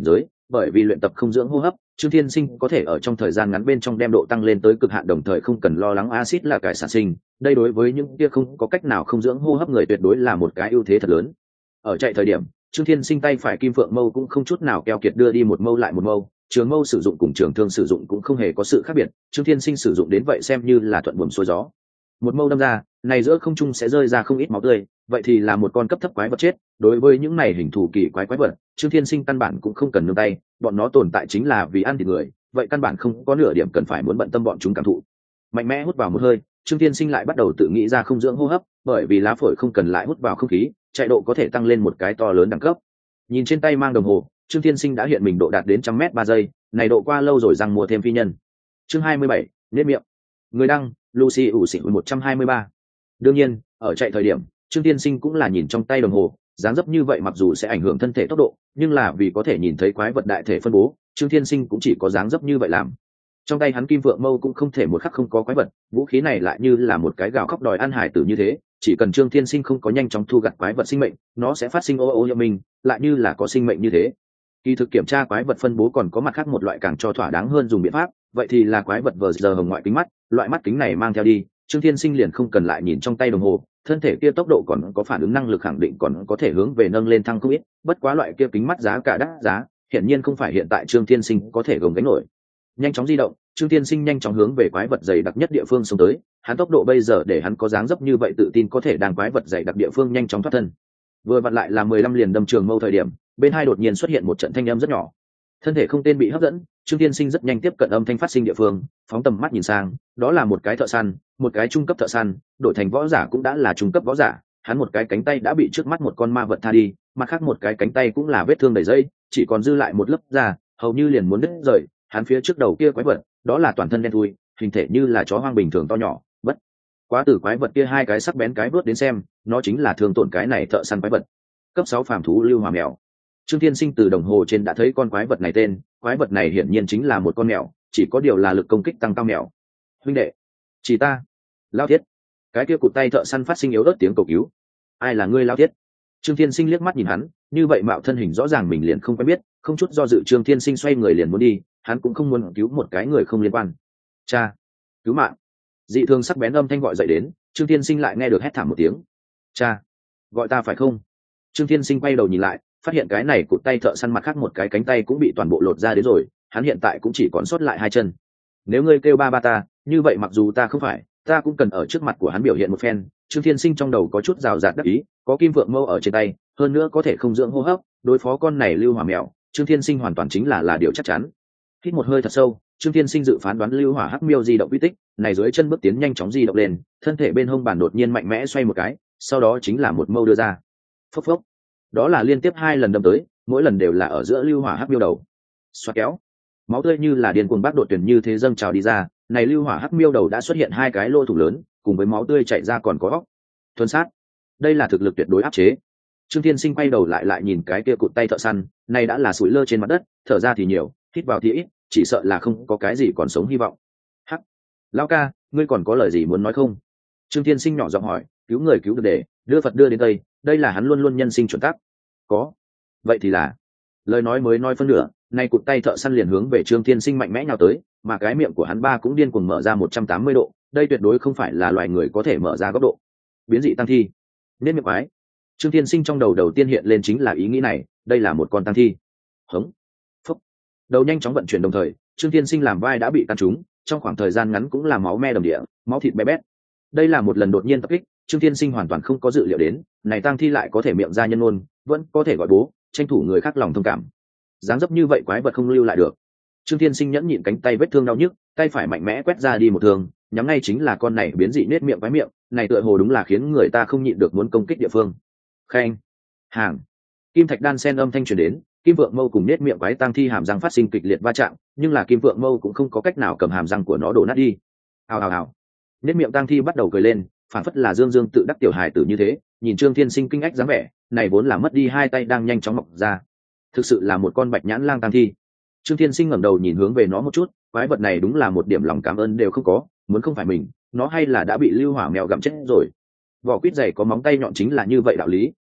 bởi vì luyện tập không dưỡng hô hấp, Trương Thiên Sinh có thể ở trong thời gian ngắn bên trong đem độ tăng lên tới cực hạn, đồng thời không cần lo lắng axit là cải sản sinh. Đây đối với những kia không có cách nào không dưỡng hô hấp người tuyệt đối là một cái ưu thế thật lớn. Ở chạy thời điểm, Trương Thiên Sinh tay phải kim phượng mâu cũng không chút nào keo kiệt đưa đi một mâu lại một mâu, trường mâu sử dụng cùng trường thương sử dụng cũng không hề có sự khác biệt, Trương Thiên Sinh sử dụng đến vậy xem như là thuận buồm xuôi gió. Một mâu đâm ra, này giữa không trung sẽ rơi ra không ít máu tươi, vậy thì là một con cấp thấp quái vật chết. Đối với những này hình thù kỳ quái quái vật, Trương Thiên Sinh căn bản cũng không cần nương tay, bọn nó tồn tại chính là vì ăn thịt người, vậy căn bản không có nửa điểm cần phải muốn bận tâm bọn chúng cảm thụ. Mạnh mẽ hút vào một hơi, Trương Thiên Sinh lại bắt đầu tự nghĩ ra không dưỡng hô hấp, bởi vì lá phổi không cần lại hút vào không khí, chạy độ có thể tăng lên một cái to lớn đẳng cấp. Nhìn trên tay mang đồng hồ, Trương Thiên Sinh đã hiện mình độ đạt đến trăm mét ba giây, này độ qua lâu rồi rằng mua thêm phi nhân. Chương hai mươi bảy, nếp miệng. Người đăng, Lucy ủ xỉn một trăm hai mươi ba. Đương nhiên, ở chạy thời điểm, Trương Thiên Sinh cũng là nhìn trong tay đồng hồ, dáng dấp như vậy mặc dù sẽ ảnh hưởng thân thể tốc độ, nhưng là vì có thể nhìn thấy quái vật đại thể phân bố, Trương Thiên Sinh cũng chỉ có dáng dấp như vậy làm. Trong tay hắn kim vượng mâu cũng không thể một khắc không có quái vật, vũ khí này lại như là một cái gào khóc đòi ăn hải tử như thế, chỉ cần Trương Thiên Sinh không có nhanh chóng thu gặt quái vật sinh mệnh, nó sẽ phát sinh ô ô như mình, lại như là có sinh mệnh như thế. Kỳ thực kiểm tra quái vật phân bố còn có mặt khác một loại càng cho thỏa đáng hơn dùng biện pháp, vậy thì là quái vật vờ giờ hồng ngoại kính mắt, loại mắt kính này mang theo đi, Trương Thiên Sinh liền không cần lại nhìn trong tay đồng hồ, thân thể kia tốc độ còn có phản ứng năng lực khẳng định còn có thể hướng về nâng lên thăng không ít, bất quá loại kia kính mắt giá cả đắt giá, hiển nhiên không phải hiện tại Trương Thiên Sinh có thể gồng gánh nổi. Nhanh chóng di động, Trương Thiên Sinh nhanh chóng hướng về quái vật dày đặc nhất địa phương xông tới, hắn tốc độ bây giờ để hắn có dáng dấp như vậy tự tin có thể đang quái vật dày đặc địa phương nhanh chóng thoát thân. Vừa vặn lại là mười lăm liền đâm trường mâu thời điểm, bên hai đột nhiên xuất hiện một trận thanh âm rất nhỏ. Thân thể không tên bị hấp dẫn, Trương Thiên Sinh rất nhanh tiếp cận âm thanh phát sinh địa phương, phóng tầm mắt nhìn sang, đó là một cái thợ săn, một cái trung cấp thợ săn, đổi thành võ giả cũng đã là trung cấp võ giả, hắn một cái cánh tay đã bị trước mắt một con ma vật tha đi, mặt khác một cái cánh tay cũng là vết thương đầy dây, chỉ còn dư lại một lớp da, hầu như liền muốn đứt rời. Hắn phía trước đầu kia quái vật, đó là toàn thân đen thui, hình thể như là chó hoang bình thường to nhỏ, bất quá từ quái vật kia hai cái sắc bén cái vớt đến xem, nó chính là thương tổn cái này thợ săn quái vật. Cấp sáu phàm thú lưu hỏa mèo. Trương Thiên Sinh từ đồng hồ trên đã thấy con quái vật này tên, quái vật này hiển nhiên chính là một con mèo, chỉ có điều là lực công kích tăng cao mèo. Huynh đệ, chỉ ta. Lao Thiết. Cái kia cụt tay thợ săn phát sinh yếu ớt tiếng cầu cứu. Ai là ngươi Lao Thiết? Trương Thiên Sinh liếc mắt nhìn hắn, như vậy mạo thân hình rõ ràng mình liền không quen biết, không chút do dự Trương Thiên Sinh xoay người liền muốn đi, hắn cũng không muốn cứu một cái người không liên quan. Cha, cứu mạng. Dị thường sắc bén âm thanh gọi dậy đến, Trương Thiên Sinh lại nghe được hét thảm một tiếng. Cha, gọi ta phải không? Trương Thiên Sinh quay đầu nhìn lại, phát hiện cái này cụt tay thợ săn mặt khác một cái cánh tay cũng bị toàn bộ lột ra đến rồi, hắn hiện tại cũng chỉ còn sót lại hai chân. Nếu ngươi kêu ba ba ta, như vậy mặc dù ta không phải, ta cũng cần ở trước mặt của hắn biểu hiện một phen. Trương Thiên Sinh trong đầu có chút rào rạt đắc ý, có kim vượng mâu ở trên tay, hơn nữa có thể không dưỡng hô hấp, đối phó con này lưu hỏa mèo, Trương Thiên Sinh hoàn toàn chính là là điều chắc chắn. Hít một hơi thật sâu, Trương Thiên Sinh dự phán đoán lưu hỏa hắc miêu di động uy tích, này dưới chân bước tiến nhanh chóng di động lên, thân thể bên hông bàn đột nhiên mạnh mẽ xoay một cái, sau đó chính là một mâu đưa ra. Phốc phốc. Đó là liên tiếp hai lần đâm tới, mỗi lần đều là ở giữa lưu hỏa hắc miêu đầu. Xoạt kéo. Máu tươi như là điên cuồng bác đột tuyển như thế dâng trào đi ra, này lưu hỏa hắc miêu đầu đã xuất hiện hai cái lỗ thủng lớn, cùng với máu tươi chảy ra còn có óc. Thuần sát. Đây là thực lực tuyệt đối áp chế. Trương Thiên Sinh quay đầu lại lại nhìn cái kia cụt tay thợ săn, này đã là sủi lơ trên mặt đất, thở ra thì nhiều, hít vào thì ít, chỉ sợ là không có cái gì còn sống hy vọng. Hắc. Lão ca, ngươi còn có lời gì muốn nói không? Trương Thiên Sinh nhỏ giọng hỏi, cứu người cứu được để, đưa Phật đưa đến Tây, đây là hắn luôn luôn nhân sinh chuẩn tắc. Có. Vậy thì là. Lời nói mới nói phân nửa, nay cụt tay thợ săn liền hướng về Trương Thiên Sinh mạnh mẽ nhào tới, mà cái miệng của hắn ba cũng điên cuồng mở ra một trăm tám mươi độ, đây tuyệt đối không phải là loài người có thể mở ra góc độ. Biến dị tăng thi. Nên miệng quái. Trương Thiên Sinh trong đầu đầu tiên hiện lên chính là ý nghĩ này, đây là một con tăng thi. Hống. Phúc. Đầu nhanh chóng vận chuyển đồng thời, Trương Thiên Sinh làm vai đã bị căn trúng, trong khoảng thời gian ngắn cũng là máu me đầm địa, máu thịt bé bét. Đây là một lần đột nhiên tập kích, Trương Thiên Sinh hoàn toàn không có dự liệu đến, này tăng thi lại có thể miệng ra nhân ngôn, vẫn có thể gọi bố, tranh thủ người khác lòng thông cảm. Dáng dấp như vậy quái vật không lưu lại được. Trương Thiên Sinh nhẫn nhịn cánh tay vết thương đau nhức, tay phải mạnh mẽ quét ra đi một thương, nhắm ngay chính là con này biến dị nết miệng quái miệng, này tựa hồ đúng là khiến người ta không nhịn được muốn công kích địa phương. Khen, hàng, kim thạch đan sen âm thanh truyền đến, kim vượng mâu cùng nết miệng quái tăng thi hàm răng phát sinh kịch liệt va chạm, nhưng là kim vượng mâu cũng không có cách nào cầm hàm răng của nó đổ nát đi. Hào hào hào, nết miệng tăng thi bắt đầu cười lên, phản phất là dương dương tự đắc tiểu hài tử như thế, nhìn Trương Thiên Sinh kinh ách dáng vẻ, này vốn là mất đi hai tay đang nhanh chóng mọc ra, thực sự là một con bạch nhãn lang tăng thi. Trương Thiên Sinh ngẩng đầu nhìn hướng về nó một chút, quái vật này đúng là một điểm lòng cảm ơn đều không có, muốn không phải mình, nó hay là đã bị lưu hỏa mèo gặm chết rồi. Vỏ quýt dày có móng tay nhọn chính là như vậy đạo lý,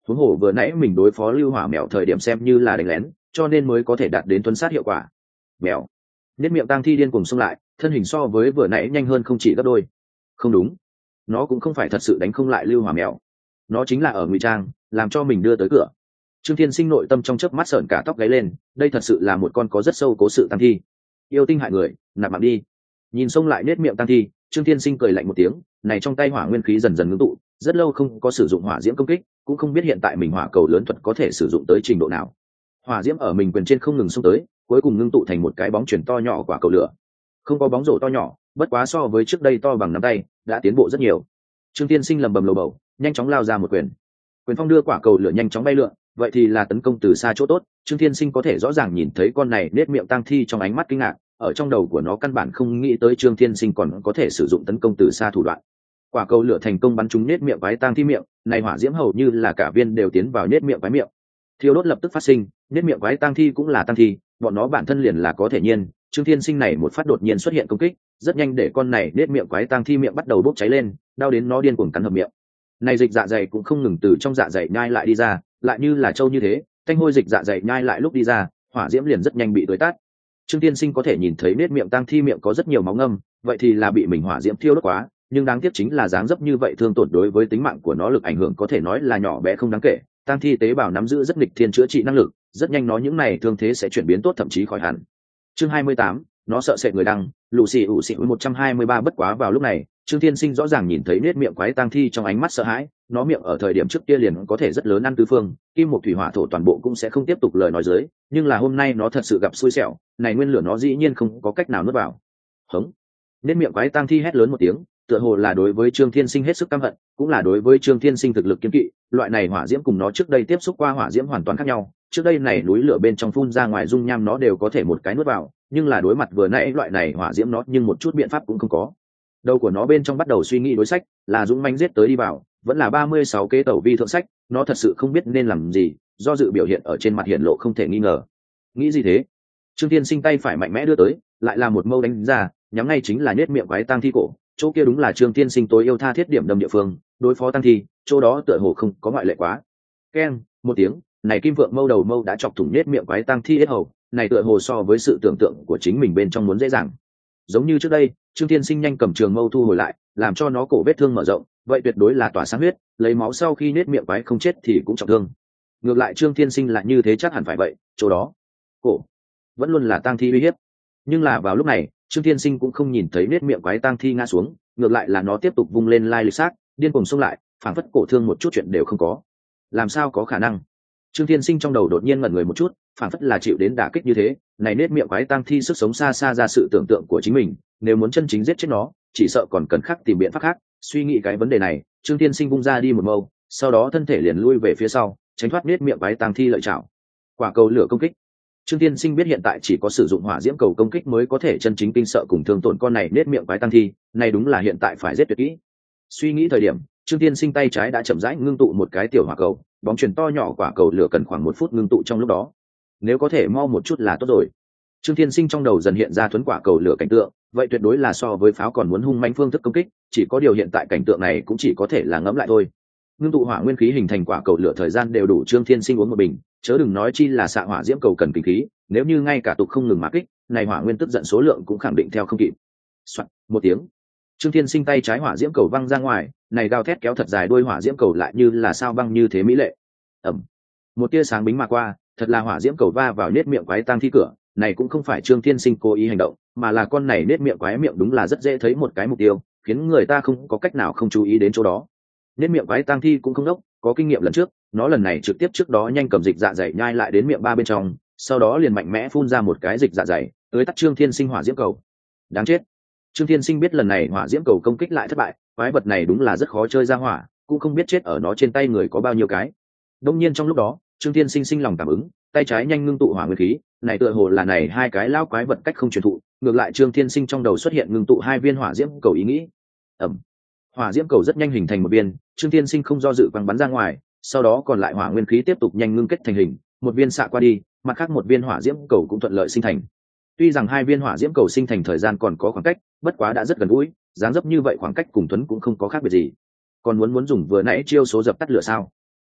huống hồ vừa nãy mình đối phó lưu hỏa mèo thời điểm xem như là đánh lén, cho nên mới có thể đạt đến tuấn sát hiệu quả. Mèo nết miệng tang thi điên cùng xông lại, thân hình so với vừa nãy nhanh hơn không chỉ gấp đôi. Không đúng, nó cũng không phải thật sự đánh không lại lưu hỏa mèo, nó chính là ở ngụy trang làm cho mình đưa tới cửa. Trương Thiên Sinh nội tâm trong chớp mắt sởn cả tóc gáy lên, đây thật sự là một con có rất sâu cố sự tang thi. Yêu tinh hại người, nạp mạng đi. Nhìn xông lại nết miệng tang thi, Trương Thiên Sinh cười lạnh một tiếng, này trong tay hỏa nguyên khí dần dần ngưng tụ, rất lâu không có sử dụng hỏa diễm công kích, cũng không biết hiện tại mình hỏa cầu lớn thuật có thể sử dụng tới trình độ nào. Hỏa diễm ở mình quyền trên không ngừng xông tới, cuối cùng ngưng tụ thành một cái bóng chuyển to nhỏ quả cầu lửa. Không có bóng rổ to nhỏ, bất quá so với trước đây to bằng nắm tay, đã tiến bộ rất nhiều. Trương Thiên Sinh lầm bầm lầu bầu, nhanh chóng lao ra một quyền. Quyền phong đưa quả cầu lửa nhanh chóng bay lượn, vậy thì là tấn công từ xa chỗ tốt. Trương Thiên Sinh có thể rõ ràng nhìn thấy con này nết miệng tang thi trong ánh mắt kinh ngạc, ở trong đầu của nó căn bản không nghĩ tới Trương Thiên Sinh còn có thể sử dụng tấn công từ xa thủ đoạn. Quả cầu lửa thành công bắn trúng nết miệng quái tang thi miệng, này hỏa diễm hầu như là cả viên đều tiến vào nết miệng quái miệng. Thiêu đốt lập tức phát sinh, nết miệng quái tang thi cũng là tang thi, bọn nó bản thân liền là có thể nhiên. Trương Thiên Sinh này một phát đột nhiên xuất hiện công kích, rất nhanh để con này nết miệng quái tang thi miệng bắt đầu bốc cháy lên, đau đến nó điên cuồng cắn hợp miệng. Này dịch dạ dày cũng không ngừng từ trong dạ dày nhai lại đi ra, lại như là trâu như thế, thanh hôi dịch dạ dày nhai lại lúc đi ra, hỏa diễm liền rất nhanh bị tưới tắt. Trương Tiên Sinh có thể nhìn thấy nết miệng tang thi miệng có rất nhiều máu ngâm, vậy thì là bị mình hỏa diễm thiêu đốt quá, nhưng đáng tiếc chính là dáng dấp như vậy thương tổn đối với tính mạng của nó lực ảnh hưởng có thể nói là nhỏ bé không đáng kể. Tang thi tế bào nắm giữ rất nghịch thiên chữa trị năng lực, rất nhanh nó những này thương thế sẽ chuyển biến tốt thậm chí khỏi hẳn. Chương hai mươi tám, nó sợ sệt người đăng, lù xì ủ xì một trăm hai mươi ba bất quá vào lúc này, Trương Thiên Sinh rõ ràng nhìn thấy nết miệng quái tang thi trong ánh mắt sợ hãi, nó miệng ở thời điểm trước kia liền có thể rất lớn ăn tứ phương, kim một thủy hỏa thổ toàn bộ cũng sẽ không tiếp tục lời nói dưới, nhưng là hôm nay nó thật sự gặp xui xẻo, này nguyên lửa nó dĩ nhiên không có cách nào nuốt vào. Hống. Nết miệng quái tang thi hét lớn một tiếng, tựa hồ là đối với Trương Thiên Sinh hết sức căm hận, cũng là đối với Trương Thiên Sinh thực lực kiêng kỵ, loại này hỏa diễm cùng nó trước đây tiếp xúc qua hỏa diễm hoàn toàn khác nhau, trước đây này núi lửa bên trong phun ra ngoài dung nham nó đều có thể một cái nuốt vào, nhưng là đối mặt vừa nãy loại này hỏa diễm nó nhưng một chút biện pháp cũng không có. Đầu của nó bên trong bắt đầu suy nghĩ đối sách, là dũng mãnh giết tới đi vào, vẫn là ba mươi sáu kế tẩu vi thượng sách, nó thật sự không biết nên làm gì, do dự biểu hiện ở trên mặt hiển lộ không thể nghi ngờ. Nghĩ gì thế? Trương Thiên Sinh tay phải mạnh mẽ đưa tới, lại là một mâu đánh ra, nhắm ngay chính là nết miệng quái tang thi cổ, chỗ kia đúng là Trương Thiên Sinh tối yêu tha thiết điểm đâm địa phương, đối phó tang thi, chỗ đó tựa hồ không có ngoại lệ quá. Keng, một tiếng, này kim vượng mâu đầu mâu đã chọc thủng nết miệng quái tang thi yết hầu, này tựa hồ so với sự tưởng tượng của chính mình bên trong muốn dễ dàng. Giống như trước đây, Trương Thiên Sinh nhanh cầm trường mâu thu hồi lại, làm cho nó cổ vết thương mở rộng, vậy tuyệt đối là tỏa sáng huyết, lấy máu sau khi nết miệng quái không chết thì cũng trọng thương. Ngược lại Trương Thiên Sinh lại như thế chắc hẳn phải vậy, chỗ đó, cổ vẫn luôn là tang thi uy hiếp. Nhưng là vào lúc này, Trương Thiên Sinh cũng không nhìn thấy nết miệng quái tang thi ngã xuống, ngược lại là nó tiếp tục vung lên lai lịch xác, điên cuồng xông lại, phảng phất cổ thương một chút chuyện đều không có. Làm sao có khả năng? Trương Thiên Sinh trong đầu đột nhiên ngẩn người một chút, phảng phất là chịu đến đả kích như thế, này nết miệng quái tang thi sức sống xa xa ra sự tưởng tượng của chính mình, nếu muốn chân chính giết chết nó, chỉ sợ còn cần khác tìm biện pháp khác. Suy nghĩ cái vấn đề này, Trương Thiên Sinh vung ra đi một mâu, sau đó thân thể liền lui về phía sau, tránh thoát nết miệng quái tang thi lợi chảo. Quả cầu lửa công kích. Trương Thiên Sinh biết hiện tại chỉ có sử dụng hỏa diễm cầu công kích mới có thể chân chính kinh sợ cùng thương tổn con này nết miệng quái tang thi, này đúng là hiện tại phải giết tuyệt kỹ. Suy nghĩ thời điểm, Trương Thiên Sinh tay trái đã chậm rãi ngưng tụ một cái tiểu hỏa cầu, bóng chuyền to nhỏ quả cầu lửa cần khoảng một phút ngưng tụ trong lúc đó. Nếu có thể mau một chút là tốt rồi. Trương Thiên Sinh trong đầu dần hiện ra thuấn quả cầu lửa cảnh tượng, vậy tuyệt đối là so với pháo còn muốn hung mãnh phương thức công kích, chỉ có điều hiện tại cảnh tượng này cũng chỉ có thể là ngẫm lại thôi. Ngưng tụ hỏa nguyên khí hình thành quả cầu lửa thời gian đều đủ Trương Thiên Sinh uống một bình, chớ đừng nói chi là xạ hỏa diễm cầu cần kinh khí, nếu như ngay cả tục không ngừng mà kích, này hỏa nguyên tức giận số lượng cũng khẳng định theo không kịp. Soạt, một tiếng, Trương Thiên Sinh tay trái hỏa diễm cầu văng ra ngoài, này gào thét kéo thật dài đuôi hỏa diễm cầu lại như là sao băng như thế mỹ lệ. Ầm, một tia sáng bính mà qua, thật là hỏa diễm cầu va vào nết miệng quái tang thi cửa, này cũng không phải Trương Thiên Sinh cố ý hành động, mà là con này nết miệng quái miệng đúng là rất dễ thấy một cái mục tiêu, khiến người ta không có cách nào không chú ý đến chỗ đó. Nết miệng quái tang thi cũng không đốc, có kinh nghiệm lần trước, nó lần này trực tiếp trước đó nhanh cầm dịch dạ dày nhai lại đến miệng ba bên trong, sau đó liền mạnh mẽ phun ra một cái dịch dạ dày, tới tắt Trương Thiên Sinh hỏa diễm cầu. Đáng chết. Trương Thiên Sinh biết lần này hỏa diễm cầu công kích lại thất bại, quái vật này đúng là rất khó chơi ra hỏa, cũng không biết chết ở nó trên tay người có bao nhiêu cái. Đông nhiên trong lúc đó, Trương Thiên Sinh sinh lòng cảm ứng, tay trái nhanh ngưng tụ hỏa nguyên khí, này tựa hồ là này hai cái lao quái vật cách không truyền thụ, ngược lại Trương Thiên Sinh trong đầu xuất hiện ngưng tụ hai viên hỏa diễm cầu ý nghĩ. Ầm. Hỏa diễm cầu rất nhanh hình thành một viên, Trương Thiên Sinh không do dự quăng bắn ra ngoài, sau đó còn lại hỏa nguyên khí tiếp tục nhanh ngưng kết thành hình, một viên xạ qua đi, mặt khác một viên hỏa diễm cầu cũng thuận lợi sinh thành. Tuy rằng hai viên hỏa diễm cầu sinh thành thời gian còn có khoảng cách, bất quá đã rất gần gũi, dáng dấp như vậy khoảng cách cùng Tuấn cũng không có khác biệt gì. Còn muốn muốn dùng vừa nãy chiêu số dập tắt lửa sao?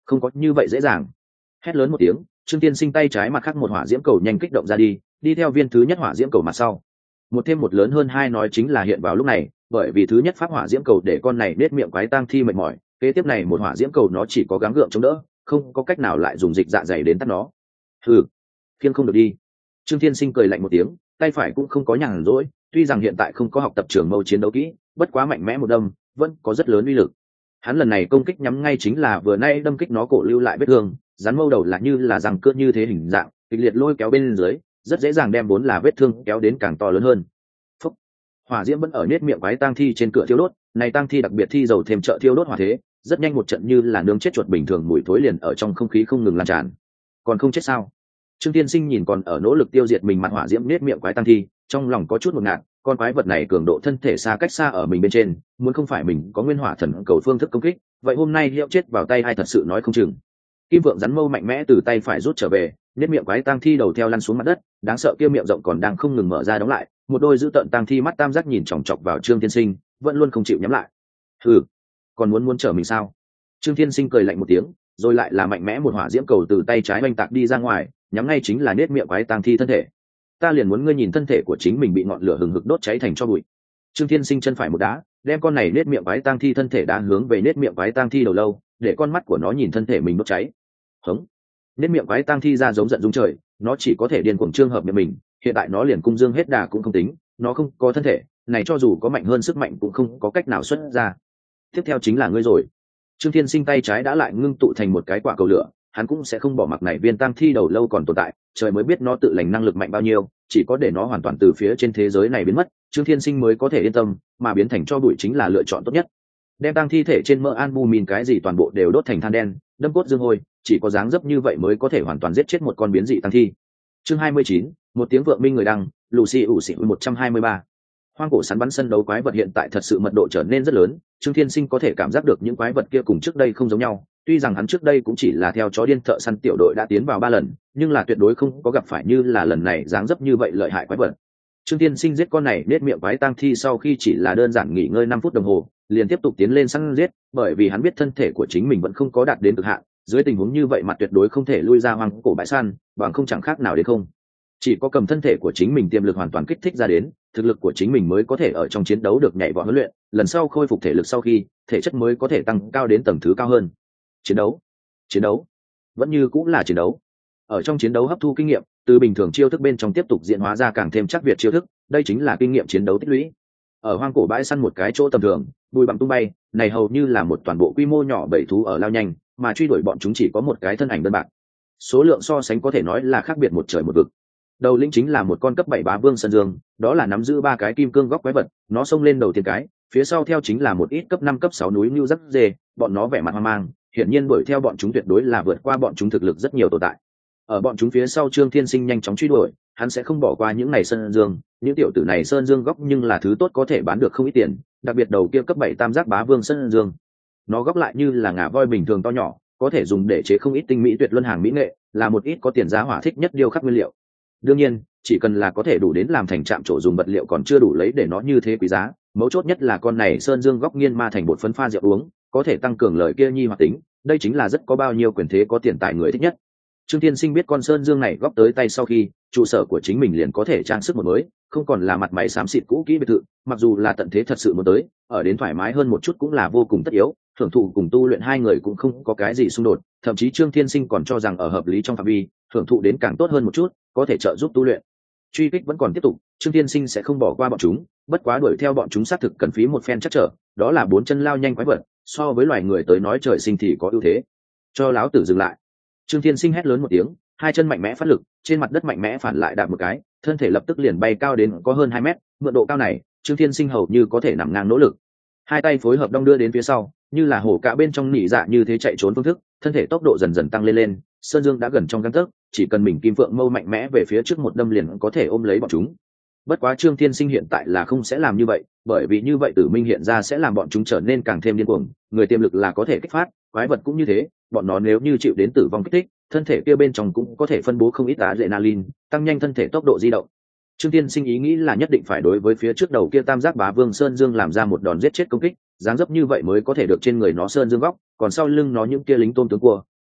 không có như vậy dễ dàng. Hét lớn một tiếng, Trương Tiên Sinh tay trái mặt khác một hỏa diễm cầu nhanh kích động ra đi, đi theo viên thứ nhất hỏa diễm cầu mặt sau. Một thêm một lớn hơn hai nói chính là hiện vào lúc này, bởi vì thứ nhất pháp hỏa diễm cầu để con này nết miệng quái tang thi mệt mỏi, kế tiếp này một hỏa diễm cầu nó chỉ có gắng gượng chống đỡ, không có cách nào lại dùng dịch dạ dày đến tắt nó. Hừ, khiêng không được đi. Trương Thiên Sinh cười lạnh một tiếng, tay phải cũng không có nhàn rỗi, tuy rằng hiện tại không có học tập trường mâu chiến đấu kỹ, bất quá mạnh mẽ một đâm vẫn có rất lớn uy lực. Hắn lần này công kích nhắm ngay chính là vừa nay đâm kích nó cổ lưu lại vết thương, rắn mâu đầu là như là răng cưa như thế hình dạng, kịch liệt lôi kéo bên dưới, rất dễ dàng đem vốn là vết thương kéo đến càng to lớn hơn. Phúc. Hỏa diễm vẫn ở nết miệng quái tang thi trên cửa thiêu đốt, này tang thi đặc biệt thi dầu thêm trợ thiêu đốt hỏa thế, rất nhanh một trận như là nướng chết chuột bình thường mùi thối liền ở trong không khí không ngừng lan tràn. Còn không chết sao? Trương Tiên Sinh nhìn còn ở nỗ lực tiêu diệt mình mặt hỏa diễm nết miệng quái tang thi, trong lòng có chút ngột ngạt, con quái vật này cường độ thân thể xa cách xa ở mình bên trên, muốn không phải mình có nguyên hỏa thần cầu phương thức công kích, vậy hôm nay hiệu chết vào tay hay thật sự nói không chừng. Kim vượng rắn mâu mạnh mẽ từ tay phải rút trở về, nết miệng quái tang thi đầu theo lăn xuống mặt đất, đáng sợ kia miệng rộng còn đang không ngừng mở ra đóng lại, một đôi dữ tợn tang thi mắt tam giác nhìn chòng chọc vào Trương Tiên Sinh, vẫn luôn không chịu nhắm lại. Ừ, còn muốn muốn trở mình sao? Trương Tiên Sinh cười lạnh một tiếng, rồi lại là mạnh mẽ một hỏa diễm cầu từ tay trái oanh tạc đi ra ngoài, nhắm ngay chính là nết miệng quái tang thi thân thể. Ta liền muốn ngươi nhìn thân thể của chính mình bị ngọn lửa hừng hực đốt cháy thành tro bụi. Trương Thiên Sinh chân phải một đá, đem con này nết miệng quái tang thi thân thể đá hướng về nết miệng quái tang thi đầu lâu, để con mắt của nó nhìn thân thể mình đốt cháy. Hống! Nết miệng quái tang thi ra giống giận dung trời, nó chỉ có thể điên cuồng trương hợp miệng mình, hiện tại nó liền cung dương hết đà cũng không tính, nó không có thân thể, này cho dù có mạnh hơn sức mạnh cũng không có cách nào xuất ra. Tiếp theo chính là ngươi rồi. Trương Thiên Sinh tay trái đã lại ngưng tụ thành một cái quả cầu lửa, hắn cũng sẽ không bỏ mặc này viên tang thi đầu lâu còn tồn tại, trời mới biết nó tự lành năng lực mạnh bao nhiêu, chỉ có để nó hoàn toàn từ phía trên thế giới này biến mất, Trương Thiên Sinh mới có thể yên tâm, mà biến thành tro bụi chính là lựa chọn tốt nhất. Đem tang thi thể trên mỡ albumin cái gì toàn bộ đều đốt thành than đen, đâm cốt dương hôi, chỉ có dáng dấp như vậy mới có thể hoàn toàn giết chết một con biến dị tang thi. Chương hai mươi chín, một tiếng vượng minh người đăng, Lucy ủ xỉ một trăm hai mươi ba. Hoang cổ sắn bắn sân đấu quái vật hiện tại thật sự mật độ trở nên rất lớn, Trương Thiên Sinh có thể cảm giác được những quái vật kia cùng trước đây không giống nhau, tuy rằng hắn trước đây cũng chỉ là theo chó điên thợ săn tiểu đội đã tiến vào ba lần, nhưng là tuyệt đối không có gặp phải như là lần này dáng dấp như vậy lợi hại quái vật. Trương Thiên Sinh giết con này nết miệng quái tang thi sau khi chỉ là đơn giản nghỉ ngơi năm phút đồng hồ, liền tiếp tục tiến lên săn giết, bởi vì hắn biết thân thể của chính mình vẫn không có đạt đến cực hạn, dưới tình huống như vậy mặt tuyệt đối không thể lui ra hoang cổ bãi săn, bằng không chẳng khác nào đến không. Chỉ có cầm thân thể của chính mình tiềm lực hoàn toàn kích thích ra đến, thực lực của chính mình mới có thể ở trong chiến đấu được nhảy vọt huấn luyện, lần sau khôi phục thể lực sau khi, thể chất mới có thể tăng cao đến tầng thứ cao hơn. Chiến đấu, chiến đấu, vẫn như cũng là chiến đấu. Ở trong chiến đấu hấp thu kinh nghiệm, từ bình thường chiêu thức bên trong tiếp tục diễn hóa ra càng thêm chắc việt chiêu thức, đây chính là kinh nghiệm chiến đấu tích lũy. Ở hoang cổ bãi săn một cái chỗ tầm thường, bụi bặm tung bay, này hầu như là một toàn bộ quy mô nhỏ bầy thú ở lao nhanh, mà truy đuổi bọn chúng chỉ có một cái thân ảnh đơn bạc. Số lượng so sánh có thể nói là khác biệt một trời một vực. Đầu lĩnh chính là một con cấp bảy bá vương sơn dương, đó là nắm giữ ba cái kim cương góc quái vật, nó xông lên đầu tiên cái, phía sau theo chính là một ít cấp năm cấp sáu núi lưu rắc dê, bọn nó vẻ mặt hoang mang, hiển nhiên đuổi theo bọn chúng tuyệt đối là vượt qua bọn chúng thực lực rất nhiều tồn tại. Ở bọn chúng phía sau Trương Thiên Sinh nhanh chóng truy đuổi, hắn sẽ không bỏ qua những này sơn dương, những tiểu tử này sơn dương góc nhưng là thứ tốt có thể bán được không ít tiền, đặc biệt đầu kia cấp bảy tam giác bá vương sơn dương. Nó góc lại như là ngà voi bình thường to nhỏ, có thể dùng để chế không ít tinh mỹ tuyệt luân hàng mỹ nghệ, là một ít có tiền giá hỏa thích nhất điêu khắc nguyên liệu. Đương nhiên, chỉ cần là có thể đủ đến làm thành trạm trổ dùng vật liệu còn chưa đủ lấy để nó như thế quý giá, mấu chốt nhất là con này sơn dương góc nghiên ma thành bột phấn pha rượu uống, có thể tăng cường lời kia nhi hoạt tính, đây chính là rất có bao nhiêu quyền thế có tiền tài người thích nhất. Trương Thiên Sinh biết con sơn dương này góc tới tay sau khi, trụ sở của chính mình liền có thể trang sức một mới, không còn là mặt máy xám xịt cũ kỹ biệt thự, mặc dù là tận thế thật sự muốn tới, ở đến thoải mái hơn một chút cũng là vô cùng tất yếu, thưởng thụ cùng tu luyện hai người cũng không có cái gì xung đột, thậm chí Trương Thiên Sinh còn cho rằng ở hợp lý trong phạm vi, thưởng thụ đến càng tốt hơn một chút, có thể trợ giúp tu luyện. Truy kích vẫn còn tiếp tục, Trương Thiên Sinh sẽ không bỏ qua bọn chúng, bất quá đuổi theo bọn chúng xác thực cần phí một phen chắc trở, đó là bốn chân lao nhanh quái vật, so với loài người tới nói trời sinh thì có ưu thế. Cho láo tử dừng lại. Trương Thiên Sinh hét lớn một tiếng, hai chân mạnh mẽ phát lực, trên mặt đất mạnh mẽ phản lại đạp một cái, thân thể lập tức liền bay cao đến có hơn hai mét, mượn độ cao này, Trương Thiên Sinh hầu như có thể nằm ngang nỗ lực. Hai tay phối hợp đong đưa đến phía sau, như là hổ cả bên trong nỉ dạ như thế chạy trốn phương thức, thân thể tốc độ dần dần tăng lên lên, sơn dương đã gần trong gang tấc, chỉ cần mình kim phượng mâu mạnh mẽ về phía trước một đâm liền có thể ôm lấy bọn chúng. Bất quá Trương Thiên Sinh hiện tại là không sẽ làm như vậy, bởi vì như vậy Tử Minh hiện ra sẽ làm bọn chúng trở nên càng thêm điên cuồng, người tiềm lực là có thể kích phát, quái vật cũng như thế, bọn nó nếu như chịu đến tử vong kích thích, thân thể kia bên trong cũng có thể phân bố không ít adrenaline, tăng nhanh thân thể tốc độ di động. Trương Thiên Sinh ý nghĩ là nhất định phải đối với phía trước đầu kia tam giác bá vương sơn dương làm ra một đòn giết chết công kích, dáng dấp như vậy mới có thể được trên người nó sơn dương góc, còn sau lưng nó những kia lính tôm tướng cua,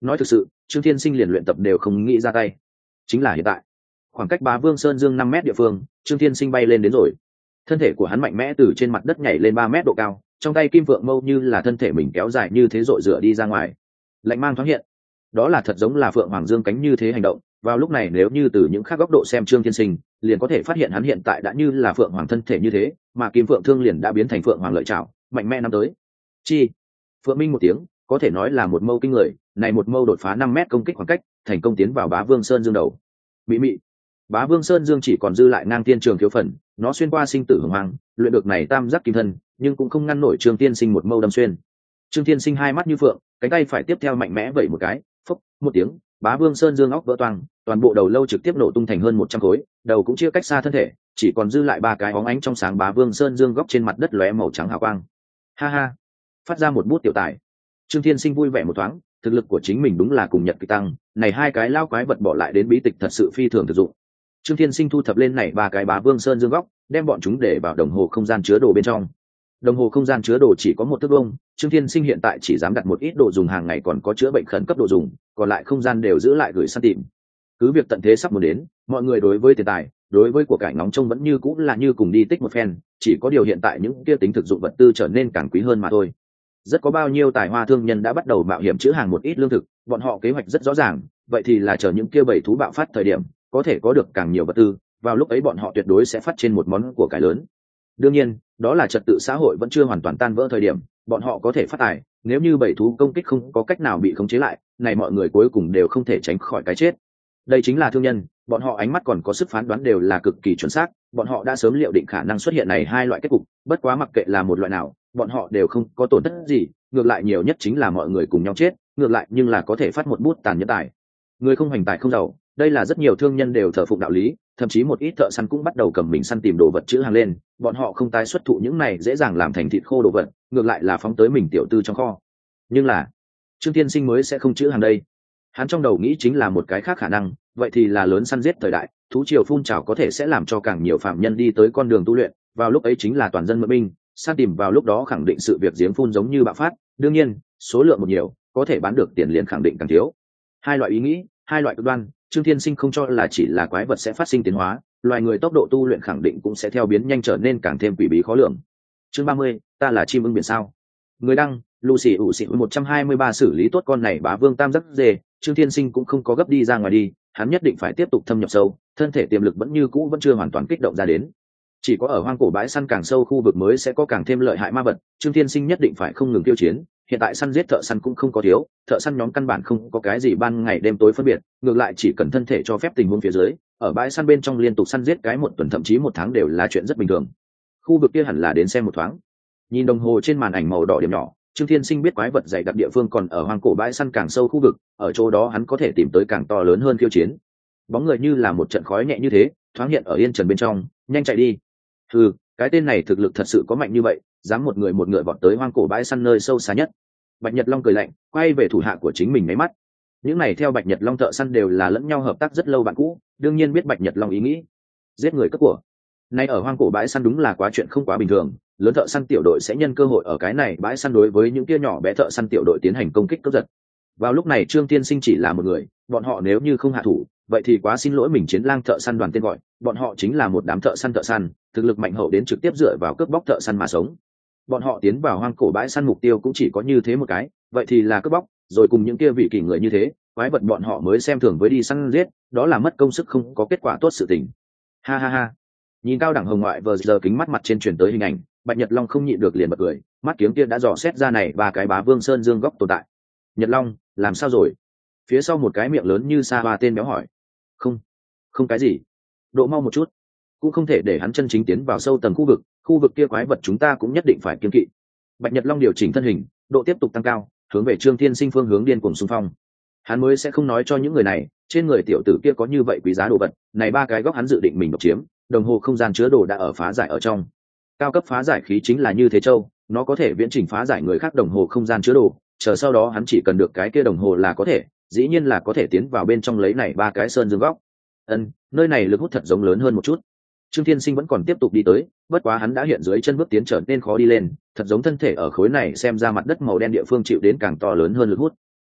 nói thực sự Trương Thiên Sinh liền luyện tập đều không nghĩ ra tay. Chính là hiện tại, khoảng cách Bá Vương Sơn Dương năm mét địa phương, Trương Thiên Sinh bay lên đến rồi. Thân thể của hắn mạnh mẽ từ trên mặt đất nhảy lên ba mét độ cao, trong tay kim vượng mâu như là thân thể mình kéo dài như thế dội rửa đi ra ngoài. Lạnh mang thoáng hiện, đó là thật giống là phượng hoàng dương cánh như thế hành động. Vào lúc này nếu như từ những khác góc độ xem Trương Thiên Sinh, liền có thể phát hiện hắn hiện tại đã như là phượng hoàng thân thể như thế, mà kim phượng thương liền đã biến thành phượng hoàng lợi chảo, mạnh mẽ nắm tới. Chi, phượng minh một tiếng, có thể nói là một mâu kinh người, này một mâu đột phá năm mét công kích khoảng cách, thành công tiến vào Bá Vương Sơn Dương đầu. Mị mị, Bá Vương Sơn Dương chỉ còn dư lại ngang tiên trường thiếu phần, nó xuyên qua sinh tử hồng hoang, luyện được này tam giác kim thân, nhưng cũng không ngăn nổi Trương Thiên Sinh một mâu đâm xuyên. Trương Thiên Sinh hai mắt như phượng, cánh tay phải tiếp theo mạnh mẽ vẩy một cái, phốc, một tiếng, Bá Vương Sơn Dương óc vỡ toang, toàn bộ đầu lâu trực tiếp nổ tung thành hơn một trăm khối, đầu cũng chia cách xa thân thể, chỉ còn dư lại ba cái óng ánh trong sáng Bá Vương Sơn Dương góc trên mặt đất lóe màu trắng hào quang. Ha ha, phát ra một bút tiểu tài. Trương Thiên Sinh vui vẻ một thoáng, thực lực của chính mình đúng là cùng Nhật Kỳ tăng, này hai cái lao quái vật bỏ lại đến bí tịch thật sự phi thường thực dụng. Trương Thiên Sinh thu thập lên này ba cái Bá Vương Sơn Dương góc, đem bọn chúng để vào đồng hồ không gian chứa đồ bên trong. Đồng hồ không gian chứa đồ chỉ có một tấc vuông, Trương Thiên Sinh hiện tại chỉ dám đặt một ít đồ dùng hàng ngày còn có chữa bệnh khẩn cấp đồ dùng, còn lại không gian đều giữ lại gửi săn tìm. Cứ việc tận thế sắp muốn đến, mọi người đối với tiền tài, đối với của cải nóng trông vẫn như cũng là như cùng đi tích một phen, chỉ có điều hiện tại những kia tính thực dụng vật tư trở nên càng quý hơn mà thôi. Rất có bao nhiêu tài hoa thương nhân đã bắt đầu mạo hiểm chữ hàng một ít lương thực, bọn họ kế hoạch rất rõ ràng, vậy thì là chờ những kia bảy thú bạo phát thời điểm, có thể có được càng nhiều vật tư, vào lúc ấy bọn họ tuyệt đối sẽ phát trên một món của cải lớn. Đương nhiên, đó là trật tự xã hội vẫn chưa hoàn toàn tan vỡ thời điểm, bọn họ có thể phát tài, nếu như bảy thú công kích không có cách nào bị khống chế lại, này mọi người cuối cùng đều không thể tránh khỏi cái chết. Đây chính là thương nhân, bọn họ ánh mắt còn có sức phán đoán đều là cực kỳ chuẩn xác, bọn họ đã sớm liệu định khả năng xuất hiện này hai loại kết cục, bất quá mặc kệ là một loại nào, bọn họ đều không có tổn thất gì, ngược lại nhiều nhất chính là mọi người cùng nhau chết, ngược lại nhưng là có thể phát một bút tàn nhẫn tài. Người không hành tài không giàu, đây là rất nhiều thương nhân đều thờ phụng đạo lý, thậm chí một ít thợ săn cũng bắt đầu cầm mình săn tìm đồ vật chữ hàng lên, bọn họ không tái xuất thụ những này dễ dàng làm thành thịt khô đồ vật, ngược lại là phóng tới mình tiểu tư trong kho. Nhưng là Trương Thiên Sinh mới sẽ không chữ hàng đây. Hắn trong đầu nghĩ chính là một cái khác khả năng, vậy thì là lớn săn giết thời đại, thú triều phun trào có thể sẽ làm cho càng nhiều phạm nhân đi tới con đường tu luyện, vào lúc ấy chính là toàn dân mượn binh, săn tìm vào lúc đó khẳng định sự việc giếng phun giống như bạo phát, đương nhiên, số lượng một nhiều, có thể bán được tiền liền khẳng định càng thiếu. Hai loại ý nghĩ, hai loại cực đoan, Trương Thiên Sinh không cho là chỉ là quái vật sẽ phát sinh tiến hóa, loài người tốc độ tu luyện khẳng định cũng sẽ theo biến nhanh trở nên càng thêm quỷ bí khó lường. Chương ba mươi, ta là chim ưng biển sao. Người đăng, Lucy ủ xị một trăm hai mươi ba xử lý tốt con này Bá Vương tam giác dê, Trương Thiên Sinh cũng không có gấp đi ra ngoài đi, hắn nhất định phải tiếp tục thâm nhập sâu, thân thể tiềm lực vẫn như cũ vẫn chưa hoàn toàn kích động ra đến. Chỉ có ở hoang cổ bãi săn càng sâu khu vực mới sẽ có càng thêm lợi hại ma vật, Trương Thiên Sinh nhất định phải không ngừng tiêu chiến. Hiện tại săn giết thợ săn cũng không có thiếu, thợ săn nhóm căn bản không có cái gì ban ngày đêm tối phân biệt, ngược lại chỉ cần thân thể cho phép tình huống phía dưới, ở bãi săn bên trong liên tục săn giết cái một tuần thậm chí một tháng đều là chuyện rất bình thường. Khu vực kia hẳn là đến xem một thoáng. Nhìn đồng hồ trên màn ảnh màu đỏ điểm nhỏ, Trương Thiên Sinh biết quái vật dày đặc địa phương còn ở hoang cổ bãi săn càng sâu khu vực, ở chỗ đó hắn có thể tìm tới càng to lớn hơn khiêu chiến. Bóng người như là một trận khói nhẹ như thế, thoáng hiện ở yên trần bên trong, nhanh chạy đi. Ừ, cái tên này thực lực thật sự có mạnh như vậy, dám một người một ngựa vọt tới hoang cổ bãi săn nơi sâu xa nhất. Bạch Nhật Long cười lạnh, quay về thủ hạ của chính mình mấy mắt. Những này theo Bạch Nhật Long thợ săn đều là lẫn nhau hợp tác rất lâu bạn cũ, đương nhiên biết Bạch Nhật Long ý nghĩ. Giết người cướp của. Nay ở hoang cổ bãi săn đúng là quá chuyện không quá bình thường, lớn thợ săn tiểu đội sẽ nhân cơ hội ở cái này bãi săn đối với những kia nhỏ bé thợ săn tiểu đội tiến hành công kích cướp giật. Vào lúc này Trương Tiên Sinh chỉ là một người, bọn họ nếu như không hạ thủ, vậy thì quá xin lỗi mình chiến lang thợ săn đoàn tên gọi, bọn họ chính là một đám thợ săn thợ săn, thực lực mạnh hậu đến trực tiếp dựa vào cướp bóc thợ săn mà sống. Bọn họ tiến vào hoang cổ bãi săn mục tiêu cũng chỉ có như thế một cái, vậy thì là cướp bóc, rồi cùng những kia vị kỷ người như thế, quái vật bọn họ mới xem thường với đi săn giết, đó là mất công sức không có kết quả tốt sự tình. Ha ha ha. Nhìn cao đẳng hồng ngoại vừa giờ kính mắt mặt trên truyền tới hình ảnh, Bạch Nhật Long không nhịn được liền bật cười, mắt kiếm kia đã dò xét ra này ba cái Bá Vương Sơn Dương góc tồn tại. Nhật Long, làm sao rồi? Phía sau một cái miệng lớn như sa ba tên béo hỏi. Không, không cái gì. Độ mau một chút, cũng không thể để hắn chân chính tiến vào sâu tầng khu vực, khu vực kia quái vật chúng ta cũng nhất định phải kiêng kỵ. Bạch Nhật Long điều chỉnh thân hình, độ tiếp tục tăng cao, hướng về Trương Thiên Sinh phương hướng điên cuồng xung phong. Hắn mới sẽ không nói cho những người này, trên người tiểu tử kia có như vậy quý giá đồ vật, này ba cái góc hắn dự định mình độc chiếm, đồng hồ không gian chứa đồ đã ở phá giải ở trong. Cao cấp phá giải khí chính là như thế châu, nó có thể viễn trình phá giải người khác đồng hồ không gian chứa đồ, chờ sau đó hắn chỉ cần được cái kia đồng hồ là có thể, dĩ nhiên là có thể tiến vào bên trong lấy này ba cái sơn dương góc. Ân, nơi này lực hút thật giống lớn hơn một chút. Trương Thiên Sinh vẫn còn tiếp tục đi tới, bất quá hắn đã hiện dưới chân bước tiến trở nên khó đi lên, thật giống thân thể ở khối này xem ra mặt đất màu đen địa phương chịu đến càng to lớn hơn lực hút.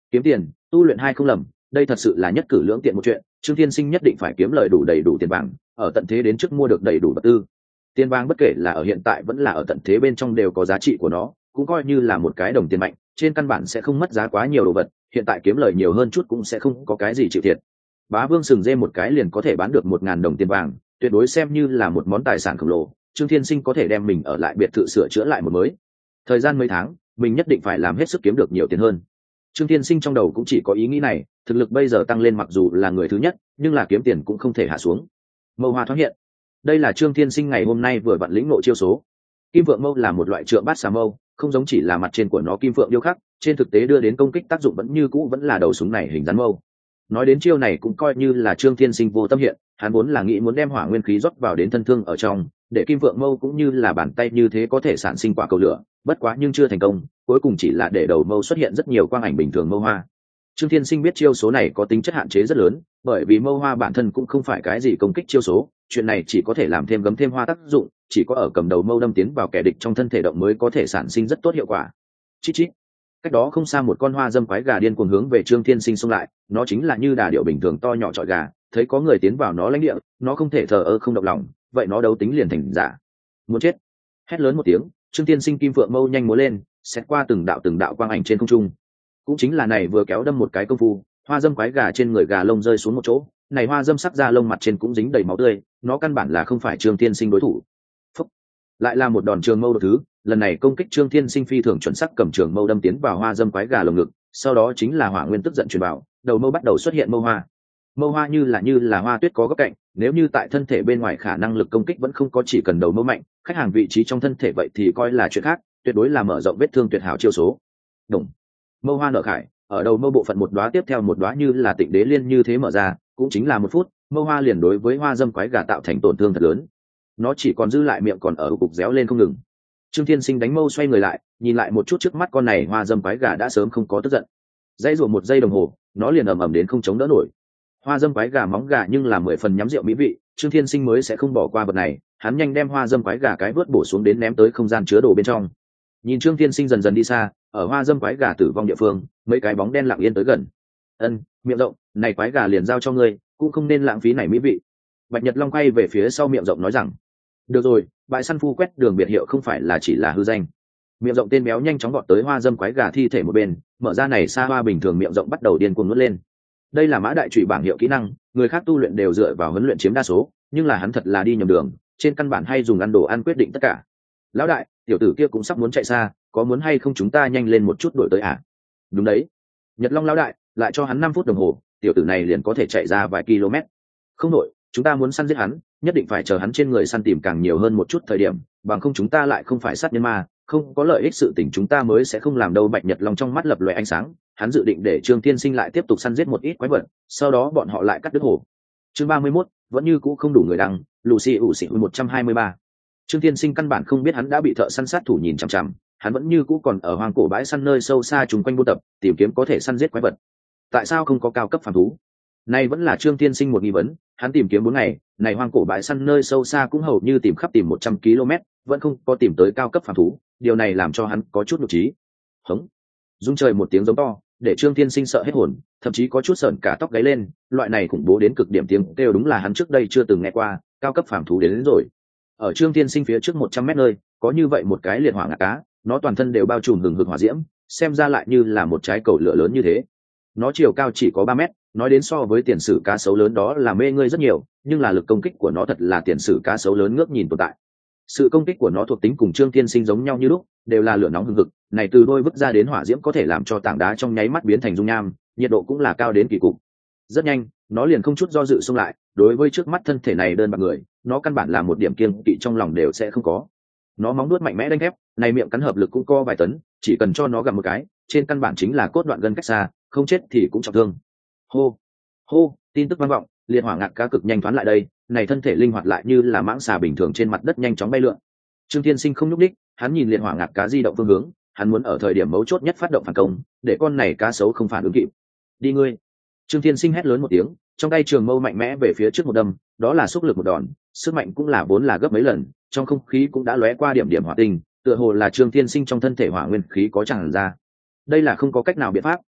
kiếm tiền tu luyện hai không lầm, đây thật sự là nhất cử lưỡng tiện một chuyện. Trương Thiên Sinh nhất định phải kiếm lời đủ đầy đủ tiền vàng, ở tận thế đến trước mua được đầy đủ vật tư. Tiền vàng bất kể là ở hiện tại vẫn là ở tận thế bên trong đều có giá trị của nó, cũng coi như là một cái đồng tiền mạnh, trên căn bản sẽ không mất giá quá nhiều đồ vật, hiện tại kiếm lời nhiều hơn chút cũng sẽ không có cái gì chịu thiệt. Bá Vương sừng dê một cái liền có thể bán được một ngàn đồng tiền vàng, tuyệt đối xem như là một món tài sản khổng lồ. Trương Thiên Sinh có thể đem mình ở lại biệt thự sửa chữa lại một mới. Thời gian mấy tháng, mình nhất định phải làm hết sức kiếm được nhiều tiền hơn. Trương Thiên Sinh trong đầu cũng chỉ có ý nghĩ này, thực lực bây giờ tăng lên mặc dù là người thứ nhất, nhưng là kiếm tiền cũng không thể hạ xuống. Mâu hoa thoáng hiện. Đây là Trương Thiên Sinh ngày hôm nay vừa vận lĩnh ngộ chiêu số. Kim Vượng Mâu là một loại trượng bát xà mâu, không giống chỉ là mặt trên của nó kim vượng điêu khắc, trên thực tế đưa đến công kích tác dụng vẫn như cũ vẫn là đầu súng này hình rắn mâu. Nói đến chiêu này cũng coi như là Trương Thiên Sinh vô tâm hiện, hắn vốn là nghĩ muốn đem hỏa nguyên khí rót vào đến thân thương ở trong, để kim vượng mâu cũng như là bàn tay như thế có thể sản sinh quả cầu lửa, bất quá nhưng chưa thành công, cuối cùng chỉ là để đầu mâu xuất hiện rất nhiều quang ảnh bình thường mâu hoa. Trương Thiên Sinh biết chiêu số này có tính chất hạn chế rất lớn, bởi vì mâu hoa bản thân cũng không phải cái gì công kích chiêu số, chuyện này chỉ có thể làm thêm gấm thêm hoa tác dụng, chỉ có ở cầm đầu mâu đâm tiến vào kẻ địch trong thân thể động mới có thể sản sinh rất tốt hiệu quả. Chít chít. Cách đó không xa một con hoa dâm quái gà điên cuồng hướng về Trương Thiên Sinh xông lại, nó chính là như đà điểu bình thường to nhỏ chọi gà, thấy có người tiến vào nó lãnh địa, nó không thể thờ ơ không động lòng, vậy nó đấu tính liền thành giả. Muốn chết. Hét lớn một tiếng, Trương Thiên Sinh kim phượng mâu nhanh múa lên, xét qua từng đạo từng đạo quang ảnh trên không trung. Cũng chính là này vừa kéo đâm một cái công phu, hoa dâm quái gà trên người gà lông rơi xuống một chỗ, này hoa dâm sắc da lông mặt trên cũng dính đầy máu tươi, nó căn bản là không phải Trương Thiên Sinh đối thủ. Phúc. Lại là một đòn trường mâu đột thứ, lần này công kích Trương Thiên Sinh phi thường chuẩn xác cầm trường mâu đâm tiến vào hoa dâm quái gà lồng ngực, sau đó chính là hỏa nguyên tức giận truyền vào, đầu mâu bắt đầu xuất hiện mâu hoa. Mâu hoa như là như là hoa tuyết có góc cạnh, nếu như tại thân thể bên ngoài khả năng lực công kích vẫn không có, chỉ cần đầu mâu mạnh, khách hàng vị trí trong thân thể vậy thì coi là chuyện khác, tuyệt đối là mở rộng vết thương tuyệt hảo chiêu số. Đúng. Mâu hoa nở khải, ở đầu mâu bộ phận một đóa tiếp theo một đóa như là tịnh đế liên như thế mở ra, cũng chính là một phút, mâu hoa liền đối với hoa dâm quái gà tạo thành tổn thương thật lớn. Nó chỉ còn dư lại miệng còn ở cục réo lên không ngừng. Trương Thiên Sinh đánh mâu xoay người lại, nhìn lại một chút trước mắt con này hoa dâm quái gà đã sớm không có tức giận. Dãy rủa một giây đồng hồ, nó liền ầm ầm đến không chống đỡ nổi. Hoa dâm quái gà móng gà nhưng là mười phần nhắm rượu mỹ vị, Trương Thiên Sinh mới sẽ không bỏ qua vật này, hắn nhanh đem hoa dâm quái gà cái vớt bổ xuống đến ném tới không gian chứa đồ bên trong. Nhìn Trương Thiên Sinh dần dần đi xa, ở hoa dâm quái gà tử vong địa phương, mấy cái bóng đen lặng yên tới gần. Ân, miệng rộng, này quái gà liền giao cho ngươi, cũng không nên lãng phí này mỹ vị. Bạch Nhật Long quay về phía sau miệng rộng nói rằng, được rồi, bãi săn phu quét đường biệt hiệu không phải là chỉ là hư danh. Miệng rộng tên béo nhanh chóng gọt tới hoa dâm quái gà thi thể một bên, mở ra này xa hoa bình thường miệng rộng bắt đầu điên cuồng nuốt lên. Đây là mã đại trụy bảng hiệu kỹ năng, người khác tu luyện đều dựa vào huấn luyện chiếm đa số, nhưng là hắn thật là đi nhầm đường, trên căn bản hay dùng ăn đồ ăn quyết định tất cả. Lão đại, tiểu tử kia cũng sắp muốn chạy xa, có muốn hay không chúng ta nhanh lên một chút đổi tới à? Đúng đấy. Nhật Long lão đại, lại cho hắn năm phút đồng hồ, tiểu tử này liền có thể chạy ra vài km. Không đổi, chúng ta muốn săn giết hắn, nhất định phải chờ hắn trên người săn tìm càng nhiều hơn một chút thời điểm, bằng không chúng ta lại không phải sát nhân ma, không có lợi ích sự tình chúng ta mới sẽ không làm đâu. Bạch Nhật Long trong mắt lập lòe ánh sáng, hắn dự định để Trương Thiên Sinh lại tiếp tục săn giết một ít quái vật, sau đó bọn họ lại cắt đứt hồ. Chương ba mươi mốt, vẫn như cũ không đủ người đăng, Lucy ủ xỉ một trăm hai mươi ba. Trương Thiên Sinh căn bản không biết hắn đã bị thợ săn sát thủ nhìn chằm chằm, hắn vẫn như cũ còn ở hoang cổ bãi săn nơi sâu xa trùng quanh buôn tập, tìm kiếm có thể săn giết quái vật. Tại sao không có cao cấp phàm thú? Này vẫn là Trương Thiên Sinh một nghi vấn, hắn tìm kiếm bốn ngày, này hoang cổ bãi săn nơi sâu xa cũng hầu như tìm khắp tìm một trăm ki lô mét, vẫn không có tìm tới cao cấp phàm thú, điều này làm cho hắn có chút nhục trí. Hống. Rung trời một tiếng giống to, để Trương Thiên Sinh sợ hết hồn, thậm chí có chút sởn cả tóc gáy lên, loại này khủng bố đến cực điểm tiếng kêu đúng là hắn trước đây chưa từng nghe qua, cao cấp phàm thú đến, đến rồi. Ở Trương Thiên Sinh phía trước một trăm mét nơi, có như vậy một cái liệt hỏa ngạ cá, nó toàn thân đều bao trùm hừng hực hỏa diễm, xem ra lại như là một trái cầu lửa lớn như thế. Nó chiều cao chỉ có ba mét, nói đến so với tiền sử cá sấu lớn đó là mê ngươi rất nhiều, nhưng là lực công kích của nó thật là tiền sử cá sấu lớn ngước nhìn tồn tại. Sự công kích của nó thuộc tính cùng Trương Thiên Sinh giống nhau như lúc, đều là lửa nóng hừng hực, này từ đôi vứt ra đến hỏa diễm có thể làm cho tảng đá trong nháy mắt biến thành dung nham, nhiệt độ cũng là cao đến kỳ cục. Rất nhanh, nó liền không chút do dự xông lại, đối với trước mắt thân thể này đơn bạc người, nó căn bản là một điểm kiêng kỵ trong lòng đều sẽ không có. Nó móng nuốt mạnh mẽ đánh thép, này miệng cắn hợp lực cũng co vài tấn, chỉ cần cho nó gặm một cái, trên căn bản chính là cốt đoạn gân cách xa, không chết thì cũng trọng thương. Hô, hô, tin tức vang vọng, liệt hỏa ngạc cá cực nhanh thoáng lại đây, này thân thể linh hoạt lại như là mãng xà bình thường trên mặt đất nhanh chóng bay lượn. Trương Thiên Sinh không nhúc đích, hắn nhìn liệt hỏa ngạc cá di động phương hướng, hắn muốn ở thời điểm mấu chốt nhất phát động phản công, để con này cá sấu không phản ứng kịp. Đi ngươi! Trương Thiên Sinh hét lớn một tiếng, trong tay trường mâu mạnh mẽ về phía trước một đâm, đó là xúc lực một đòn, sức mạnh cũng là vốn là gấp mấy lần, trong không khí cũng đã lóe qua điểm điểm hỏa tinh, tựa hồ là Trương Thiên Sinh trong thân thể hỏa nguyên khí có tràn ra. Đây là không có cách nào biện pháp,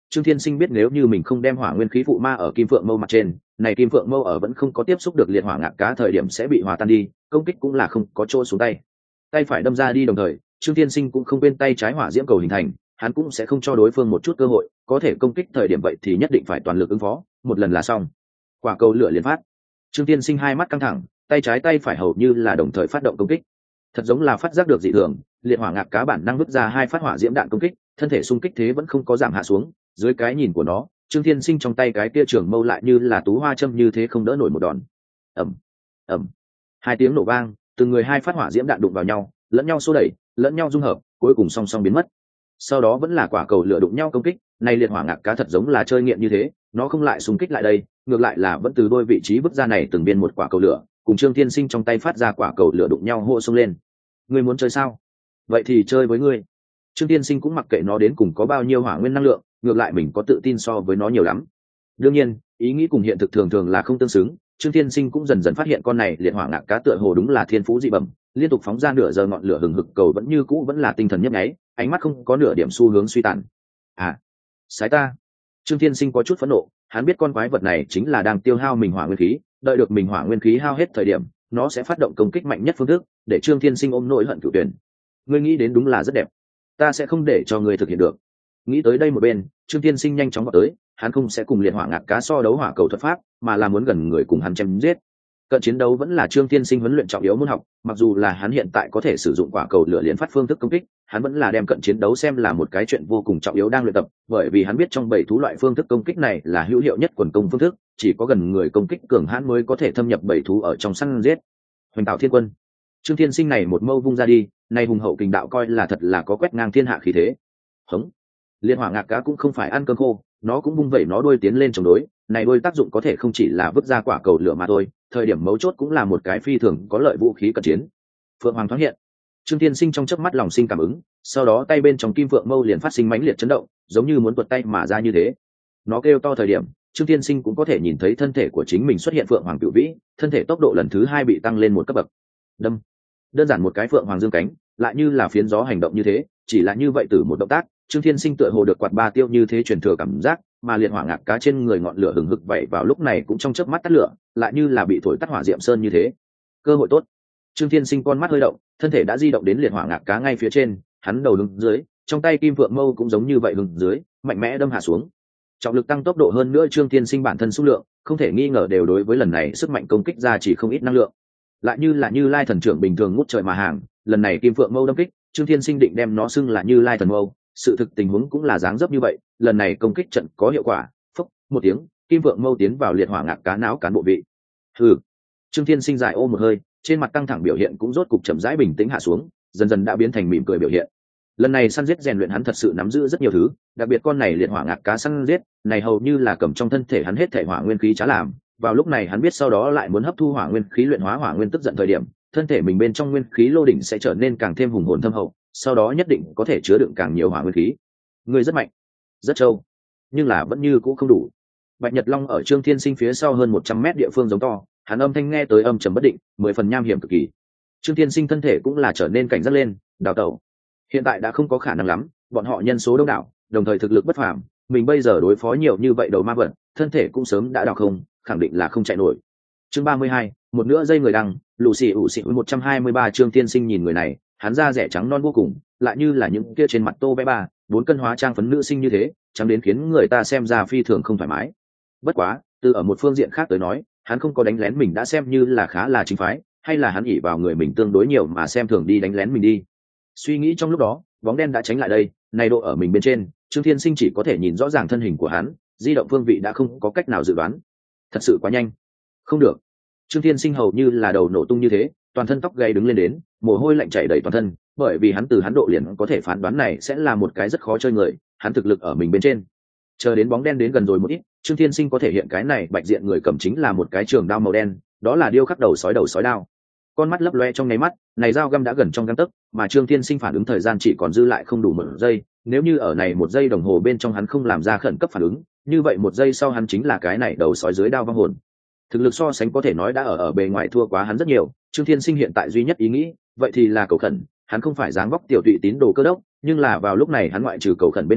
Trương Thiên Sinh biết nếu như mình không đem hỏa nguyên khí phụ ma ở kim phượng mâu mặt trên, này kim phượng mâu ở vẫn không có tiếp xúc được liệt hỏa ngạc cá thời điểm sẽ bị hòa tan đi, công kích cũng là không có chỗ xuống tay. Tay phải đâm ra đi đồng thời, Trương Thiên Sinh cũng không quên tay trái hỏa diễm cầu hình thành, hắn cũng sẽ không cho đối phương một chút cơ hội, có thể công kích thời điểm vậy thì nhất định phải toàn lực ứng phó, một lần là xong. Quả cầu lửa liền phát. Trương Thiên Sinh hai mắt căng thẳng, tay trái tay phải hầu như là đồng thời phát động công kích. Thật giống là phát giác được dị thường, liệt hỏa ngạc cá bản năng vứt ra hai phát hỏa diễm đạn công kích, thân thể xung kích thế vẫn không có giảm hạ xuống, dưới cái nhìn của nó, Trương Thiên Sinh trong tay cái kia trường mâu lại như là tú hoa châm như thế không đỡ nổi một đòn. Ầm, ầm. Hai tiếng nổ vang, từng người hai phát hỏa diễm đạn đụng vào nhau, lẫn nhau xô đẩy, lẫn nhau dung hợp, cuối cùng song song biến mất. Sau đó vẫn là quả cầu lửa đụng nhau công kích, này liệt hỏa ngạc cá thật giống là chơi nghiện như thế, nó không lại xung kích lại đây, ngược lại là vẫn từ đôi vị trí vứt ra này từng biên một quả cầu lửa, cùng Trương Thiên Sinh trong tay phát ra quả cầu lửa đụng nhau hô xông lên. Ngươi muốn chơi sao? Vậy thì chơi với ngươi. Trương Thiên Sinh cũng mặc kệ nó đến cùng có bao nhiêu hỏa nguyên năng lượng, ngược lại mình có tự tin so với nó nhiều lắm. Đương nhiên, ý nghĩ cùng hiện thực thường thường là không tương xứng. Trương Thiên Sinh cũng dần dần phát hiện con này liệt hỏa ngạc cá tựa hồ đúng là thiên phú dị bẩm, liên tục phóng ra nửa giờ ngọn lửa hừng hực cầu vẫn như cũ vẫn là tinh thần nhấp nháy, ánh mắt không có nửa điểm xu hướng suy tàn. À, sái ta! Trương Thiên Sinh có chút phẫn nộ, hắn biết con quái vật này chính là đang tiêu hao mình hỏa nguyên khí, đợi được mình hỏa nguyên khí hao hết thời điểm, nó sẽ phát động công kích mạnh nhất phương thức, để Trương Thiên Sinh ôm nỗi hận cửu tuyển. Ngươi nghĩ đến đúng là rất đẹp, ta sẽ không để cho ngươi thực hiện được. Nghĩ tới đây một bên, Trương Thiên Sinh nhanh chóng vào tới, hắn không sẽ cùng liệt hỏa ngạc cá so đấu hỏa cầu thuật pháp, mà là muốn gần người cùng hắn chém giết. Cận chiến đấu vẫn là Trương Thiên Sinh huấn luyện trọng yếu môn học, mặc dù là hắn hiện tại có thể sử dụng quả cầu lửa liên phát phương thức công kích, hắn vẫn là đem cận chiến đấu xem là một cái chuyện vô cùng trọng yếu đang luyện tập, bởi vì hắn biết trong bảy thú loại phương thức công kích này là hữu hiệu nhất quần công phương thức, chỉ có gần người công kích cường hãn mới có thể thâm nhập bảy thú ở trong săn giết. Hoành tạo thiên quân. Trương Thiên Sinh này một mâu vung ra đi, nay hùng hậu kình đạo coi là thật là có quét ngang thiên hạ khí thế. Hống. Liên hỏa ngạc cá cũng không phải ăn cơm khô, nó cũng vung vẩy nó đuôi tiến lên chống đối, này đuôi tác dụng có thể không chỉ là vứt ra quả cầu lửa mà thôi, thời điểm mấu chốt cũng là một cái phi thường có lợi vũ khí cận chiến. Phượng Hoàng thoáng hiện. Trương Thiên Sinh trong chớp mắt lòng sinh cảm ứng, sau đó tay bên trong kim phượng mâu liền phát sinh mãnh liệt chấn động, giống như muốn tuột tay mà ra như thế. Nó kêu to thời điểm, Trương Thiên Sinh cũng có thể nhìn thấy thân thể của chính mình xuất hiện Phượng Hoàng cửu vĩ, thân thể tốc độ lần thứ hai bị tăng lên một cấp bậc. Đâm. Đơn giản một cái Phượng Hoàng dương cánh, lại như là phiến gió hành động như thế, chỉ là như vậy từ một động tác, Trương Thiên Sinh tựa hồ được quạt ba tiêu như thế truyền thừa cảm giác, mà liệt hỏa ngạc cá trên người ngọn lửa hừng hực vậy vào lúc này cũng trong chớp mắt tắt lửa, lại như là bị thổi tắt hỏa diệm sơn như thế. Cơ hội tốt. Trương Thiên Sinh con mắt hơi động, thân thể đã di động đến liệt hỏa ngạc cá ngay phía trên, hắn đầu hướng dưới, trong tay kim vượng mâu cũng giống như vậy hướng dưới, mạnh mẽ đâm hạ xuống. Trọng lực tăng tốc độ hơn nữa Trương Thiên Sinh bản thân số lượng, không thể nghi ngờ đều đối với lần này sức mạnh công kích ra chỉ không ít năng lượng. Lại như là Như Lai thần trưởng bình thường ngút trời mà hàng, lần này kim vượng mâu đâm kích, Trương Thiên Sinh định đem nó xưng là Như Lai thần mâu, sự thực tình huống cũng là dáng dấp như vậy, lần này công kích trận có hiệu quả, phốc, một tiếng, kim vượng mâu tiến vào liệt hỏa ngạc cá não cán bộ vị. Hừ. Trương Thiên Sinh dài ô một hơi, trên mặt căng thẳng biểu hiện cũng rốt cục chậm rãi bình tĩnh hạ xuống, dần dần đã biến thành mỉm cười biểu hiện. Lần này săn giết rèn luyện hắn thật sự nắm giữ rất nhiều thứ, đặc biệt con này liệt hỏa ngạc cá săn giết, này hầu như là cầm trong thân thể hắn hết thể hỏa nguyên khí trá làm. Vào lúc này hắn biết sau đó lại muốn hấp thu hỏa nguyên khí luyện hóa hỏa nguyên tức giận thời điểm, thân thể mình bên trong nguyên khí lô đỉnh sẽ trở nên càng thêm hùng hồn thâm hậu, sau đó nhất định có thể chứa đựng càng nhiều hỏa nguyên khí. Người rất mạnh, rất trâu, nhưng là vẫn như cũ không đủ. Bạch Nhật Long ở Trương Thiên Sinh phía sau hơn một trăm mét địa phương giống to, hắn âm thanh nghe tới âm trầm bất định, mười phần nham hiểm cực kỳ. Trương Thiên Sinh thân thể cũng là trở nên cảnh giác lên, đào tẩu. Hiện tại đã không có khả năng lắm, bọn họ nhân số đông đảo, đồng thời thực lực bất phàm, mình bây giờ đối phó nhiều như vậy đầu ma vật, thân thể cũng sớm đã đào không, khẳng định là không chạy nổi. Chương ba mươi hai, một nửa dây người đăng, lù xì ủ xì một trăm hai mươi ba. Trương Thiên Sinh nhìn người này, hắn da rẻ trắng non vô cùng, lại như là những kia trên mặt tô bé ba, bốn cân hóa trang phấn nữ sinh như thế, trắng đến khiến người ta xem ra phi thường không thoải mái. Bất quá, từ ở một phương diện khác tới nói, hắn không có đánh lén mình đã xem như là khá là chính phái, hay là hắn ỷ vào người mình tương đối nhiều mà xem thường đi đánh lén mình đi. Suy nghĩ trong lúc đó, bóng đen đã tránh lại đây, này độ ở mình bên trên, Trương Thiên Sinh chỉ có thể nhìn rõ ràng thân hình của hắn, di động phương vị đã không có cách nào dự đoán. Thật sự quá nhanh. Không được. Trương Thiên Sinh hầu như là đầu nổ tung như thế, toàn thân tóc gáy đứng lên đến, mồ hôi lạnh chảy đầy toàn thân, bởi vì hắn từ hắn độ liền có thể phán đoán này sẽ là một cái rất khó chơi người, hắn thực lực ở mình bên trên. Chờ đến bóng đen đến gần rồi một ít, Trương Thiên Sinh có thể hiện cái này bạch diện người cầm chính là một cái trường đao màu đen, đó là điêu khắc đầu sói đầu sói đao. Con mắt lấp loe trong nháy mắt, này dao găm đã gần trong gang tấc, mà Trương Thiên Sinh phản ứng thời gian chỉ còn dư lại không đủ một giây, nếu như ở này một giây đồng hồ bên trong hắn không làm ra khẩn cấp phản ứng, như vậy một giây sau hắn chính là cái này đầu sói dưới đao vong hồn. Thực lực so sánh có thể nói đã ở ở bề ngoài thua quá hắn rất nhiều, Trương Thiên Sinh hiện tại duy nhất ý nghĩ, vậy thì là cầu khẩn, hắn không phải dáng vóc tiểu tụy tín đồ cơ đốc, nhưng là vào lúc này hắn ngoại trừ cầu khẩn bên ngoài,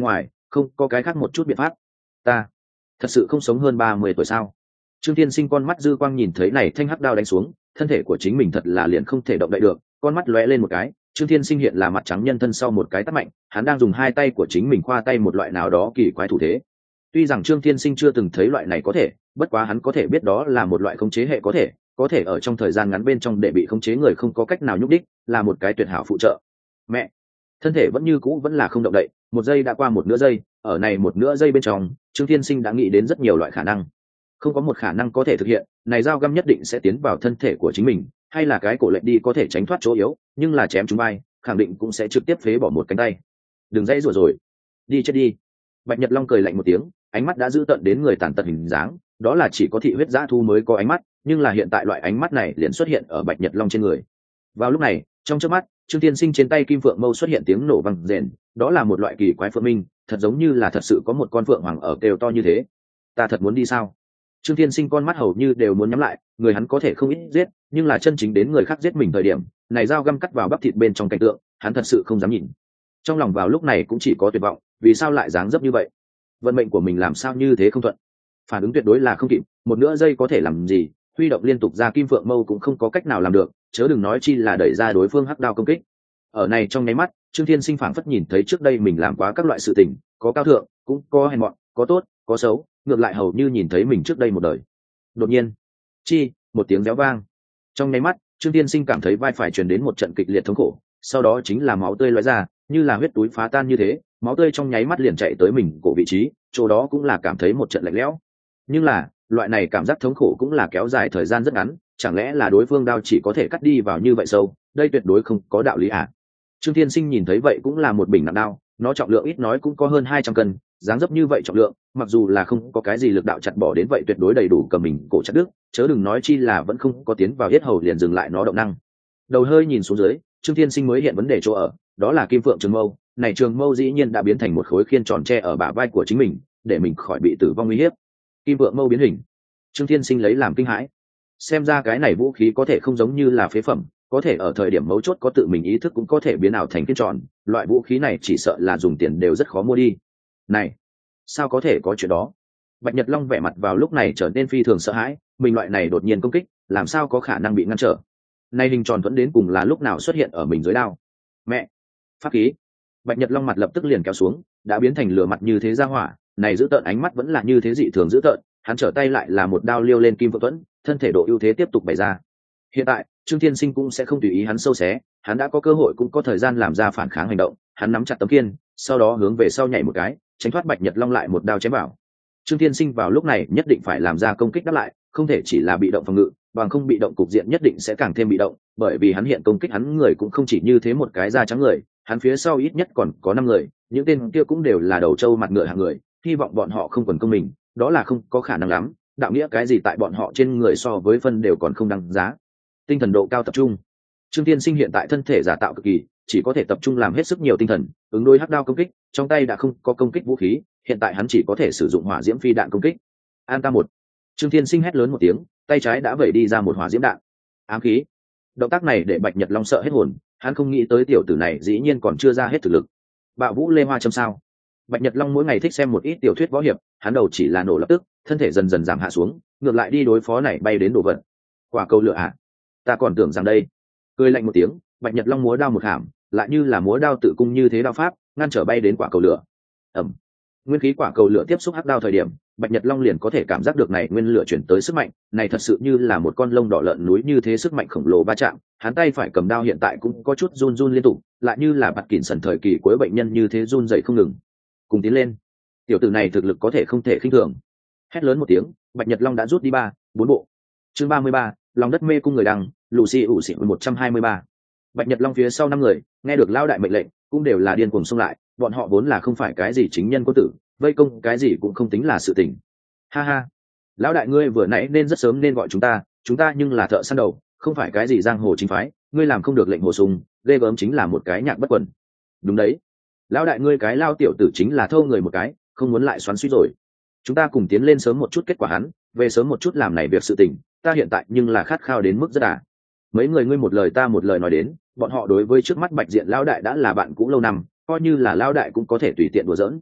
không có cái khác một chút biện pháp. Ta thật sự không sống hơn ba mươi tuổi sao? Trương Thiên Sinh con mắt dư quang nhìn thấy này thanh hắc đao đánh xuống, thân thể của chính mình thật là liền không thể động đậy được, con mắt lóe lên một cái, Trương Thiên Sinh hiện là mặt trắng nhân thân sau một cái tát mạnh, hắn đang dùng hai tay của chính mình khoa tay một loại nào đó kỳ quái thủ thế. Tuy rằng Trương Thiên Sinh chưa từng thấy loại này có thể, bất quá hắn có thể biết đó là một loại khống chế hệ có thể, có thể ở trong thời gian ngắn bên trong để bị khống chế người không có cách nào nhúc đích, là một cái tuyệt hảo phụ trợ. Mẹ, thân thể vẫn như cũ vẫn là không động đậy, một giây đã qua một nửa giây, ở này một nửa giây bên trong, Trương Thiên Sinh đã nghĩ đến rất nhiều loại khả năng. Không có một khả năng có thể thực hiện, này dao găm nhất định sẽ tiến vào thân thể của chính mình, hay là cái cổ lệnh đi có thể tránh thoát chỗ yếu, nhưng là chém trúng vai, khẳng định cũng sẽ trực tiếp phế bỏ một cánh tay. Đừng dãy rủa rồi, đi chết đi. Bạch Nhật Long cười lạnh một tiếng, ánh mắt đã giữ tận đến người tàn tật hình dáng, đó là chỉ có thị huyết dã thu mới có ánh mắt, nhưng là hiện tại loại ánh mắt này liền xuất hiện ở Bạch Nhật Long trên người. Vào lúc này, trong chớp mắt, Trương Tiên Sinh trên tay kim phượng mâu xuất hiện tiếng nổ vang rền, đó là một loại kỳ quái phượng minh, thật giống như là thật sự có một con phượng hoàng ở kêu to như thế. Ta thật muốn đi sao? Trương Tiên Sinh con mắt hầu như đều muốn nhắm lại, người hắn có thể không ít giết, nhưng là chân chính đến người khác giết mình thời điểm, này dao găm cắt vào bắp thịt bên trong cảnh tượng, hắn thật sự không dám nhìn. Trong lòng vào lúc này cũng chỉ có tuyệt vọng, vì sao lại dáng dấp như vậy? Vận mệnh của mình làm sao như thế không thuận? Phản ứng tuyệt đối là không kịp, một nửa giây có thể làm gì, huy động liên tục ra kim phượng mâu cũng không có cách nào làm được, chớ đừng nói chi là đẩy ra đối phương hắc đao công kích. Ở này trong nháy mắt, Trương Thiên Sinh phảng phất nhìn thấy trước đây mình làm quá các loại sự tình, có cao thượng, cũng có hèn mọn, có tốt, có xấu, ngược lại hầu như nhìn thấy mình trước đây một đời. Đột nhiên, chi, một tiếng réo vang. Trong nháy mắt, Trương Thiên Sinh cảm thấy vai phải truyền đến một trận kịch liệt thống khổ, sau đó chính là máu tươi lóe ra, như là huyết túi phá tan như thế, máu tươi trong nháy mắt liền chạy tới mình cổ vị trí, chỗ đó cũng là cảm thấy một trận lạnh lẽo. Nhưng là, loại này cảm giác thống khổ cũng là kéo dài thời gian rất ngắn, chẳng lẽ là đối phương đao chỉ có thể cắt đi vào như vậy sâu, đây tuyệt đối không có đạo lý à? Trương Thiên Sinh nhìn thấy vậy cũng là một bình nặng đao, nó trọng lượng ít nói cũng có hơn hai trăm cân, dáng dấp như vậy trọng lượng, mặc dù là không có cái gì lực đạo chặt bỏ đến vậy tuyệt đối đầy đủ cầm mình cổ chặt đứt, chớ đừng nói chi là vẫn không có tiến vào yết hầu liền dừng lại nó động năng. Đầu hơi nhìn xuống dưới, Trương Thiên Sinh mới hiện vấn đề chỗ ở, đó là kim phượng trường mâu, này trường mâu dĩ nhiên đã biến thành một khối khiên tròn tre ở bả vai của chính mình, để mình khỏi bị tử vong nguy hiểm. Kim phượng mâu biến hình, Trương Thiên Sinh lấy làm kinh hãi. Xem ra cái này vũ khí có thể không giống như là phế phẩm, có thể ở thời điểm mấu chốt có tự mình ý thức cũng có thể biến ảo thành khiên tròn, loại vũ khí này chỉ sợ là dùng tiền đều rất khó mua đi. Này, sao có thể có chuyện đó? Bạch Nhật Long vẻ mặt vào lúc này trở nên phi thường sợ hãi, mình loại này đột nhiên công kích, làm sao có khả năng bị ngăn trở? Này hình tròn vẫn đến cùng là lúc nào xuất hiện ở mình dưới đao? Mẹ, pháp khí! Bạch Nhật Long mặt lập tức liền kéo xuống, đã biến thành lửa mặt như thế ra hỏa, này giữ tợn ánh mắt vẫn là như thế dị thường giữ tợn, hắn trở tay lại là một đao liêu lên kim phượng thuẫn, thân thể độ ưu thế tiếp tục bày ra. Hiện tại, Trương Thiên Sinh cũng sẽ không tùy ý hắn sâu xé, hắn đã có cơ hội cũng có thời gian làm ra phản kháng hành động, hắn nắm chặt tấm kiên, sau đó hướng về sau nhảy một cái, tránh thoát Bạch Nhật Long lại một đao chém vào. Trương Thiên Sinh vào lúc này nhất định phải làm ra công kích đáp lại, không thể chỉ là bị động phòng ngự, bằng không bị động cục diện nhất định sẽ càng thêm bị động, bởi vì hắn hiện công kích hắn người cũng không chỉ như thế một cái da trắng người, hắn phía sau ít nhất còn có năm người, những tên kia cũng đều là đầu trâu mặt ngựa hạng người, hy vọng bọn họ không quần công mình, đó là không có khả năng lắm, đạo nghĩa cái gì tại bọn họ trên người so với phân đều còn không đăng giá. Tinh thần độ cao tập trung. Trương Thiên Sinh hiện tại thân thể giả tạo cực kỳ, chỉ có thể tập trung làm hết sức nhiều tinh thần, ứng đối hắc đao công kích, trong tay đã không có công kích vũ khí, hiện tại hắn chỉ có thể sử dụng hỏa diễm phi đạn công kích. An ta một. Trương Thiên Sinh hét lớn một tiếng, tay trái đã vẩy đi ra một hỏa diễm đạn. Ám khí. Động tác này để Bạch Nhật Long sợ hết hồn, hắn không nghĩ tới tiểu tử này dĩ nhiên còn chưa ra hết thực lực. Bạo Vũ Lê Hoa châm sao? Bạch Nhật Long mỗi ngày thích xem một ít tiểu thuyết võ hiệp, hắn đầu chỉ là nổ lập tức, thân thể dần dần giảm hạ xuống, ngược lại đi đối phó này bay đến đồ vật. Quả cầu lửa à? Ta còn tưởng rằng đây. Cười lạnh một tiếng, Bạch Nhật Long múa đao một hàm, lại như là múa đao tự cung như thế đao pháp, ngăn trở bay đến quả cầu lửa. Ầm. Nguyên khí quả cầu lửa tiếp xúc hắc đao thời điểm, Bạch Nhật Long liền có thể cảm giác được này nguyên lửa chuyển tới sức mạnh, này thật sự như là một con lông đỏ lợn núi như thế sức mạnh khổng lồ va chạm, hắn tay phải cầm đao hiện tại cũng có chút run run liên tục, lại như là bạt kỉn sần thời kỳ cuối bệnh nhân như thế run rẩy không ngừng. Cùng tiến lên. Tiểu tử này thực lực có thể không thể khinh thường. Hét lớn một tiếng, Bạch Nhật Long đã rút đi ba, bốn bộ. Chương ba mươi ba, lòng đất mê cung người đăng, Lucy ủ xỉ một trăm hai mươi ba. Bạch Nhật Long phía sau năm người, nghe được lao đại mệnh lệnh, cũng đều là điên cuồng xông lại, bọn họ vốn là không phải cái gì chính nhân quân tử, vây công cái gì cũng không tính là sự tình. Ha ha, lão đại ngươi vừa nãy nên rất sớm nên gọi chúng ta, chúng ta nhưng là thợ săn đầu, không phải cái gì giang hồ chính phái, ngươi làm không được lệnh hồ sung, ghê gớm chính là một cái nhạc bất quần. Đúng đấy, lão đại ngươi cái lao tiểu tử chính là thâu người một cái, không muốn lại xoắn suýt rồi. Chúng ta cùng tiến lên sớm một chút kết quả hắn, về sớm một chút làm này việc sự tình, ta hiện tại nhưng là khát khao đến mức rất à. Mấy người ngươi một lời ta một lời nói đến, bọn họ đối với trước mắt Bạch Diện lão đại đã là bạn cũ lâu năm, coi như là lão đại cũng có thể tùy tiện đùa giỡn.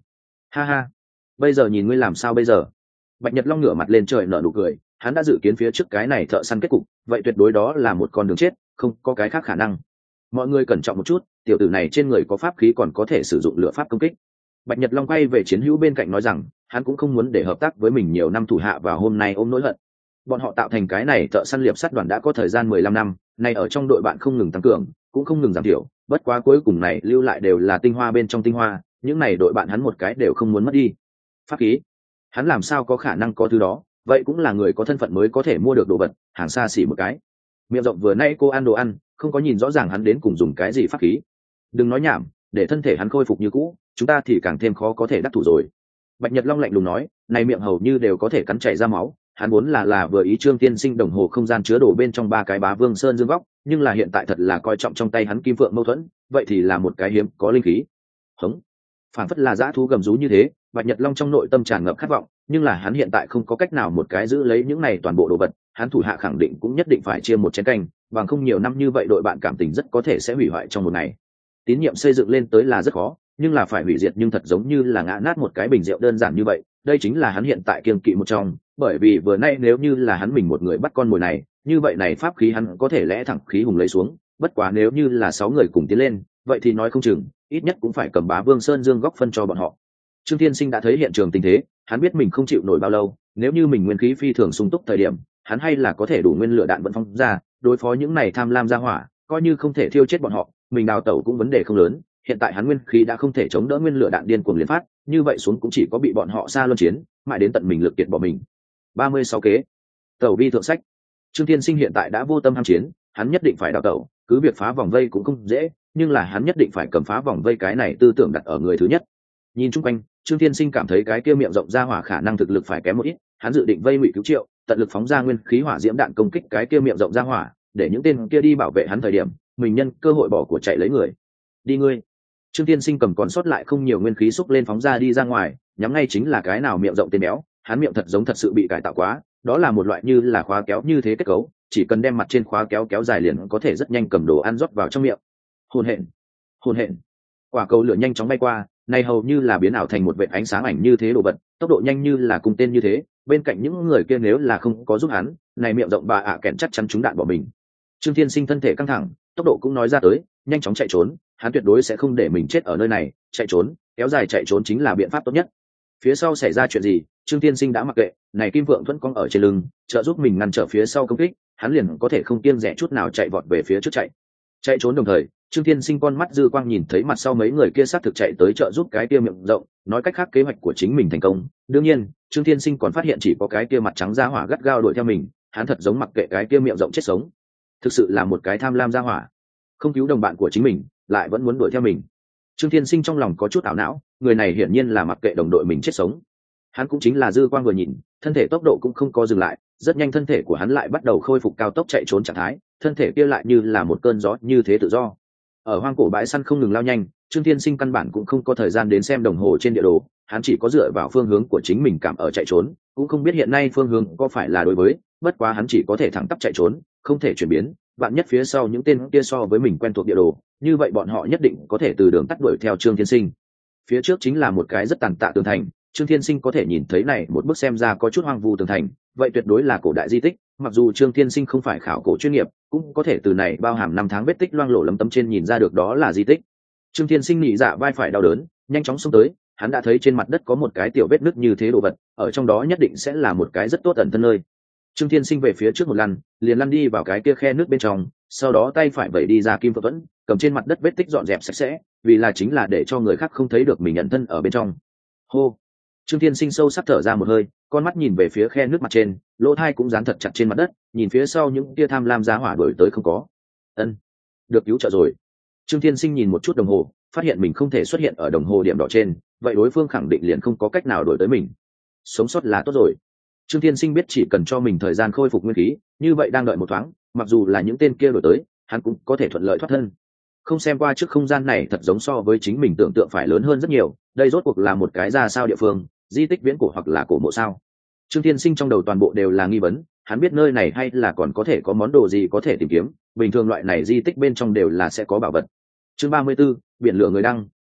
Ha ha, bây giờ nhìn ngươi làm sao bây giờ? Bạch Nhật Long ngửa mặt lên trời nở nụ cười, hắn đã dự kiến phía trước cái này thợ săn kết cục, vậy tuyệt đối đó là một con đường chết, không có cái khác khả năng. Mọi người cẩn trọng một chút, tiểu tử này trên người có pháp khí còn có thể sử dụng lửa pháp công kích. Bạch Nhật Long quay về chiến hữu bên cạnh nói rằng, hắn cũng không muốn để hợp tác với mình nhiều năm thủ hạ vào hôm nay ôm nỗi hận. Bọn họ tạo thành cái này thợ săn liệp sắt đoàn đã có thời gian mười lăm năm, này ở trong đội bạn không ngừng tăng cường, cũng không ngừng giảm thiểu, bất quá cuối cùng này lưu lại đều là tinh hoa bên trong tinh hoa, những này đội bạn hắn một cái đều không muốn mất đi. Pháp khí, hắn làm sao có khả năng có thứ đó, vậy cũng là người có thân phận mới có thể mua được đồ vật, hàng xa xỉ một cái. Miệng rộng vừa nay cô ăn đồ ăn, không có nhìn rõ ràng hắn đến cùng dùng cái gì pháp khí. Đừng nói nhảm, để thân thể hắn khôi phục như cũ, chúng ta thì càng thêm khó có thể đắc thủ rồi. Bạch Nhật Long lạnh lùng nói, này miệng hầu như đều có thể cắn chảy ra máu, hắn muốn là là vừa ý Trương Tiên Sinh đồng hồ không gian chứa đồ bên trong ba cái bá vương sơn dương góc, nhưng là hiện tại thật là coi trọng trong tay hắn kim phượng mâu thuẫn, vậy thì là một cái hiếm có linh khí. Hống, phản phất là dã thú gầm rú như thế, Bạch Nhật Long trong nội tâm tràn ngập khát vọng, nhưng là hắn hiện tại không có cách nào một cái giữ lấy những này toàn bộ đồ vật, hắn thủ hạ khẳng định cũng nhất định phải chia một chén canh, bằng không nhiều năm như vậy đội bạn cảm tình rất có thể sẽ hủy hoại trong một ngày. Tín nhiệm xây dựng lên tới là rất khó, nhưng là phải hủy diệt nhưng thật giống như là ngã nát một cái bình rượu đơn giản như vậy, đây chính là hắn hiện tại kiêng kỵ một trong, bởi vì vừa nay nếu như là hắn mình một người bắt con mồi này, như vậy này pháp khí hắn có thể lẽ thẳng khí hùng lấy xuống, bất quá nếu như là sáu người cùng tiến lên, vậy thì nói không chừng, ít nhất cũng phải cầm bá vương sơn dương góc phân cho bọn họ. Trương Thiên Sinh đã thấy hiện trường tình thế, hắn biết mình không chịu nổi bao lâu, nếu như mình nguyên khí phi thường sung túc thời điểm, hắn hay là có thể đủ nguyên lửa đạn vận phong ra, đối phó những này tham lam ra hỏa, coi như không thể thiêu chết bọn họ, mình đào tẩu cũng vấn đề không lớn. Hiện tại hắn nguyên khí đã không thể chống đỡ nguyên lửa đạn điên cuồng liên phát, như vậy xuống cũng chỉ có bị bọn họ xa luân chiến, mãi đến tận mình lực kiệt bỏ mình. ba mươi sáu kế, tẩu vi thượng sách. Trương Thiên Sinh hiện tại đã vô tâm ham chiến, hắn nhất định phải đào tẩu, cứ việc phá vòng vây cũng không dễ, nhưng là hắn nhất định phải cầm phá vòng vây cái này tư tưởng đặt ở người thứ nhất. Nhìn chung quanh, Trương Thiên Sinh cảm thấy cái kia miệng rộng ra hỏa khả năng thực lực phải kém một ít, hắn dự định vây ngụy cứu Triệu, tận lực phóng ra nguyên khí hỏa diễm đạn công kích cái kia miệng rộng ra hỏa, để những tên kia đi bảo vệ hắn thời điểm, mình nhân cơ hội bỏ của chạy lấy người. Đi ngươi. Trương Thiên Sinh cầm còn sót lại không nhiều nguyên khí xúc lên phóng ra đi ra ngoài, nhắm ngay chính là cái nào miệng rộng tên béo, hắn miệng thật giống thật sự bị cải tạo quá, đó là một loại như là khóa kéo như thế kết cấu, chỉ cần đem mặt trên khóa kéo kéo dài liền có thể rất nhanh cầm đồ ăn rót vào trong miệng. Hồn hện, hồn hện. Quả cầu lửa nhanh chóng bay qua, này hầu như là biến ảo thành một vệt ánh sáng ảnh như thế đồ vật, tốc độ nhanh như là cung tên như thế, bên cạnh những người kia nếu là không có giúp hắn, này miệng rộng bà ạ à kẹn chắc chắn trúng đạn bỏ mình. Trương Thiên Sinh thân thể căng thẳng, tốc độ cũng nói ra tới, nhanh chóng chạy trốn, hắn tuyệt đối sẽ không để mình chết ở nơi này, chạy trốn, kéo dài chạy trốn chính là biện pháp tốt nhất. Phía sau xảy ra chuyện gì, Trương Thiên Sinh đã mặc kệ, này Kim Vượng Thuẫn cong ở trên lưng, trợ giúp mình ngăn trở phía sau công kích, hắn liền có thể không kiêng dè chút nào chạy vọt về phía trước chạy. Chạy trốn đồng thời, Trương Thiên Sinh con mắt dư quang nhìn thấy mặt sau mấy người kia sát thực chạy tới trợ giúp cái kia miệng rộng, nói cách khác kế hoạch của chính mình thành công. Đương nhiên, Trương Thiên Sinh còn phát hiện chỉ có cái kia mặt trắng ra hỏa gắt gao đuổi theo mình, hắn thật giống mặc kệ cái kia miệng rộng chết sống. Thực sự là một cái tham lam ra hỏa, không cứu đồng bạn của chính mình, lại vẫn muốn đuổi theo mình. Trương Thiên Sinh trong lòng có chút ảo não, người này hiển nhiên là mặc kệ đồng đội mình chết sống. Hắn cũng chính là dư quang vừa nhìn, thân thể tốc độ cũng không có dừng lại, rất nhanh thân thể của hắn lại bắt đầu khôi phục cao tốc chạy trốn trạng thái, thân thể kia lại như là một cơn gió như thế tự do. Ở hoang cổ bãi săn không ngừng lao nhanh, Trương Thiên Sinh căn bản cũng không có thời gian đến xem đồng hồ trên địa đồ, hắn chỉ có dựa vào phương hướng của chính mình cảm ở chạy trốn, cũng không biết hiện nay phương hướng có phải là đối với, bất quá hắn chỉ có thể thẳng tắp chạy trốn, không thể chuyển biến, vạn nhất phía sau những tên kia so với mình quen thuộc địa đồ, như vậy bọn họ nhất định có thể từ đường tắt đuổi theo Trương Thiên Sinh. Phía trước chính là một cái rất tàn tạ tường thành, Trương Thiên Sinh có thể nhìn thấy này một bức xem ra có chút hoang vu tường thành, vậy tuyệt đối là cổ đại di tích, mặc dù Trương Thiên Sinh không phải khảo cổ chuyên nghiệp, cũng có thể từ này bao hàm năm tháng vết tích loang lổ lấm tấm trên nhìn ra được đó là di tích. Trương Thiên Sinh nhị dạ vai phải đau đớn, nhanh chóng xông tới, hắn đã thấy trên mặt đất có một cái tiểu vết nứt như thế đồ vật, ở trong đó nhất định sẽ là một cái rất tốt ẩn thân nơi. Trương Thiên Sinh về phía trước một lần, liền lăn đi vào cái kia khe nước bên trong, sau đó tay phải vẩy đi ra kim phượng thuẫn, cầm trên mặt đất vết tích dọn dẹp sạch sẽ, vì là chính là để cho người khác không thấy được mình ẩn thân ở bên trong. Hô. Trương Thiên Sinh sâu sắc thở ra một hơi, con mắt nhìn về phía khe nước mặt trên, lỗ tai cũng dán thật chặt trên mặt đất, nhìn phía sau những tia tham lam giá hỏa đuổi tới không có. Ân, được cứu trợ rồi. Trương Thiên Sinh nhìn một chút đồng hồ, phát hiện mình không thể xuất hiện ở đồng hồ điểm đỏ trên, vậy đối phương khẳng định liền không có cách nào đuổi tới mình. Sống sót là tốt rồi. Trương Thiên Sinh biết chỉ cần cho mình thời gian khôi phục nguyên khí, như vậy đang đợi một thoáng, mặc dù là những tên kia đuổi tới, hắn cũng có thể thuận lợi thoát thân. Không xem qua trước không gian này thật giống so với chính mình tưởng tượng phải lớn hơn rất nhiều, đây rốt cuộc là một cái ra sao địa phương, di tích viễn cổ hoặc là cổ mộ sao? Trương Thiên Sinh trong đầu toàn bộ đều là nghi vấn, hắn biết nơi này hay là còn có thể có món đồ gì có thể tìm kiếm, bình thường loại này di tích bên trong đều là sẽ có bảo vật. Chương ba mươi 34, biển lửa người đăng,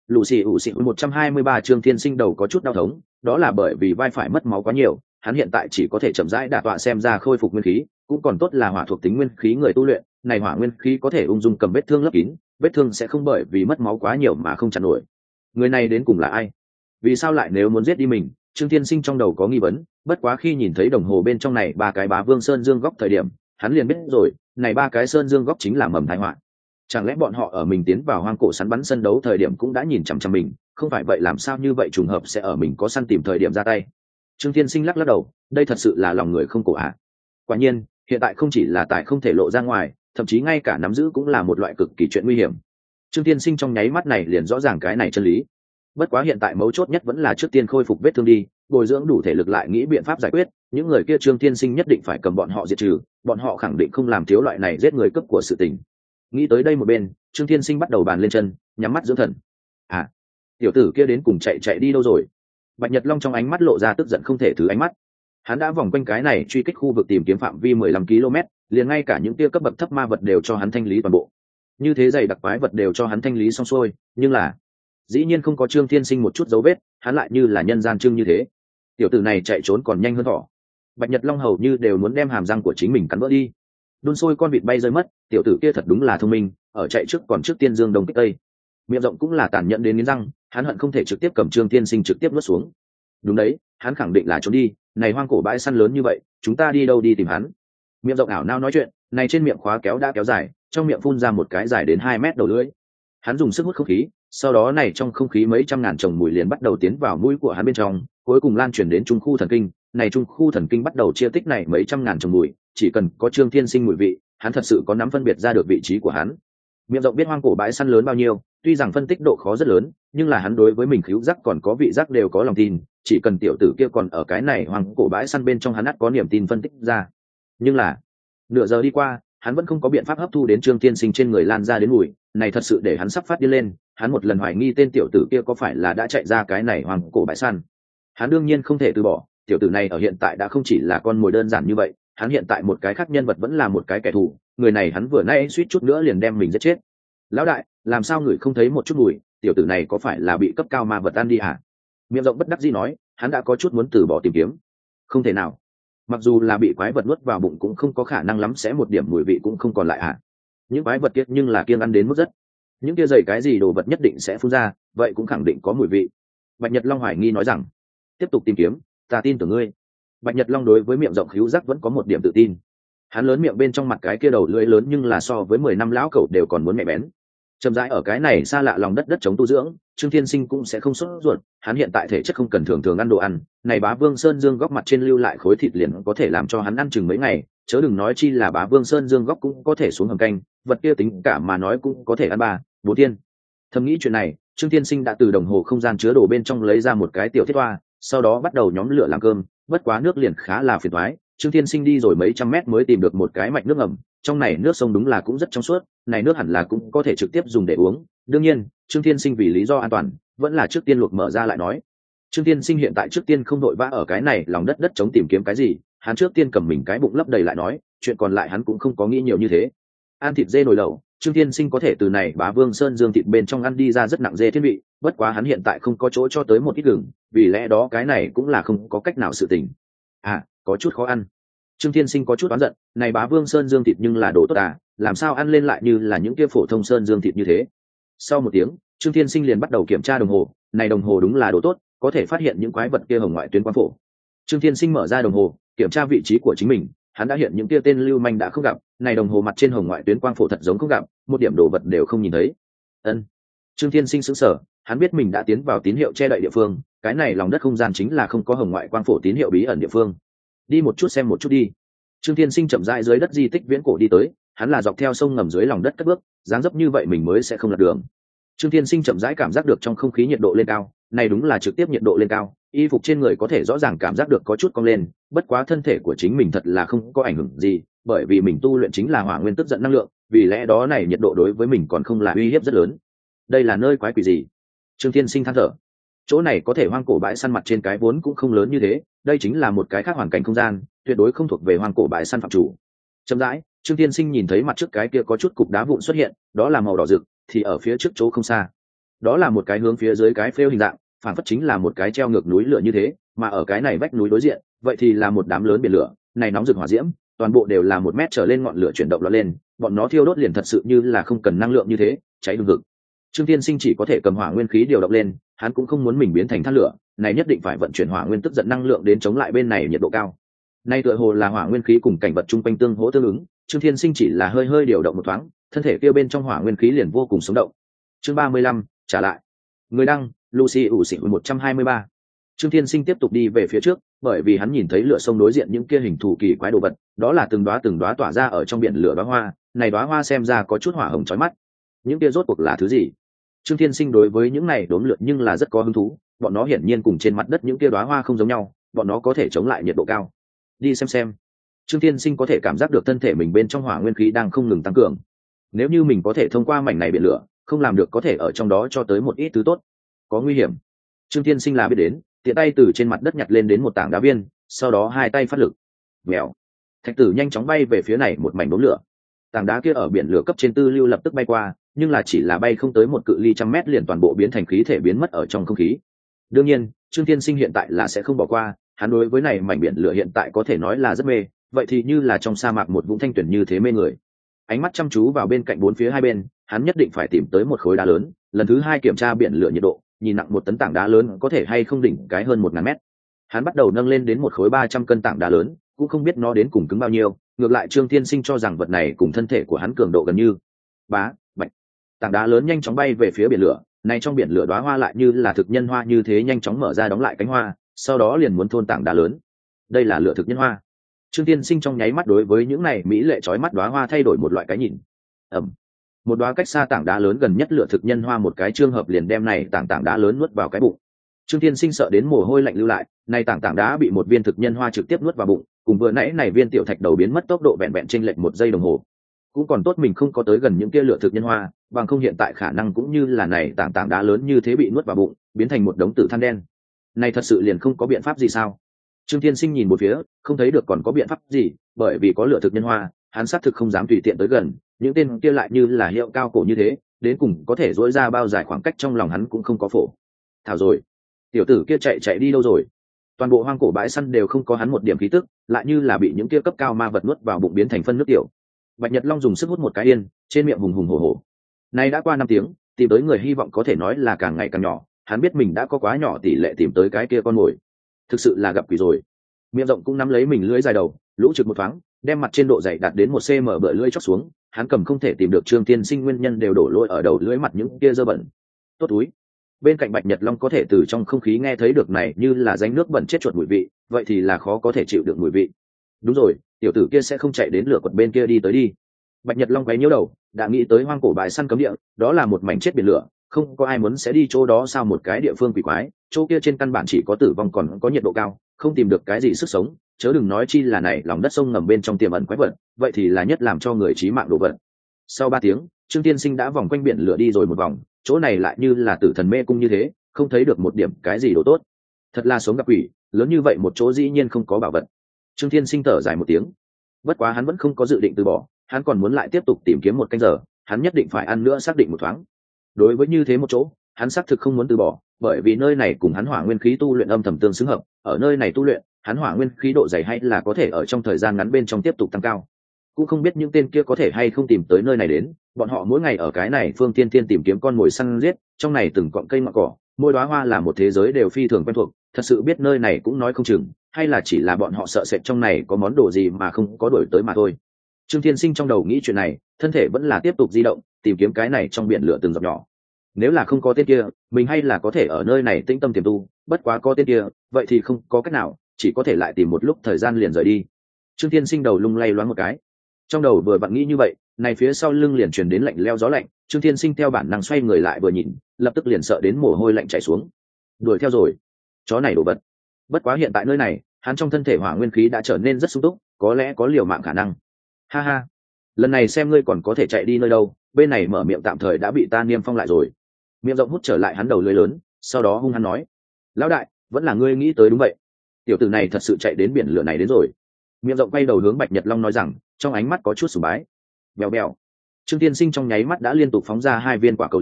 lù xì ủ xì một trăm hai mươi ba Trương Thiên Sinh đầu có chút đau thống, đó là bởi vì vai phải mất máu quá nhiều, hắn hiện tại chỉ có thể chậm rãi đả tọa xem ra khôi phục nguyên khí, cũng còn tốt là hỏa thuộc tính nguyên khí người tu luyện, này hỏa nguyên khí có thể ung dung cầm vết thương lấp kín, vết thương sẽ không bởi vì mất máu quá nhiều mà không chặn nổi. Người này đến cùng là ai? Vì sao lại nếu muốn giết đi mình? Trương Thiên Sinh trong đầu có nghi vấn, bất quá khi nhìn thấy đồng hồ bên trong này ba cái bá vương sơn dương góc thời điểm, hắn liền biết rồi, này ba cái sơn dương góc chính là mầm tai họa. Chẳng lẽ bọn họ ở mình tiến vào hoang cổ săn bắn sân đấu thời điểm cũng đã nhìn chằm chằm mình, không phải vậy làm sao như vậy trùng hợp sẽ ở mình có săn tìm thời điểm ra tay. Trương Thiên Sinh lắc lắc đầu, đây thật sự là lòng người không cổ ạ. Quả nhiên, hiện tại không chỉ là tài không thể lộ ra ngoài, thậm chí ngay cả nắm giữ cũng là một loại cực kỳ chuyện nguy hiểm. Trương Thiên Sinh trong nháy mắt này liền rõ ràng cái này chân lý. Bất quá hiện tại mấu chốt nhất vẫn là trước tiên khôi phục vết thương đi, bồi dưỡng đủ thể lực lại nghĩ biện pháp giải quyết, những người kia Trương Thiên Sinh nhất định phải cầm bọn họ diệt trừ, bọn họ khẳng định không làm thiếu loại này giết người cấp của sự tình. Nghĩ tới đây một bên, Trương Thiên Sinh bắt đầu bàn lên chân, nhắm mắt dưỡng thần. À, tiểu tử kia đến cùng chạy chạy đi đâu rồi? Bạch Nhật Long trong ánh mắt lộ ra tức giận không thể thứ ánh mắt. Hắn đã vòng quanh cái này truy kích khu vực tìm kiếm phạm vi mười lăm ki lô mét, liền ngay cả những tia cấp bậc thấp ma vật đều cho hắn thanh lý toàn bộ. Như thế dày đặc quái vật đều cho hắn thanh lý xong xuôi, nhưng là dĩ nhiên không có Trương Thiên Sinh một chút dấu vết, hắn lại như là nhân gian trưng như thế. Tiểu tử này chạy trốn còn nhanh hơn thỏ. Bạch Nhật Long hầu như đều muốn đem hàm răng của chính mình cắn vỡ đi. Đun sôi con vịt bay rơi mất, tiểu tử kia thật đúng là thông minh, ở chạy trước còn trước tiên dương đông kích tây. Miệng rộng cũng là tàn nhẫn đến nghiến răng, hắn hận không thể trực tiếp cầm Trương Thiên Sinh trực tiếp nuốt xuống. Đúng đấy, hắn khẳng định là trốn đi, này hoang cổ bãi săn lớn như vậy, chúng ta đi đâu đi tìm hắn? Miệng rộng ảo nao nói chuyện, này trên miệng khóa kéo đã kéo dài, trong miệng phun ra một cái dài đến hai mét đầu lưỡi. Hắn dùng sức hút không khí, sau đó này trong không khí mấy trăm ngàn chồng mùi liền bắt đầu tiến vào mũi của hắn bên trong, cuối cùng lan truyền đến trung khu thần kinh, này trung khu thần kinh bắt đầu chia tích này mấy trăm ngàn chồng mùi, chỉ cần có Trương Thiên Sinh mùi vị, hắn thật sự có nắm phân biệt ra được vị trí của hắn. Miệng rộng biết hoang cổ bãi săn lớn bao nhiêu, tuy rằng phân tích độ khó rất lớn, nhưng là hắn đối với mình khứu giác còn có vị giác đều có lòng tin, chỉ cần tiểu tử kia còn ở cái này hoang cổ bãi săn bên trong hắn ắt có niềm tin phân tích ra. Nhưng là nửa giờ đi qua, hắn vẫn không có biện pháp hấp thu đến Trương Thiên Sinh trên người lan ra đến mùi, này thật sự để hắn sắp phát điên lên, hắn một lần hoài nghi tên tiểu tử kia có phải là đã chạy ra cái này hoang cổ bãi săn. Hắn đương nhiên không thể từ bỏ, tiểu tử này ở hiện tại đã không chỉ là con mồi đơn giản như vậy, hắn hiện tại một cái khác nhân vật vẫn là một cái kẻ thù, người này hắn vừa nãy suýt chút nữa liền đem mình giết chết. Lão đại, làm sao người không thấy một chút mùi, tiểu tử này có phải là bị cấp cao ma vật ăn đi hả? Miệng rộng bất đắc dĩ nói, hắn đã có chút muốn từ bỏ tìm kiếm. Không thể nào, mặc dù là bị quái vật nuốt vào bụng cũng không có khả năng lắm sẽ một điểm mùi vị cũng không còn lại hả? Những quái vật kia nhưng là kiêng ăn đến mức rất, những kia dày cái gì đồ vật nhất định sẽ phun ra, vậy cũng khẳng định có mùi vị. Bạch Nhật Long hoài nghi nói rằng, tiếp tục tìm kiếm, ta tin tưởng ngươi. Bạch Nhật Long đối với miệng rộng khứu giác vẫn có một điểm tự tin. Hắn lớn miệng bên trong mặt cái kia đầu lưỡi lớn nhưng là so với mười năm lão cẩu đều còn muốn mẹ bén. Chậm rãi ở cái này xa lạ lòng đất đất chống tu dưỡng, Trương Thiên Sinh cũng sẽ không sốt ruột, hắn hiện tại thể chất không cần thường thường ăn đồ ăn, này bá vương sơn dương góc mặt trên lưu lại khối thịt liền có thể làm cho hắn ăn chừng mấy ngày, chớ đừng nói chi là bá vương sơn dương góc cũng có thể xuống hầm canh, vật kia tính cả mà nói cũng có thể ăn ba, bốn thiên. Thầm nghĩ chuyện này, Trương Thiên Sinh đã từ đồng hồ không gian chứa đồ bên trong lấy ra một cái tiểu thiết toa, sau đó bắt đầu nhóm lửa làm cơm, bất quá nước liền khá là phiền toái, Trương Thiên Sinh đi rồi mấy trăm mét mới tìm được một cái mạch nước ngầm, trong này nước sông đúng là cũng rất trong suốt, này nước hẳn là cũng có thể trực tiếp dùng để uống. Đương nhiên, Trương Thiên Sinh vì lý do an toàn, vẫn là trước tiên luộc mở ra lại nói. Trương Thiên Sinh hiện tại trước tiên không đội vã ở cái này lòng đất đất chống tìm kiếm cái gì, hắn trước tiên cầm mình cái bụng lấp đầy lại nói, chuyện còn lại hắn cũng không có nghĩ nhiều như thế. Ăn thịt dê nồi lẩu, Trương Thiên Sinh có thể từ này bá vương sơn dương thịt bên trong ăn đi ra rất nặng dê thiên vị, bất quá hắn hiện tại không có chỗ cho tới một ít gừng, vì lẽ đó cái này cũng là không có cách nào sự tình. À, có chút khó ăn. Trương Thiên Sinh có chút oán giận, này bá vương sơn dương thịt nhưng là đồ tốt à, làm sao ăn lên lại như là những kia phổ thông sơn dương thịt như thế. Sau một tiếng, Trương Thiên Sinh liền bắt đầu kiểm tra đồng hồ, này đồng hồ đúng là đồ tốt, có thể phát hiện những quái vật kia hồng ngoại tuyến quang phổ. Trương Thiên Sinh mở ra đồng hồ, kiểm tra vị trí của chính mình, hắn đã hiện những kia tên lưu manh đã không gặp, này đồng hồ mặt trên hồng ngoại tuyến quang phổ thật giống không gặp, một điểm đồ vật đều không nhìn thấy. Ân. Trương Thiên Sinh sững sờ, hắn biết mình đã tiến vào tín hiệu che đậy địa phương, cái này lòng đất không gian chính là không có hồng ngoại quang phổ tín hiệu bí ẩn địa phương. Đi một chút xem một chút đi. Trương Thiên Sinh chậm rãi dưới đất di tích viễn cổ đi tới, hắn là dọc theo sông ngầm dưới lòng đất cất bước, dáng dấp như vậy mình mới sẽ không lạc đường. Trương Thiên Sinh chậm rãi cảm giác được trong không khí nhiệt độ lên cao, này đúng là trực tiếp nhiệt độ lên cao, y phục trên người có thể rõ ràng cảm giác được có chút cong lên, bất quá thân thể của chính mình thật là không có ảnh hưởng gì, bởi vì mình tu luyện chính là hỏa nguyên tức giận năng lượng, vì lẽ đó này nhiệt độ đối với mình còn không là uy hiếp rất lớn. Đây là nơi quái quỷ gì? Trương Thiên Sinh than thở. Chỗ này có thể hoang cổ bãi săn mặt trên cái vốn cũng không lớn như thế, đây chính là một cái khác hoàn cảnh không gian, tuyệt đối không thuộc về hoang cổ bãi săn phạm chủ. Chậm rãi, Trương Thiên Sinh nhìn thấy mặt trước cái kia có chút cục đá vụn xuất hiện, đó là màu đỏ rực, thì ở phía trước chỗ không xa. đó là một cái hướng phía dưới cái phêu hình dạng, phản phất chính là một cái treo ngược núi lửa như thế, mà ở cái này vách núi đối diện vậy thì là một đám lớn biển lửa, này nóng rực hỏa diễm toàn bộ đều là một mét trở lên, ngọn lửa chuyển động lọt lên, bọn nó thiêu đốt liền thật sự như là không cần năng lượng như thế, cháy hừng hực. Trương Thiên Sinh chỉ có thể cầm hỏa nguyên khí điều động lên, hắn cũng không muốn mình biến thành than lửa, này nhất định phải vận chuyển hỏa nguyên tức giận năng lượng đến chống lại bên này nhiệt độ cao. Nay tựa hồ là hỏa nguyên khí cùng cảnh vật chung quanh tương hỗ tương ứng, Trương Thiên Sinh chỉ là hơi hơi điều động một thoáng, thân thể kia bên trong hỏa nguyên khí liền vô cùng sống động. Chương ba mươi lăm, trả lại. Người đăng, Lucy ủ xỉn một trăm hai mươi ba. Trương Thiên Sinh tiếp tục đi về phía trước, bởi vì hắn nhìn thấy lửa sông đối diện những kia hình thù kỳ quái đồ vật, đó là từng đóa từng đóa tỏa ra ở trong biển lửa đóa hoa, này đóa hoa xem ra có chút hỏa hồng chói mắt. Những kia rốt cuộc là thứ gì? Trương Thiên Sinh đối với những này đốm lửa nhưng là rất có hứng thú, bọn nó hiển nhiên cùng trên mặt đất những kia đóa hoa không giống nhau, bọn nó có thể chống lại nhiệt độ cao. Đi xem xem. Trương Thiên Sinh có thể cảm giác được thân thể mình bên trong hỏa nguyên khí đang không ngừng tăng cường. Nếu như mình có thể thông qua mảnh này biển lửa, không làm được có thể ở trong đó cho tới một ít thứ tốt. Có nguy hiểm. Trương Thiên Sinh là biết đến, tiện tay từ trên mặt đất nhặt lên đến một tảng đá viên, sau đó hai tay phát lực. Mèo. Thạch tử nhanh chóng bay về phía này một mảnh đốm lửa. Tảng đá kia ở biển lửa cấp trên tư lưu lập tức bay qua, nhưng là chỉ là bay không tới một cự ly trăm mét liền toàn bộ biến thành khí thể biến mất ở trong không khí. Đương nhiên, Trương Thiên Sinh hiện tại là sẽ không bỏ qua, hắn đối với này mảnh biển lửa hiện tại có thể nói là rất mê, vậy thì như là trong sa mạc một vũng thanh tuyển như thế mê người. Ánh mắt chăm chú vào bên cạnh bốn phía hai bên, hắn nhất định phải tìm tới một khối đá lớn, lần thứ hai kiểm tra biển lửa nhiệt độ, nhìn nặng một tấn tảng đá lớn có thể hay không đỉnh cái hơn một ngàn mét. Hắn bắt đầu nâng lên đến một khối ba trăm cân tảng đá lớn, cũng không biết nó đến cùng cứng bao nhiêu, ngược lại Trương Thiên Sinh cho rằng vật này cùng thân thể của hắn cường độ gần như. Bá, bạch. Tảng đá lớn nhanh chóng bay về phía biển lửa, này trong biển lửa đóa hoa lại như là thực nhân hoa như thế nhanh chóng mở ra đóng lại cánh hoa, sau đó liền muốn thôn tảng đá lớn. Đây là lửa thực nhân hoa. Trương Thiên Sinh trong nháy mắt đối với những này mỹ lệ chói mắt đóa hoa thay đổi một loại cái nhìn. Ẩm. Một đóa cách xa tảng đá lớn gần nhất lửa thực nhân hoa một cái trường hợp liền đem này tảng tảng đá lớn nuốt vào cái bụng. Trương Thiên Sinh sợ đến mồ hôi lạnh lưu lại, này tảng tảng đá bị một viên thực nhân hoa trực tiếp nuốt vào bụng, cùng vừa nãy này viên tiểu thạch đầu biến mất tốc độ vẹn vẹn chênh lệch một giây đồng hồ. Cũng còn tốt mình không có tới gần những kia lửa thực nhân hoa, bằng không hiện tại khả năng cũng như là này tảng tảng đá lớn như thế bị nuốt vào bụng, biến thành một đống tử than đen. Này thật sự liền không có biện pháp gì sao? Trương Thiên Sinh nhìn một phía, không thấy được còn có biện pháp gì, bởi vì có lửa thực nhân hoa, hắn xác thực không dám tùy tiện tới gần, những tên kia lại như là hiệu cao cổ như thế, đến cùng có thể dỗi ra bao dài khoảng cách trong lòng hắn cũng không có phổ. Thảo rồi, tiểu tử kia chạy chạy đi đâu rồi? Toàn bộ hoang cổ bãi săn đều không có hắn một điểm khí tức, lại như là bị những kia cấp cao ma vật nuốt vào bụng biến thành phân nước tiểu. Bạch Nhật Long dùng sức hút một cái yên, trên miệng hùng hùng hổ hổ. Nay đã qua năm tiếng, tìm tới người hy vọng có thể nói là càng ngày càng nhỏ, hắn biết mình đã có quá nhỏ tỷ lệ tìm tới cái kia con mồi. Thực sự là gặp quỷ rồi. Miệng rộng cũng nắm lấy mình lưỡi dài đầu, lũ trực một thoáng, đem mặt trên độ dày đạt đến một cm bựa lưỡi chóc xuống, hắn cầm không thể tìm được Trương Thiên Sinh nguyên nhân đều đổ lỗi ở đầu lưỡi mặt những kia dơ bẩn. Tốt túi. Bên cạnh Bạch Nhật Long có thể từ trong không khí nghe thấy được này như là ránh nước bẩn chết chuột mùi vị, vậy thì là khó có thể chịu được mùi vị. Đúng rồi, tiểu tử kia sẽ không chạy đến lửa quật bên kia đi tới đi. Bạch Nhật Long quấy nhiễu đầu, đã nghĩ tới hoang cổ bãi săn cấm địa, đó là một mảnh chết biển lửa, không có ai muốn sẽ đi chỗ đó sao, một cái địa phương quỷ quái, chỗ kia trên căn bản chỉ có tử vong còn có nhiệt độ cao, không tìm được cái gì sức sống, chớ đừng nói chi là này lòng đất sông ngầm bên trong tiềm ẩn quái vật, vậy thì là nhất làm cho người chí mạng đồ vật. Sau ba tiếng, Trương Tiên Sinh đã vòng quanh biển lửa đi rồi một vòng, chỗ này lại như là tử thần mê cung như thế, không thấy được một điểm cái gì đồ tốt. Thật là sống gặp quỷ, lớn như vậy một chỗ dĩ nhiên không có bảo vật. Trương Tiên Sinh thở dài một tiếng. Bất quá hắn vẫn không có dự định từ bỏ, hắn còn muốn lại tiếp tục tìm kiếm một canh giờ, hắn nhất định phải ăn nữa xác định một thoáng. Đối với như thế một chỗ, hắn xác thực không muốn từ bỏ, bởi vì nơi này cùng hắn hỏa nguyên khí tu luyện âm thầm tương xứng hợp, ở nơi này tu luyện, hắn hỏa nguyên khí độ dày hay là có thể ở trong thời gian ngắn bên trong tiếp tục tăng cao. Cũng không biết những tên kia có thể hay không tìm tới nơi này đến, bọn họ mỗi ngày ở cái này phương tiên tiên tìm kiếm con mồi săn giết, trong này từng cọng cây ngọn cỏ, mỗi đóa hoa là một thế giới đều phi thường quen thuộc, thật sự biết nơi này cũng nói không chừng, hay là chỉ là bọn họ sợ sệt trong này có món đồ gì mà không có đổi tới mà thôi. Trương Thiên Sinh trong đầu nghĩ chuyện này, thân thể vẫn là tiếp tục di động, tìm kiếm cái này trong biển lửa từng giọt nhỏ. Nếu là không có tên kia, mình hay là có thể ở nơi này tĩnh tâm tiềm tu, bất quá có tên kia, vậy thì không có cách nào, chỉ có thể lại tìm một lúc thời gian liền rời đi. Trương Thiên Sinh đầu lung lay loáng một cái. Trong đầu vừa vặn nghĩ như vậy, này phía sau lưng liền truyền đến lạnh leo gió lạnh, Trương Thiên Sinh theo bản năng xoay người lại vừa nhìn, lập tức liền sợ đến mồ hôi lạnh chảy xuống. Đuổi theo rồi, chó này đổ vật. Bất quá hiện tại nơi này, hắn trong thân thể hỏa nguyên khí đã trở nên rất sung túc, có lẽ có liều mạng khả năng. Ha ha, lần này xem ngươi còn có thể chạy đi nơi đâu, bên này mở miệng tạm thời đã bị ta niêm phong lại rồi. Miệng rộng hút trở lại hắn đầu lưỡi lớn, sau đó hung hăng nói: lão đại, vẫn là ngươi nghĩ tới đúng vậy, tiểu tử này thật sự chạy đến biển lửa này đến rồi. Miệng rộng quay đầu hướng Bạch Nhật Long nói rằng, trong ánh mắt có chút sùng bái. Bèo bèo, Trương Tiên Sinh trong nháy mắt đã liên tục phóng ra hai viên quả cầu lửa,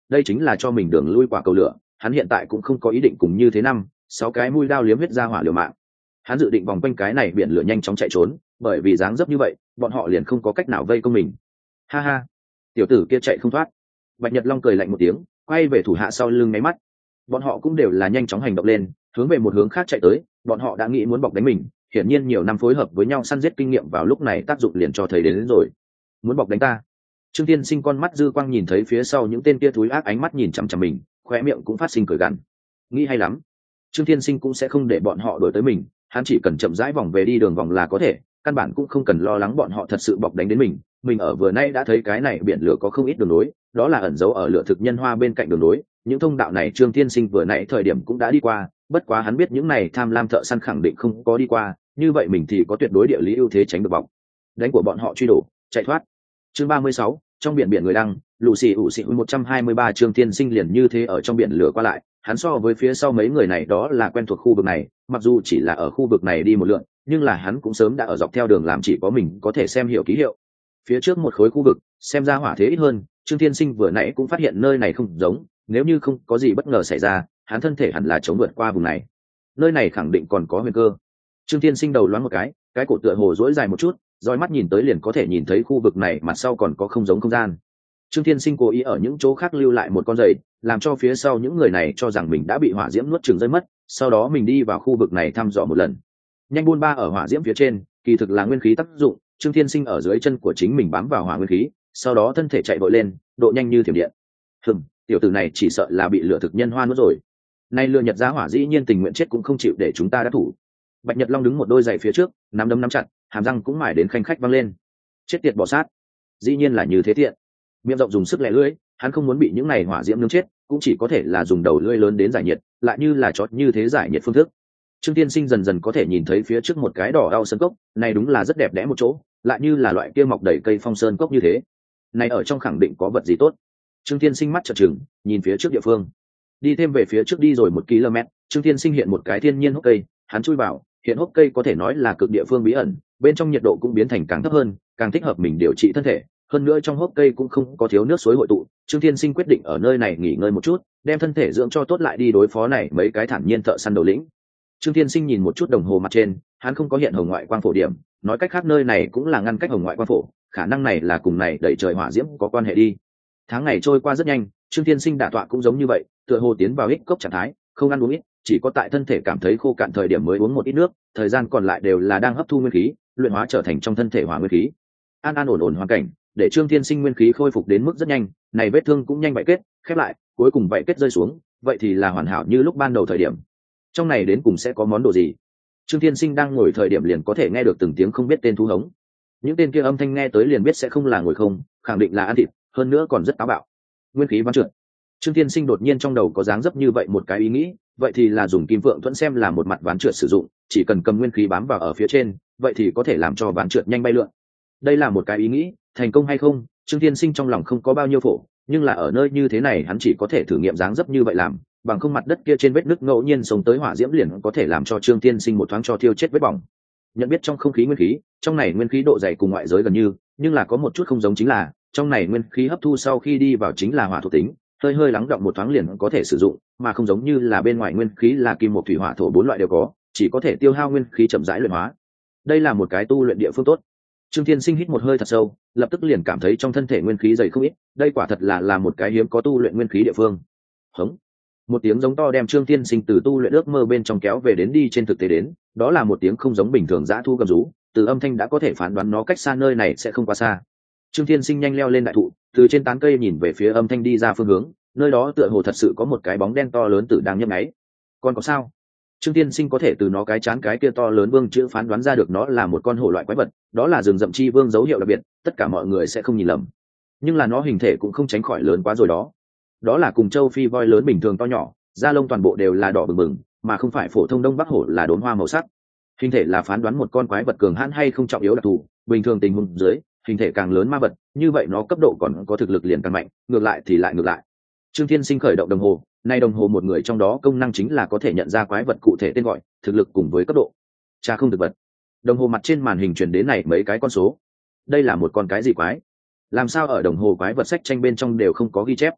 đây chính là cho mình đường lui quả cầu lửa. Hắn hiện tại cũng không có ý định cùng như thế năm sáu cái mũi đao liếm huyết ra hỏa liều mạng. Hắn dự định vòng quanh cái này biển lửa nhanh chóng chạy trốn, bởi vì dáng dấp như vậy bọn họ liền không có cách nào vây công mình. Ha ha, tiểu tử kia chạy không thoát. Bạch Nhật Long cười lạnh một tiếng, quay về thủ hạ sau lưng nháy mắt. Bọn họ cũng đều là nhanh chóng hành động lên, hướng về một hướng khác chạy tới. Bọn họ đã nghĩ muốn bọc đánh mình, hiển nhiên nhiều năm phối hợp với nhau săn giết kinh nghiệm vào lúc này tác dụng liền cho thấy đến, đến rồi. Muốn bọc đánh ta? Trương Tiên Sinh con mắt dư quang nhìn thấy phía sau những tên kia thúi ác ánh mắt nhìn chằm chằm mình, khóe miệng cũng phát sinh cười gằn. Nghĩ hay lắm. Trương Tiên Sinh cũng sẽ không để bọn họ đuổi tới mình, hắn chỉ cần chậm rãi vòng về đi đường vòng là có thể, căn bản cũng không cần lo lắng bọn họ thật sự bọc đánh đến mình. Mình ở vừa nay đã thấy cái này biển lửa có không ít đường nối, đó là ẩn giấu ở lửa thực nhân hoa bên cạnh đường nối. Những thông đạo này Trương Tiên Sinh vừa nãy thời điểm cũng đã đi qua, bất quá hắn biết những này tham lam thợ săn khẳng định không có đi qua, như vậy mình thì có tuyệt đối địa lý ưu thế tránh được bọc đánh của bọn họ truy đuổi, chạy thoát. Chương ba mươi sáu, trong biển biển người đăng, lũ xì ủ xì một trăm hai mươi ba. Trương Tiên Sinh liền như thế ở trong biển lửa qua lại, hắn so với phía sau mấy người này đó là quen thuộc khu vực này, mặc dù chỉ là ở khu vực này đi một lượt, nhưng là hắn cũng sớm đã ở dọc theo đường làm chỉ có mình có thể xem hiểu ký hiệu. Phía trước một khối khu vực, xem ra hỏa thế ít hơn, Trương Tiên Sinh vừa nãy cũng phát hiện nơi này không giống, nếu như không có gì bất ngờ xảy ra, hắn thân thể hẳn là chống vượt qua vùng này. Nơi này khẳng định còn có huyền cơ. Trương Tiên Sinh đầu loáng một cái, cái cổ tựa hồ duỗi dài một chút, dõi mắt nhìn tới liền có thể nhìn thấy khu vực này mặt sau còn có không giống không gian. Trương Tiên Sinh cố ý ở những chỗ khác lưu lại một con giày, làm cho phía sau những người này cho rằng mình đã bị hỏa diễm nuốt chửng rơi mất, sau đó mình đi vào khu vực này thăm dò một lần. Nhanh buôn ba ở hỏa diễm phía trên, kỳ thực là nguyên khí tác dụng, Trương Tiên Sinh ở dưới chân của chính mình bám vào hỏa nguyên khí, sau đó thân thể chạy vội lên, độ nhanh như thiểm điện. Hừm, tiểu tử này chỉ sợ là bị lửa thực nhân hoa nuốt rồi. Nay lừa Nhật giá hỏa dĩ nhiên tình nguyện chết cũng không chịu để chúng ta đắc thủ. Bạch Nhật Long đứng một đôi giày phía trước, nắm đấm nắm chặt, hàm răng cũng mải đến khanh khách văng lên. Chết tiệt bò sát, dĩ nhiên là như thế tiện. Miệng rộng dùng sức lẻ lưỡi, hắn không muốn bị những này hỏa diễm nướng chết, cũng chỉ có thể là dùng đầu lưỡi lớn đến giải nhiệt, lại như là chót như thế giải nhiệt phương thức. Trương Tiên Sinh dần dần có thể nhìn thấy phía trước một cái đỏ đau sơn cốc, này đúng là rất đẹp đẽ một chỗ, lại như là loại kia mọc đầy cây phong sơn cốc như thế. Này ở trong khẳng định có vật gì tốt. Trương Tiên Sinh mắt trợn trừng, nhìn phía trước địa phương. Đi thêm về phía trước đi rồi một km, Trương Tiên Sinh hiện một cái thiên nhiên hốc cây, hắn chui vào, hiện hốc cây có thể nói là cực địa phương bí ẩn, bên trong nhiệt độ cũng biến thành càng thấp hơn, càng thích hợp mình điều trị thân thể. Hơn nữa trong hốc cây cũng không có thiếu nước suối hội tụ, Trương Tiên Sinh quyết định ở nơi này nghỉ ngơi một chút, đem thân thể dưỡng cho tốt lại đi đối phó này mấy cái thản nhiên thợ săn đầu lĩnh. Trương Tiên Sinh nhìn một chút đồng hồ mặt trên, hắn không có hiện hồng ngoại quang phổ điểm, nói cách khác nơi này cũng là ngăn cách hồng ngoại quang phổ, khả năng này là cùng này đẩy trời hỏa diễm có quan hệ đi. Tháng ngày trôi qua rất nhanh, Trương Tiên Sinh đả tọa cũng giống như vậy, tựa hồ tiến vào ích cốc trạng thái, không ăn uống ít, chỉ có tại thân thể cảm thấy khô cạn thời điểm mới uống một ít nước, thời gian còn lại đều là đang hấp thu nguyên khí, luyện hóa trở thành trong thân thể hỏa nguyên khí. An an ổn ổn hoàn cảnh, để Trương Tiên Sinh nguyên khí khôi phục đến mức rất nhanh, này vết thương cũng nhanh vậy kết, khép lại, cuối cùng vậy kết rơi xuống, vậy thì là hoàn hảo như lúc ban đầu thời điểm. Trong này đến cùng sẽ có món đồ gì? Trương Tiên Sinh đang ngồi thời điểm liền có thể nghe được từng tiếng không biết tên thú hống. Những tên kia âm thanh nghe tới liền biết sẽ không là ngồi không, khẳng định là ăn thịt, hơn nữa còn rất táo bạo. Nguyên khí ván trượt. Trương Tiên Sinh đột nhiên trong đầu có dáng dấp như vậy một cái ý nghĩ, vậy thì là dùng kim phượng thuẫn xem là một mặt ván trượt sử dụng, chỉ cần cầm nguyên khí bám vào ở phía trên, vậy thì có thể làm cho ván trượt nhanh bay lượn. Đây là một cái ý nghĩ, thành công hay không, Trương Tiên Sinh trong lòng không có bao nhiêu phổ, nhưng là ở nơi như thế này hắn chỉ có thể thử nghiệm dáng dấp như vậy làm, bằng không mặt đất kia trên vết nứt ngẫu nhiên sống tới hỏa diễm liền có thể làm cho Trương Tiên Sinh một thoáng cho thiêu chết vết bỏng. Nhận biết trong không khí nguyên khí, trong này nguyên khí độ dày cùng ngoại giới gần như, nhưng là có một chút không giống chính là, trong này nguyên khí hấp thu sau khi đi vào chính là hỏa thuộc tính, hơi hơi lắng động một thoáng liền có thể sử dụng, mà không giống như là bên ngoài nguyên khí là kim một thủy hỏa thổ bốn loại đều có, chỉ có thể tiêu hao nguyên khí chậm rãi luyện hóa. Đây là một cái tu luyện địa phương tốt. Trương Tiên Sinh hít một hơi thật sâu, lập tức liền cảm thấy trong thân thể nguyên khí dày không ít, đây quả thật là là một cái hiếm có tu luyện nguyên khí địa phương. Hống. Một tiếng giống to đem Trương Tiên Sinh từ tu luyện ước mơ bên trong kéo về đến đi trên thực tế đến, đó là một tiếng không giống bình thường dã thu gầm rú, từ âm thanh đã có thể phán đoán nó cách xa nơi này sẽ không quá xa. Trương Tiên Sinh nhanh leo lên đại thụ, từ trên tán cây nhìn về phía âm thanh đi ra phương hướng, nơi đó tựa hồ thật sự có một cái bóng đen to lớn tử đang nhấp nháy. Còn có sao? Trương Tiên Sinh có thể từ nó cái chán cái kia to lớn vương chữ phán đoán ra được nó là một con hổ loại quái vật, đó là rừng rậm chi vương dấu hiệu đặc biệt, tất cả mọi người sẽ không nhìn lầm. Nhưng là nó hình thể cũng không tránh khỏi lớn quá rồi đó. Đó là cùng châu phi voi lớn bình thường to nhỏ, da lông toàn bộ đều là đỏ bừng bừng, mà không phải phổ thông đông bắc hổ là đốm hoa màu sắc. Hình thể là phán đoán một con quái vật cường hãn hay không trọng yếu đặc thù, bình thường tình huống dưới, hình thể càng lớn ma vật, như vậy nó cấp độ còn có thực lực liền càng mạnh, ngược lại thì lại ngược lại. Trương Thiên Sinh khởi động đồng hồ, nay đồng hồ một người trong đó công năng chính là có thể nhận ra quái vật cụ thể tên gọi, thực lực cùng với cấp độ. Cha không thực vật. Đồng hồ mặt trên màn hình truyền đến này mấy cái con số. Đây là một con cái gì quái? Làm sao ở đồng hồ quái vật sách tranh bên trong đều không có ghi chép?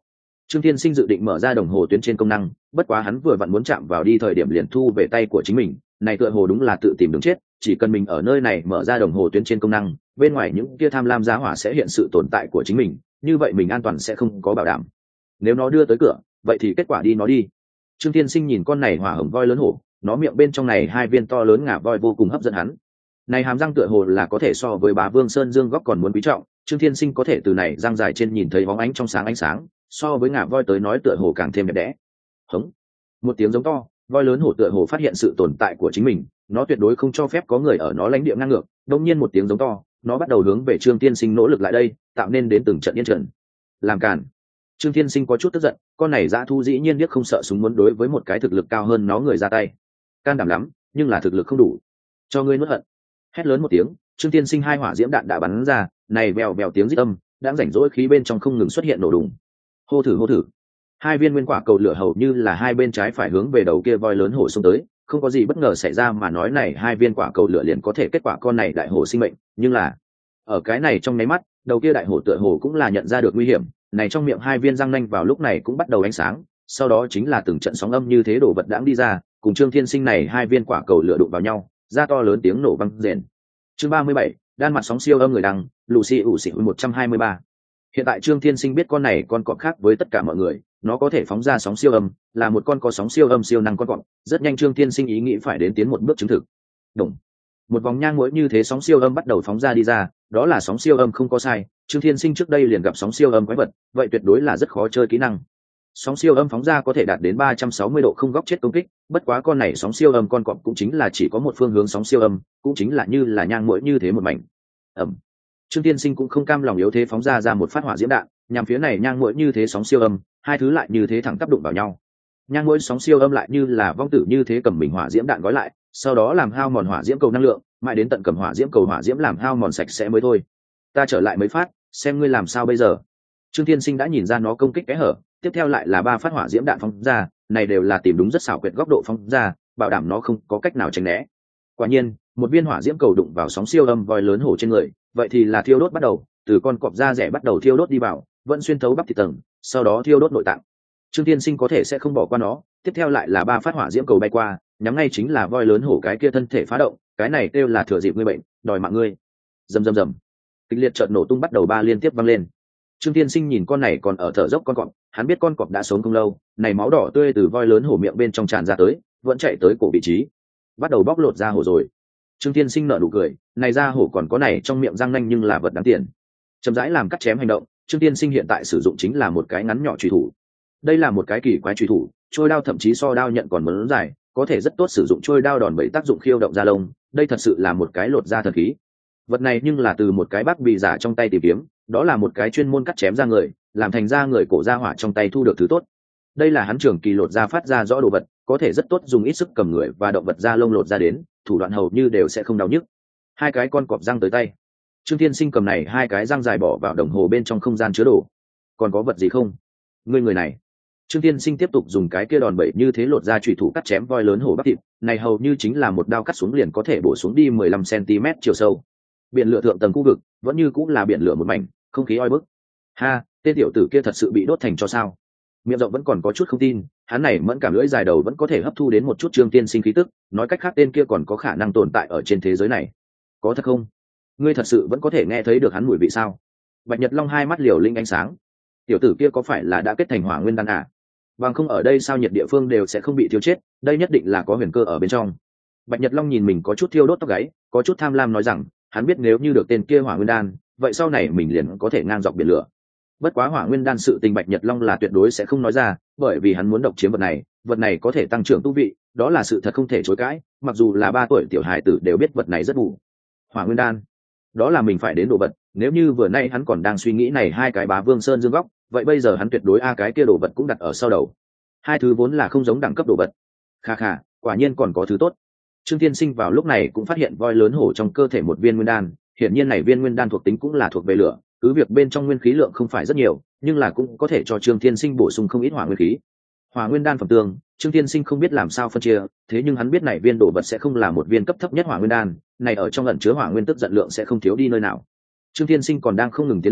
Trương Thiên Sinh dự định mở ra đồng hồ tuyến trên công năng, bất quá hắn vừa vặn muốn chạm vào đi thời điểm liền thu về tay của chính mình, này tựa hồ đúng là tự tìm đường chết, chỉ cần mình ở nơi này mở ra đồng hồ tuyến trên công năng, bên ngoài những kia tham lam giá hỏa sẽ hiện sự tồn tại của chính mình, như vậy mình an toàn sẽ không có bảo đảm. Nếu nó đưa tới cửa, vậy thì kết quả đi nó đi. Trương Thiên Sinh nhìn con này hỏa hồng voi lớn hổ, nó miệng bên trong này hai viên to lớn ngà voi vô cùng hấp dẫn hắn. Này hàm răng tựa hồ là có thể so với Bá Vương Sơn Dương góc còn muốn quý trọng, Trương Thiên Sinh có thể từ này răng dài trên nhìn thấy bóng ánh trong sáng ánh sáng, so với ngà voi tới nói tựa hồ càng thêm đẹp đẽ. Hống! Một tiếng giống to, voi lớn hổ tựa hồ phát hiện sự tồn tại của chính mình, nó tuyệt đối không cho phép có người ở nó lãnh địa ngang ngược. Đột nhiên một tiếng giống to, nó bắt đầu hướng về Trương Thiên Sinh nỗ lực lại đây, tạo nên đến từng trận yên trận. Làm cản! Trương Thiên Sinh có chút tức giận, con này dã thu dĩ nhiên biết không sợ súng muốn đối với một cái thực lực cao hơn nó người ra tay. Can đảm lắm, nhưng là thực lực không đủ. Cho ngươi nuốt hận. Hét lớn một tiếng, Trương Thiên Sinh hai hỏa diễm đạn đã bắn ra, này vèo vèo tiếng rít âm, đang rảnh rỗi khí bên trong không ngừng xuất hiện nổ đùng. Hô thử hô thử. Hai viên nguyên quả cầu lửa hầu như là hai bên trái phải hướng về đầu kia voi lớn hổ xông tới, không có gì bất ngờ xảy ra mà nói này hai viên quả cầu lửa liền có thể kết quả con này đại hổ sinh mệnh, nhưng là ở cái này trong nháy mắt, đầu kia đại hổ tựa hồ cũng là nhận ra được nguy hiểm, này trong miệng hai viên răng nanh vào lúc này cũng bắt đầu ánh sáng, sau đó chính là từng trận sóng âm như thế đổ vật đãng đi ra, cùng Trương Thiên Sinh này hai viên quả cầu lửa đụng vào nhau, ra to lớn tiếng nổ vang rền. Chương ba mươi bảy, đan mặt sóng siêu âm người đăng, Lucy ủ xỉ một trăm hai mươi ba. Hiện tại Trương Thiên Sinh biết con này con cọp khác với tất cả mọi người, nó có thể phóng ra sóng siêu âm, là một con có sóng siêu âm siêu năng con cọp, rất nhanh Trương Thiên Sinh ý nghĩ phải đến tiến một bước chứng thực. Đồng. Một vòng nhang mũi như thế sóng siêu âm bắt đầu phóng ra đi ra, đó là sóng siêu âm không có sai, Trương Thiên Sinh trước đây liền gặp sóng siêu âm quái vật, vậy tuyệt đối là rất khó chơi kỹ năng. Sóng siêu âm phóng ra có thể đạt đến ba trăm sáu mươi độ không góc chết công kích, bất quá con này sóng siêu âm con cọp cũng chính là chỉ có một phương hướng sóng siêu âm, cũng chính là như là nhang mũi như thế một mảnh. Ầm. Trương Thiên Sinh cũng không cam lòng yếu thế phóng ra ra một phát hỏa diễm đạn, nhằm phía này nhang mũi như thế sóng siêu âm, hai thứ lại như thế thẳng tác đụng vào nhau. Nhang mũi sóng siêu âm lại như là vong tử như thế cầm mình hỏa diễm đạn gói lại, sau đó làm hao mòn hỏa diễm cầu năng lượng, mãi đến tận cầm hỏa diễm cầu hỏa diễm làm hao mòn sạch sẽ mới thôi. Ta trở lại mấy phát, xem ngươi làm sao bây giờ. Trương Thiên Sinh đã nhìn ra nó công kích kẽ hở, tiếp theo lại là ba phát hỏa diễm đạn phóng ra, này đều là tìm đúng rất xảo quyệt góc độ phóng ra, bảo đảm nó không có cách nào tránh né. Quả nhiên, một viên hỏa diễm cầu đụng vào sóng siêu âm voi lớn hổ trên người, vậy thì là thiêu đốt bắt đầu, từ con cọp da rẻ bắt đầu thiêu đốt đi vào, vẫn xuyên thấu bắp thịt tầng, sau đó thiêu đốt nội tạng. Trương Thiên Sinh có thể sẽ không bỏ qua nó, tiếp theo lại là ba phát hỏa diễm cầu bay qua, nhắm ngay chính là voi lớn hổ cái kia thân thể phá động, cái này kêu là thừa dịp ngươi bệnh, đòi mạng ngươi. Rầm rầm rầm. Kịch liệt chợt nổ tung bắt đầu ba liên tiếp vang lên. Trương Thiên Sinh nhìn con này còn ở thở dốc con cọp, hắn biết con cọp đã sống không lâu, này máu đỏ tươi từ voi lớn hổ miệng bên trong tràn ra tới, vẫn chạy tới cổ vị trí, bắt đầu bóc lột da hổ rồi. Trương Thiên Sinh nở nụ cười, này da hổ còn có này trong miệng răng nanh nhưng là vật đáng tiền. Chậm rãi làm cắt chém hành động, Trương Thiên Sinh hiện tại sử dụng chính là một cái ngắn nhỏ chùy thủ. Đây là một cái kỳ quái chùy thủ, trôi đao thậm chí so đao nhận còn muốn dài, có thể rất tốt sử dụng trôi đao đòn bẩy tác dụng khiêu động da lông, đây thật sự là một cái lột da thần khí. Vật này nhưng là từ một cái bác bì giả trong tay tìm kiếm, đó là một cái chuyên môn cắt chém da người, làm thành da người cổ da hỏa trong tay thu được thứ tốt. Đây là hắn trường kỳ lột da phát ra rõ đồ vật, có thể rất tốt dùng ít sức cầm người và động vật da lông lột ra đến, thủ đoạn hầu như đều sẽ không đau nhức. Hai cái con cọp răng tới tay. Trương Thiên Sinh cầm này hai cái răng dài bỏ vào đồng hồ bên trong không gian chứa đồ. Còn có vật gì không? Ngươi người này. Trương Thiên Sinh tiếp tục dùng cái kia đòn bẩy như thế lột ra chủy thủ cắt chém voi lớn hổ bắp thịt, này hầu như chính là một đao cắt xuống liền có thể bổ xuống đi mười lăm xăng ti mét chiều sâu. Biển lửa thượng tầng khu vực vẫn như cũng là biển lửa một mảnh, không khí oi bức. Ha, tên tiểu tử kia thật sự bị đốt thành cho sao? Miệng rộng vẫn còn có chút không tin, hắn này mẫn cảm lưỡi dài đầu vẫn có thể hấp thu đến một chút Trương Thiên Sinh khí tức, nói cách khác tên kia còn có khả năng tồn tại ở trên thế giới này. Có thật không? Ngươi thật sự vẫn có thể nghe thấy được hắn mùi vị sao? Bạch Nhật Long hai mắt liều linh ánh sáng. Tiểu tử kia có phải là đã kết thành hỏa nguyên đan à? Bằng không ở đây sao nhiệt địa phương đều sẽ không bị thiêu chết, đây nhất định là có huyền cơ ở bên trong. Bạch Nhật Long nhìn mình có chút thiêu đốt tóc gáy, có chút tham lam nói rằng, hắn biết nếu như được tên kia hỏa nguyên đan, vậy sau này mình liền có thể ngang dọc biển lửa. Bất quá hỏa nguyên đan sự tình Bạch Nhật Long là tuyệt đối sẽ không nói ra, bởi vì hắn muốn độc chiếm vật này, vật này có thể tăng trưởng tu vị, đó là sự thật không thể chối cãi, mặc dù là ba tuổi tiểu hài tử đều biết vật này rất bù. Hỏa nguyên đan, đó là mình phải đến đồ vật, nếu như vừa nay hắn còn đang suy nghĩ này hai cái Bá Vương Sơn Dương góc, vậy bây giờ hắn tuyệt đối a cái kia đồ vật cũng đặt ở sau đầu. Hai thứ vốn là không giống đẳng cấp đồ vật. Kha kha, quả nhiên còn có thứ tốt. Trương Thiên Sinh vào lúc này cũng phát hiện voi lớn hổ trong cơ thể một viên nguyên đan, hiển nhiên này viên nguyên đan thuộc tính cũng là thuộc về lửa, cứ việc bên trong nguyên khí lượng không phải rất nhiều, nhưng là cũng có thể cho Trương Thiên Sinh bổ sung không ít hỏa nguyên khí. Hỏa nguyên đan phẩm tương, Trương Thiên Sinh không biết làm sao phân chia, thế nhưng hắn biết này viên đồ vật sẽ không là một viên cấp thấp nhất hỏa nguyên đan, này ở trong ẩn chứa hỏa nguyên tức giận lượng sẽ không thiếu đi nơi nào. Trương Thiên Sinh còn đang không ngừng tiến lên,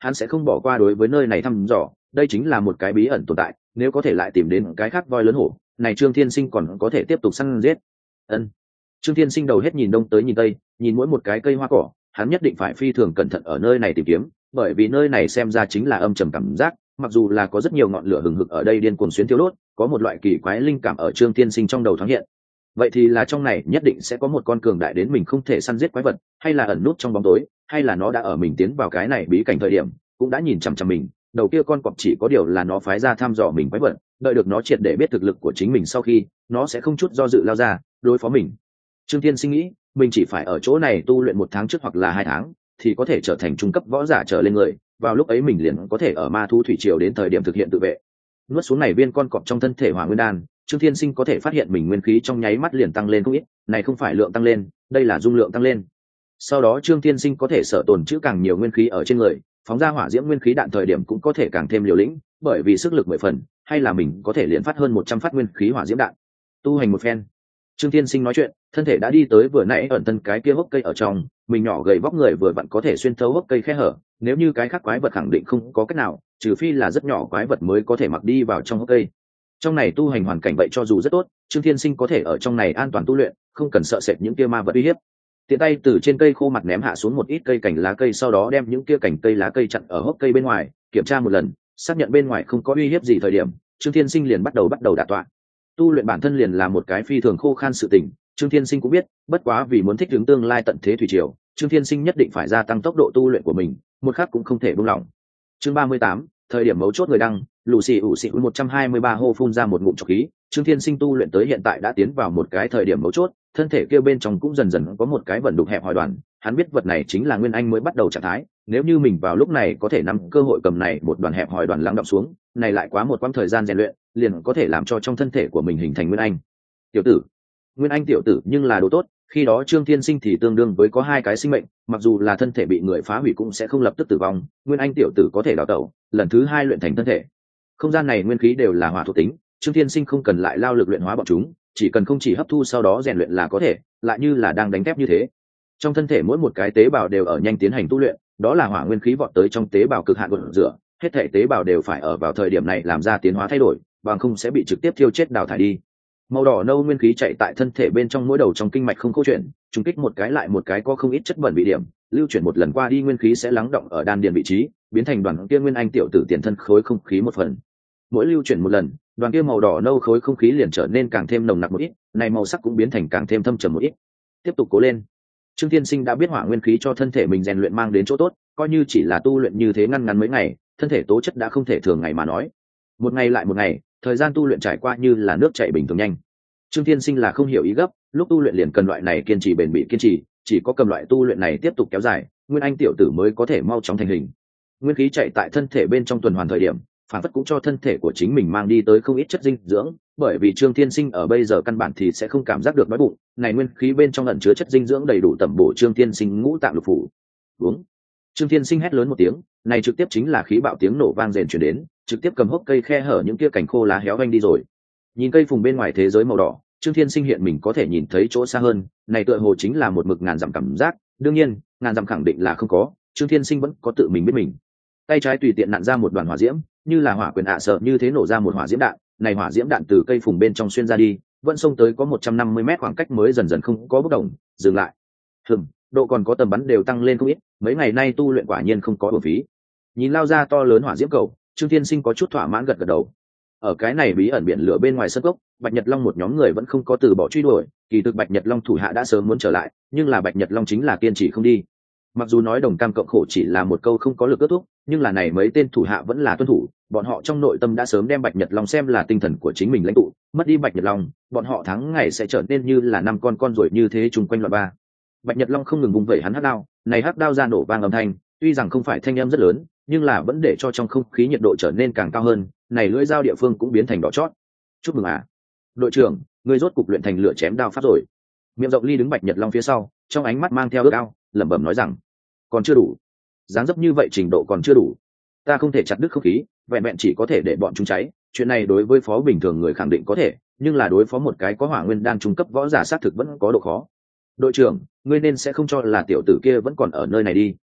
hắn sẽ không bỏ qua đối với nơi này thăm dò. Đây chính là một cái bí ẩn tồn tại, nếu có thể lại tìm đến cái khác voi lớn hổ này, Trương Thiên Sinh còn có thể tiếp tục săn giết. Ân. Trương Thiên Sinh đầu hết nhìn đông tới nhìn tây, nhìn mỗi một cái cây hoa cỏ, hắn nhất định phải phi thường cẩn thận ở nơi này tìm kiếm, bởi vì nơi này xem ra chính là âm trầm cảm giác, mặc dù là có rất nhiều ngọn lửa hừng hực ở đây điên cuồng xuyến thiêu đốt, có một loại kỳ quái linh cảm ở Trương Thiên Sinh trong đầu thoáng hiện. Vậy thì là trong này nhất định sẽ có một con cường đại đến mình không thể săn giết quái vật, hay là ẩn nút trong bóng tối, hay là nó đã ở mình tiến vào cái này bí cảnh thời điểm cũng đã nhìn chằm chằm mình. Đầu kia con cọp chỉ có điều là nó phái ra thăm dò mình quái vật, đợi được nó triệt để biết thực lực của chính mình sau khi, nó sẽ không chút do dự lao ra đối phó mình. Trương Thiên Sinh nghĩ mình chỉ phải ở chỗ này tu luyện một tháng trước hoặc là hai tháng thì có thể trở thành trung cấp võ giả trở lên người, vào lúc ấy mình liền có thể ở ma thu thủy triều đến thời điểm thực hiện tự vệ. Nuốt xuống này viên con cọp trong thân thể hỏa nguyên đan, Trương Thiên Sinh có thể phát hiện mình nguyên khí trong nháy mắt liền tăng lên không ít, này không phải lượng tăng lên, đây là dung lượng tăng lên. Sau đó Trương Thiên Sinh có thể sở tồn trữ càng nhiều nguyên khí ở trên người, phóng ra hỏa diễm nguyên khí đạn thời điểm cũng có thể càng thêm liều lĩnh, bởi vì sức lực mười phần, hay là mình có thể liền phát hơn một trăm phát nguyên khí hỏa diễm đạn. Tu hành một phen, Trương Thiên Sinh nói chuyện, thân thể đã đi tới vừa nãy ẩn thân cái kia hốc cây ở trong, mình nhỏ gầy vóc người vừa vặn có thể xuyên thấu hốc cây khe hở, nếu như cái khác quái vật khẳng định không có cách nào, trừ phi là rất nhỏ quái vật mới có thể mặc đi vào trong hốc cây. Trong này tu hành hoàn cảnh vậy cho dù rất tốt, Trương Thiên Sinh có thể ở trong này an toàn tu luyện, không cần sợ sệt những kia ma vật uy hiếp. Tiện tay từ trên cây khô mặt ném hạ xuống một ít cây cành lá cây, sau đó đem những kia cành cây lá cây chặn ở hốc cây bên ngoài, kiểm tra một lần, xác nhận bên ngoài không có uy hiếp gì thời điểm, Trương Thiên Sinh liền bắt đầu bắt đầu đả tọa. Tu luyện bản thân liền là một cái phi thường khô khan sự tình, Trương Thiên Sinh cũng biết, bất quá vì muốn thích ứng tương lai tận thế thủy triều, Trương Thiên Sinh nhất định phải gia tăng tốc độ tu luyện của mình, một khắc cũng không thể buông lỏng. Chương ba mươi tám, thời điểm mấu chốt người đăng, lù xì ủ xì một trăm hai mươi ba hô phun ra một ngụm trọc khí. Trương Thiên Sinh tu luyện tới hiện tại đã tiến vào một cái thời điểm mấu chốt, thân thể kia bên trong cũng dần dần có một cái vẩn đục hẹp hòi đoàn, hắn biết vật này chính là nguyên anh mới bắt đầu trạng thái, nếu như mình vào lúc này có thể nắm cơ hội cầm này một đoàn hẹp hòi đoàn lắng động xuống, này lại quá một quãng thời gian rèn luyện, liền có thể làm cho trong thân thể của mình hình thành nguyên anh. Tiểu tử, nguyên anh tiểu tử nhưng là đồ tốt, khi đó Trương Thiên Sinh thì tương đương với có hai cái sinh mệnh, mặc dù là thân thể bị người phá hủy cũng sẽ không lập tức tử vong, nguyên anh tiểu tử có thể đào tẩu, lần thứ hai luyện thành thân thể. Không gian này nguyên khí đều là hỏa thuộc tính, Trương Thiên Sinh không cần lại lao lực luyện hóa bọn chúng, chỉ cần không chỉ hấp thu sau đó rèn luyện là có thể, lại như là đang đánh thép như thế. Trong thân thể mỗi một cái tế bào đều ở nhanh tiến hành tu luyện, đó là hỏa nguyên khí vọt tới trong tế bào cực hạn gột rửa, hết thể tế bào đều phải ở vào thời điểm này làm ra tiến hóa thay đổi, bằng không sẽ bị trực tiếp thiêu chết đào thải đi. Màu đỏ nâu nguyên khí chạy tại thân thể bên trong mỗi đầu trong kinh mạch không câu chuyện, trùng kích một cái lại một cái có không ít chất bẩn bị điểm, lưu chuyển một lần qua đi nguyên khí sẽ lắng động ở đan điền vị trí, biến thành đoàn kia nguyên anh tiểu tử tiền thân khối không khí một phần. Mỗi lưu chuyển một lần, đoàn kia màu đỏ nâu khối không khí liền trở nên càng thêm nồng nặc một ít, này màu sắc cũng biến thành càng thêm thâm trầm một ít. Tiếp tục cố lên. Trương Thiên Sinh đã biết hỏa nguyên khí cho thân thể mình rèn luyện mang đến chỗ tốt, coi như chỉ là tu luyện như thế ngăn ngắn mấy ngày, thân thể tố chất đã không thể thường ngày mà nói. Một ngày lại một ngày, thời gian tu luyện trải qua như là nước chảy bình thường nhanh. Trương Thiên Sinh là không hiểu ý gấp, lúc tu luyện liền cần loại này kiên trì bền bỉ kiên trì, chỉ có cầm loại tu luyện này tiếp tục kéo dài, nguyên anh tiểu tử mới có thể mau chóng thành hình. Nguyên khí chạy tại thân thể bên trong tuần hoàn thời điểm, phản phất cũng cho thân thể của chính mình mang đi tới không ít chất dinh dưỡng, bởi vì Trương Thiên Sinh ở bây giờ căn bản thì sẽ không cảm giác được đói bụng, này nguyên khí bên trong ẩn chứa chất dinh dưỡng đầy đủ tẩm bổ Trương Thiên Sinh ngũ tạng lục phủ. Uống. Trương Thiên Sinh hét lớn một tiếng, này trực tiếp chính là khí bạo tiếng nổ vang rền truyền đến, trực tiếp cầm hốc cây khe hở những kia cành khô lá héo vanh đi rồi. Nhìn cây phùng bên ngoài thế giới màu đỏ, Trương Thiên Sinh hiện mình có thể nhìn thấy chỗ xa hơn, này tựa hồ chính là một mực ngàn dặm cảm giác, đương nhiên, ngàn dặm khẳng định là không có, Trương Thiên Sinh vẫn có tự mình biết mình. Tay trái tùy tiện nặn ra một đoàn hỏa diễm, như là hỏa quyền ạ sợ như thế nổ ra một hỏa diễm đạn, này hỏa diễm đạn từ cây phùng bên trong xuyên ra đi, vẫn xông tới có một trăm năm mươi mét khoảng cách mới dần dần không có bất động, dừng lại. Hừm, độ còn có tầm bắn đều tăng lên không ít, mấy ngày nay tu luyện quả nhiên không có uổng phí. Nhìn lao ra to lớn hỏa diễm cầu, Trương Thiên Sinh có chút thỏa mãn gật gật đầu. Ở cái này bí ẩn biển lửa bên ngoài sân cốc, Bạch Nhật Long một nhóm người vẫn không có từ bỏ truy đuổi, kỳ thực Bạch Nhật Long thủ hạ đã sớm muốn trở lại, nhưng là Bạch Nhật Long chính là kiên trì không đi. Mặc dù nói đồng cam cộng khổ chỉ là một câu không có lực kết thúc, nhưng là này mấy tên thủ hạ vẫn là tuân thủ, bọn họ trong nội tâm đã sớm đem Bạch Nhật Long xem là tinh thần của chính mình lãnh tụ, mất đi Bạch Nhật Long, bọn họ tháng ngày sẽ trở nên như là năm con con ruồi như thế chung quanh loạn ba. Bạch Nhật Long không ngừng vung vẩy hắn hắc đao, này hắc đao ra nổ vang âm thanh, tuy rằng không phải thanh âm rất lớn, nhưng là vẫn để cho trong không khí nhiệt độ trở nên càng cao hơn, này lưỡi dao địa phương cũng biến thành đỏ chót. Chúc mừng à, đội trưởng, ngươi rốt cục luyện thành lửa chém đao pháp rồi. Miệng rộng ly đứng Bạch Nhật Long phía sau, trong ánh mắt mang theo ước ao, lẩm bẩm nói rằng, còn chưa đủ, dáng dấp như vậy trình độ còn chưa đủ, ta không thể chặt đứt không khí, vẹn vẹn chỉ có thể để bọn chúng cháy, chuyện này đối với phó bình thường người khẳng định có thể, nhưng là đối phó một cái có hỏa nguyên đan trung cấp võ giả xác thực vẫn có độ khó. Đội trưởng, ngươi nên sẽ không cho là tiểu tử kia vẫn còn ở nơi này đi.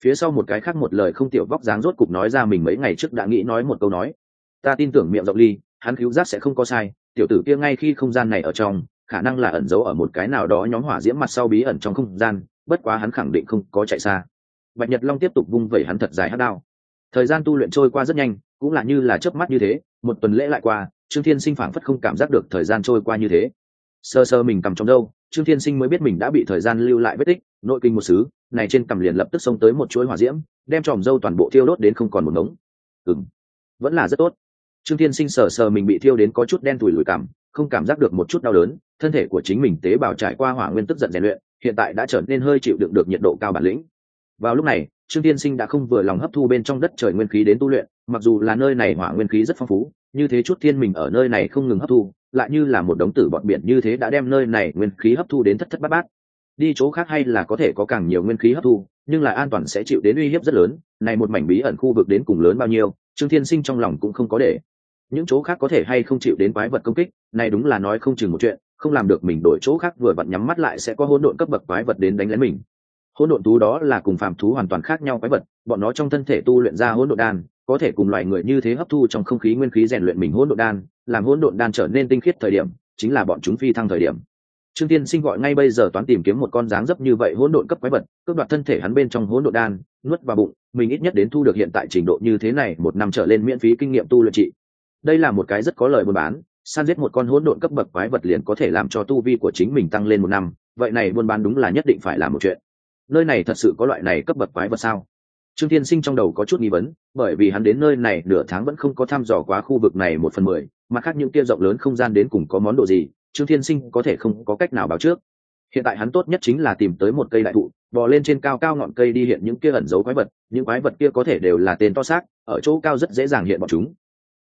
Phía sau một cái khác một lời không tiểu vóc dáng rốt cục nói ra mình mấy ngày trước đã nghĩ nói một câu nói. Ta tin tưởng miệng rộng ly, hắn cứu giác sẽ không có sai, tiểu tử kia ngay khi không gian này ở trong, khả năng là ẩn giấu ở một cái nào đó nhóm hỏa diễm mặt sau bí ẩn trong không gian, bất quá hắn khẳng định không có chạy xa. Bạch Nhật Long tiếp tục vung vẩy hắn thật dài hắc đao. Thời gian tu luyện trôi qua rất nhanh, cũng là như là chớp mắt như thế, một tuần lễ lại qua, Trương Thiên Sinh phảng phất không cảm giác được thời gian trôi qua như thế. Sơ sơ mình cầm trong đâu, Trương Thiên Sinh mới biết mình đã bị thời gian lưu lại vết tích, nội kinh một xứ, này trên cầm liền lập tức xông tới một chuỗi hỏa diễm, đem tròm dâu toàn bộ thiêu đốt đến không còn một ngống. Ừm, vẫn là rất tốt. Trương Thiên Sinh sờ sờ mình bị thiêu đến có chút đen tủi lùi cảm, không cảm giác được một chút đau đớn, thân thể của chính mình tế bào trải qua hỏa nguyên tức giận rèn luyện, hiện tại đã trở nên hơi chịu đựng được nhiệt độ cao bản lĩnh. Vào lúc này, Trương Thiên Sinh đã không vừa lòng hấp thu bên trong đất trời nguyên khí đến tu luyện, mặc dù là nơi này hỏa nguyên khí rất phong phú, như thế chút thiên mình ở nơi này không ngừng hấp thu, lại như là một đống tử bọt biển như thế đã đem nơi này nguyên khí hấp thu đến thất thất bát bát. Đi chỗ khác hay là có thể có càng nhiều nguyên khí hấp thu, nhưng lại an toàn sẽ chịu đến uy hiếp rất lớn, này một mảnh bí ẩn khu vực đến cùng lớn bao nhiêu, Trương Thiên Sinh trong lòng cũng không có để. Những chỗ khác có thể hay không chịu đến quái vật công kích, này đúng là nói không chừng một chuyện, không làm được mình đổi chỗ khác vừa vặn nhắm mắt lại sẽ có hỗn độn cấp bậc quái vật đến đánh lén mình. Hỗn độn thú đó là cùng phàm thú hoàn toàn khác nhau quái vật, bọn nó trong thân thể tu luyện ra hỗn độn đan, có thể cùng loài người như thế hấp thu trong không khí nguyên khí rèn luyện mình hỗn độn đan, làm hỗn độn đan trở nên tinh khiết thời điểm, chính là bọn chúng phi thăng thời điểm. Trương Tiên Sinh gọi ngay bây giờ toán tìm kiếm một con dáng dấp như vậy hỗn độn cấp quái vật, cướp đoạt thân thể hắn bên trong hỗn độn đan, nuốt vào bụng, mình ít nhất đến thu được hiện tại trình độ như thế này, một năm trở lên miễn phí kinh nghiệm tu luyện trị. Đây là một cái rất có lợi buôn bán, săn giết một con hỗn độn cấp bậc quái vật liền có thể làm cho tu vi của chính mình tăng lên một năm, vậy này buôn bán đúng là nhất định phải làm một chuyện. Nơi này thật sự có loại này cấp bậc quái vật sao? Trương Thiên Sinh trong đầu có chút nghi vấn, bởi vì hắn đến nơi này nửa tháng vẫn không có thăm dò quá khu vực này một phần mười, mặt khác những kia rộng lớn không gian đến cùng có món đồ gì, Trương Thiên Sinh có thể không có cách nào báo trước. Hiện tại hắn tốt nhất chính là tìm tới một cây đại thụ, bò lên trên cao cao ngọn cây đi hiện những kia ẩn giấu quái vật, những quái vật kia có thể đều là tên to xác, ở chỗ cao rất dễ dàng hiện bọn chúng,